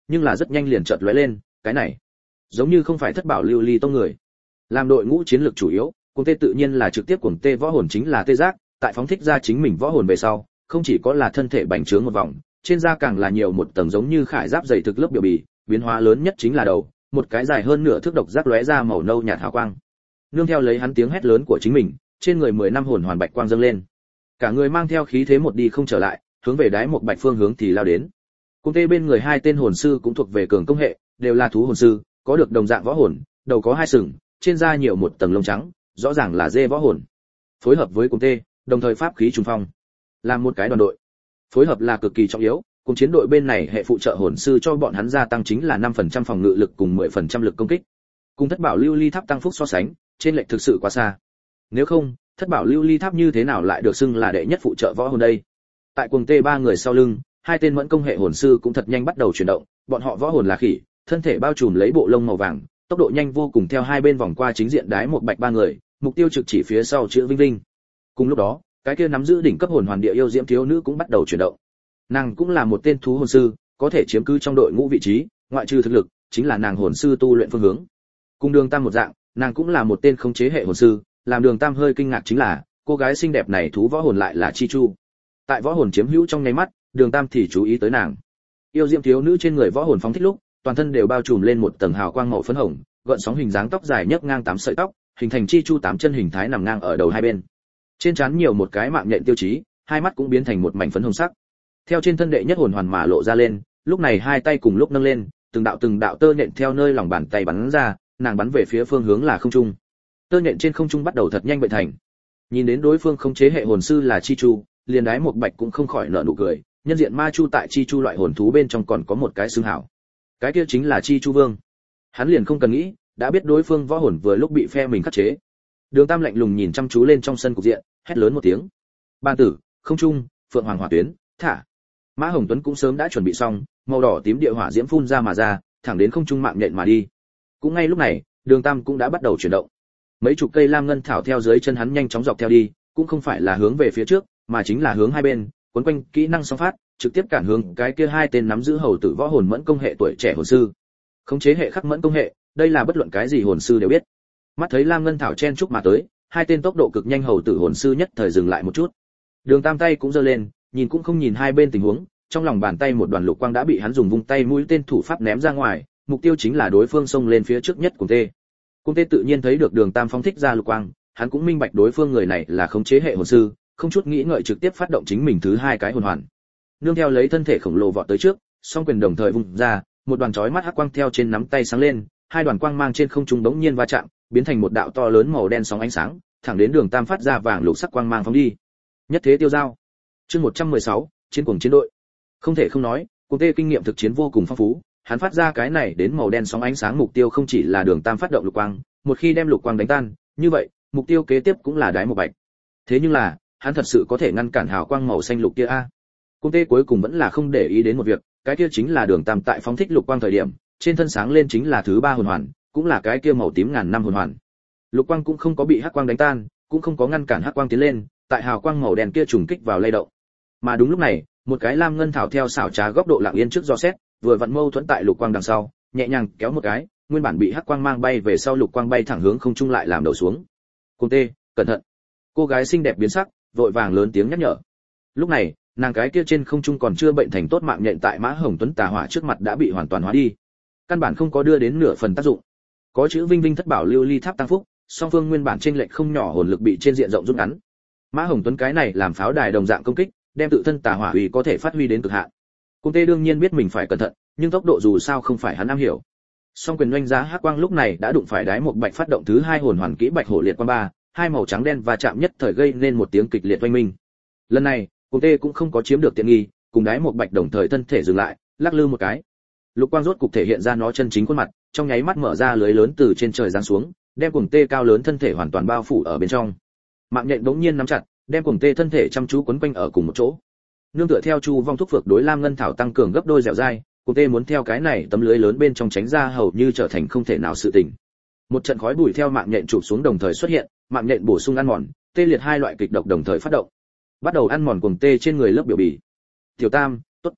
nhưng là rất nhanh liền chợt lóe lên, cái này giống như không phải thất bảo lưu ly tông người. Làm đội ngũ chiến lược chủ yếu, cuồng tê tự nhiên là trực tiếp cuồng tê võ hồn chính là tê giác, tại phóng thích ra chính mình võ hồn về sau, không chỉ có là thân thể bành trướng một vòng, trên da càng là nhiều một tầng giống như khải giáp dày thực lớp biểu bì, biến hóa lớn nhất chính là đầu, một cái dài hơn nửa thước độc giác lóe ra màu nâu nhạt hào quang. Nương theo lấy hắn tiếng hét lớn của chính mình, trên người mười năm hồn hoàn bạch quang dâng lên. Cả người mang theo khí thế một đi không trở lại, hướng về đáy một bạch phương hướng thì lao đến. Cùng tê bên người hai tên hồn sư cũng thuộc về cường công hệ, đều là thú hồn sư, có được đồng dạng võ hồn, đầu có hai sừng, trên da nhiều một tầng lông trắng, rõ ràng là dê võ hồn. Phối hợp với cùng tê, đồng thời pháp khí trùng phong, làm một cái đoàn đội. Phối hợp là cực kỳ trọng yếu, cùng chiến đội bên này hệ phụ trợ hồn sư cho bọn hắn gia tăng chính là năm phần trăm phòng ngự lực cùng mười phần trăm lực công kích. Cùng thất bảo lưu ly tháp tăng phúc so sánh, trên lệch thực sự quá xa. Nếu không, thất bảo lưu ly tháp như thế nào lại được xưng là đệ nhất phụ trợ võ hồn đây? Tại cuồng tê ba người sau lưng, hai tên mẫn công hệ hồn sư cũng thật nhanh bắt đầu chuyển động, bọn họ võ hồn là khỉ, thân thể bao trùm lấy bộ lông màu vàng, tốc độ nhanh vô cùng theo hai bên vòng qua chính diện đái một bạch ba người, mục tiêu trực chỉ phía sau chữ vinh vinh. Cùng lúc đó, cái kia nắm giữ đỉnh cấp hồn hoàn địa yêu diễm thiếu nữ cũng bắt đầu chuyển động. Nàng cũng là một tên thú hồn sư, có thể chiếm cứ trong đội ngũ vị trí, ngoại trừ thực lực, chính là nàng hồn sư tu luyện phương hướng. Cùng Đường Tam một dạng, nàng cũng là một tên khống chế hệ hồn sư, làm Đường Tam hơi kinh ngạc chính là, cô gái xinh đẹp này thú võ hồn lại là Chi Chu. Tại võ hồn chiếm hữu trong nháy mắt, Đường Tam thì chú ý tới nàng. Yêu diễm thiếu nữ trên người võ hồn phóng thích lúc, toàn thân đều bao trùm lên một tầng hào quang màu phấn hồng, gợn sóng hình dáng tóc dài nhấc ngang tám sợi tóc, hình thành Chi Chu tám chân hình thái nằm ngang ở đầu hai bên. Trên trán nhiều một cái mạng nhện tiêu chí, hai mắt cũng biến thành một mảnh phấn hồng sắc. Theo trên thân đệ nhất hồn hoàn mà lộ ra lên, lúc này hai tay cùng lúc nâng lên, từng đạo từng đạo tơ nhện theo nơi lòng bàn tay bắn ra, nàng bắn về phía phương hướng là không trung. Tơ nhện trên không trung bắt đầu thật nhanh bệnh thành. Nhìn đến đối phương khống chế hệ hồn sư là Chi Chu, liền đái một bạch cũng không khỏi nở nụ cười, nhân diện ma chu tại Chi Chu loại hồn thú bên trong còn có một cái xương hảo. Cái kia chính là Chi Chu Vương. Hắn liền không cần nghĩ, đã biết đối phương võ hồn vừa lúc bị phe mình khắc chế. Đường Tam lạnh lùng nhìn chăm chú lên trong sân cục diện, hét lớn một tiếng. Ban tử, không trung, phượng hoàng hỏa tuyến, thả. Mã Hồng Tuấn cũng sớm đã chuẩn bị xong, màu đỏ tím địa hỏa diễm phun ra mà ra, thẳng đến không trung mạng nhện mà đi. Cũng ngay lúc này, Đường Tam cũng đã bắt đầu chuyển động. Mấy chục cây lam ngân thảo theo dưới chân hắn nhanh chóng dọc theo đi, cũng không phải là hướng về phía trước, mà chính là hướng hai bên, quấn quanh kỹ năng song phát, trực tiếp cản hướng cái kia hai tên nắm giữ hầu tử võ hồn mẫn công hệ tuổi trẻ hồn sư. Khống chế hệ khắc mẫn công hệ, đây là bất luận cái gì hồn sư đều biết. Mắt thấy lam ngân thảo chen chúc mà tới, hai tên tốc độ cực nhanh hầu tử hồn sư nhất thời dừng lại một chút. Đường Tam tay cũng giơ lên, nhìn cũng không nhìn hai bên tình huống, trong lòng bàn tay một đoàn lục quang đã bị hắn dùng vung tay mũi tên thủ pháp ném ra ngoài, mục tiêu chính là đối phương xông lên phía trước nhất của tê. Cung tê tự nhiên thấy được Đường Tam phóng thích ra lục quang, hắn cũng minh bạch đối phương người này là khống chế hệ hồn sư, không chút nghĩ ngợi trực tiếp phát động chính mình thứ hai cái hồn hoàn. Nương theo lấy thân thể khổng lồ vọt tới trước, song quyền đồng thời vung ra, một đoàn chói mắt hắc quang theo trên nắm tay sáng lên, hai đoàn quang mang trên không trung bỗng nhiên va chạm, biến thành một đạo to lớn màu đen sóng ánh sáng, thẳng đến Đường Tam phát ra vàng lục sắc quang mang phóng đi. Nhất thế tiêu giao. Chương một trăm mười sáu, chiến cuồng chiến đội. Không thể không nói, Cung tê kinh nghiệm thực chiến vô cùng phong phú, hắn phát ra cái này đến màu đen sóng ánh sáng mục tiêu không chỉ là Đường Tam phát động lục quang, một khi đem lục quang đánh tan, như vậy, mục tiêu kế tiếp cũng là đái một bạch. Thế nhưng là, hắn thật sự có thể ngăn cản hào quang màu xanh lục kia a? Cung tê cuối cùng vẫn là không để ý đến một việc, cái kia chính là Đường Tam tại phóng thích lục quang thời điểm, trên thân sáng lên chính là thứ ba hồn hoàn, cũng là cái kia màu tím ngàn năm hồn hoàn. Lục quang cũng không có bị hắc quang đánh tan, cũng không có ngăn cản hắc quang tiến lên, tại hào quang màu đen kia trùng kích vào lay động. Mà đúng lúc này, một cái lam ngân thảo theo xảo trá góc độ lặng yên trước do xét, vừa vặn mâu thuẫn tại lục quang đằng sau, nhẹ nhàng kéo một cái, nguyên bản bị hắc quang mang bay về sau lục quang bay thẳng hướng không trung lại làm đầu xuống. Cung tê, cẩn thận! Cô gái xinh đẹp biến sắc, vội vàng lớn tiếng nhắc nhở. Lúc này, nàng cái kia trên không trung còn chưa bệnh thành tốt mạng nhện tại Mã Hồng Tuấn tà hỏa trước mặt đã bị hoàn toàn hóa đi, căn bản không có đưa đến nửa phần tác dụng. Có chữ vinh vinh thất bảo lưu ly tháp tăng phúc, song phương nguyên bản chênh lệch không nhỏ hồn lực bị trên diện rộng rút ngắn. Mã Hồng Tuấn cái này làm pháo đài đồng dạng công kích, đem tự thân tà hỏa uy có thể phát huy đến cực hạn. Cung tê đương nhiên biết mình phải cẩn thận, nhưng tốc độ dù sao không phải hắn am hiểu. Song quyền doanh giá hắc quang lúc này đã đụng phải đái một bạch phát động thứ hai hồn hoàn kỹ bạch hổ liệt quang ba, hai màu trắng đen va chạm nhất thời gây nên một tiếng kịch liệt oanh minh. Lần này, Cung tê cũng không có chiếm được tiện nghi, cùng đái một bạch đồng thời thân thể dừng lại, lắc lư một cái. Lục quang rốt cục thể hiện ra nó chân chính khuôn mặt, trong nháy mắt mở ra lưới lớn từ trên trời giáng xuống, đem Cung tê cao lớn thân thể hoàn toàn bao phủ ở bên trong. Mạng nhện đống nhiên nắm chặt, đem Cung tê thân thể chăm chú quấn quanh ở cùng một chỗ. Nương tựa theo chu vong thúc phược đối lam ngân thảo tăng cường gấp đôi dẻo dai, Cung tê muốn theo cái này tấm lưới lớn bên trong tránh ra hầu như trở thành không thể nào sự tình. Một trận khói bụi theo mạng nhện chụp xuống đồng thời xuất hiện, mạng nhện bổ sung ăn mòn, tê liệt hai loại kịch độc đồng thời phát động, bắt đầu ăn mòn Cung tê trên người lớp biểu bì. Tiểu Tam, tốt.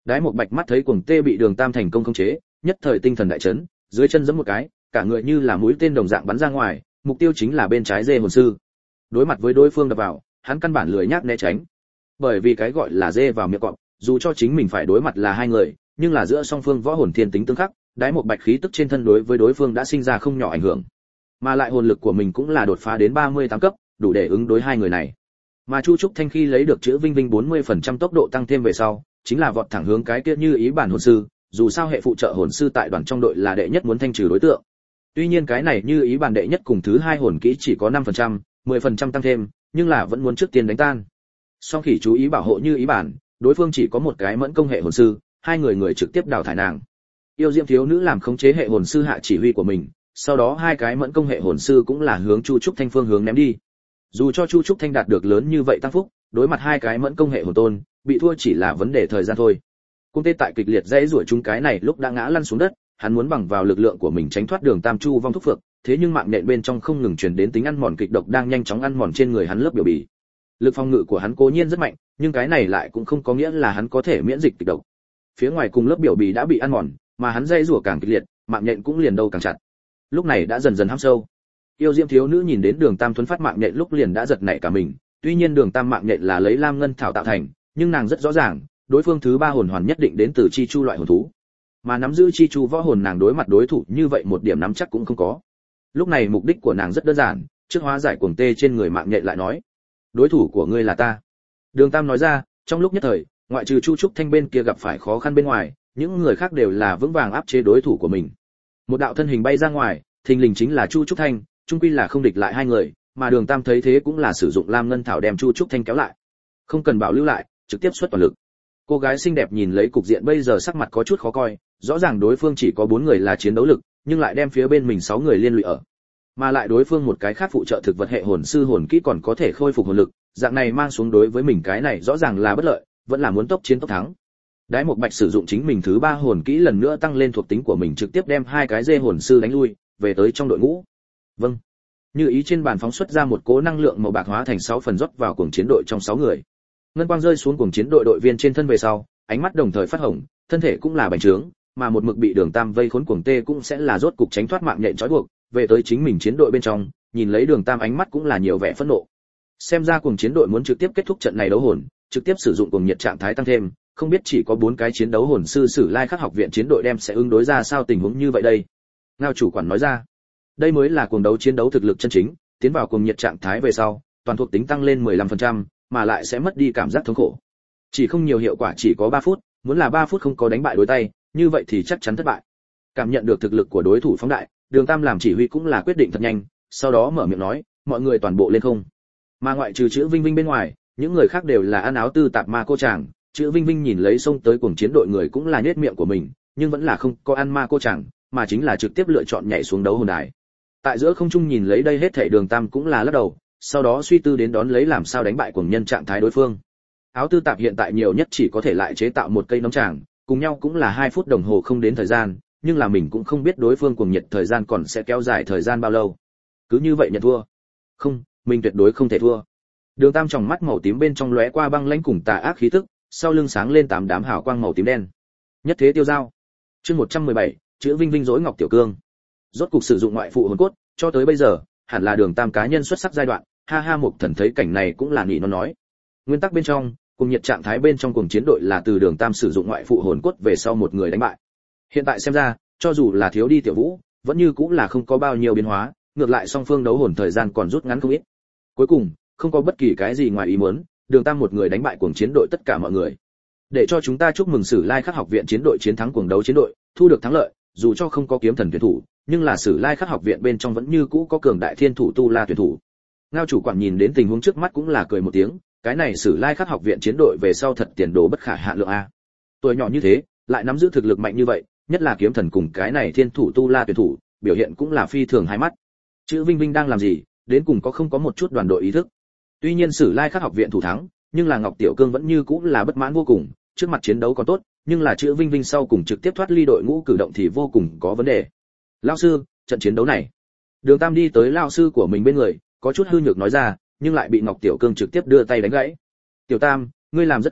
Đái Một Bạch mắt thấy cuồng tê bị Đường Tam thành công khống chế, nhất thời tinh thần đại chấn, dưới chân giẫm một cái, cả người như là mũi tên đồng dạng bắn ra ngoài, mục tiêu chính là bên trái dê hồn sư. Đối mặt với đối phương đập vào, hắn căn bản lười nhác né tránh. Bởi vì cái gọi là dê vào miệng cọp, dù cho chính mình phải đối mặt là hai người, nhưng là giữa song phương võ hồn thiên tính tương khắc, Đái Một Bạch khí tức trên thân đối với đối phương đã sinh ra không nhỏ ảnh hưởng. Mà lại hồn lực của mình cũng là đột phá đến ba mươi tám cấp, đủ để ứng đối hai người này. Mà Chu Trúc Thanh khi lấy được chữ Vinh Vinh bốn mươi phần trăm tốc độ tăng thêm về sau, chính là vọt thẳng hướng cái kia Như Ý bản hồn sư, dù sao hệ phụ trợ hồn sư tại đoàn trong đội là đệ nhất muốn thanh trừ đối tượng. Tuy nhiên cái này Như Ý bản đệ nhất cùng thứ hai hồn kỹ chỉ có năm phần trăm, mười phần trăm tăng thêm, nhưng là vẫn muốn trước tiên đánh tan. Song Khỉ chú ý bảo hộ Như Ý bản, đối phương chỉ có một cái mẫn công hệ hồn sư, hai người người trực tiếp đào thải nàng. Yêu Diễm thiếu nữ làm khống chế hệ hồn sư hạ chỉ huy của mình, sau đó hai cái mẫn công hệ hồn sư cũng là hướng Chu Trúc Thanh phương hướng ném đi. Dù cho Chu Trúc Thanh đạt được lớn như vậy tăng phúc, đối mặt hai cái mẫn công hệ hồn tôn, bị thua chỉ là vấn đề thời gian thôi. Cung Tê tại kịch liệt dãy rủa chúng cái này lúc đã ngã lăn xuống đất, hắn muốn bằng vào lực lượng của mình tránh thoát Đường Tam Chu vong thúc phược, thế nhưng mạng nhện bên trong không ngừng truyền đến tính ăn mòn kịch độc đang nhanh chóng ăn mòn trên người hắn lớp biểu bì. Lực phòng ngự của hắn cố nhiên rất mạnh, nhưng cái này lại cũng không có nghĩa là hắn có thể miễn dịch kịch độc. Phía ngoài cùng lớp biểu bì đã bị ăn mòn, mà hắn dây rủa càng kịch liệt, mạng nhện cũng liền đâu càng chặt. Lúc này đã dần dần hăm sâu. Yêu Diễm thiếu nữ nhìn đến Đường Tam thuấn phát mạng nhện lúc liền đã giật nảy cả mình, tuy nhiên Đường Tam mạng nhện là lấy lam ngân thảo tạo thành, nhưng nàng rất rõ ràng, đối phương thứ ba hồn hoàn nhất định đến từ chi chu loại hồn thú. Mà nắm giữ chi chu võ hồn nàng đối mặt đối thủ như vậy một điểm nắm chắc cũng không có. Lúc này mục đích của nàng rất đơn giản, trước hóa giải cuồng tê trên người mạng nhện lại nói, đối thủ của ngươi là ta. Đường Tam nói ra, trong lúc nhất thời, ngoại trừ Chu Trúc Thanh bên kia gặp phải khó khăn bên ngoài, những người khác đều là vững vàng áp chế đối thủ của mình. Một đạo thân hình bay ra ngoài, thình lình chính là Chu Trúc Thanh, chung quy là không địch lại hai người, mà Đường Tam thấy thế cũng là sử dụng lam ngân thảo đem Chu Trúc Thanh kéo lại. Không cần bảo lưu lại, trực tiếp xuất toàn lực. Cô gái xinh đẹp nhìn lấy cục diện bây giờ sắc mặt có chút khó coi, rõ ràng đối phương chỉ có bốn người là chiến đấu lực, nhưng lại đem phía bên mình sáu người liên lụy ở. Mà lại đối phương một cái khác phụ trợ thực vật hệ hồn sư hồn kỹ còn có thể khôi phục hồn lực, dạng này mang xuống đối với mình cái này rõ ràng là bất lợi, vẫn là muốn tốc chiến tốc thắng. Đái Một Bạch sử dụng chính mình thứ ba hồn kỹ lần nữa tăng lên thuộc tính của mình trực tiếp đem hai cái dê hồn sư đánh lui, về tới trong đội ngũ. Vâng. Như Ý trên bàn phóng xuất ra một cỗ năng lượng màu bạc hóa thành sáu phần rót vào cuồng chiến đội trong sáu người. Ngân quang rơi xuống cuồng chiến đội đội viên trên thân về sau, ánh mắt đồng thời phát hồng, thân thể cũng là bành trướng, mà một mực bị Đường Tam vây khốn cuồng tê cũng sẽ là rốt cục tránh thoát mạng nhện trói buộc, về tới chính mình chiến đội bên trong, nhìn lấy Đường Tam ánh mắt cũng là nhiều vẻ phẫn nộ. Xem ra cuồng chiến đội muốn trực tiếp kết thúc trận này đấu hồn, trực tiếp sử dụng cuồng nhiệt trạng thái tăng thêm, không biết chỉ có bốn cái chiến đấu hồn sư Sử Lai Khắc học viện chiến đội đem sẽ ứng đối ra sao tình huống như vậy đây. Ngao chủ quản nói ra, đây mới là cuồng đấu chiến đấu thực lực chân chính, tiến vào cuồng nhiệt trạng thái về sau, toàn thuộc tính tăng lên mười lăm phần trăm, mà lại sẽ mất đi cảm giác thống khổ. Chỉ không nhiều hiệu quả chỉ có ba phút, muốn là ba phút không có đánh bại đối tay, như vậy thì chắc chắn thất bại. Cảm nhận được thực lực của đối thủ phóng đại, Đường Tam làm chỉ huy cũng là quyết định thật nhanh, sau đó mở miệng nói, mọi người toàn bộ lên không. Mà ngoại trừ chữ Vinh Vinh bên ngoài, những người khác đều là ăn áo tư tạp ma cô chàng, chữ Vinh Vinh nhìn lấy xông tới cuồng chiến đội người cũng là nhếch miệng của mình, nhưng vẫn là không có ăn ma cô chàng, mà chính là trực tiếp lựa chọn nhảy xuống đấu hồn đài. Tại giữa không trung nhìn lấy đây hết thảy Đường Tam cũng là lắc đầu, sau đó suy tư đến đón lấy làm sao đánh bại cuồng nhân trạng thái đối phương. Áo tư tạp hiện tại nhiều nhất chỉ có thể lại chế tạo một cây nóng tràng, cùng nhau cũng là hai phút đồng hồ không đến thời gian, nhưng là mình cũng không biết đối phương cuồng nhiệt thời gian còn sẽ kéo dài thời gian bao lâu. Cứ như vậy nhận thua? Không, mình tuyệt đối không thể thua. Đường Tam tròng mắt màu tím bên trong lóe qua băng lãnh cùng tà ác khí tức, sau lưng sáng lên tám đám hào quang màu tím đen. Nhất thế tiêu dao. Chương một trăm mười bảy, chữ Vinh Vinh dối ngọc tiểu cương. Rốt cục sử dụng ngoại phụ hồn cốt, cho tới bây giờ, hẳn là Đường Tam cá nhân xuất sắc giai đoạn, ha ha Mục Thần thấy cảnh này cũng là nỉ nó nói. Nguyên tắc bên trong, cùng nhiệt trạng thái bên trong cùng chiến đội là từ Đường Tam sử dụng ngoại phụ hồn cốt về sau một người đánh bại. Hiện tại xem ra, cho dù là thiếu đi Tiểu Vũ, vẫn như cũng là không có bao nhiêu biến hóa, ngược lại song phương đấu hồn thời gian còn rút ngắn không ít. Cuối cùng, không có bất kỳ cái gì ngoài ý muốn, Đường Tam một người đánh bại cuồng chiến đội tất cả mọi người. Để cho chúng ta chúc mừng Sử Lai Khắc học viện chiến đội chiến thắng cuồng đấu chiến đội, thu được thắng lợi, dù cho không có kiếm thần tuyển thủ, nhưng là Sử Lai Khắc học viện bên trong vẫn như cũ có cường đại thiên thủ tu la tuyển thủ. Ngao chủ quản nhìn đến tình huống trước mắt cũng là cười một tiếng, cái này Sử Lai Khắc học viện chiến đội về sau thật tiền đồ bất khả hạn lượng a. Tuổi nhỏ như thế, lại nắm giữ thực lực mạnh như vậy, nhất là kiếm thần cùng cái này thiên thủ tu la tuyển thủ, biểu hiện cũng là phi thường hai mắt. Chữ Vinh Vinh đang làm gì, đến cùng có không có một chút đoàn đội ý thức. Tuy nhiên Sử Lai Khắc học viện thủ thắng, nhưng là Ngọc Tiểu Cương vẫn như cũ là bất mãn vô cùng, trước mặt chiến đấu còn tốt, nhưng là chữ Vinh Vinh sau cùng trực tiếp thoát ly đội ngũ cử động thì vô cùng có vấn đề. Lão sư, trận chiến đấu này. Đường Tam đi tới lão sư của mình bên người, có chút hư nhược nói ra, nhưng lại bị Ngọc Tiểu Cương trực tiếp đưa tay đánh gãy. Tiểu Tam, ngươi làm rất tốt,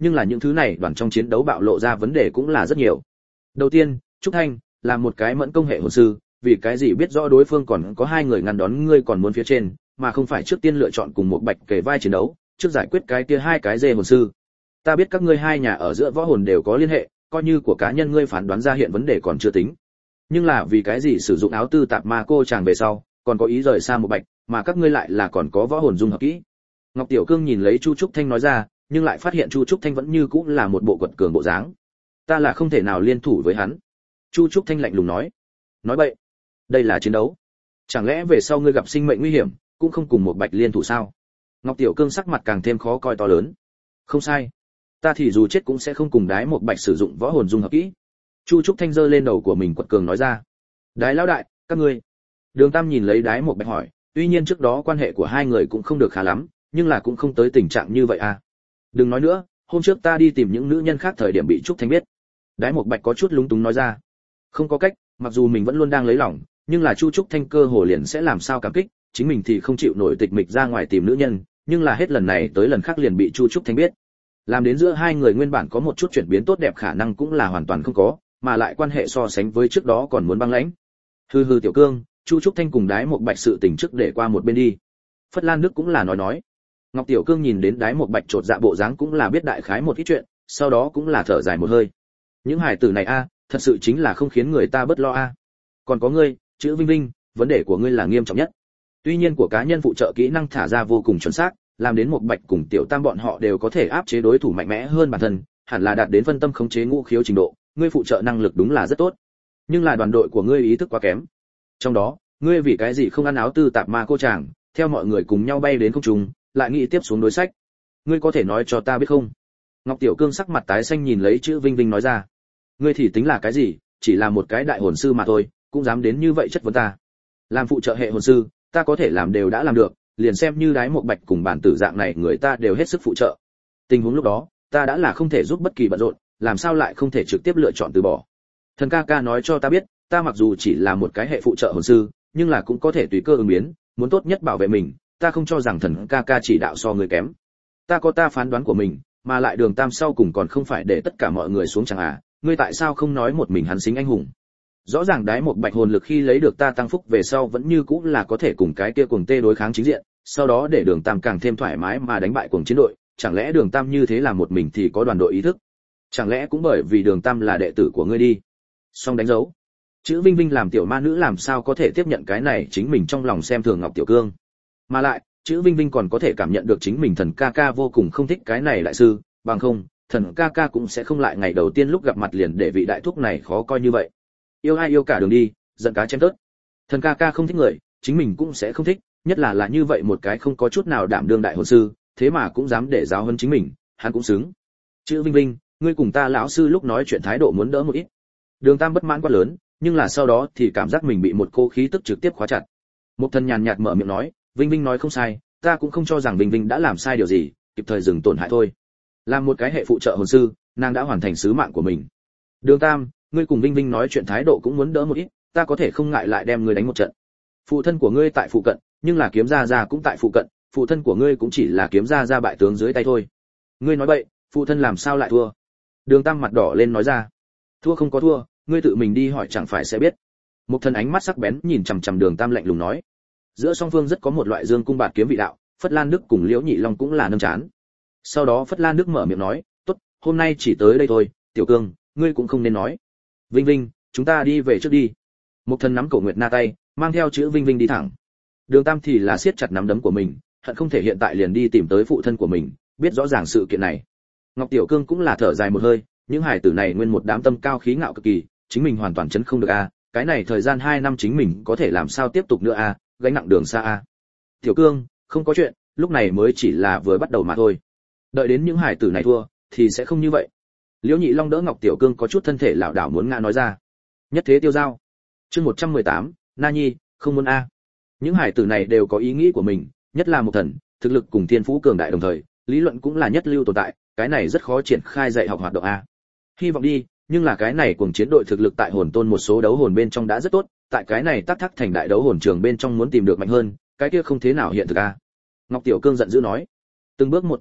nhưng là những thứ này đoàn trong chiến đấu bạo lộ ra vấn đề cũng là rất nhiều. Đầu tiên, Trúc Thanh là một cái mẫn công hệ hồn sư, vì cái gì biết rõ đối phương còn có hai người ngăn đón ngươi còn muốn phía trên, mà không phải trước tiên lựa chọn cùng một bạch kề vai chiến đấu, trước giải quyết cái kia hai cái dê hồn sư. Ta biết các ngươi hai nhà ở giữa võ hồn đều có liên hệ, coi như của cá nhân ngươi phán đoán ra hiện vấn đề còn chưa tính. Nhưng là vì cái gì sử dụng áo tư tạp ma cô chàng về sau, còn có ý rời xa một bạch, mà các ngươi lại là còn có võ hồn dung hợp kỹ. Ngọc Tiểu Cương nhìn lấy Chu Trúc Thanh nói ra, nhưng lại phát hiện Chu Trúc Thanh vẫn như cũ là một bộ quật cường bộ dáng. Ta là không thể nào liên thủ với hắn. Chu Trúc Thanh lạnh lùng nói. Nói bậy, đây là chiến đấu. Chẳng lẽ về sau ngươi gặp sinh mệnh nguy hiểm, cũng không cùng một bạch liên thủ sao? Ngọc Tiểu Cương sắc mặt càng thêm khó coi to lớn. Không sai, ta thì dù chết cũng sẽ không cùng đái một bạch sử dụng võ hồn dung hợp kỹ. Chu Trúc Thanh giơ lên đầu của mình quật cường nói ra. Đái lão đại, các ngươi. Đường Tam nhìn lấy đái một bạch hỏi, tuy nhiên trước đó quan hệ của hai người cũng không được khá lắm, nhưng là cũng không tới tình trạng như vậy à. Đừng nói nữa, hôm trước ta đi tìm những nữ nhân khác thời điểm bị Trúc Thanh biết. Đái một bạch có chút lúng túng nói ra. Không có cách, mặc dù mình vẫn luôn đang lấy lòng, nhưng là Chu Trúc Thanh cơ hồ liền sẽ làm sao cảm kích, chính mình thì không chịu nổi tịch mịch ra ngoài tìm nữ nhân, nhưng là hết lần này tới lần khác liền bị Chu Trúc Thanh biết. Làm đến giữa hai người nguyên bản có một chút chuyển biến tốt đẹp khả năng cũng là hoàn toàn không có, mà lại quan hệ so sánh với trước đó còn muốn băng lãnh. Hừ hừ Tiểu Cương, Chu Trúc Thanh cùng đái một bạch sự tình trước để qua một bên đi. Phất Lan Đức cũng là nói nói. Ngọc Tiểu Cương nhìn đến đái một bạch trột dạ bộ dáng cũng là biết đại khái một ít chuyện, sau đó cũng là thở dài một hơi. Những hài tử này a, thật sự chính là không khiến người ta bất lo a. Còn có ngươi, chữ Vinh Vinh, vấn đề của ngươi là nghiêm trọng nhất. Tuy nhiên của cá nhân phụ trợ kỹ năng thả ra vô cùng chuẩn xác, làm đến một bạch cùng Tiểu Tam bọn họ đều có thể áp chế đối thủ mạnh mẽ hơn bản thân, hẳn là đạt đến phân tâm khống chế ngũ khiếu trình độ, ngươi phụ trợ năng lực đúng là rất tốt. Nhưng là đoàn đội của ngươi ý thức quá kém. Trong đó, ngươi vì cái gì không ăn áo tư tạp ma cô chàng, theo mọi người cùng nhau bay đến không trung, lại nghĩ tiếp xuống đối sách. Ngươi có thể nói cho ta biết không? Ngọc Tiểu Cương sắc mặt tái xanh nhìn lấy chữ Vinh Vinh nói ra. Ngươi thì tính là cái gì, chỉ là một cái đại hồn sư mà thôi, cũng dám đến như vậy chất vấn ta. Làm phụ trợ hệ hồn sư, ta có thể làm đều đã làm được, liền xem như đái một bạch cùng bản tử dạng này người ta đều hết sức phụ trợ. Tình huống lúc đó, ta đã là không thể giúp bất kỳ bận rộn, làm sao lại không thể trực tiếp lựa chọn từ bỏ. Thần ca ca nói cho ta biết, ta mặc dù chỉ là một cái hệ phụ trợ hồn sư, nhưng là cũng có thể tùy cơ ứng biến, muốn tốt nhất bảo vệ mình, ta không cho rằng thần ca ca chỉ đạo so người kém. Ta có ta phán đoán của mình, mà lại Đường Tam sau cùng còn không phải để tất cả mọi người xuống chẳng à, ngươi tại sao không nói một mình hắn xính anh hùng? Rõ ràng đái một bạch hồn lực khi lấy được ta tăng phúc về sau vẫn như cũ là có thể cùng cái kia cuồng tê đối kháng chính diện, sau đó để Đường Tam càng thêm thoải mái mà đánh bại cuồng chiến đội, chẳng lẽ Đường Tam như thế là một mình thì có đoàn đội ý thức? Chẳng lẽ cũng bởi vì Đường Tam là đệ tử của ngươi đi? Song đánh dấu. Chữ Vinh Vinh làm tiểu ma nữ làm sao có thể tiếp nhận cái này, chính mình trong lòng xem thường Ngọc Tiểu Cương. Mà lại, chữ Vinh Vinh còn có thể cảm nhận được chính mình thần ca ca vô cùng không thích cái này đại sư, bằng không, thần ca ca cũng sẽ không lại ngày đầu tiên lúc gặp mặt liền để vị đại thúc này khó coi như vậy. Yêu ai yêu cả đường đi, giận cá chém tớt. Thần ca ca không thích người, chính mình cũng sẽ không thích, nhất là là như vậy một cái không có chút nào đảm đương đại hồn sư, thế mà cũng dám để giáo hơn chính mình, hắn cũng xứng. Chữ Vinh Vinh, ngươi cùng ta lão sư lúc nói chuyện thái độ muốn đỡ một ít. Đường Tam bất mãn quá lớn, nhưng là sau đó thì cảm giác mình bị một cô khí tức trực tiếp khóa chặt. Một thần nhàn nhạt mở miệng nói, Vinh Vinh nói không sai, ta cũng không cho rằng Vinh Vinh đã làm sai điều gì, kịp thời dừng tổn hại thôi. Làm một cái hệ phụ trợ hồn sư, nàng đã hoàn thành sứ mạng của mình. Đường Tam, ngươi cùng Vinh Vinh nói chuyện thái độ cũng muốn đỡ một ít, ta có thể không ngại lại đem ngươi đánh một trận. Phụ thân của ngươi tại phụ cận, nhưng là kiếm gia gia cũng tại phụ cận, phụ thân của ngươi cũng chỉ là kiếm gia gia bại tướng dưới tay thôi. Ngươi nói bậy, phụ thân làm sao lại thua? Đường Tam mặt đỏ lên nói ra. Thua không có thua, ngươi tự mình đi hỏi chẳng phải sẽ biết. Một thần ánh mắt sắc bén nhìn chằm chằm Đường Tam lạnh lùng nói. Giữa song phương rất có một loại dương cung bạt kiếm vị đạo, Phất Lan Đức cùng Liễu Nhị Long cũng là nâng chán. Sau đó Phất Lan Đức mở miệng nói, tốt, hôm nay chỉ tới đây thôi, Tiểu Cương, ngươi cũng không nên nói. Vinh Vinh, chúng ta đi về trước đi. Một thần nắm cổ Nguyệt Na tay, mang theo chữ Vinh Vinh đi thẳng. Đường Tam thì là siết chặt nắm đấm của mình, hận không thể hiện tại liền đi tìm tới phụ thân của mình, biết rõ ràng sự kiện này. Ngọc Tiểu Cương cũng là thở dài một hơi, những hải tử này nguyên một đám tâm cao khí ngạo cực kỳ, chính mình hoàn toàn chấn không được a, cái này thời gian hai năm chính mình có thể làm sao tiếp tục nữa a, gánh nặng đường xa a. Tiểu Cương, không có chuyện, lúc này mới chỉ là vừa bắt đầu mà thôi. Đợi đến những hải tử này thua, thì sẽ không như vậy. Liễu Nhị Long đỡ Ngọc Tiểu Cương có chút thân thể lảo đảo muốn ngã nói ra. Nhất thế tiêu giao. Chương một trăm mười tám, Na Nhi, không muốn a. Những hải tử này đều có ý nghĩ của mình, nhất là một thần, thực lực cùng thiên phú cường đại đồng thời, lý luận cũng là nhất lưu tồn tại, cái này rất khó triển khai dạy học hoạt động a. Hy vọng đi, nhưng là cái này cùng chiến đội thực lực tại hồn tôn một số đấu hồn bên trong đã rất tốt, tại cái này tắc thắc thành đại đấu hồn trường bên trong muốn tìm được mạnh hơn, cái kia không thế nào hiện thực a. Ngọc Tiểu Cương giận dữ nói, từng bước một tới đi,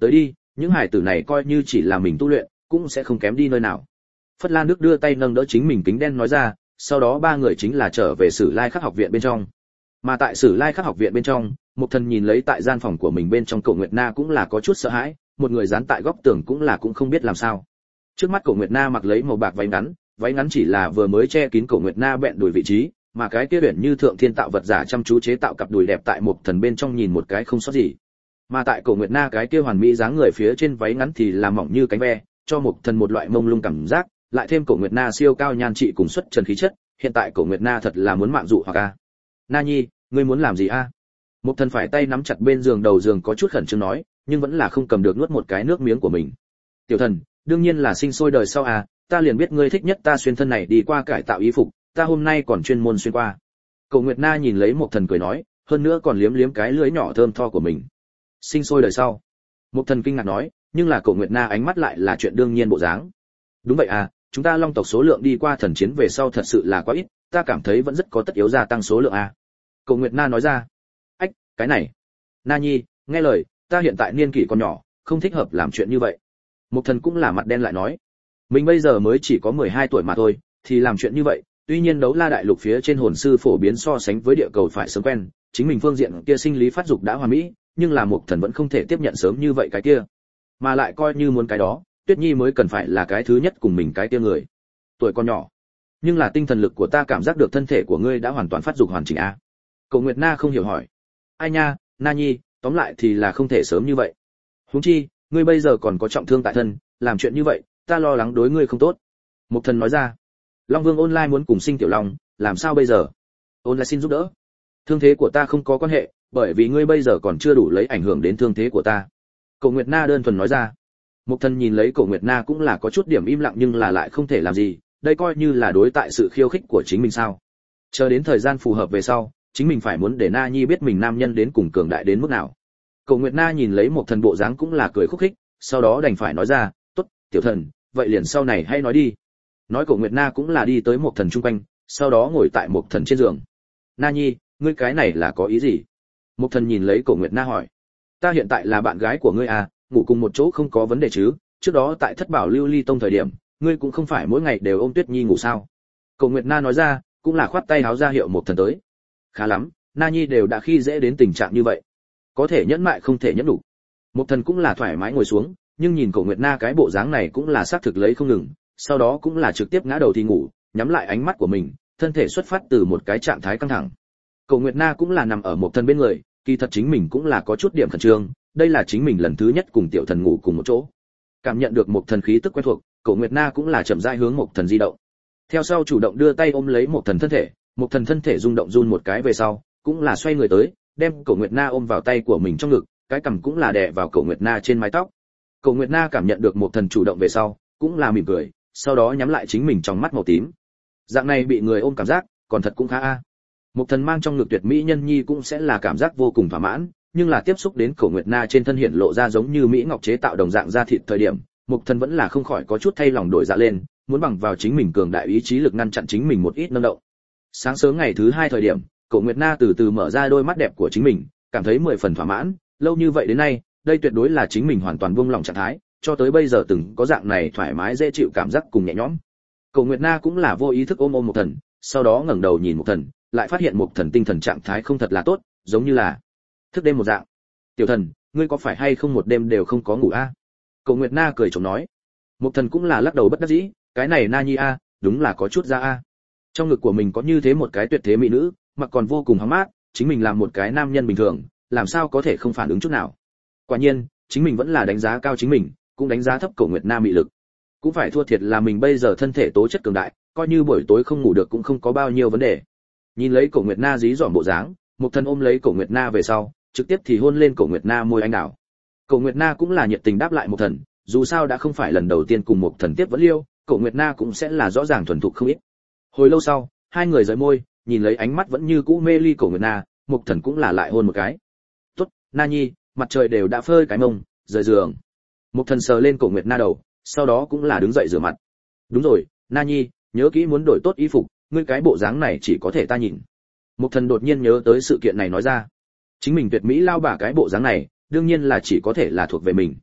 những hải tử này coi như chỉ là mình tu luyện cũng sẽ không kém đi nơi nào. Phất Lan Đức đưa tay nâng đỡ chính mình kính đen nói ra, sau đó ba người chính là trở về Sử Lai Khắc học viện bên trong. Mà tại Sử Lai Khắc học viện bên trong, Mục Thần nhìn lấy tại gian phòng của mình bên trong Cổ Nguyệt Na cũng là có chút sợ hãi, một người dán tại góc tường cũng là cũng không biết làm sao. Trước mắt Cổ Nguyệt Na mặc lấy màu bạc váy ngắn, váy ngắn chỉ là vừa mới che kín Cổ Nguyệt Na bẹn đùi vị trí, mà cái kia biển như thượng thiên tạo vật giả chăm chú chế tạo cặp đùi đẹp tại Mục Thần bên trong nhìn một cái không sót gì. Mà tại Cổ Nguyệt Na cái kia hoàn mỹ dáng người phía trên váy ngắn thì là mỏng như cánh ve, cho Mục Thần một loại mông lung cảm giác, lại thêm Cổ Nguyệt Na siêu cao nhan trị cùng xuất trần khí chất, hiện tại Cổ Nguyệt Na thật là muốn mạng dụ hoặc a. Na Nhi, ngươi muốn làm gì a? Mục Thần phải tay nắm chặt bên giường đầu giường có chút khẩn trương nói, nhưng vẫn là không cầm được nuốt một cái nước miếng của mình. Tiểu Thần, đương nhiên là sinh sôi đời sau à, ta liền biết ngươi thích nhất ta xuyên thân này đi qua cải tạo y phục, ta hôm nay còn chuyên môn xuyên qua. Cổ Nguyệt Na nhìn lấy Mục Thần cười nói, hơn nữa còn liếm liếm cái lưỡi nhỏ thơm tho của mình. Sinh sôi đời sau. Mục Thần kinh ngạc nói, nhưng là Cổ Nguyệt Na ánh mắt lại là chuyện đương nhiên bộ dáng. Đúng vậy à, chúng ta Long tộc số lượng đi qua thần chiến về sau thật sự là quá ít, ta cảm thấy vẫn rất có tất yếu gia tăng số lượng à. Cổ Nguyệt Na nói ra. Ách, cái này. Na Nhi, nghe lời, ta hiện tại niên kỷ còn nhỏ, không thích hợp làm chuyện như vậy. Mục Thần cũng là mặt đen lại nói, mình bây giờ mới chỉ có mười hai tuổi mà thôi, thì làm chuyện như vậy, tuy nhiên đấu la đại lục phía trên hồn sư phổ biến so sánh với địa cầu phải sớm quen, chính mình phương diện kia sinh lý phát dục đã hoàn mỹ, nhưng là Mục Thần vẫn không thể tiếp nhận sớm như vậy cái kia. Mà lại coi như muốn cái đó, Tuyết Nhi mới cần phải là cái thứ nhất cùng mình cái kia người. Tuổi còn nhỏ, nhưng là tinh thần lực của ta cảm giác được thân thể của ngươi đã hoàn toàn phát dục hoàn chỉnh a. Cổ Nguyệt Na không hiểu hỏi. Ai nha, Na Nhi, tóm lại thì là không thể sớm như vậy. Huống chi, ngươi bây giờ còn có trọng thương tại thân, làm chuyện như vậy, ta lo lắng đối ngươi không tốt. Mục Thần nói ra. Long Vương Online muốn cùng sinh tiểu long, làm sao bây giờ? Online xin giúp đỡ. Thương thế của ta không có quan hệ, bởi vì ngươi bây giờ còn chưa đủ lấy ảnh hưởng đến thương thế của ta. Cổ Nguyệt Na đơn thuần nói ra. Mục Thần nhìn lấy Cổ Nguyệt Na cũng là có chút điểm im lặng nhưng là lại không thể làm gì, đây coi như là đối tại sự khiêu khích của chính mình sao? Chờ đến thời gian phù hợp về sau, chính mình phải muốn để Na Nhi biết mình nam nhân đến cùng cường đại đến mức nào. Cổ Nguyệt Na nhìn lấy Mục Thần bộ dáng cũng là cười khúc khích, sau đó đành phải nói ra, "Tốt, tiểu thần, vậy liền sau này hãy nói đi." Nói Cổ Nguyệt Na cũng là đi tới Mục Thần chung quanh, sau đó ngồi tại Mục Thần trên giường. "Na Nhi, ngươi cái này là có ý gì?" Mục Thần nhìn lấy Cổ Nguyệt Na hỏi. "Ta hiện tại là bạn gái của ngươi à, ngủ cùng một chỗ không có vấn đề chứ? Trước đó tại Thất Bảo Lưu Ly Tông thời điểm, ngươi cũng không phải mỗi ngày đều ôm Tuyết Nhi ngủ sao?" Cổ Nguyệt Na nói ra, cũng là khoát tay háo ra hiệu Mục Thần tới. "Khá lắm, Na Nhi đều đã khi dễ đến tình trạng như vậy, có thể nhẫn mại không thể nhẫn đủ." Mục Thần cũng là thoải mái ngồi xuống, nhưng nhìn Cổ Nguyệt Na cái bộ dáng này cũng là xác thực lấy không ngừng, sau đó cũng là trực tiếp ngã đầu thì ngủ, nhắm lại ánh mắt của mình, thân thể xuất phát từ một cái trạng thái căng thẳng. Cổ Nguyệt Na cũng là nằm ở Mục Thần bên người, kỳ thật chính mình cũng là có chút điểm khẩn trương, đây là chính mình lần thứ nhất cùng tiểu thần ngủ cùng một chỗ. Cảm nhận được Mục Thần khí tức quen thuộc, Cổ Nguyệt Na cũng là chậm rãi hướng Mục Thần di động. Theo sau chủ động đưa tay ôm lấy Mục Thần thân thể, Mục Thần thân thể rung động run một cái về sau, cũng là xoay người tới, đem Cổ Nguyệt Na ôm vào tay của mình trong ngực, cái cằm cũng là đè vào Cổ Nguyệt Na trên mái tóc. Cổ Nguyệt Na cảm nhận được Mục Thần chủ động về sau, cũng là mỉm cười, sau đó nhắm lại chính mình trong mắt màu tím. Dạng này bị người ôm cảm giác, còn thật cũng khá a. Mục Thần mang trong ngực tuyệt mỹ nhân nhi cũng sẽ là cảm giác vô cùng thỏa mãn, nhưng là tiếp xúc đến Cổ Nguyệt Na trên thân hiện lộ ra giống như mỹ ngọc chế tạo đồng dạng da thịt thời điểm, Mục Thần vẫn là không khỏi có chút thay lòng đổi dạ lên, muốn bằng vào chính mình cường đại ý chí lực ngăn chặn chính mình một ít nâng động. Sáng sớm ngày thứ hai thời điểm, Cổ Nguyệt Na từ từ mở ra đôi mắt đẹp của chính mình, cảm thấy mười phần thỏa mãn, lâu như vậy đến nay, đây tuyệt đối là chính mình hoàn toàn buông lỏng trạng thái, cho tới bây giờ từng có dạng này thoải mái dễ chịu cảm giác cùng nhẹ nhõm. Cổ Nguyệt Na cũng là vô ý thức ôm ôm Mục Thần, sau đó ngẩng đầu nhìn Mục Thần, lại phát hiện Mục Thần tinh thần trạng thái không thật là tốt, giống như là thức đêm một dạng. "Tiểu Thần, ngươi có phải hay không một đêm đều không có ngủ a?" À? Cổ Nguyệt Na cười chồng nói. Mục Thần cũng là lắc đầu bất đắc dĩ, cái này Na Nhi a, à, đúng là có chút ra a. À. Trong ngực của mình có như thế một cái tuyệt thế mỹ nữ, mặc còn vô cùng hóng mát, chính mình làm một cái nam nhân bình thường, làm sao có thể không phản ứng chút nào. Quả nhiên, chính mình vẫn là đánh giá cao chính mình, cũng đánh giá thấp Cổ Nguyệt Na mị lực. Cũng phải thua thiệt là mình bây giờ thân thể tố chất cường đại, coi như buổi tối không ngủ được cũng không có bao nhiêu vấn đề. Nhìn lấy Cổ Nguyệt Na dí dỏm bộ dáng, Mục Thần ôm lấy Cổ Nguyệt Na về sau, trực tiếp thì hôn lên Cổ Nguyệt Na môi anh đào. Cổ Nguyệt Na cũng là nhiệt tình đáp lại Mục Thần, dù sao đã không phải lần đầu tiên cùng Mục Thần tiếp vẫn liêu, Cổ Nguyệt Na cũng sẽ là rõ ràng thuần thục không ít. Hồi lâu sau, hai người rời môi, nhìn lấy ánh mắt vẫn như cũ mê ly Cổ Nguyệt Na, Mục Thần cũng là lại hôn một cái. "Tốt, Na Nhi, mặt trời đều đã phơi cái mông, rời giường." Mục Thần sờ lên Cổ Nguyệt Na đầu, sau đó cũng là đứng dậy rửa mặt. "Đúng rồi, Na Nhi, nhớ kỹ muốn đổi tốt y phục, ngươi cái bộ dáng này chỉ có thể ta nhìn." Mục Thần đột nhiên nhớ tới sự kiện này nói ra. Chính mình tuyệt mỹ lao bà cái bộ dáng này, đương nhiên là chỉ có thể là thuộc về mình.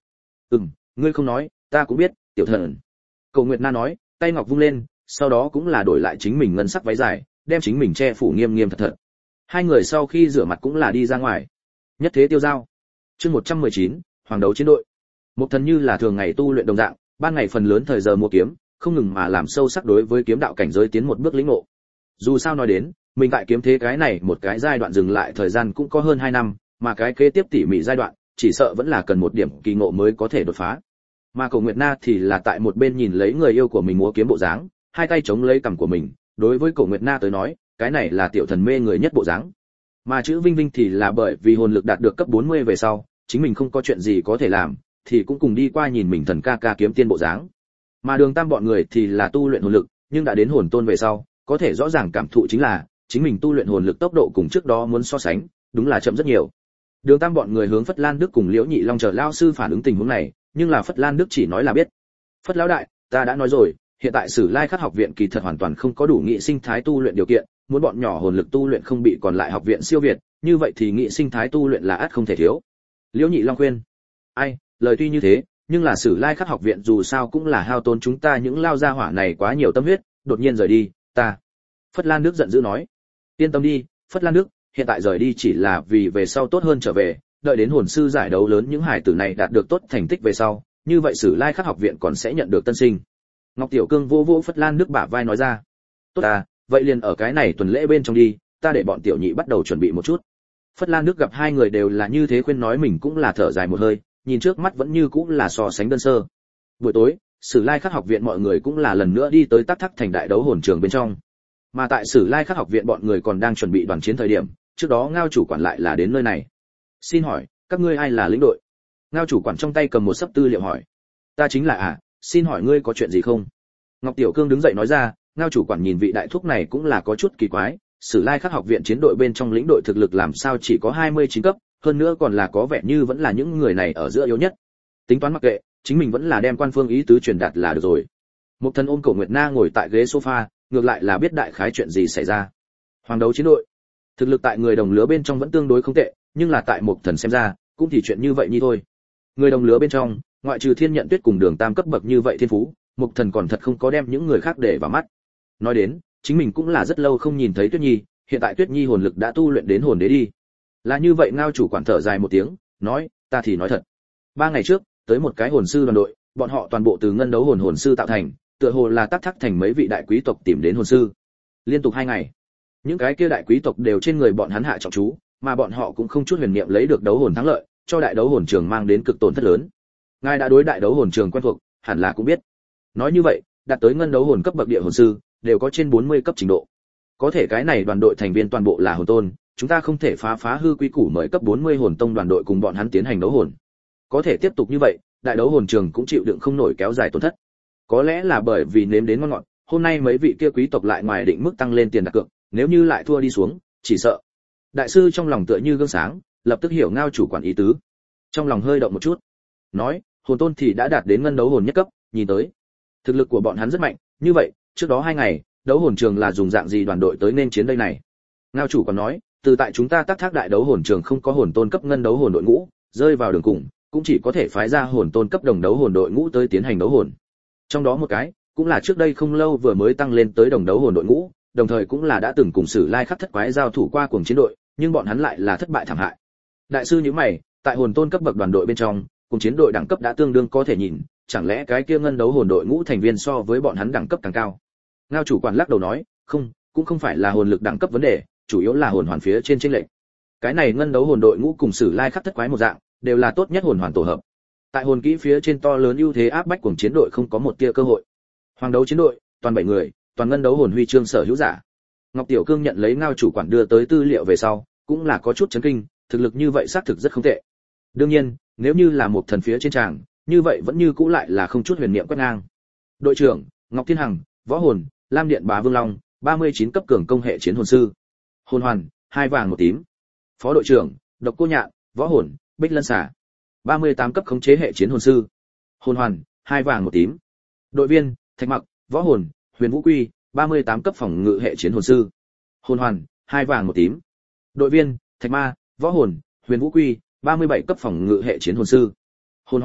Ừm, ngươi không nói, ta cũng biết, tiểu thần. Cổ Nguyệt Na nói, tay ngọc vung lên, sau đó cũng là đổi lại chính mình ngân sắc váy dài, đem chính mình che phủ nghiêm nghiêm thật thật. Hai người sau khi rửa mặt cũng là đi ra ngoài. Nhất thế tiêu giao. Chương một trăm mười chín, Hoàng đấu chiến đội. Một thần như là thường ngày tu luyện đồng dạng, ban ngày phần lớn thời giờ mua kiếm, không ngừng mà làm sâu sắc đối với kiếm đạo cảnh giới tiến một bước lĩnh ngộ. Dù sao nói đến, mình tại kiếm thế cái này một cái giai đoạn dừng lại thời gian cũng có hơn hai năm, mà cái kế tiếp tỉ mỉ giai đoạn, chỉ sợ vẫn là cần một điểm kỳ ngộ mới có thể đột phá. Mà Cổ Nguyệt Na thì là tại một bên nhìn lấy người yêu của mình múa kiếm bộ dáng, hai tay chống lấy cằm của mình, đối với Cổ Nguyệt Na tới nói, cái này là tiểu thần mê người nhất bộ dáng. Mà chữ Vinh Vinh thì là bởi vì hồn lực đạt được cấp bốn mươi về sau, chính mình không có chuyện gì có thể làm, thì cũng cùng đi qua nhìn mình thần ca ca kiếm tiên bộ dáng. Mà Đường Tam bọn người thì là tu luyện hồn lực, nhưng đã đến hồn tôn về sau, có thể rõ ràng cảm thụ chính là, chính mình tu luyện hồn lực tốc độ cùng trước đó muốn so sánh, đúng là chậm rất nhiều. Đường Tam bọn người hướng Phất Lan Đức cùng Liễu Nhị Long chờ lao sư phản ứng tình huống này, nhưng là Phất Lan Đức chỉ nói là biết. Phất lão đại, ta đã nói rồi, hiện tại Sử Lai Khắc học viện kỳ thật hoàn toàn không có đủ nghị sinh thái tu luyện điều kiện, muốn bọn nhỏ hồn lực tu luyện không bị còn lại học viện siêu việt, như vậy thì nghị sinh thái tu luyện là ắt không thể thiếu. Liễu Nhị Long khuyên. Ai, lời tuy như thế, nhưng là Sử Lai Khắc học viện dù sao cũng là hao tốn chúng ta những lao gia hỏa này quá nhiều tâm huyết, đột nhiên rời đi, ta. Phất Lan Đức giận dữ nói. Yên tâm đi, Phất Lan Đức, hiện tại rời đi chỉ là vì về sau tốt hơn trở về, đợi đến hồn sư giải đấu lớn những hải tử này đạt được tốt thành tích về sau, như vậy Sử Lai Khắc học viện còn sẽ nhận được tân sinh. Ngọc Tiểu Cương vô vô Phất Lan Đức bả vai nói ra. Tốt à, vậy liền ở cái này tuần lễ bên trong đi, ta để bọn tiểu nhị bắt đầu chuẩn bị một chút. Phất Lan Đức gặp hai người đều là như thế khuyên nói mình cũng là thở dài một hơi, nhìn trước mắt vẫn như cũng là so sánh đơn sơ. Buổi tối, Sử Lai Khắc học viện mọi người cũng là lần nữa đi tới Tắc Thắc thành đại đấu hồn trường bên trong. Mà tại Sử Lai Khắc học viện bọn người còn đang chuẩn bị đoàn chiến thời điểm, trước đó Ngao chủ quản lại là đến nơi này. Xin hỏi, các ngươi ai là lĩnh đội? Ngao chủ quản trong tay cầm một sấp tư liệu hỏi. Ta chính là à, xin hỏi ngươi có chuyện gì không? Ngọc Tiểu Cương đứng dậy nói ra. Ngao chủ quản nhìn vị đại thúc này cũng là có chút kỳ quái, Sử Lai Khắc học viện chiến đội bên trong lĩnh đội thực lực làm sao chỉ có hai mươi chín cấp, hơn nữa còn là có vẻ như vẫn là những người này ở giữa yếu nhất. Tính toán mặc kệ, chính mình vẫn là đem quan phương ý tứ truyền đạt là được rồi. Một thân ôm Cổ Nguyệt Na ngồi tại ghế sofa, ngược lại là biết đại khái chuyện gì xảy ra. Hoàng đấu chiến đội, thực lực tại người đồng lứa bên trong vẫn tương đối không tệ, nhưng là tại một thần xem ra, cũng chỉ chuyện như vậy như thôi. Người đồng lứa bên trong, ngoại trừ Thiên Nhận Tuyết cùng Đường Tam cấp bậc như vậy thiên phú, một thần còn thật không có đem những người khác để vào mắt. Nói đến, chính mình cũng là rất lâu không nhìn thấy Tuyết Nhi, hiện tại Tuyết Nhi hồn lực đã tu luyện đến hồn đế đi. Là như vậy. Ngao chủ quản thở dài một tiếng, nói, ta thì nói thật. Ba ngày trước, tới một cái hồn sư đoàn đội, bọn họ toàn bộ từ ngân đấu hồn hồn sư tạo thành, tựa hồ là Tắc Thắc thành mấy vị đại quý tộc tìm đến hồn sư. Liên tục hai ngày, những cái kia đại quý tộc đều trên người bọn hắn hạ trọng chú, mà bọn họ cũng không chút huyền niệm lấy được đấu hồn thắng lợi, cho đại đấu hồn trường mang đến cực tổn thất lớn. Ngài đã đối đại đấu hồn trường quen thuộc, hẳn là cũng biết. Nói như vậy, đạt tới ngân đấu hồn cấp bậc địa hồn sư, đều có trên bốn mươi cấp trình độ. Có thể cái này đoàn đội thành viên toàn bộ là hồn tôn, chúng ta không thể phá phá hư quy củ mời cấp bốn mươi hồn tông đoàn đội cùng bọn hắn tiến hành đấu hồn. Có thể tiếp tục như vậy, đại đấu hồn trường cũng chịu đựng không nổi kéo dài tổn thất. Có lẽ là bởi vì nếm đến ngon ngọt, hôm nay mấy vị kia quý tộc lại ngoài định mức tăng lên tiền đặt cược, nếu như lại thua đi xuống, chỉ sợ. Đại sư trong lòng tựa như gương sáng, lập tức hiểu Ngao chủ quản ý tứ. Trong lòng hơi động một chút, nói, hồn tôn thì đã đạt đến ngân đấu hồn nhất cấp, nhìn tới thực lực của bọn hắn rất mạnh, như vậy, trước đó hai ngày, đấu hồn trường là dùng dạng gì đoàn đội tới nên chiến đây này? Ngao chủ còn nói, từ tại chúng ta Tắc Thác đại đấu hồn trường không có hồn tôn cấp ngân đấu hồn đội ngũ, rơi vào đường cùng, cũng chỉ có thể phái ra hồn tôn cấp đồng đấu hồn đội ngũ tới tiến hành đấu hồn. Trong đó một cái, cũng là trước đây không lâu vừa mới tăng lên tới đồng đấu hồn đội ngũ, đồng thời cũng là đã từng cùng Sử Lai Khắc thất quái giao thủ qua cuồng chiến đội, nhưng bọn hắn lại là thất bại thảm hại. Đại sư nhíu mày, tại hồn tôn cấp bậc đoàn đội bên trong, cùng chiến đội đẳng cấp đã tương đương có thể nhìn, chẳng lẽ cái kia ngân đấu hồn đội ngũ thành viên so với bọn hắn đẳng cấp càng cao? Ngao chủ quản lắc đầu nói, không, cũng không phải là hồn lực đẳng cấp vấn đề, chủ yếu là hồn hoàn phía trên chênh lệch. Cái này ngân đấu hồn đội ngũ cùng Sử Lai Khắc thất quái một dạng, đều là tốt nhất hồn hoàn tổ hợp. Tại hồn kỹ phía trên to lớn ưu thế áp bách cuồng chiến đội không có một tia cơ hội. Hoàng đấu chiến đội, toàn bảy người, toàn ngân đấu hồn huy chương sở hữu giả. Ngọc Tiểu Cương nhận lấy Ngao chủ quản đưa tới tư liệu về sau, cũng là có chút chấn kinh, thực lực như vậy xác thực rất không tệ. Đương nhiên, nếu như là một thần phía trên tràng, như vậy vẫn như cũ lại là không chút huyền niệm quét ngang. Đội trưởng, Ngọc Thiên Hằng, võ hồn, Lam Điện Bá Vương Long, ba mươi chín cấp cường công hệ chiến hồn sư. Hồn hoàn, hai vàng một tím. Phó đội trưởng, Độc Cô Nhạn, võ hồn, Bích Lân Xà, ba mươi tám cấp khống chế hệ chiến hồn sư. Hồn hoàn, hai vàng một tím. Đội viên, Thạch Mặc, võ hồn, Huyền Vũ Quy, ba mươi tám cấp phòng ngự hệ chiến hồn sư. Hồn hoàn, hai vàng một tím. Đội viên, Thạch Ma, võ hồn, Huyền Vũ Quy, ba mươi bảy cấp phòng ngự hệ chiến hồn sư. Hồn hoàn,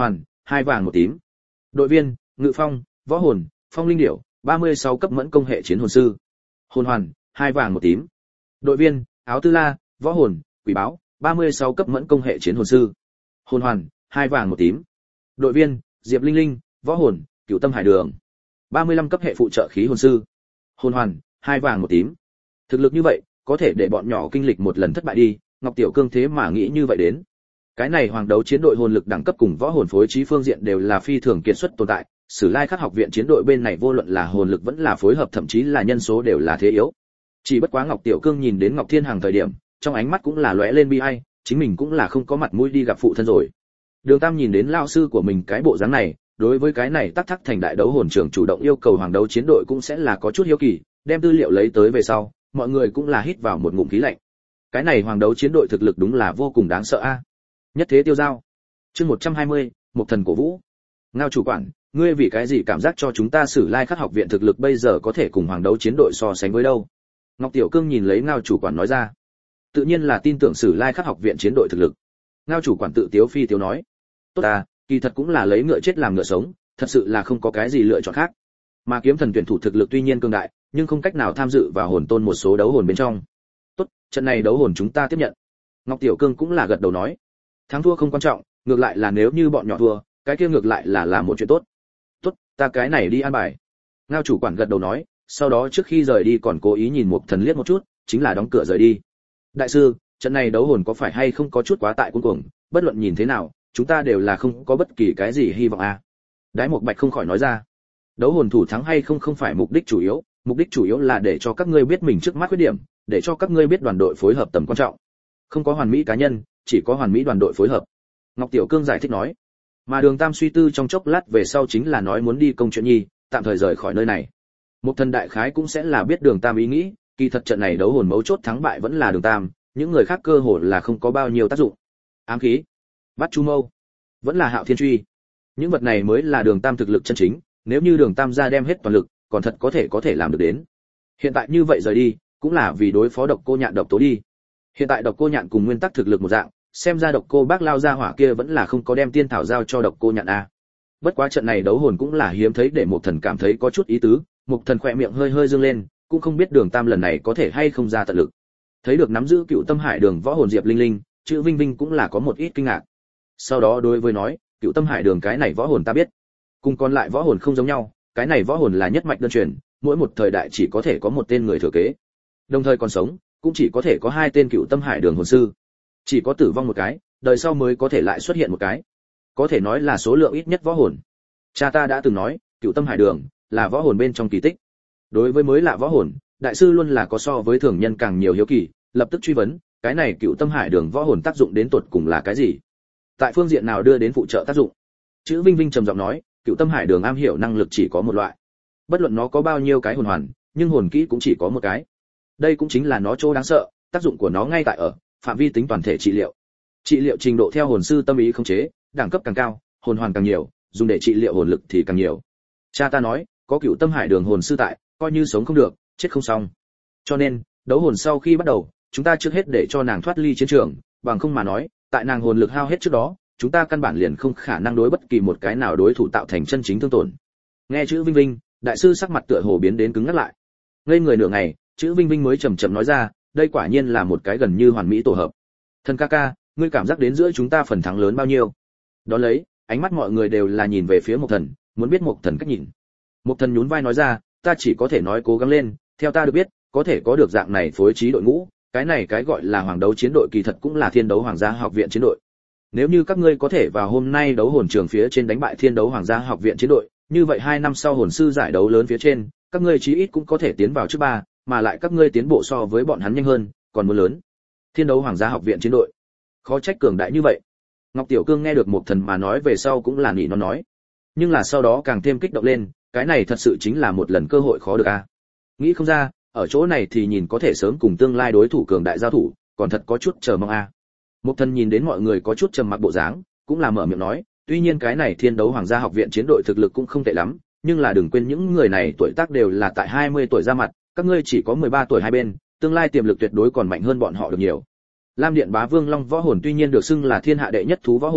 hai vàng một tím. Đội viên: Ngự Phong, Võ Hồn, Phong Linh Điểu, ba mươi sáu cấp mẫn công hệ chiến hồn sư. Hồn Hoàn, hai vàng một tím. Đội viên: Áo Tư La, Võ Hồn, Quỷ Báo, ba mươi sáu cấp mẫn công hệ chiến hồn sư. Hồn Hoàn, hai vàng một tím. Đội viên: Diệp Linh Linh, Võ Hồn, Cửu Tâm Hải Đường, ba mươi lăm cấp hệ phụ trợ khí hồn sư. Hồn Hoàn, hai vàng một tím. Thực lực như vậy, có thể để bọn nhỏ kinh lịch một lần thất bại đi, Ngọc Tiểu Cương thế mà nghĩ như vậy đến. Cái này hoàng đấu chiến đội hồn lực đẳng cấp cùng võ hồn phối trí phương diện đều là phi thường kiệt xuất tồn tại, Sử Lai Khắc học viện chiến đội bên này vô luận là hồn lực vẫn là phối hợp thậm chí là nhân số đều là thế yếu. Chỉ bất quá Ngọc Tiểu Cương nhìn đến Ngọc Thiên Hằng thời điểm, trong ánh mắt cũng là lóe lên bi ai, chính mình cũng là không có mặt mũi đi gặp phụ thân rồi. Đường Tam nhìn đến lão sư của mình cái bộ dáng này, đối với cái này Tắc Thắc thành đại đấu hồn trưởng chủ động yêu cầu hoàng đấu chiến đội cũng sẽ là có chút hiếu kỳ, đem tư liệu lấy tới về sau, mọi người cũng là hít vào một ngụm khí lạnh. Cái này hoàng đấu chiến đội thực lực đúng là vô cùng đáng sợ a. Nhất thế tiêu giao. Chương một trăm hai mươi, Một thần cổ vũ. Ngao chủ quản, ngươi vì cái gì cảm giác cho chúng ta Sử Lai Khắc học viện thực lực bây giờ có thể cùng hoàng đấu chiến đội so sánh với đâu? Ngọc Tiểu Cương nhìn lấy Ngao chủ quản nói ra. Tự nhiên là tin tưởng Sử Lai Khắc học viện chiến đội thực lực. Ngao chủ quản tự tiếu phi tiếu nói. Tốt ta, kỳ thật cũng là lấy ngựa chết làm ngựa sống, thật sự là không có cái gì lựa chọn khác. Mà kiếm thần tuyển thủ thực lực tuy nhiên cường đại, nhưng không cách nào tham dự vào hồn tôn một số đấu hồn bên trong. Tốt, trận này đấu hồn chúng ta tiếp nhận. Ngọc Tiểu Cương cũng là gật đầu nói. Thắng thua không quan trọng, ngược lại là nếu như bọn nhỏ thua, cái kia ngược lại là là một chuyện tốt. Tốt, ta cái này đi an bài. Ngao chủ quản gật đầu nói, sau đó trước khi rời đi còn cố ý nhìn Mục Thần liếc một chút, chính là đóng cửa rời đi. Đại sư, trận này đấu hồn có phải hay không có chút quá tại cuống cuồng, bất luận nhìn thế nào, chúng ta đều là không có bất kỳ cái gì hy vọng à. Đái Mộc Bạch không khỏi nói ra. Đấu hồn thủ thắng hay không không phải mục đích chủ yếu, mục đích chủ yếu là để cho các ngươi biết mình trước mắt khuyết điểm, để cho các ngươi biết đoàn đội phối hợp tầm quan trọng. Không có hoàn mỹ cá nhân, chỉ có hoàn mỹ đoàn đội phối hợp. Ngọc Tiểu Cương giải thích nói. Mà Đường Tam suy tư trong chốc lát về sau chính là nói muốn đi công chuyện nhi, tạm thời rời khỏi nơi này. Một thần đại khái cũng sẽ là biết Đường Tam ý nghĩ, kỳ thật trận này đấu hồn mấu chốt thắng bại vẫn là Đường Tam, những người khác cơ hồ là không có bao nhiêu tác dụng. Ám khí, Bắt Chu Mâu, vẫn là Hạo Thiên Truy. Những vật này mới là Đường Tam thực lực chân chính, nếu như Đường Tam ra đem hết toàn lực, còn thật có thể có thể làm được đến. Hiện tại như vậy rời đi, cũng là vì đối phó Độc Cô Nhạn độc tố đi. Hiện tại Độc Cô Nhạn cùng nguyên tắc thực lực một dạng, xem ra Độc Cô Bác lao ra hỏa kia vẫn là không có đem tiên thảo giao cho Độc Cô Nhạn a. Bất quá trận này đấu hồn cũng là hiếm thấy để một thần cảm thấy có chút ý tứ, một thần khỏe miệng hơi hơi dương lên, cũng không biết Đường Tam lần này có thể hay không ra tận lực. Thấy được nắm giữ Cựu Tâm Hải Đường võ hồn Diệp Linh Linh, chữ Vinh Vinh cũng là có một ít kinh ngạc. Sau đó đối với nói, Cựu Tâm Hải Đường cái này võ hồn ta biết, cùng còn lại võ hồn không giống nhau, cái này võ hồn là nhất mạch đơn truyền, mỗi một thời đại chỉ có thể có một tên người thừa kế. Đồng thời còn sống, cũng chỉ có thể có hai tên Cựu Tâm Hải Đường hồn sư. Chỉ có tử vong một cái, đời sau mới có thể lại xuất hiện một cái. Có thể nói là số lượng ít nhất võ hồn. Cha ta đã từng nói, Cựu Tâm Hải Đường là võ hồn bên trong kỳ tích. Đối với mới lạ võ hồn, đại sư luôn là có so với thường nhân càng nhiều hiếu kỳ, lập tức truy vấn, cái này Cựu Tâm Hải Đường võ hồn tác dụng đến tột cùng là cái gì? Tại phương diện nào đưa đến phụ trợ tác dụng? Chữ Vinh Vinh trầm giọng nói, Cựu Tâm Hải Đường am hiểu năng lực chỉ có một loại. Bất luận nó có bao nhiêu cái hồn hoàn, nhưng hồn kỹ cũng chỉ có một cái. Đây cũng chính là nó chỗ đáng sợ, tác dụng của nó ngay tại ở phạm vi tính toàn thể trị liệu. Trị liệu trình độ theo hồn sư tâm ý khống chế, đẳng cấp càng cao, hồn hoàn càng nhiều, dùng để trị liệu hồn lực thì càng nhiều. Cha ta nói, có Cựu Tâm Hải Đường hồn sư tại, coi như sống không được, chết không xong. Cho nên, đấu hồn sau khi bắt đầu, chúng ta trước hết để cho nàng thoát ly chiến trường, bằng không mà nói, tại nàng hồn lực hao hết trước đó, chúng ta căn bản liền không khả năng đối bất kỳ một cái nào đối thủ tạo thành chân chính thương tổn. Nghe chữ Vinh Vinh, đại sư sắc mặt tựa hồ biến đến cứng ngắt lại. Ngây người nửa ngày, chữ Vinh Vinh mới chậm chậm nói ra, đây quả nhiên là một cái gần như hoàn mỹ tổ hợp. Thần ca ca, ngươi cảm giác đến giữa chúng ta phần thắng lớn bao nhiêu? Đó lấy, ánh mắt mọi người đều là nhìn về phía Mộc Thần, muốn biết Mộc Thần cách nhìn. Mộc Thần nhún vai nói ra, ta chỉ có thể nói cố gắng lên, theo ta được biết, có thể có được dạng này phối trí đội ngũ, cái này cái gọi là hoàng đấu chiến đội kỳ thật cũng là thiên đấu hoàng gia học viện chiến đội. Nếu như các ngươi có thể vào hôm nay đấu hồn trường phía trên đánh bại thiên đấu hoàng gia học viện chiến đội, như vậy hai năm sau hồn sư giải đấu lớn phía trên, các ngươi chí ít cũng có thể tiến vào trước ba, mà lại các ngươi tiến bộ so với bọn hắn nhanh hơn, còn muốn lớn. Thiên đấu hoàng gia học viện chiến đội, khó trách cường đại như vậy. Ngọc Tiểu Cương nghe được một thần mà nói về sau cũng là nỉ nó nói, nhưng là sau đó càng thêm kích động lên, cái này thật sự chính là một lần cơ hội khó được a. À. Nghĩ không ra, ở chỗ này thì nhìn có thể sớm cùng tương lai đối thủ cường đại giao thủ, còn thật có chút chờ mong a. À. Một thần nhìn đến mọi người có chút trầm mặc bộ dáng, cũng là mở miệng nói, tuy nhiên cái này thiên đấu hoàng gia học viện chiến đội thực lực cũng không tệ lắm, nhưng là đừng quên những người này tuổi tác đều là tại hai mươi tuổi ra mặt, các ngươi chỉ có mười ba tuổi hai bên, tương lai tiềm lực tuyệt đối còn mạnh hơn bọn họ được nhiều. Lam Điện Bá Vương Long võ hồn tuy nhiên được xưng là thiên hạ đệ nhất thú võ hồn,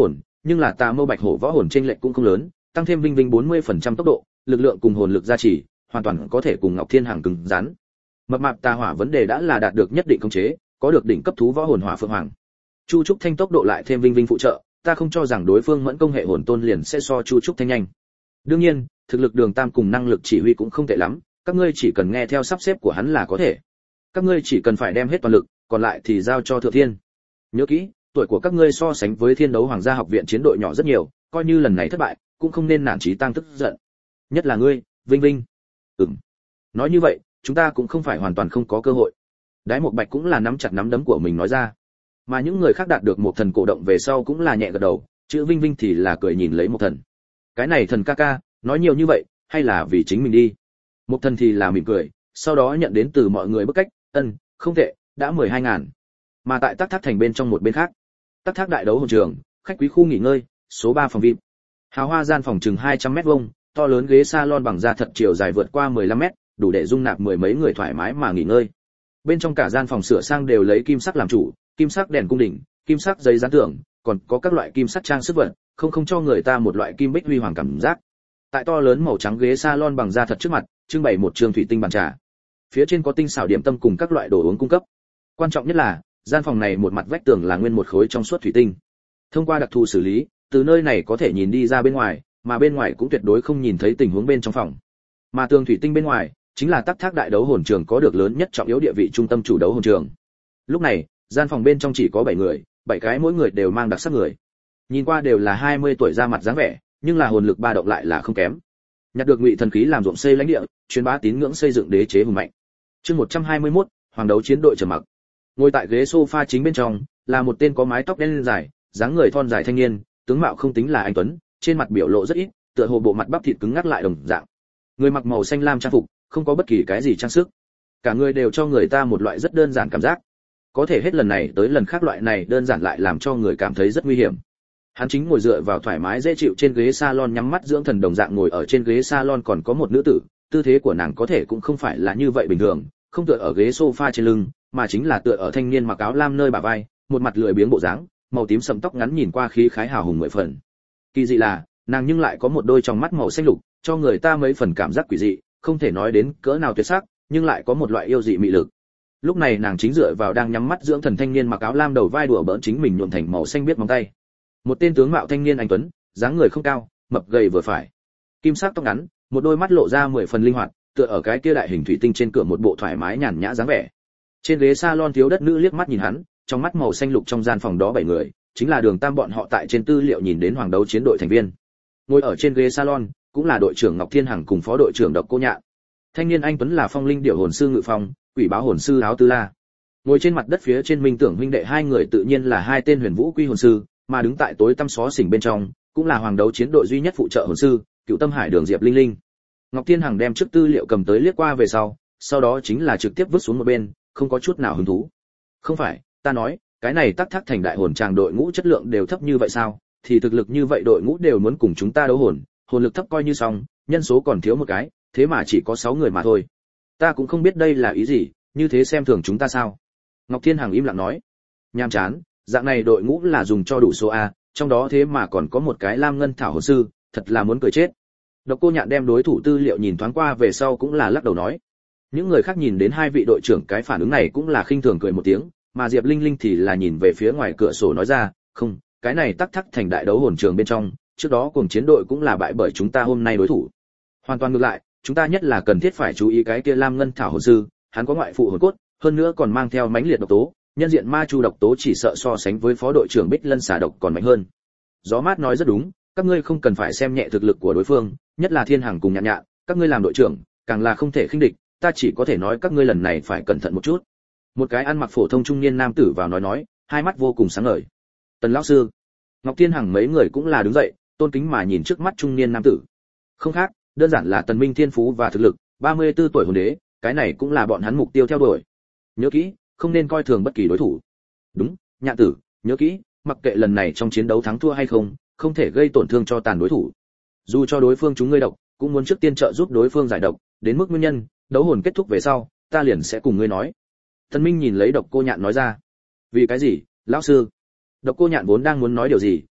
nhưng là Tà Mâu Bạch Hổ võ hồn chênh lệch cũng không lớn, tăng thêm Vinh Vinh bốn mươi phần trăm tốc độ, lực lượng cùng hồn lực gia trì, hoàn toàn có thể cùng Ngọc Thiên Hằng cứng rắn. Mập mạp tà hỏa vấn đề đã là đạt được nhất định khống chế, có được đỉnh cấp thú võ hồn Hỏa Phượng Hoàng. Chu Trúc Thanh tốc độ lại thêm Vinh Vinh phụ trợ, ta không cho rằng đối phương mẫn công hệ hồn tôn liền sẽ so Chu Trúc Thanh nhanh. Đương nhiên, thực lực Đường Tam cùng năng lực chỉ huy cũng không tệ lắm, các ngươi chỉ cần nghe theo sắp xếp của hắn là có thể. Các ngươi chỉ cần phải đem hết toàn lực, còn lại thì giao cho Thượng Thiên. Nhớ kỹ, tuổi của các ngươi so sánh với Thiên Đấu Hoàng gia học viện chiến đội nhỏ rất nhiều, coi như lần này thất bại, cũng không nên nản chí tăng tức giận. Nhất là ngươi, Vinh Vinh. Ừm. Nói như vậy, chúng ta cũng không phải hoàn toàn không có cơ hội. Đái Một Bạch cũng là nắm chặt nắm đấm của mình nói ra. Mà những người khác đạt được một thần cổ động về sau cũng là nhẹ gật đầu, chữ Vinh Vinh thì là cười nhìn lấy một thần. Cái này thần ca ca, nói nhiều như vậy, hay là vì chính mình đi. Một thần thì là mỉm cười, sau đó nhận đến từ mọi người bức cách, ân, không tệ, đã mười hai ngàn. Mà tại Tắc Thác thành bên trong một bên khác, Tắc Thác đại đấu hồn trường, khách quý khu nghỉ ngơi, số ba phòng vi ai pi. Hào hoa gian phòng chừng hai trăm mét vuông, to lớn ghế salon bằng da thật chiều dài vượt qua mười lăm mét, đủ để dung nạp mười mấy người thoải mái mà nghỉ ngơi. Bên trong cả gian phòng sửa sang đều lấy kim sắc làm chủ, kim sắc đèn cung đình, kim sắc giấy dán tường, còn có các loại kim sắc trang sức vật, không không cho người ta một loại kim bích huy hoàng cảm giác. Tại to lớn màu trắng ghế salon bằng da thật trước mặt, trưng bày một trường thủy tinh bàn trà. Phía trên có tinh xảo điểm tâm cùng các loại đồ uống cung cấp. Quan trọng nhất là, gian phòng này một mặt vách tường là nguyên một khối trong suốt thủy tinh. Thông qua đặc thù xử lý, từ nơi này có thể nhìn đi ra bên ngoài, mà bên ngoài cũng tuyệt đối không nhìn thấy tình huống bên trong phòng. Mà tường thủy tinh bên ngoài, chính là Tắc Thác đại đấu hồn trường có được lớn nhất trọng yếu địa vị trung tâm chủ đấu hồn trường. Lúc này, gian phòng bên trong chỉ có bảy người, bảy cái mỗi người đều mang đặc sắc người. Nhìn qua đều là hai mươi tuổi ra mặt dáng vẻ, nhưng là hồn lực ba động lại là không kém. Nhặt được Ngụy thần khí làm ruộng xây lãnh địa, truyền bá tín ngưỡng xây dựng đế chế hùng mạnh. Chương một trăm hai mươi mốt, Hoàng đấu chiến đội trầm mặc. Ngồi tại ghế sofa chính bên trong, là một tên có mái tóc đen dài, dáng người thon dài thanh niên, tướng mạo không tính là anh tuấn, trên mặt biểu lộ rất ít, tựa hồ bộ mặt bắp thịt cứng ngắc lại đồng dạng. Người mặc màu xanh lam trang phục, không có bất kỳ cái gì trang sức. Cả người đều cho người ta một loại rất đơn giản cảm giác. Có thể hết lần này tới lần khác loại này đơn giản lại làm cho người cảm thấy rất nguy hiểm. Hắn chính ngồi dựa vào thoải mái dễ chịu trên ghế salon nhắm mắt dưỡng thần đồng dạng ngồi ở trên ghế salon còn có một nữ tử, tư thế của nàng có thể cũng không phải là như vậy bình thường, không tựa ở ghế sofa trên lưng, mà chính là tựa ở thanh niên mặc áo lam nơi bả vai, một mặt lười biếng bộ dáng, màu tím sẫm tóc ngắn nhìn qua khí khái hào hùng mười phần. Kỳ dị là, nàng nhưng lại có một đôi tròng mắt màu xanh lục, cho người ta mấy phần cảm giác quỷ dị, không thể nói đến cỡ nào tuyệt sắc, nhưng lại có một loại yêu dị mị lực. Lúc này nàng chính dựa vào đang nhắm mắt dưỡng thần thanh niên mặc áo lam đầu vai đùa bỡn chính mình nhuộm thành màu xanh biết móng tay. Một tên tướng mạo thanh niên anh tuấn, dáng người không cao, mập gầy vừa phải. Kim sắc tóc ngắn, một đôi mắt lộ ra mười phần linh hoạt, tựa ở cái kia đại hình thủy tinh trên cửa một bộ thoải mái nhàn nhã dáng vẻ. Trên ghế salon thiếu đất nữ liếc mắt nhìn hắn, trong mắt màu xanh lục trong gian phòng đó bảy người, chính là Đường Tam bọn họ tại trên tư liệu nhìn đến Hoàng đấu chiến đội thành viên. Ngồi ở trên ghế salon, cũng là đội trưởng Ngọc Thiên Hằng cùng phó đội trưởng Độc Cô Nhạn. Thanh niên anh tuấn là Phong Linh Điểu hồn sư Ngự Phong, Quỷ Báo hồn sư Áo Tư La. Ngồi trên mặt đất phía trên Minh Tưởng huynh đệ hai người tự nhiên là hai tên Huyền Vũ Quy hồn sư, mà đứng tại tối tăm xó xỉnh bên trong, cũng là Hoàng đấu chiến đội duy nhất phụ trợ hồn sư, Cựu Tâm Hải Đường Diệp Linh Linh. Ngọc Thiên Hằng đem trước tư liệu cầm tới liếc qua về sau, sau đó chính là trực tiếp vứt xuống một bên, không có chút nào hứng thú. Không phải, ta nói, cái này Tắc Thác thành đại hồn tràng đội ngũ chất lượng đều thấp như vậy sao? Thì thực lực như vậy đội ngũ đều muốn cùng chúng ta đấu hồn, hồn lực thấp coi như xong, nhân số còn thiếu một cái, thế mà chỉ có sáu người mà thôi. Ta cũng không biết đây là ý gì, như thế xem thường chúng ta sao? Ngọc Thiên Hằng im lặng nói. Nhàm chán, dạng này đội ngũ là dùng cho đủ số a, trong đó thế mà còn có một cái Lam Ngân Thảo hồn sư, thật là muốn cười chết. Độc Cô Nhạn đem đối thủ tư liệu nhìn thoáng qua về sau cũng là lắc đầu nói. Những người khác nhìn đến hai vị đội trưởng cái phản ứng này cũng là khinh thường cười một tiếng, mà Diệp Linh Linh thì là nhìn về phía ngoài cửa sổ nói ra, không, cái này Tắc Thác thành đại đấu hồn trường bên trong, trước đó cùng chiến đội cũng là bại bởi chúng ta hôm nay đối thủ. Hoàn toàn ngược lại, chúng ta nhất là cần thiết phải chú ý cái kia Lam Ngân Thảo hồn sư, hắn có ngoại phụ hồn cốt, hơn nữa còn mang theo mãnh liệt độc tố, nhân diện ma chu độc tố chỉ sợ so sánh với phó đội trưởng Bích Lân xà độc còn mạnh hơn. Gió Mát nói rất đúng, các ngươi không cần phải xem nhẹ thực lực của đối phương, nhất là Thiên Hằng cùng Nhạn Nhạn, các ngươi làm đội trưởng, càng là không thể khinh địch, ta chỉ có thể nói các ngươi lần này phải cẩn thận một chút. Một cái ăn mặc phổ thông trung niên nam tử vào nói nói, hai mắt vô cùng sáng ngời. Tần lão sư, Ngọc Thiên Hằng mấy người cũng là đứng dậy, tôn kính mà nhìn trước mắt trung niên nam tử. Không khác, đơn giản là Tần Minh thiên phú và thực lực, ba mươi tư tuổi hồn đế, cái này cũng là bọn hắn mục tiêu theo đuổi. Nhớ kỹ, không nên coi thường bất kỳ đối thủ. Đúng, Nhạn tử, nhớ kỹ, mặc kệ lần này trong chiến đấu thắng thua hay không, không thể gây tổn thương cho tàn đối thủ. Dù cho đối phương chúng ngươi độc, cũng muốn trước tiên trợ giúp đối phương giải độc, đến mức nguyên nhân, đấu hồn kết thúc về sau, ta liền sẽ cùng ngươi nói. Tần Minh nhìn lấy Độc Cô Nhạn nói ra. Vì cái gì, lão sư? Độc Cô Nhạn vốn đang muốn nói điều gì,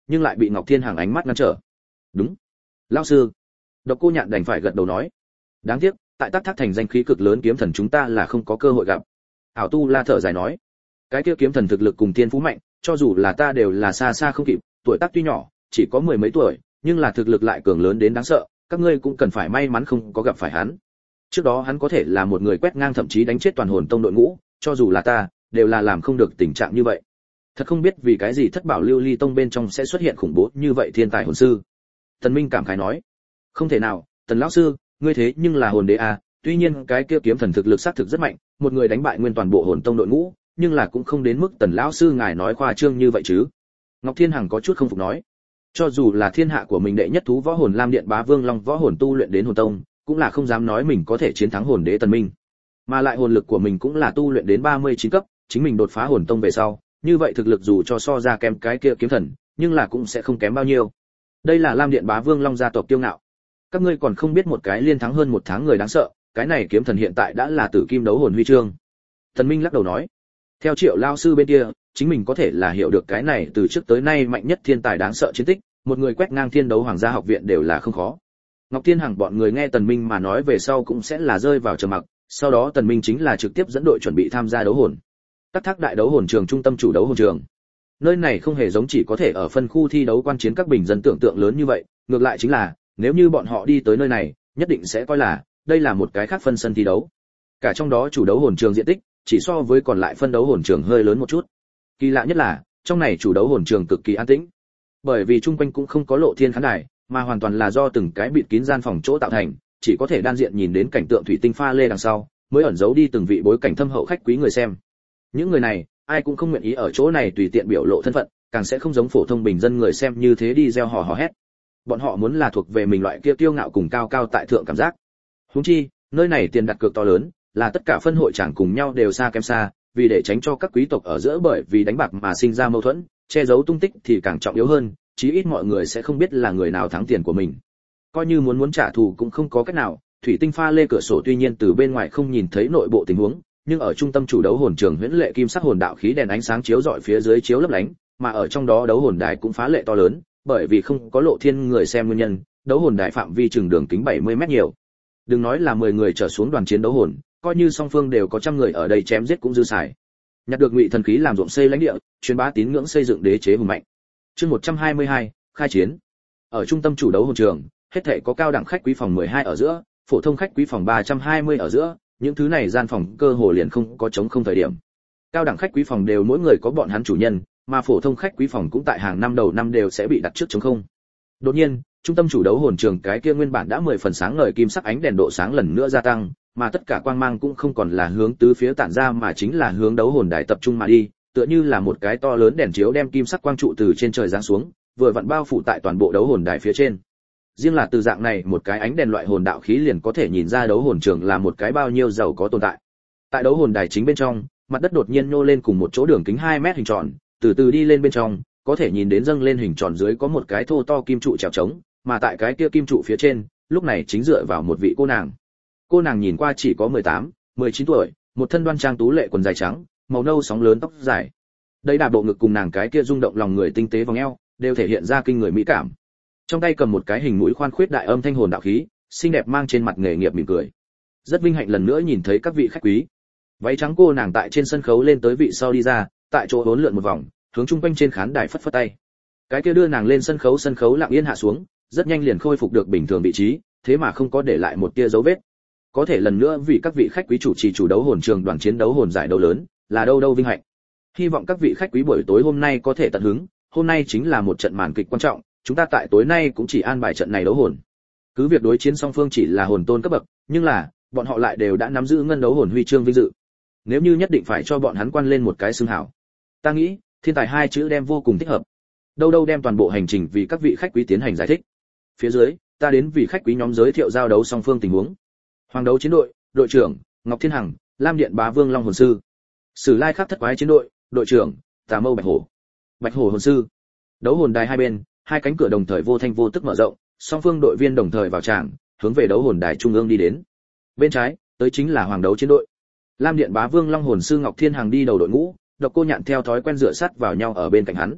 nhưng lại bị Ngọc Thiên Hằng ánh mắt ngăn trở. Đúng, lão sư. Độc Cô Nhạn đành phải gật đầu nói. Đáng tiếc, tại Tắc Thác thành danh khí cực lớn kiếm thần chúng ta là không có cơ hội gặp. Ảo Tu La thở dài nói, cái kia kiếm thần thực lực cùng tiên phú mạnh, cho dù là ta đều là xa xa không kịp, tuổi tác tuy nhỏ, chỉ có mười mấy tuổi, nhưng là thực lực lại cường lớn đến đáng sợ, các ngươi cũng cần phải may mắn không có gặp phải hắn. Trước đó hắn có thể là một người quét ngang thậm chí đánh chết toàn hồn tông đội ngũ, cho dù là ta, đều là làm không được tình trạng như vậy. Thật không biết vì cái gì Thất Bảo Lưu Ly tông bên trong sẽ xuất hiện khủng bố như vậy thiên tài hồn sư. Tần Minh cảm khái nói, không thể nào, Tần lão sư, ngươi thế nhưng là hồn đế à, tuy nhiên cái kia kiếm thần thực lực xác thực rất mạnh, một người đánh bại nguyên toàn bộ hồn tông đội ngũ, nhưng là cũng không đến mức Tần lão sư ngài nói khoa trương như vậy chứ. Ngọc Thiên Hằng có chút không phục nói, cho dù là thiên hạ của mình đệ nhất thú võ hồn Lam Điện Bá Vương Long võ hồn tu luyện đến hồn tông, cũng là không dám nói mình có thể chiến thắng hồn đế Tần Minh. Mà lại hồn lực của mình cũng là tu luyện đến ba mươi chín cấp, chính mình đột phá hồn tông về sau, như vậy thực lực dù cho so ra kém cái kia kiếm thần, nhưng là cũng sẽ không kém bao nhiêu. Đây là Lam Điện Bá Vương Long gia tộc kiêu ngạo. Các ngươi còn không biết một cái liên thắng hơn một tháng người đáng sợ, cái này kiếm thần hiện tại đã là tử kim đấu hồn huy chương. Tần Minh lắc đầu nói, theo Triệu lão sư bên kia, chính mình có thể là hiểu được cái này từ trước tới nay mạnh nhất thiên tài đáng sợ chiến tích, một người quét ngang thiên đấu hoàng gia học viện đều là không khó. Ngọc Thiên Hằng bọn người nghe Tần Minh mà nói về sau cũng sẽ là rơi vào trầm mặc, sau đó Tần Minh chính là trực tiếp dẫn đội chuẩn bị tham gia đấu hồn. Tắc Thác đại đấu hồn trường trung tâm chủ đấu hồn trường. Nơi này không hề giống chỉ có thể ở phân khu thi đấu quan chiến các bình dân tưởng tượng lớn như vậy, ngược lại chính là, nếu như bọn họ đi tới nơi này, nhất định sẽ coi là đây là một cái khác phân sân thi đấu. Cả trong đó chủ đấu hồn trường diện tích chỉ so với còn lại phân đấu hồn trường hơi lớn một chút. Kỳ lạ nhất là, trong này chủ đấu hồn trường cực kỳ an tĩnh. Bởi vì chung quanh cũng không có lộ thiên khán đài, mà hoàn toàn là do từng cái bịt kín gian phòng chỗ tạo thành, chỉ có thể đan diện nhìn đến cảnh tượng thủy tinh pha lê đằng sau, mới ẩn giấu đi từng vị bối cảnh thâm hậu khách quý người xem. Những người này, ai cũng không nguyện ý ở chỗ này tùy tiện biểu lộ thân phận, càng sẽ không giống phổ thông bình dân người xem như thế đi reo hò hò hét. Bọn họ muốn là thuộc về mình loại kia kiêu ngạo cùng cao cao tại thượng cảm giác. Huống chi, nơi này tiền đặt cược to lớn, là tất cả phân hội chẳng cùng nhau đều xa kém xa, vì để tránh cho các quý tộc ở giữa bởi vì đánh bạc mà sinh ra mâu thuẫn, che giấu tung tích thì càng trọng yếu hơn, chí ít mọi người sẽ không biết là người nào thắng tiền của mình. Coi như muốn muốn trả thù cũng không có cách nào, thủy tinh pha lê cửa sổ tuy nhiên từ bên ngoài không nhìn thấy nội bộ tình huống, nhưng ở trung tâm chủ đấu hồn trường huyễn lệ kim sắc hồn đạo khí đèn ánh sáng chiếu rọi phía dưới chiếu lấp lánh, mà ở trong đó đấu hồn đài cũng phá lệ to lớn, bởi vì không có lộ thiên người xem nguyên nhân, đấu hồn đài phạm vi chừng đường kính bảy mươi mét nhiều. Đừng nói là mười người trở xuống đoàn chiến đấu hồn, coi như song phương đều có trăm người ở đây chém giết cũng dư xài. Nhặt được ngụy thần khí làm ruộng xây lãnh địa, truyền bá tín ngưỡng xây dựng đế chế hùng mạnh. Chương một trăm hai mươi hai, khai chiến. Ở trung tâm chủ đấu hồn trường, hết thảy có cao đẳng khách quý phòng mười hai ở giữa, phổ thông khách quý phòng ba trăm hai mươi ở giữa, những thứ này gian phòng cơ hồ liền không có trống không thời điểm. Cao đẳng khách quý phòng đều mỗi người có bọn hắn chủ nhân, mà phổ thông khách quý phòng cũng tại hàng năm đầu năm đều sẽ bị đặt trước trống không. Đột nhiên, trung tâm chủ đấu hồn trường cái kia nguyên bản đã mười phần sáng ngời kim sắc ánh đèn độ sáng lần nữa gia tăng, mà tất cả quang mang cũng không còn là hướng tứ phía tản ra mà chính là hướng đấu hồn đài tập trung mà đi, tựa như là một cái to lớn đèn chiếu đem kim sắc quang trụ từ trên trời giáng xuống, vừa vặn bao phủ tại toàn bộ đấu hồn đài phía trên. Riêng là từ dạng này một cái ánh đèn loại hồn đạo khí liền có thể nhìn ra đấu hồn trường là một cái bao nhiêu giàu có tồn tại. Tại đấu hồn đài chính bên trong, mặt đất đột nhiên nhô lên cùng một chỗ đường kính hai mét hình tròn, từ từ đi lên bên trong, có thể nhìn đến dâng lên hình tròn dưới có một cái thô to kim trụ trèo trống, mà tại cái kia kim trụ phía trên, lúc này chính dựa vào một vị cô nàng. Cô nàng nhìn qua chỉ có mười tám, mười chín tuổi, một thân đoan trang tú lệ quần dài trắng, màu nâu sóng lớn tóc dài. Đây đà bộ ngực cùng nàng cái kia rung động lòng người tinh tế vòng eo, đều thể hiện ra kinh người mỹ cảm. Trong tay cầm một cái hình mũi khoan khuyết đại âm thanh hồn đạo khí, xinh đẹp mang trên mặt nghề nghiệp mỉm cười. Rất vinh hạnh lần nữa nhìn thấy các vị khách quý. Váy trắng cô nàng tại trên sân khấu lên tới vị sau đi ra, tại chỗ hỗn lượn một vòng, hướng chung quanh trên khán đài phất phất tay. Cái kia đưa nàng lên sân khấu, sân khấu lặng yên hạ xuống, rất nhanh liền khôi phục được bình thường vị trí, thế mà không có để lại một tia dấu vết. Có thể lần nữa vì các vị khách quý chủ trì chủ đấu hồn trường đoàn chiến đấu hồn giải đấu lớn, là đâu đâu vinh hạnh. Hy vọng các vị khách quý buổi tối hôm nay có thể tận hứng, hôm nay chính là một trận màn kịch quan trọng, chúng ta tại tối nay cũng chỉ an bài trận này đấu hồn. Cứ việc đối chiến song phương chỉ là hồn tôn cấp bậc, nhưng là bọn họ lại đều đã nắm giữ ngân đấu hồn huy chương vinh dự. Nếu như nhất định phải cho bọn hắn quan lên một cái xưng hào, ta nghĩ thiên tài hai chữ đem vô cùng thích hợp. Đâu đâu đem toàn bộ hành trình vì các vị khách quý tiến hành giải thích. Phía dưới, ta đến vì khách quý nhóm giới thiệu giao đấu song phương tình huống. Hoàng đấu chiến đội, đội trưởng Ngọc Thiên Hằng, Lam Điện Bá Vương Long hồn sư. Sử Lai Khắc thất quái chiến đội, đội trưởng Tà Mâu Bạch Hổ. Bạch Hổ hồn sư. Đấu hồn đài hai bên, hai cánh cửa đồng thời vô thanh vô tức mở rộng, song phương đội viên đồng thời vào tràng, hướng về đấu hồn đài trung ương đi đến. Bên trái, tới chính là Hoàng đấu chiến đội. Lam Điện Bá Vương Long hồn sư Ngọc Thiên Hằng đi đầu đội ngũ, Độc Cô Nhạn theo thói quen dựa sát vào nhau ở bên cạnh hắn.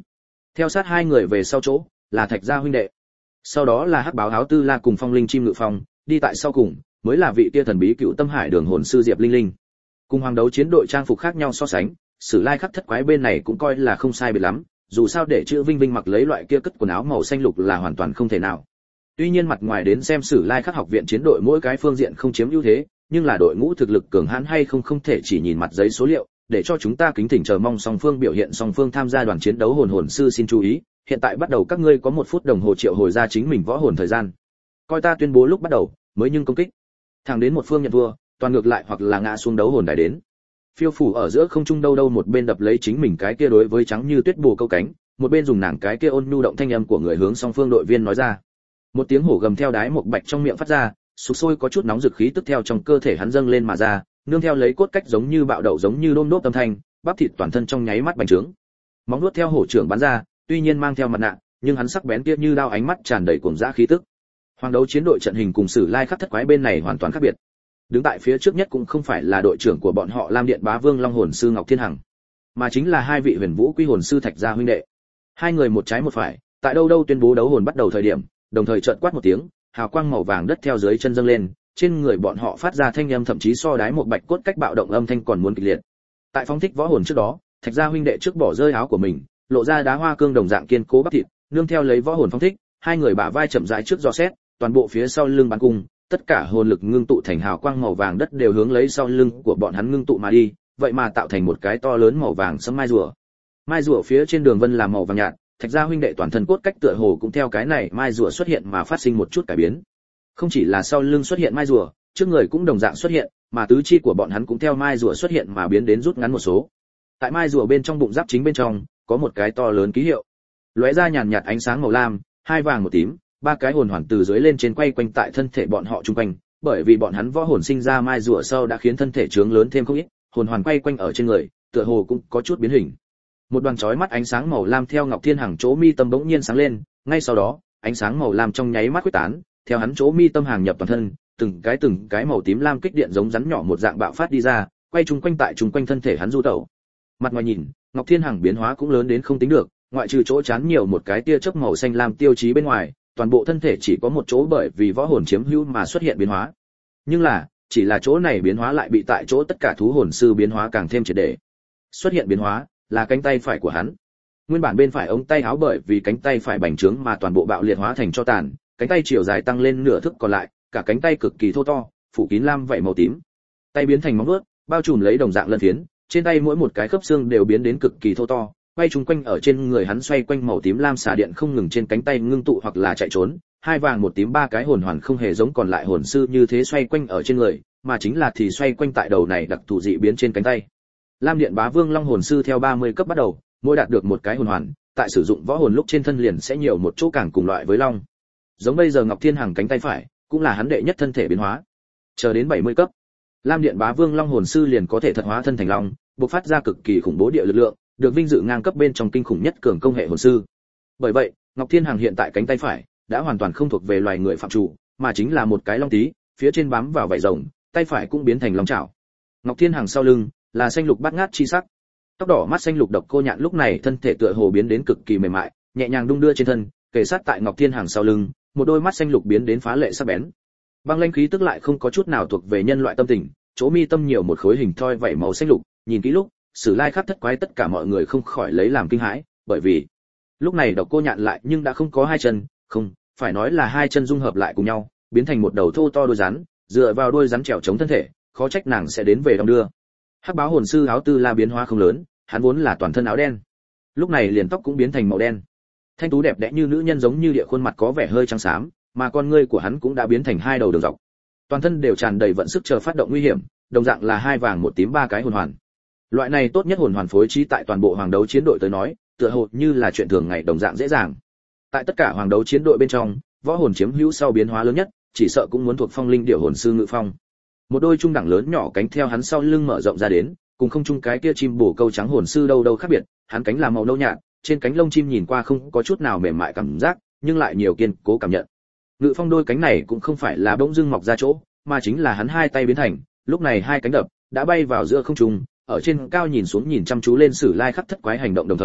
Theo sát hai người về sau chỗ là Thạch gia huynh đệ. Sau đó là Hắc Báo Áo Tư La cùng Phong Linh Chim Ngự Phong, đi tại sau cùng mới là vị kia thần bí Cựu Tâm Hải Đường hồn sư Diệp Linh Linh. Cùng hoàng đấu chiến đội trang phục khác nhau so sánh, Sử Lai Khắc thất quái bên này cũng coi là không sai biệt lắm, dù sao để chữ Vinh Vinh mặc lấy loại kia cất quần áo màu xanh lục là hoàn toàn không thể nào. Tuy nhiên mặt ngoài đến xem Sử Lai Khắc học viện chiến đội mỗi cái phương diện không chiếm ưu thế, nhưng là đội ngũ thực lực cường hãn hay không không thể chỉ nhìn mặt giấy số liệu, để cho chúng ta kính thỉnh chờ mong song phương biểu hiện song phương tham gia đoàn chiến đấu hồn hồn sư xin chú ý, hiện tại bắt đầu các ngươi có một phút đồng hồ triệu hồi ra chính mình võ hồn thời gian. Coi ta tuyên bố lúc bắt đầu, mới nhưng công kích. Thẳng đến một phương nhận thua, toàn ngược lại hoặc là ngã xuống đấu hồn đài đến. Phiêu phủ ở giữa không trung đâu đâu một bên đập lấy chính mình cái kia đối với trắng như tuyết bồ câu cánh, một bên dùng nàng cái kia ôn nhu động thanh âm của người hướng song phương đội viên nói ra. Một tiếng hổ gầm theo đái một bạch trong miệng phát ra, sục sôi có chút nóng dực khí tức theo trong cơ thể hắn dâng lên mà ra, nương theo lấy cốt cách giống như bạo đậu giống như đôm đốp âm thanh, bắp thịt toàn thân trong nháy mắt bành trướng. Móng nuốt theo hổ trưởng bắn ra, tuy nhiên mang theo mặt nạ, nhưng hắn sắc bén kia như đao ánh mắt tràn đầy cuồng dã khí tức. Hoàng đấu chiến đội trận hình cùng Sử Lai Khắc thất quái bên này hoàn toàn khác biệt. Đứng tại phía trước nhất cũng không phải là đội trưởng của bọn họ Lam Điện Bá Vương Long hồn sư Ngọc Thiên Hằng, mà chính là hai vị Huyền Vũ Quy hồn sư Thạch gia huynh đệ. Hai người một trái một phải, tại đâu đâu tuyên bố đấu hồn bắt đầu thời điểm, đồng thời chợt quát một tiếng, hào quang màu vàng đất theo dưới chân dâng lên, trên người bọn họ phát ra thanh âm thậm chí so đái một bạch cốt cách bạo động âm thanh còn muốn kịch liệt. Tại phóng thích võ hồn trước đó, Thạch gia huynh đệ trước bỏ rơi áo của mình, lộ ra đá hoa cương đồng dạng kiên cố bắp thịt, nương theo lấy võ hồn phóng thích, hai người bả vai chậm rãi trước dò xét, toàn bộ phía sau lưng bắn cung, tất cả hồn lực ngưng tụ thành hào quang màu vàng đất đều hướng lấy sau lưng của bọn hắn ngưng tụ mà đi, vậy mà tạo thành một cái to lớn màu vàng sẫm mai rùa. Mai rùa phía trên đường vân là màu vàng nhạt, Thạch gia huynh đệ toàn thân cốt cách tựa hồ cũng theo cái này mai rùa xuất hiện mà phát sinh một chút cải biến. Không chỉ là sau lưng xuất hiện mai rùa, trước người cũng đồng dạng xuất hiện, mà tứ chi của bọn hắn cũng theo mai rùa xuất hiện mà biến đến rút ngắn một số. Tại mai rùa bên trong bụng giáp chính bên trong, có một cái to lớn ký hiệu. Lóe ra nhàn nhạt ánh sáng màu lam, hai vàng một tím, ba cái hồn hoàn từ dưới lên trên quay quanh tại thân thể bọn họ chung quanh, bởi vì bọn hắn võ hồn sinh ra mai rùa sau đã khiến thân thể trướng lớn thêm không ít, hồn hoàn quay quanh ở trên người, tựa hồ cũng có chút biến hình. Một đoàn chói mắt ánh sáng màu lam theo Ngọc Thiên Hằng chỗ mi tâm bỗng nhiên sáng lên, ngay sau đó, ánh sáng màu lam trong nháy mắt khuếch tán, theo hắn chỗ mi tâm hàng nhập toàn thân, từng cái từng cái màu tím lam kích điện giống rắn nhỏ một dạng bạo phát đi ra, quay chung quanh tại chung quanh thân thể hắn du tẩu. Mặt ngoài nhìn, Ngọc Thiên Hằng biến hóa cũng lớn đến không tính được, ngoại trừ chỗ chán nhiều một cái tia chớp màu xanh lam tiêu chí bên ngoài, toàn bộ thân thể chỉ có một chỗ bởi vì võ hồn chiếm hữu mà xuất hiện biến hóa. Nhưng là, chỉ là chỗ này biến hóa lại bị tại chỗ tất cả thú hồn sư biến hóa càng thêm triệt để. Xuất hiện biến hóa là cánh tay phải của hắn. Nguyên bản bên phải ống tay áo bởi vì cánh tay phải bành trướng mà toàn bộ bạo liệt hóa thành cho tàn, cánh tay chiều dài tăng lên nửa thước còn lại, cả cánh tay cực kỳ thô to, phủ kín lam vảy màu tím. Tay biến thành móng vuốt, bao trùm lấy đồng dạng lân phiến, trên tay mỗi một cái khớp xương đều biến đến cực kỳ thô to, quay chung quanh ở trên người hắn xoay quanh màu tím lam xà điện không ngừng trên cánh tay ngưng tụ hoặc là chạy trốn, hai vàng một tím ba cái hồn hoàn không hề giống còn lại hồn sư như thế xoay quanh ở trên người, mà chính là thì xoay quanh tại đầu này đặc thù dị biến trên cánh tay. Lam Điện Bá Vương Long hồn sư theo ba mươi cấp bắt đầu, mỗi đạt được một cái hồn hoàn, tại sử dụng võ hồn lúc trên thân liền sẽ nhiều một chỗ càng cùng loại với long. Giống bây giờ Ngọc Thiên Hằng cánh tay phải, cũng là hắn đệ nhất thân thể biến hóa. Chờ đến bảy mươi cấp, Lam Điện Bá Vương Long hồn sư liền có thể thật hóa thân thành long, bộc phát ra cực kỳ khủng bố địa lực lượng, được vinh dự ngang cấp bên trong kinh khủng nhất cường công hệ hồn sư. Bởi vậy, Ngọc Thiên Hằng hiện tại cánh tay phải đã hoàn toàn không thuộc về loài người phạm chủ, mà chính là một cái long tí, phía trên bám vào vảy rồng, tay phải cũng biến thành long chảo. Ngọc Thiên Hằng sau lưng là xanh lục bát ngát chi sắc. Tóc đỏ mắt xanh lục độc cô nhạn lúc này thân thể tựa hồ biến đến cực kỳ mềm mại, nhẹ nhàng đung đưa trên thân, kề sát tại Ngọc Thiên Hằng sau lưng, một đôi mắt xanh lục biến đến phá lệ sắc bén. Băng lãnh khí tức lại không có chút nào thuộc về nhân loại tâm tình, chỗ mi tâm nhiều một khối hình thoi vảy màu xanh lục, nhìn kỹ lúc, Sử Lai Khắc thất quái tất cả mọi người không khỏi lấy làm kinh hãi, bởi vì lúc này độc cô nhạn lại nhưng đã không có hai chân, không, phải nói là hai chân dung hợp lại cùng nhau, biến thành một đầu thô to đuôi rắn, dựa vào đuôi rắn trèo chống thân thể, khó trách nàng sẽ đến về đong đưa. Hắc báo hồn sư áo tư la biến hóa không lớn, hắn vốn là toàn thân áo đen, lúc này liền tóc cũng biến thành màu đen. Thanh tú đẹp đẽ như nữ nhân giống như địa khuôn mặt có vẻ hơi trắng xám, mà con ngươi của hắn cũng đã biến thành hai đầu đường dọc. Toàn thân đều tràn đầy vận sức chờ phát động nguy hiểm, đồng dạng là hai vàng một tím ba cái hồn hoàn. Loại này tốt nhất hồn hoàn phối trí tại toàn bộ hoàng đấu chiến đội tới nói, tựa hồ như là chuyện thường ngày đồng dạng dễ dàng. Tại tất cả hoàng đấu chiến đội bên trong, võ hồn chiếm hữu sau biến hóa lớn nhất, chỉ sợ cũng muốn thuộc phong linh điểu hồn sư Ngự Phong. Một đôi trung đẳng lớn nhỏ cánh theo hắn sau lưng mở rộng ra đến, cùng không chung cái kia chim bổ câu trắng hồn sư đâu đâu khác biệt, hắn cánh là màu nâu nhạt, trên cánh lông chim nhìn qua không có chút nào mềm mại cảm giác, nhưng lại nhiều kiên cố cảm nhận. Ngự Phong đôi cánh này cũng không phải là bỗng dưng mọc ra chỗ, mà chính là hắn hai tay biến thành, lúc này hai cánh đập đã bay vào giữa không trung, ở trên cao nhìn xuống nhìn chăm chú lên Sử Lai Khắc thất quái hành động đồng thời,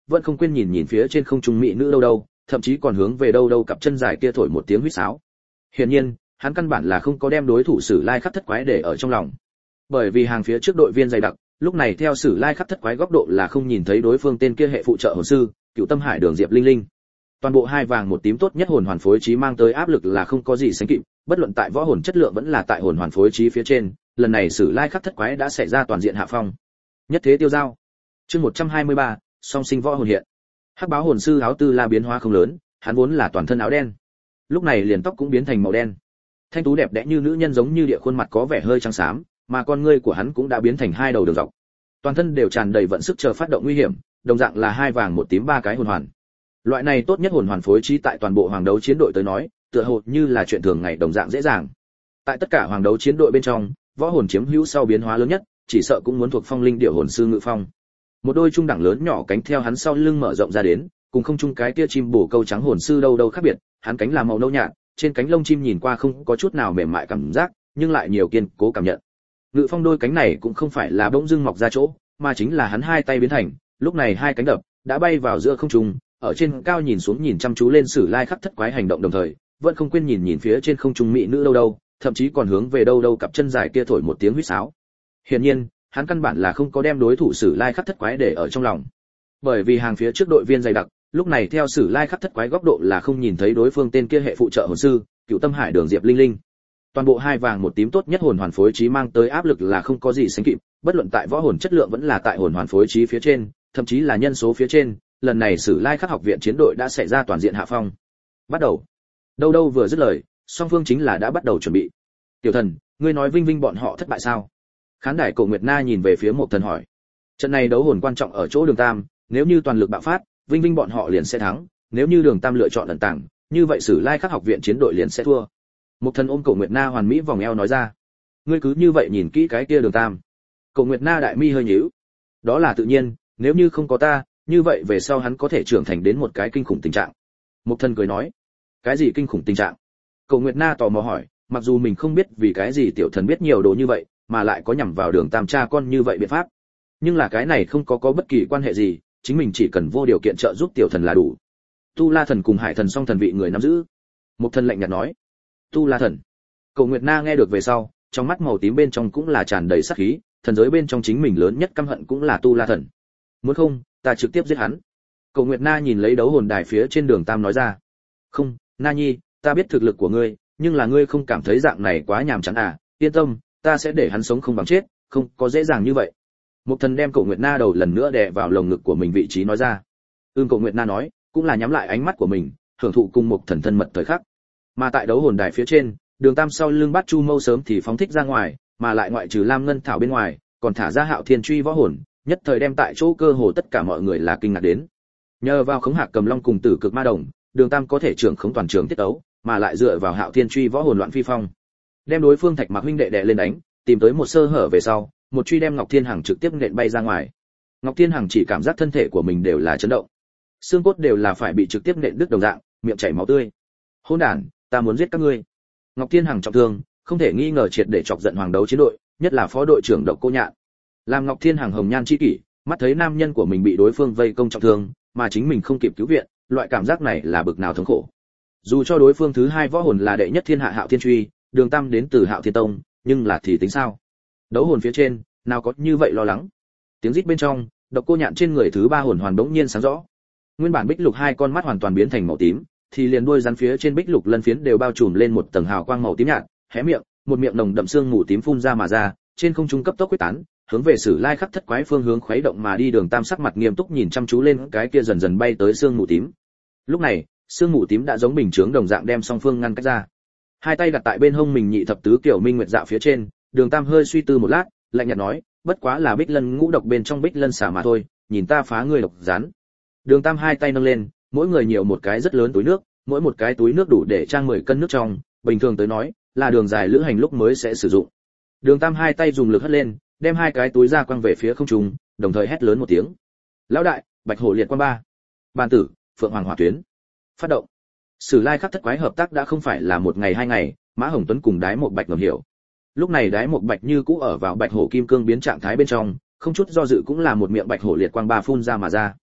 vẫn không quên nhìn nhìn phía trên không trung mỹ nữ đâu đâu, thậm chí còn hướng về đâu đâu cặp chân dài kia thổi một tiếng huýt sáo. Hiển nhiên, hắn căn bản là không có đem đối thủ Sử Lai Khắc Thất Quái để ở trong lòng. Bởi vì hàng phía trước đội viên dày đặc, lúc này theo Sử Lai Khắc Thất Quái góc độ là không nhìn thấy đối phương tên kia hệ phụ trợ hồn sư, Cựu Tâm Hải Đường Diệp Linh Linh. Toàn bộ hai vàng một tím tốt nhất hồn hoàn phối trí mang tới áp lực là không có gì sánh kịp, bất luận tại võ hồn chất lượng vẫn là tại hồn hoàn phối trí phía trên, lần này Sử Lai Khắc Thất Quái đã xảy ra toàn diện hạ phong. Nhất thế tiêu giao. Chương một trăm hai mươi ba, song sinh võ hồn hiện. Hắc báo hồn sư áo tư la biến hóa không lớn, hắn vốn là toàn thân áo đen. Lúc này liền tóc cũng biến thành màu đen. Thanh tú đẹp đẽ như nữ nhân giống như địa khuôn mặt có vẻ hơi trắng xám, mà con ngươi của hắn cũng đã biến thành hai đầu đường dọc. Toàn thân đều tràn đầy vận sức chờ phát động nguy hiểm, đồng dạng là hai vàng một tím ba cái hồn hoàn. Loại này tốt nhất hồn hoàn phối trí tại toàn bộ hoàng đấu chiến đội tới nói, tựa hồ như là chuyện thường ngày đồng dạng dễ dàng. Tại tất cả hoàng đấu chiến đội bên trong, võ hồn chiếm hữu sau biến hóa lớn nhất, chỉ sợ cũng muốn thuộc phong linh điệu hồn sư Ngự Phong. Một đôi trung đẳng lớn nhỏ cánh theo hắn sau lưng mở rộng ra đến, cùng không chung cái kia chim bổ câu trắng hồn sư đâu đâu khác biệt, hắn cánh là màu nâu nhạt, trên cánh lông chim nhìn qua không có chút nào mềm mại cảm giác, nhưng lại nhiều kiên cố cảm nhận. Ngự Phong đôi cánh này cũng không phải là bỗng dưng mọc ra chỗ, mà chính là hắn hai tay biến thành, lúc này hai cánh đập đã bay vào giữa không trung, ở trên cao nhìn xuống nhìn chăm chú lên Sử Lai Khắc Thất Quái hành động đồng thời, vẫn không quên nhìn nhìn phía trên không trung mỹ nữ đâu đâu, thậm chí còn hướng về đâu đâu cặp chân dài kia thổi một tiếng huýt sáo. Hiển nhiên, hắn căn bản là không có đem đối thủ Sử Lai Khắc Thất Quái để ở trong lòng. Bởi vì hàng phía trước đội viên dày đặc, lúc này theo Sử Lai Khắc Thất Quái góc độ là không nhìn thấy đối phương tên kia hệ phụ trợ hồn sư, Cựu Tâm Hải Đường Diệp Linh Linh. Toàn bộ hai vàng một tím tốt nhất hồn hoàn phối trí mang tới áp lực là không có gì sánh kịp, bất luận tại võ hồn chất lượng vẫn là tại hồn hoàn phối trí phía trên, thậm chí là nhân số phía trên, lần này Sử Lai Khắc học viện chiến đội đã xảy ra toàn diện hạ phong. Bắt đầu. Đâu đâu vừa dứt lời, song phương chính là đã bắt đầu chuẩn bị. Tiểu thần, ngươi nói Vinh Vinh bọn họ thất bại sao? Khán đài Cổ Nguyệt Na nhìn về phía Mộc Thần hỏi. Trận này đấu hồn quan trọng ở chỗ Đường Tam, nếu như toàn lực bạo phát, Vinh Vinh bọn họ liền sẽ thắng, nếu như Đường Tam lựa chọn ẩn tàng, như vậy Sử Lai Khắc học viện chiến đội liền sẽ thua. Mộc Thần ôm Cổ Nguyệt Na hoàn mỹ vòng eo nói ra. Ngươi cứ như vậy nhìn kỹ cái kia Đường Tam. Cổ Nguyệt Na đại mi hơi nhíu. Đó là tự nhiên, nếu như không có ta, như vậy về sau hắn có thể trưởng thành đến một cái kinh khủng tình trạng. Mộc Thần cười nói. Cái gì kinh khủng tình trạng? Cổ Nguyệt Na tò mò hỏi, mặc dù mình không biết vì cái gì tiểu thần biết nhiều đồ như vậy, mà lại có nhằm vào Đường Tam cha con như vậy biện pháp. Nhưng là cái này không có có bất kỳ quan hệ gì, chính mình chỉ cần vô điều kiện trợ giúp tiểu thần là đủ. Tu La thần cùng Hải thần song thần vị người nắm giữ. Mộc Thần lạnh nhạt nói. Tu La thần. Cổ Nguyệt Na nghe được về sau, trong mắt màu tím bên trong cũng là tràn đầy sát khí, thần giới bên trong chính mình lớn nhất căm hận cũng là Tu La thần. Muốn không, ta trực tiếp giết hắn. Cổ Nguyệt Na nhìn lấy đấu hồn đài phía trên Đường Tam nói ra. Không, Na Nhi, ta biết thực lực của ngươi, nhưng là ngươi không cảm thấy dạng này quá nhàm chán à? Yên tâm, ta sẽ để hắn sống không bằng chết, không có dễ dàng như vậy. Mộc Thần đem Cổ Nguyệt Na đầu lần nữa đè vào lồng ngực của mình vị trí nói ra. Ưm Cổ Nguyệt Na nói, cũng là nhắm lại ánh mắt của mình, hưởng thụ cùng Mộc Thần thân mật thời khắc. Mà tại đấu hồn đài phía trên, Đường Tam sau lưng Bát Chu Mâu sớm thì phóng thích ra ngoài, mà lại ngoại trừ Lam Ngân Thảo bên ngoài, còn thả ra Hạo Thiên Truy võ hồn, nhất thời đem tại chỗ cơ hồ tất cả mọi người là kinh ngạc đến. Nhờ vào khống hạc cầm long cùng tử cực ma đồng, Đường Tam có thể trưởng khống toàn trường tiết tấu, mà lại dựa vào Hạo Thiên Truy võ hồn loạn phi phong, đem đối phương Thạch Mạc huynh đệ đè lên đánh, tìm tới một sơ hở về sau, một truy đem Ngọc Thiên Hằng trực tiếp nện bay ra ngoài. Ngọc Thiên Hằng chỉ cảm giác thân thể của mình đều là chấn động, xương cốt đều là phải bị trực tiếp nện đứt đồng dạng, miệng chảy máu tươi. Hỗn đản, ta muốn giết các ngươi. Ngọc Thiên Hằng trọng thương, không thể nghi ngờ triệt để chọc giận hoàng đấu chiến đội, nhất là phó đội trưởng Độc Cô Nhạn. Làm Ngọc Thiên Hằng hồng nhan chi kỷ, mắt thấy nam nhân của mình bị đối phương vây công trọng thương, mà chính mình không kịp cứu viện, loại cảm giác này là bực nào thống khổ. Dù cho đối phương thứ hai võ hồn là đệ nhất thiên hạ Hạo Thiên Truy, Đường Tam đến từ Hạo Thiên Tông, nhưng là thì tính sao? Đấu hồn phía trên, nào có như vậy lo lắng. Tiếng rít bên trong, Độc Cô Nhạn trên người thứ ba hồn hoàn bỗng nhiên sáng rõ. Nguyên bản bích lục hai con mắt hoàn toàn biến thành màu tím, thì liền đuôi rắn phía trên bích lục lân phiến đều bao trùm lên một tầng hào quang màu tím nhạt, hé miệng, một miệng nồng đậm xương mù tím phun ra mà ra, trên không trung cấp tốc quyết tán, hướng về Sử Lai Khắc Thất Quái phương hướng khuấy động mà đi. Đường Tam sắc mặt nghiêm túc nhìn chăm chú lên cái kia dần dần bay tới xương mù tím. Lúc này, xương mù tím đã giống bình chướng đồng dạng đem song phương ngăn cách ra. Hai tay đặt tại bên hông mình nhị thập tứ kiểu minh nguyệt dạo phía trên, Đường Tam hơi suy tư một lát, lạnh nhạt nói, bất quá là bích lân ngũ độc bên trong bích lân xả mà thôi, nhìn ta phá ngươi độc rắn. Đường Tam hai tay nâng lên, mỗi người nhiều một cái rất lớn túi nước, mỗi một cái túi nước đủ để trang mười cân nước trong, bình thường tới nói, là đường dài lữ hành lúc mới sẽ sử dụng. Đường Tam hai tay dùng lực hất lên, đem hai cái túi ra quăng về phía không trung, đồng thời hét lớn một tiếng. Lão đại, Bạch Hổ liệt quan ba. Bàn tử, Phượng Hoàng hỏa tuyến. Phát động. Sử Lai Khắc Thất Quái hợp tác đã không phải là một ngày hai ngày, Mã Hồng Tuấn cùng Đái Một Bạch ngầm hiểu. Lúc này Đái Một Bạch như cũ ở vào Bạch Hổ kim cương biến trạng thái bên trong, không chút do dự cũng là một miệng Bạch Hổ liệt quang ba phun ra mà ra.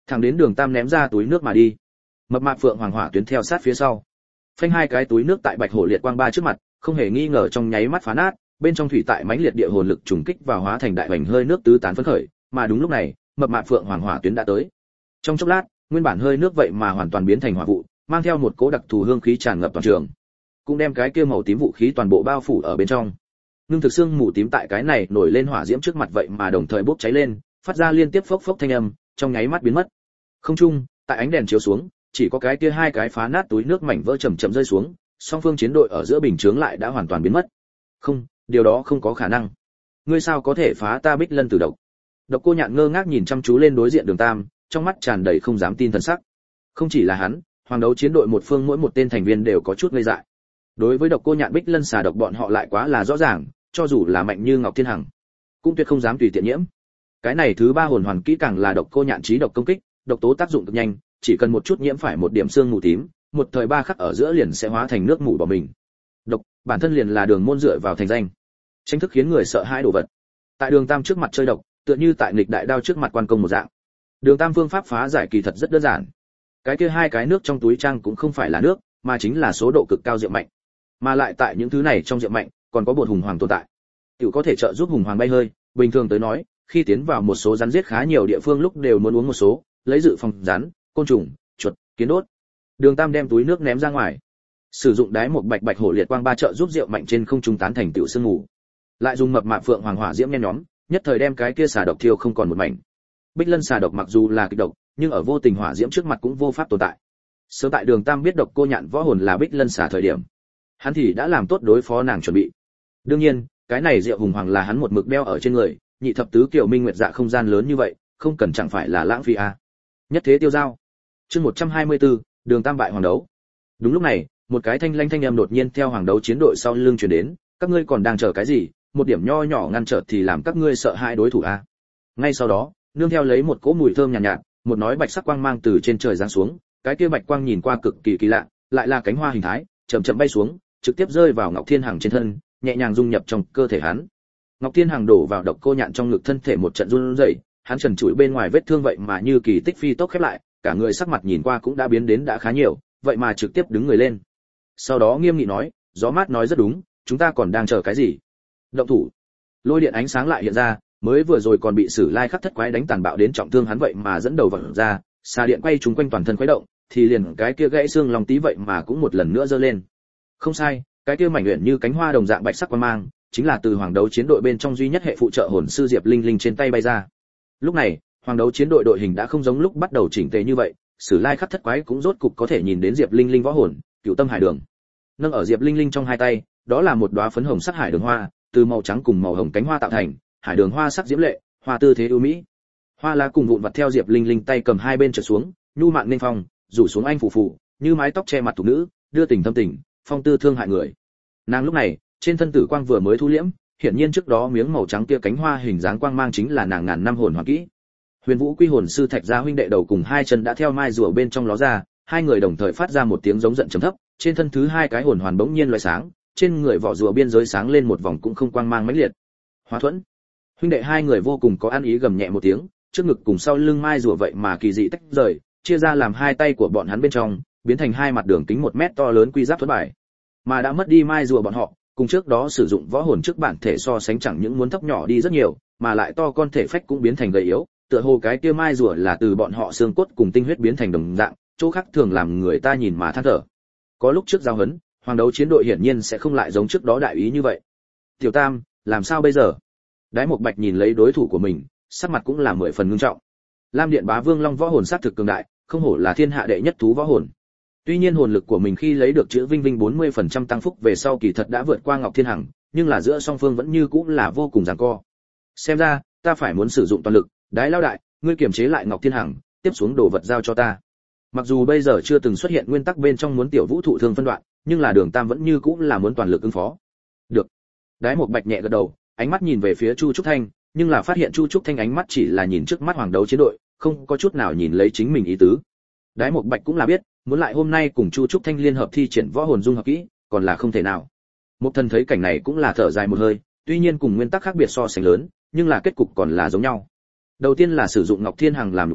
Thẳng đến Đường Tam ném ra túi nước mà đi. Mập mạp Phượng Hoàng Hỏa Tuyến theo sát phía sau. Phanh hai cái túi nước tại Bạch Hổ Liệt Quang Ba trước mặt, không hề nghi ngờ trong nháy mắt phá nát, bên trong thủy tại mãnh liệt địa hồn lực trùng kích và hóa thành đại hoành hơi nước tứ tán phấn khởi, mà đúng lúc này, mập mạp Phượng Hoàng Hỏa Tuyến đã tới. Trong chốc lát, nguyên bản hơi nước vậy mà hoàn toàn biến thành hỏa vụ, mang theo một cỗ đặc thù hương khí tràn ngập toàn trường, cũng đem cái kia màu tím vũ khí toàn bộ bao phủ ở bên trong. Nương thực xương mù tím tại cái này nổi lên hỏa diễm trước mặt vậy mà đồng thời bốc cháy lên, phát ra liên tiếp phốc phốc thanh âm, trong nháy mắt biến mất. Không trung, tại ánh đèn chiếu xuống, chỉ có cái kia hai cái phá nát túi nước mảnh vỡ chậm chậm rơi xuống, song phương chiến đội ở giữa bình chướng lại đã hoàn toàn biến mất. Không, điều đó không có khả năng. Ngươi sao có thể phá ta Bích Lân Tử Độc? Độc Cô Nhạn ngơ ngác nhìn chăm chú lên đối diện Đường Tam, trong mắt tràn đầy không dám tin thần sắc. Không chỉ là hắn, hoàng đấu chiến đội một phương mỗi một tên thành viên đều có chút ngây dại. Đối với Độc Cô Nhạn Bích Lân xà độc bọn họ lại quá là rõ ràng, cho dù là mạnh như Ngọc Thiên Hằng, cũng tuyệt không dám tùy tiện nhiễm. Cái này thứ ba hồn hoàn kỹ càng là Độc Cô Nhạn trí độc công kích, độc tố tác dụng cực nhanh, chỉ cần một chút nhiễm phải một điểm xương mù tím, một thời ba khắc ở giữa liền sẽ hóa thành nước mù bỏ mình. Độc, bản thân liền là đường môn dựa vào thành danh, tranh thức khiến người sợ hãi đồ vật. Tại Đường Tam trước mặt chơi độc, tựa như tại nghịch đại đao trước mặt quan công một dạng. Đường Tam phương pháp phá giải kỳ thật rất đơn giản. Cái kia hai cái nước trong túi trang cũng không phải là nước, mà chính là số độ cực cao rượu mạnh. Mà lại tại những thứ này trong rượu mạnh, còn có bột hùng hoàng tồn tại. Tiểu có thể trợ giúp hùng hoàng bay hơi, bình thường tới nói, khi tiến vào một số rắn giết khá nhiều địa phương lúc đều muốn uống một số, lấy dự phòng rắn, côn trùng, chuột, kiến đốt. Đường Tam đem túi nước ném ra ngoài, sử dụng đái một bạch bạch hổ liệt quang ba trợ giúp rượu mạnh trên không trung tán thành tiểu sương ngủ, lại dùng mập mạp Phượng Hoàng Hỏa diễm nhen nhóm, nhất thời đem cái kia xà độc thiêu không còn một mảnh. Bích Lân xà độc mặc dù là kịch độc, nhưng ở vô tình hỏa diễm trước mặt cũng vô pháp tồn tại. Sớm tại Đường Tam biết Độc Cô Nhạn võ hồn là Bích Lân xà thời điểm, hắn thì đã làm tốt đối phó nàng chuẩn bị. Đương nhiên, cái này rượu hùng hoàng là hắn một mực đeo ở trên người, nhị thập tứ kiểu minh nguyệt dạ không gian lớn như vậy, không cần chẳng phải là lãng phí à. Nhất thế tiêu giao. Chương một trăm hai mươi tư, Đường Tam bại hoàng đấu. Đúng lúc này, một cái thanh lanh thanh âm đột nhiên theo hoàng đấu chiến đội sau lưng truyền đến, các ngươi còn đang chờ cái gì, một điểm nho nhỏ ngăn trở thì làm các ngươi sợ hãi đối thủ à. Ngay sau đó, nương theo lấy một cỗ mùi thơm nhàn nhạt, nhạt, một nói bạch sắc quang mang từ trên trời giáng xuống, cái kia bạch quang nhìn qua cực kỳ kỳ lạ, lại là cánh hoa hình thái, chậm chậm bay xuống, trực tiếp rơi vào Ngọc Thiên Hằng trên thân, nhẹ nhàng dung nhập trong cơ thể hắn. Ngọc Thiên Hằng đổ vào Độc Cô Nhạn trong ngực, thân thể một trận run rẩy, hắn trần trụi bên ngoài vết thương vậy mà như kỳ tích phi tốc khép lại, cả người sắc mặt nhìn qua cũng đã biến đến đã khá nhiều, vậy mà trực tiếp đứng người lên. Sau đó nghiêm nghị nói, gió mát nói rất đúng, chúng ta còn đang chờ cái gì? Động thủ. Lôi điện ánh sáng lại hiện ra, mới vừa rồi còn bị Sử Lai Khắc thất quái đánh tàn bạo đến trọng thương hắn vậy mà dẫn đầu vọt ra, xà điện quay trúng quanh toàn thân khuấy động, thì liền cái kia gãy xương lòng tí vậy mà cũng một lần nữa giơ lên. Không sai, cái kia mảnh luyện như cánh hoa đồng dạng bạch sắc quang mang, chính là từ hoàng đấu chiến đội bên trong duy nhất hệ phụ trợ hồn sư Diệp Linh Linh trên tay bay ra. Lúc này, hoàng đấu chiến đội đội hình đã không giống lúc bắt đầu chỉnh tề như vậy, Sử Lai Khắc thất quái cũng rốt cục có thể nhìn đến Diệp Linh Linh võ hồn, Cửu Tâm Hải Đường. Nâng ở Diệp Linh Linh trong hai tay, đó là một đóa phấn hồng sắc hải đường hoa, từ màu trắng cùng màu hồng cánh hoa tạo thành, hải đường hoa sắc diễm lệ, hoa tư thế ưu mỹ. Hoa lá cùng vụn vặt theo Diệp Linh Linh tay cầm hai bên trở xuống, nhu mạn nên phong, rủ xuống anh phủ phủ, như mái tóc che mặt thủ nữ, đưa tình thâm tình, phong tư thương hại người. Nàng lúc này, trên thân tử quang vừa mới thu liễm, hiển nhiên trước đó miếng màu trắng kia cánh hoa hình dáng quang mang chính là nàng ngàn năm hồn hoàn kỹ. Huyền Vũ Quy hồn sư Thạch Gia huynh đệ đầu cùng hai chân đã theo mai rùa bên trong ló ra, hai người đồng thời phát ra một tiếng giống giận trầm thấp, trên thân thứ hai cái hồn hoàn bỗng nhiên loại sáng, trên người vỏ rùa biên giới sáng lên một vòng cũng không quang mang mãnh liệt. Hóa thuẫn. Huynh đệ hai người vô cùng có ăn ý gầm nhẹ một tiếng, trước ngực cùng sau lưng mai rùa vậy mà kỳ dị tách rời, chia ra làm hai tay của bọn hắn bên trong, biến thành hai mặt đường kính một mét to lớn quy giáp thuẫn bài. Mà đã mất đi mai rùa bọn họ, cùng trước đó sử dụng võ hồn trước bản thể so sánh chẳng những muốn thấp nhỏ đi rất nhiều, mà lại to con thể phách cũng biến thành gầy yếu, tựa hồ cái kia mai rùa là từ bọn họ xương cốt cùng tinh huyết biến thành đồng dạng, chỗ khác thường làm người ta nhìn mà than thở. Có lúc trước giao hấn, hoàng đấu chiến đội hiển nhiên sẽ không lại giống trước đó đại ý như vậy. Tiểu Tam, làm sao bây giờ? Đái Mộc Bạch nhìn lấy đối thủ của mình, sắc mặt cũng là mười phần ngưng trọng. Lam Điện Bá Vương Long võ hồn sát thực cường đại, không hổ là thiên hạ đệ nhất thú võ hồn. Tuy nhiên hồn lực của mình khi lấy được chữ Vinh Vinh bốn mươi phần trăm tăng phúc về sau kỳ thật đã vượt qua Ngọc Thiên Hằng, nhưng là giữa song phương vẫn như cũng là vô cùng giằng co. Xem ra, ta phải muốn sử dụng toàn lực, Đái lão đại, ngươi kiềm chế lại Ngọc Thiên Hằng, tiếp xuống đồ vật giao cho ta. Mặc dù bây giờ chưa từng xuất hiện nguyên tắc bên trong muốn tiểu vũ thụ thương phân đoạn, nhưng là Đường Tam vẫn như cũng là muốn toàn lực ứng phó. Được. Đái Mộc Bạch nhẹ gật đầu, ánh mắt nhìn về phía Chu Trúc Thanh, nhưng là phát hiện Chu Trúc Thanh ánh mắt chỉ là nhìn trước mắt hoàng đấu chiến đội, không có chút nào nhìn lấy chính mình ý tứ. Đái Mộc Bạch cũng là biết, muốn lại hôm nay cùng Chu Trúc Thanh liên hợp thi triển võ hồn dung hợp kỹ, còn là không thể nào. Một thần thấy cảnh này cũng là thở dài một hơi, tuy nhiên cùng nguyên tắc khác biệt so sánh lớn, nhưng là kết cục còn là giống nhau. Đầu tiên là sử dụng Ngọc Thiên Hằng làm lục thuẫn,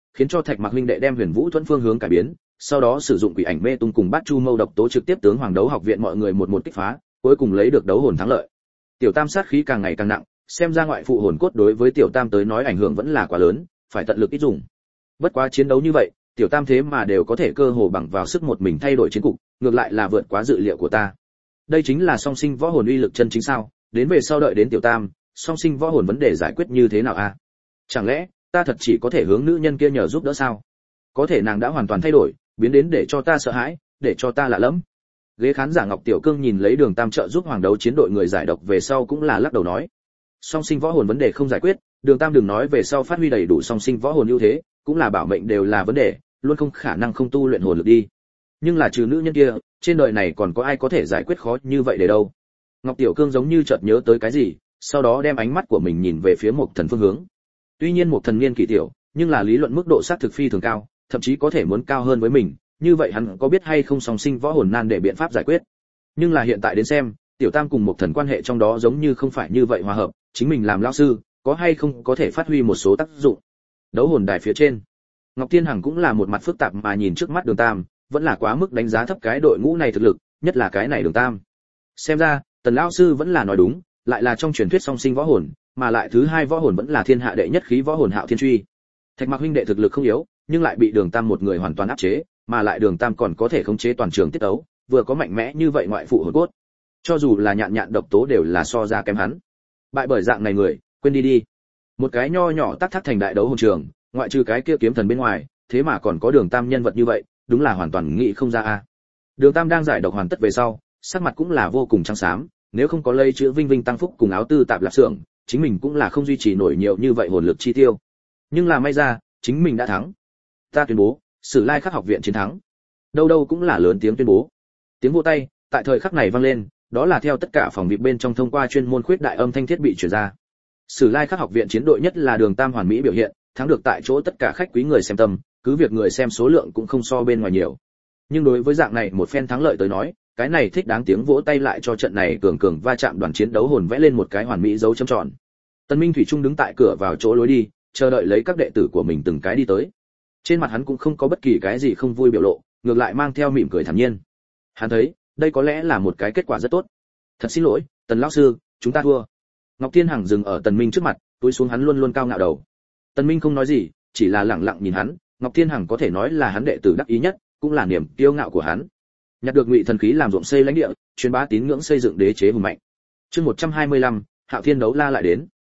khiến cho Thạch Mặc huynh đệ đem Huyền Vũ Thuẫn phương hướng cải biến, sau đó sử dụng quỷ ảnh mê tung cùng Bát Chu Mâu độc tố trực tiếp tướng Hoàng Đấu học viện mọi người một một kích phá, cuối cùng lấy được đấu hồn thắng lợi. Tiểu Tam sát khí càng ngày càng nặng, xem ra ngoại phụ hồn cốt đối với Tiểu Tam tới nói ảnh hưởng vẫn là quá lớn, phải tận lực ít dùng. Bất quá chiến đấu như vậy, Tiểu Tam thế mà đều có thể cơ hồ bằng vào sức một mình thay đổi chiến cục, ngược lại là vượt quá dự liệu của ta. Đây chính là song sinh võ hồn uy lực chân chính sao? Đến về sau đợi đến Tiểu Tam, song sinh võ hồn vấn đề giải quyết như thế nào a? À? Chẳng lẽ ta thật chỉ có thể hướng nữ nhân kia nhờ giúp đỡ sao? Có thể nàng đã hoàn toàn thay đổi, biến đến để cho ta sợ hãi, để cho ta lạ lẫm. Ghế khán giả Ngọc Tiểu Cương nhìn lấy Đường Tam trợ giúp Hoàng Đấu chiến đội người giải độc về sau cũng là lắc đầu nói, song sinh võ hồn vấn đề không giải quyết, Đường Tam đừng nói về sau phát huy đầy đủ song sinh võ hồn ưu thế, cũng là bảo mệnh đều là vấn đề, luôn không khả năng không tu luyện hồn lực đi. Nhưng là trừ nữ nhân kia, trên đời này còn có ai có thể giải quyết khó như vậy để đâu? Ngọc Tiểu Cương giống như chợt nhớ tới cái gì, sau đó đem ánh mắt của mình nhìn về phía Mộc Thần phương hướng. Tuy nhiên Mộc Thần niên kỳ tiểu, nhưng là lý luận mức độ sát thực phi thường cao, thậm chí có thể muốn cao hơn với mình, như vậy hắn có biết hay không song sinh võ hồn nan để biện pháp giải quyết. Nhưng là hiện tại đến xem, Tiểu Tam cùng Mộc Thần quan hệ trong đó giống như không phải như vậy hòa hợp, chính mình làm lão sư, có hay không có thể phát huy một số tác dụng. Đấu hồn đài phía trên, Ngọc Thiên Hằng cũng là một mặt phức tạp mà nhìn trước mắt Đường Tam, vẫn là quá mức đánh giá thấp cái đội ngũ này thực lực, nhất là cái này Đường Tam. Xem ra, Tần lão sư vẫn là nói đúng, lại là trong truyền thuyết song sinh võ hồn, mà lại thứ hai võ hồn vẫn là thiên hạ đệ nhất khí võ hồn Hạo Thiên Truy. Thạch Mặc huynh đệ thực lực không yếu, nhưng lại bị Đường Tam một người hoàn toàn áp chế, mà lại Đường Tam còn có thể khống chế toàn trường tiết tấu, vừa có mạnh mẽ như vậy ngoại phụ hồn cốt. Cho dù là nhạn nhạn độc tố đều là so ra kém hắn. Bại bởi dạng này người, quên đi đi. Một cái nho nhỏ tác thác thành đại đấu hồn trường, ngoại trừ cái kia kiếm thần bên ngoài, thế mà còn có Đường Tam nhân vật như vậy, đúng là hoàn toàn nghĩ không ra a. Đường Tam đang giải độc hoàn tất về sau, sắc mặt cũng là vô cùng trắng xám, nếu không có lây chữ Vinh Vinh tăng phúc cùng áo tư tạp lạp xưởng, chính mình cũng là không duy trì nổi nhiều như vậy hồn lực chi tiêu. Nhưng là may ra, chính mình đã thắng. Ta tuyên bố, Sử Lai Khắc học viện chiến thắng. Đâu đâu cũng là lớn tiếng tuyên bố. Tiếng vỗ tay, tại thời khắc này vang lên, đó là theo tất cả phòng VIP bên trong thông qua chuyên môn khuyết đại âm thanh thiết bị truyền ra. Sử Lai Khắc học viện chiến đội nhất là Đường Tam hoàn mỹ biểu hiện, thắng được tại chỗ tất cả khách quý người xem tâm, cứ việc người xem số lượng cũng không so bên ngoài nhiều. Nhưng đối với dạng này một phen thắng lợi tới nói, cái này thích đáng tiếng vỗ tay lại cho trận này cường cường va chạm đoàn chiến đấu hồn vẽ lên một cái hoàn mỹ dấu chấm tròn. Tân Minh thủy chung đứng tại cửa vào chỗ lối đi, chờ đợi lấy các đệ tử của mình từng cái đi tới. Trên mặt hắn cũng không có bất kỳ cái gì không vui biểu lộ, ngược lại mang theo mỉm cười thản nhiên. Hắn thấy, đây có lẽ là một cái kết quả rất tốt. Thật xin lỗi, Tần lão sư, chúng ta thua. Ngọc Thiên Hằng dừng ở Tần Minh trước mặt, túi xuống hắn luôn luôn cao ngạo đầu. Tần Minh không nói gì, chỉ là lặng lặng nhìn hắn. Ngọc Thiên Hằng có thể nói là hắn đệ tử đắc ý nhất, cũng là niềm kiêu ngạo của hắn. Nhặt được Ngụy thần khí làm ruộng xây lãnh địa, truyền bá tín ngưỡng xây dựng đế chế hùng mạnh. Chương một trăm hai mươi lăm, Hạo Thiên đấu la lại đến.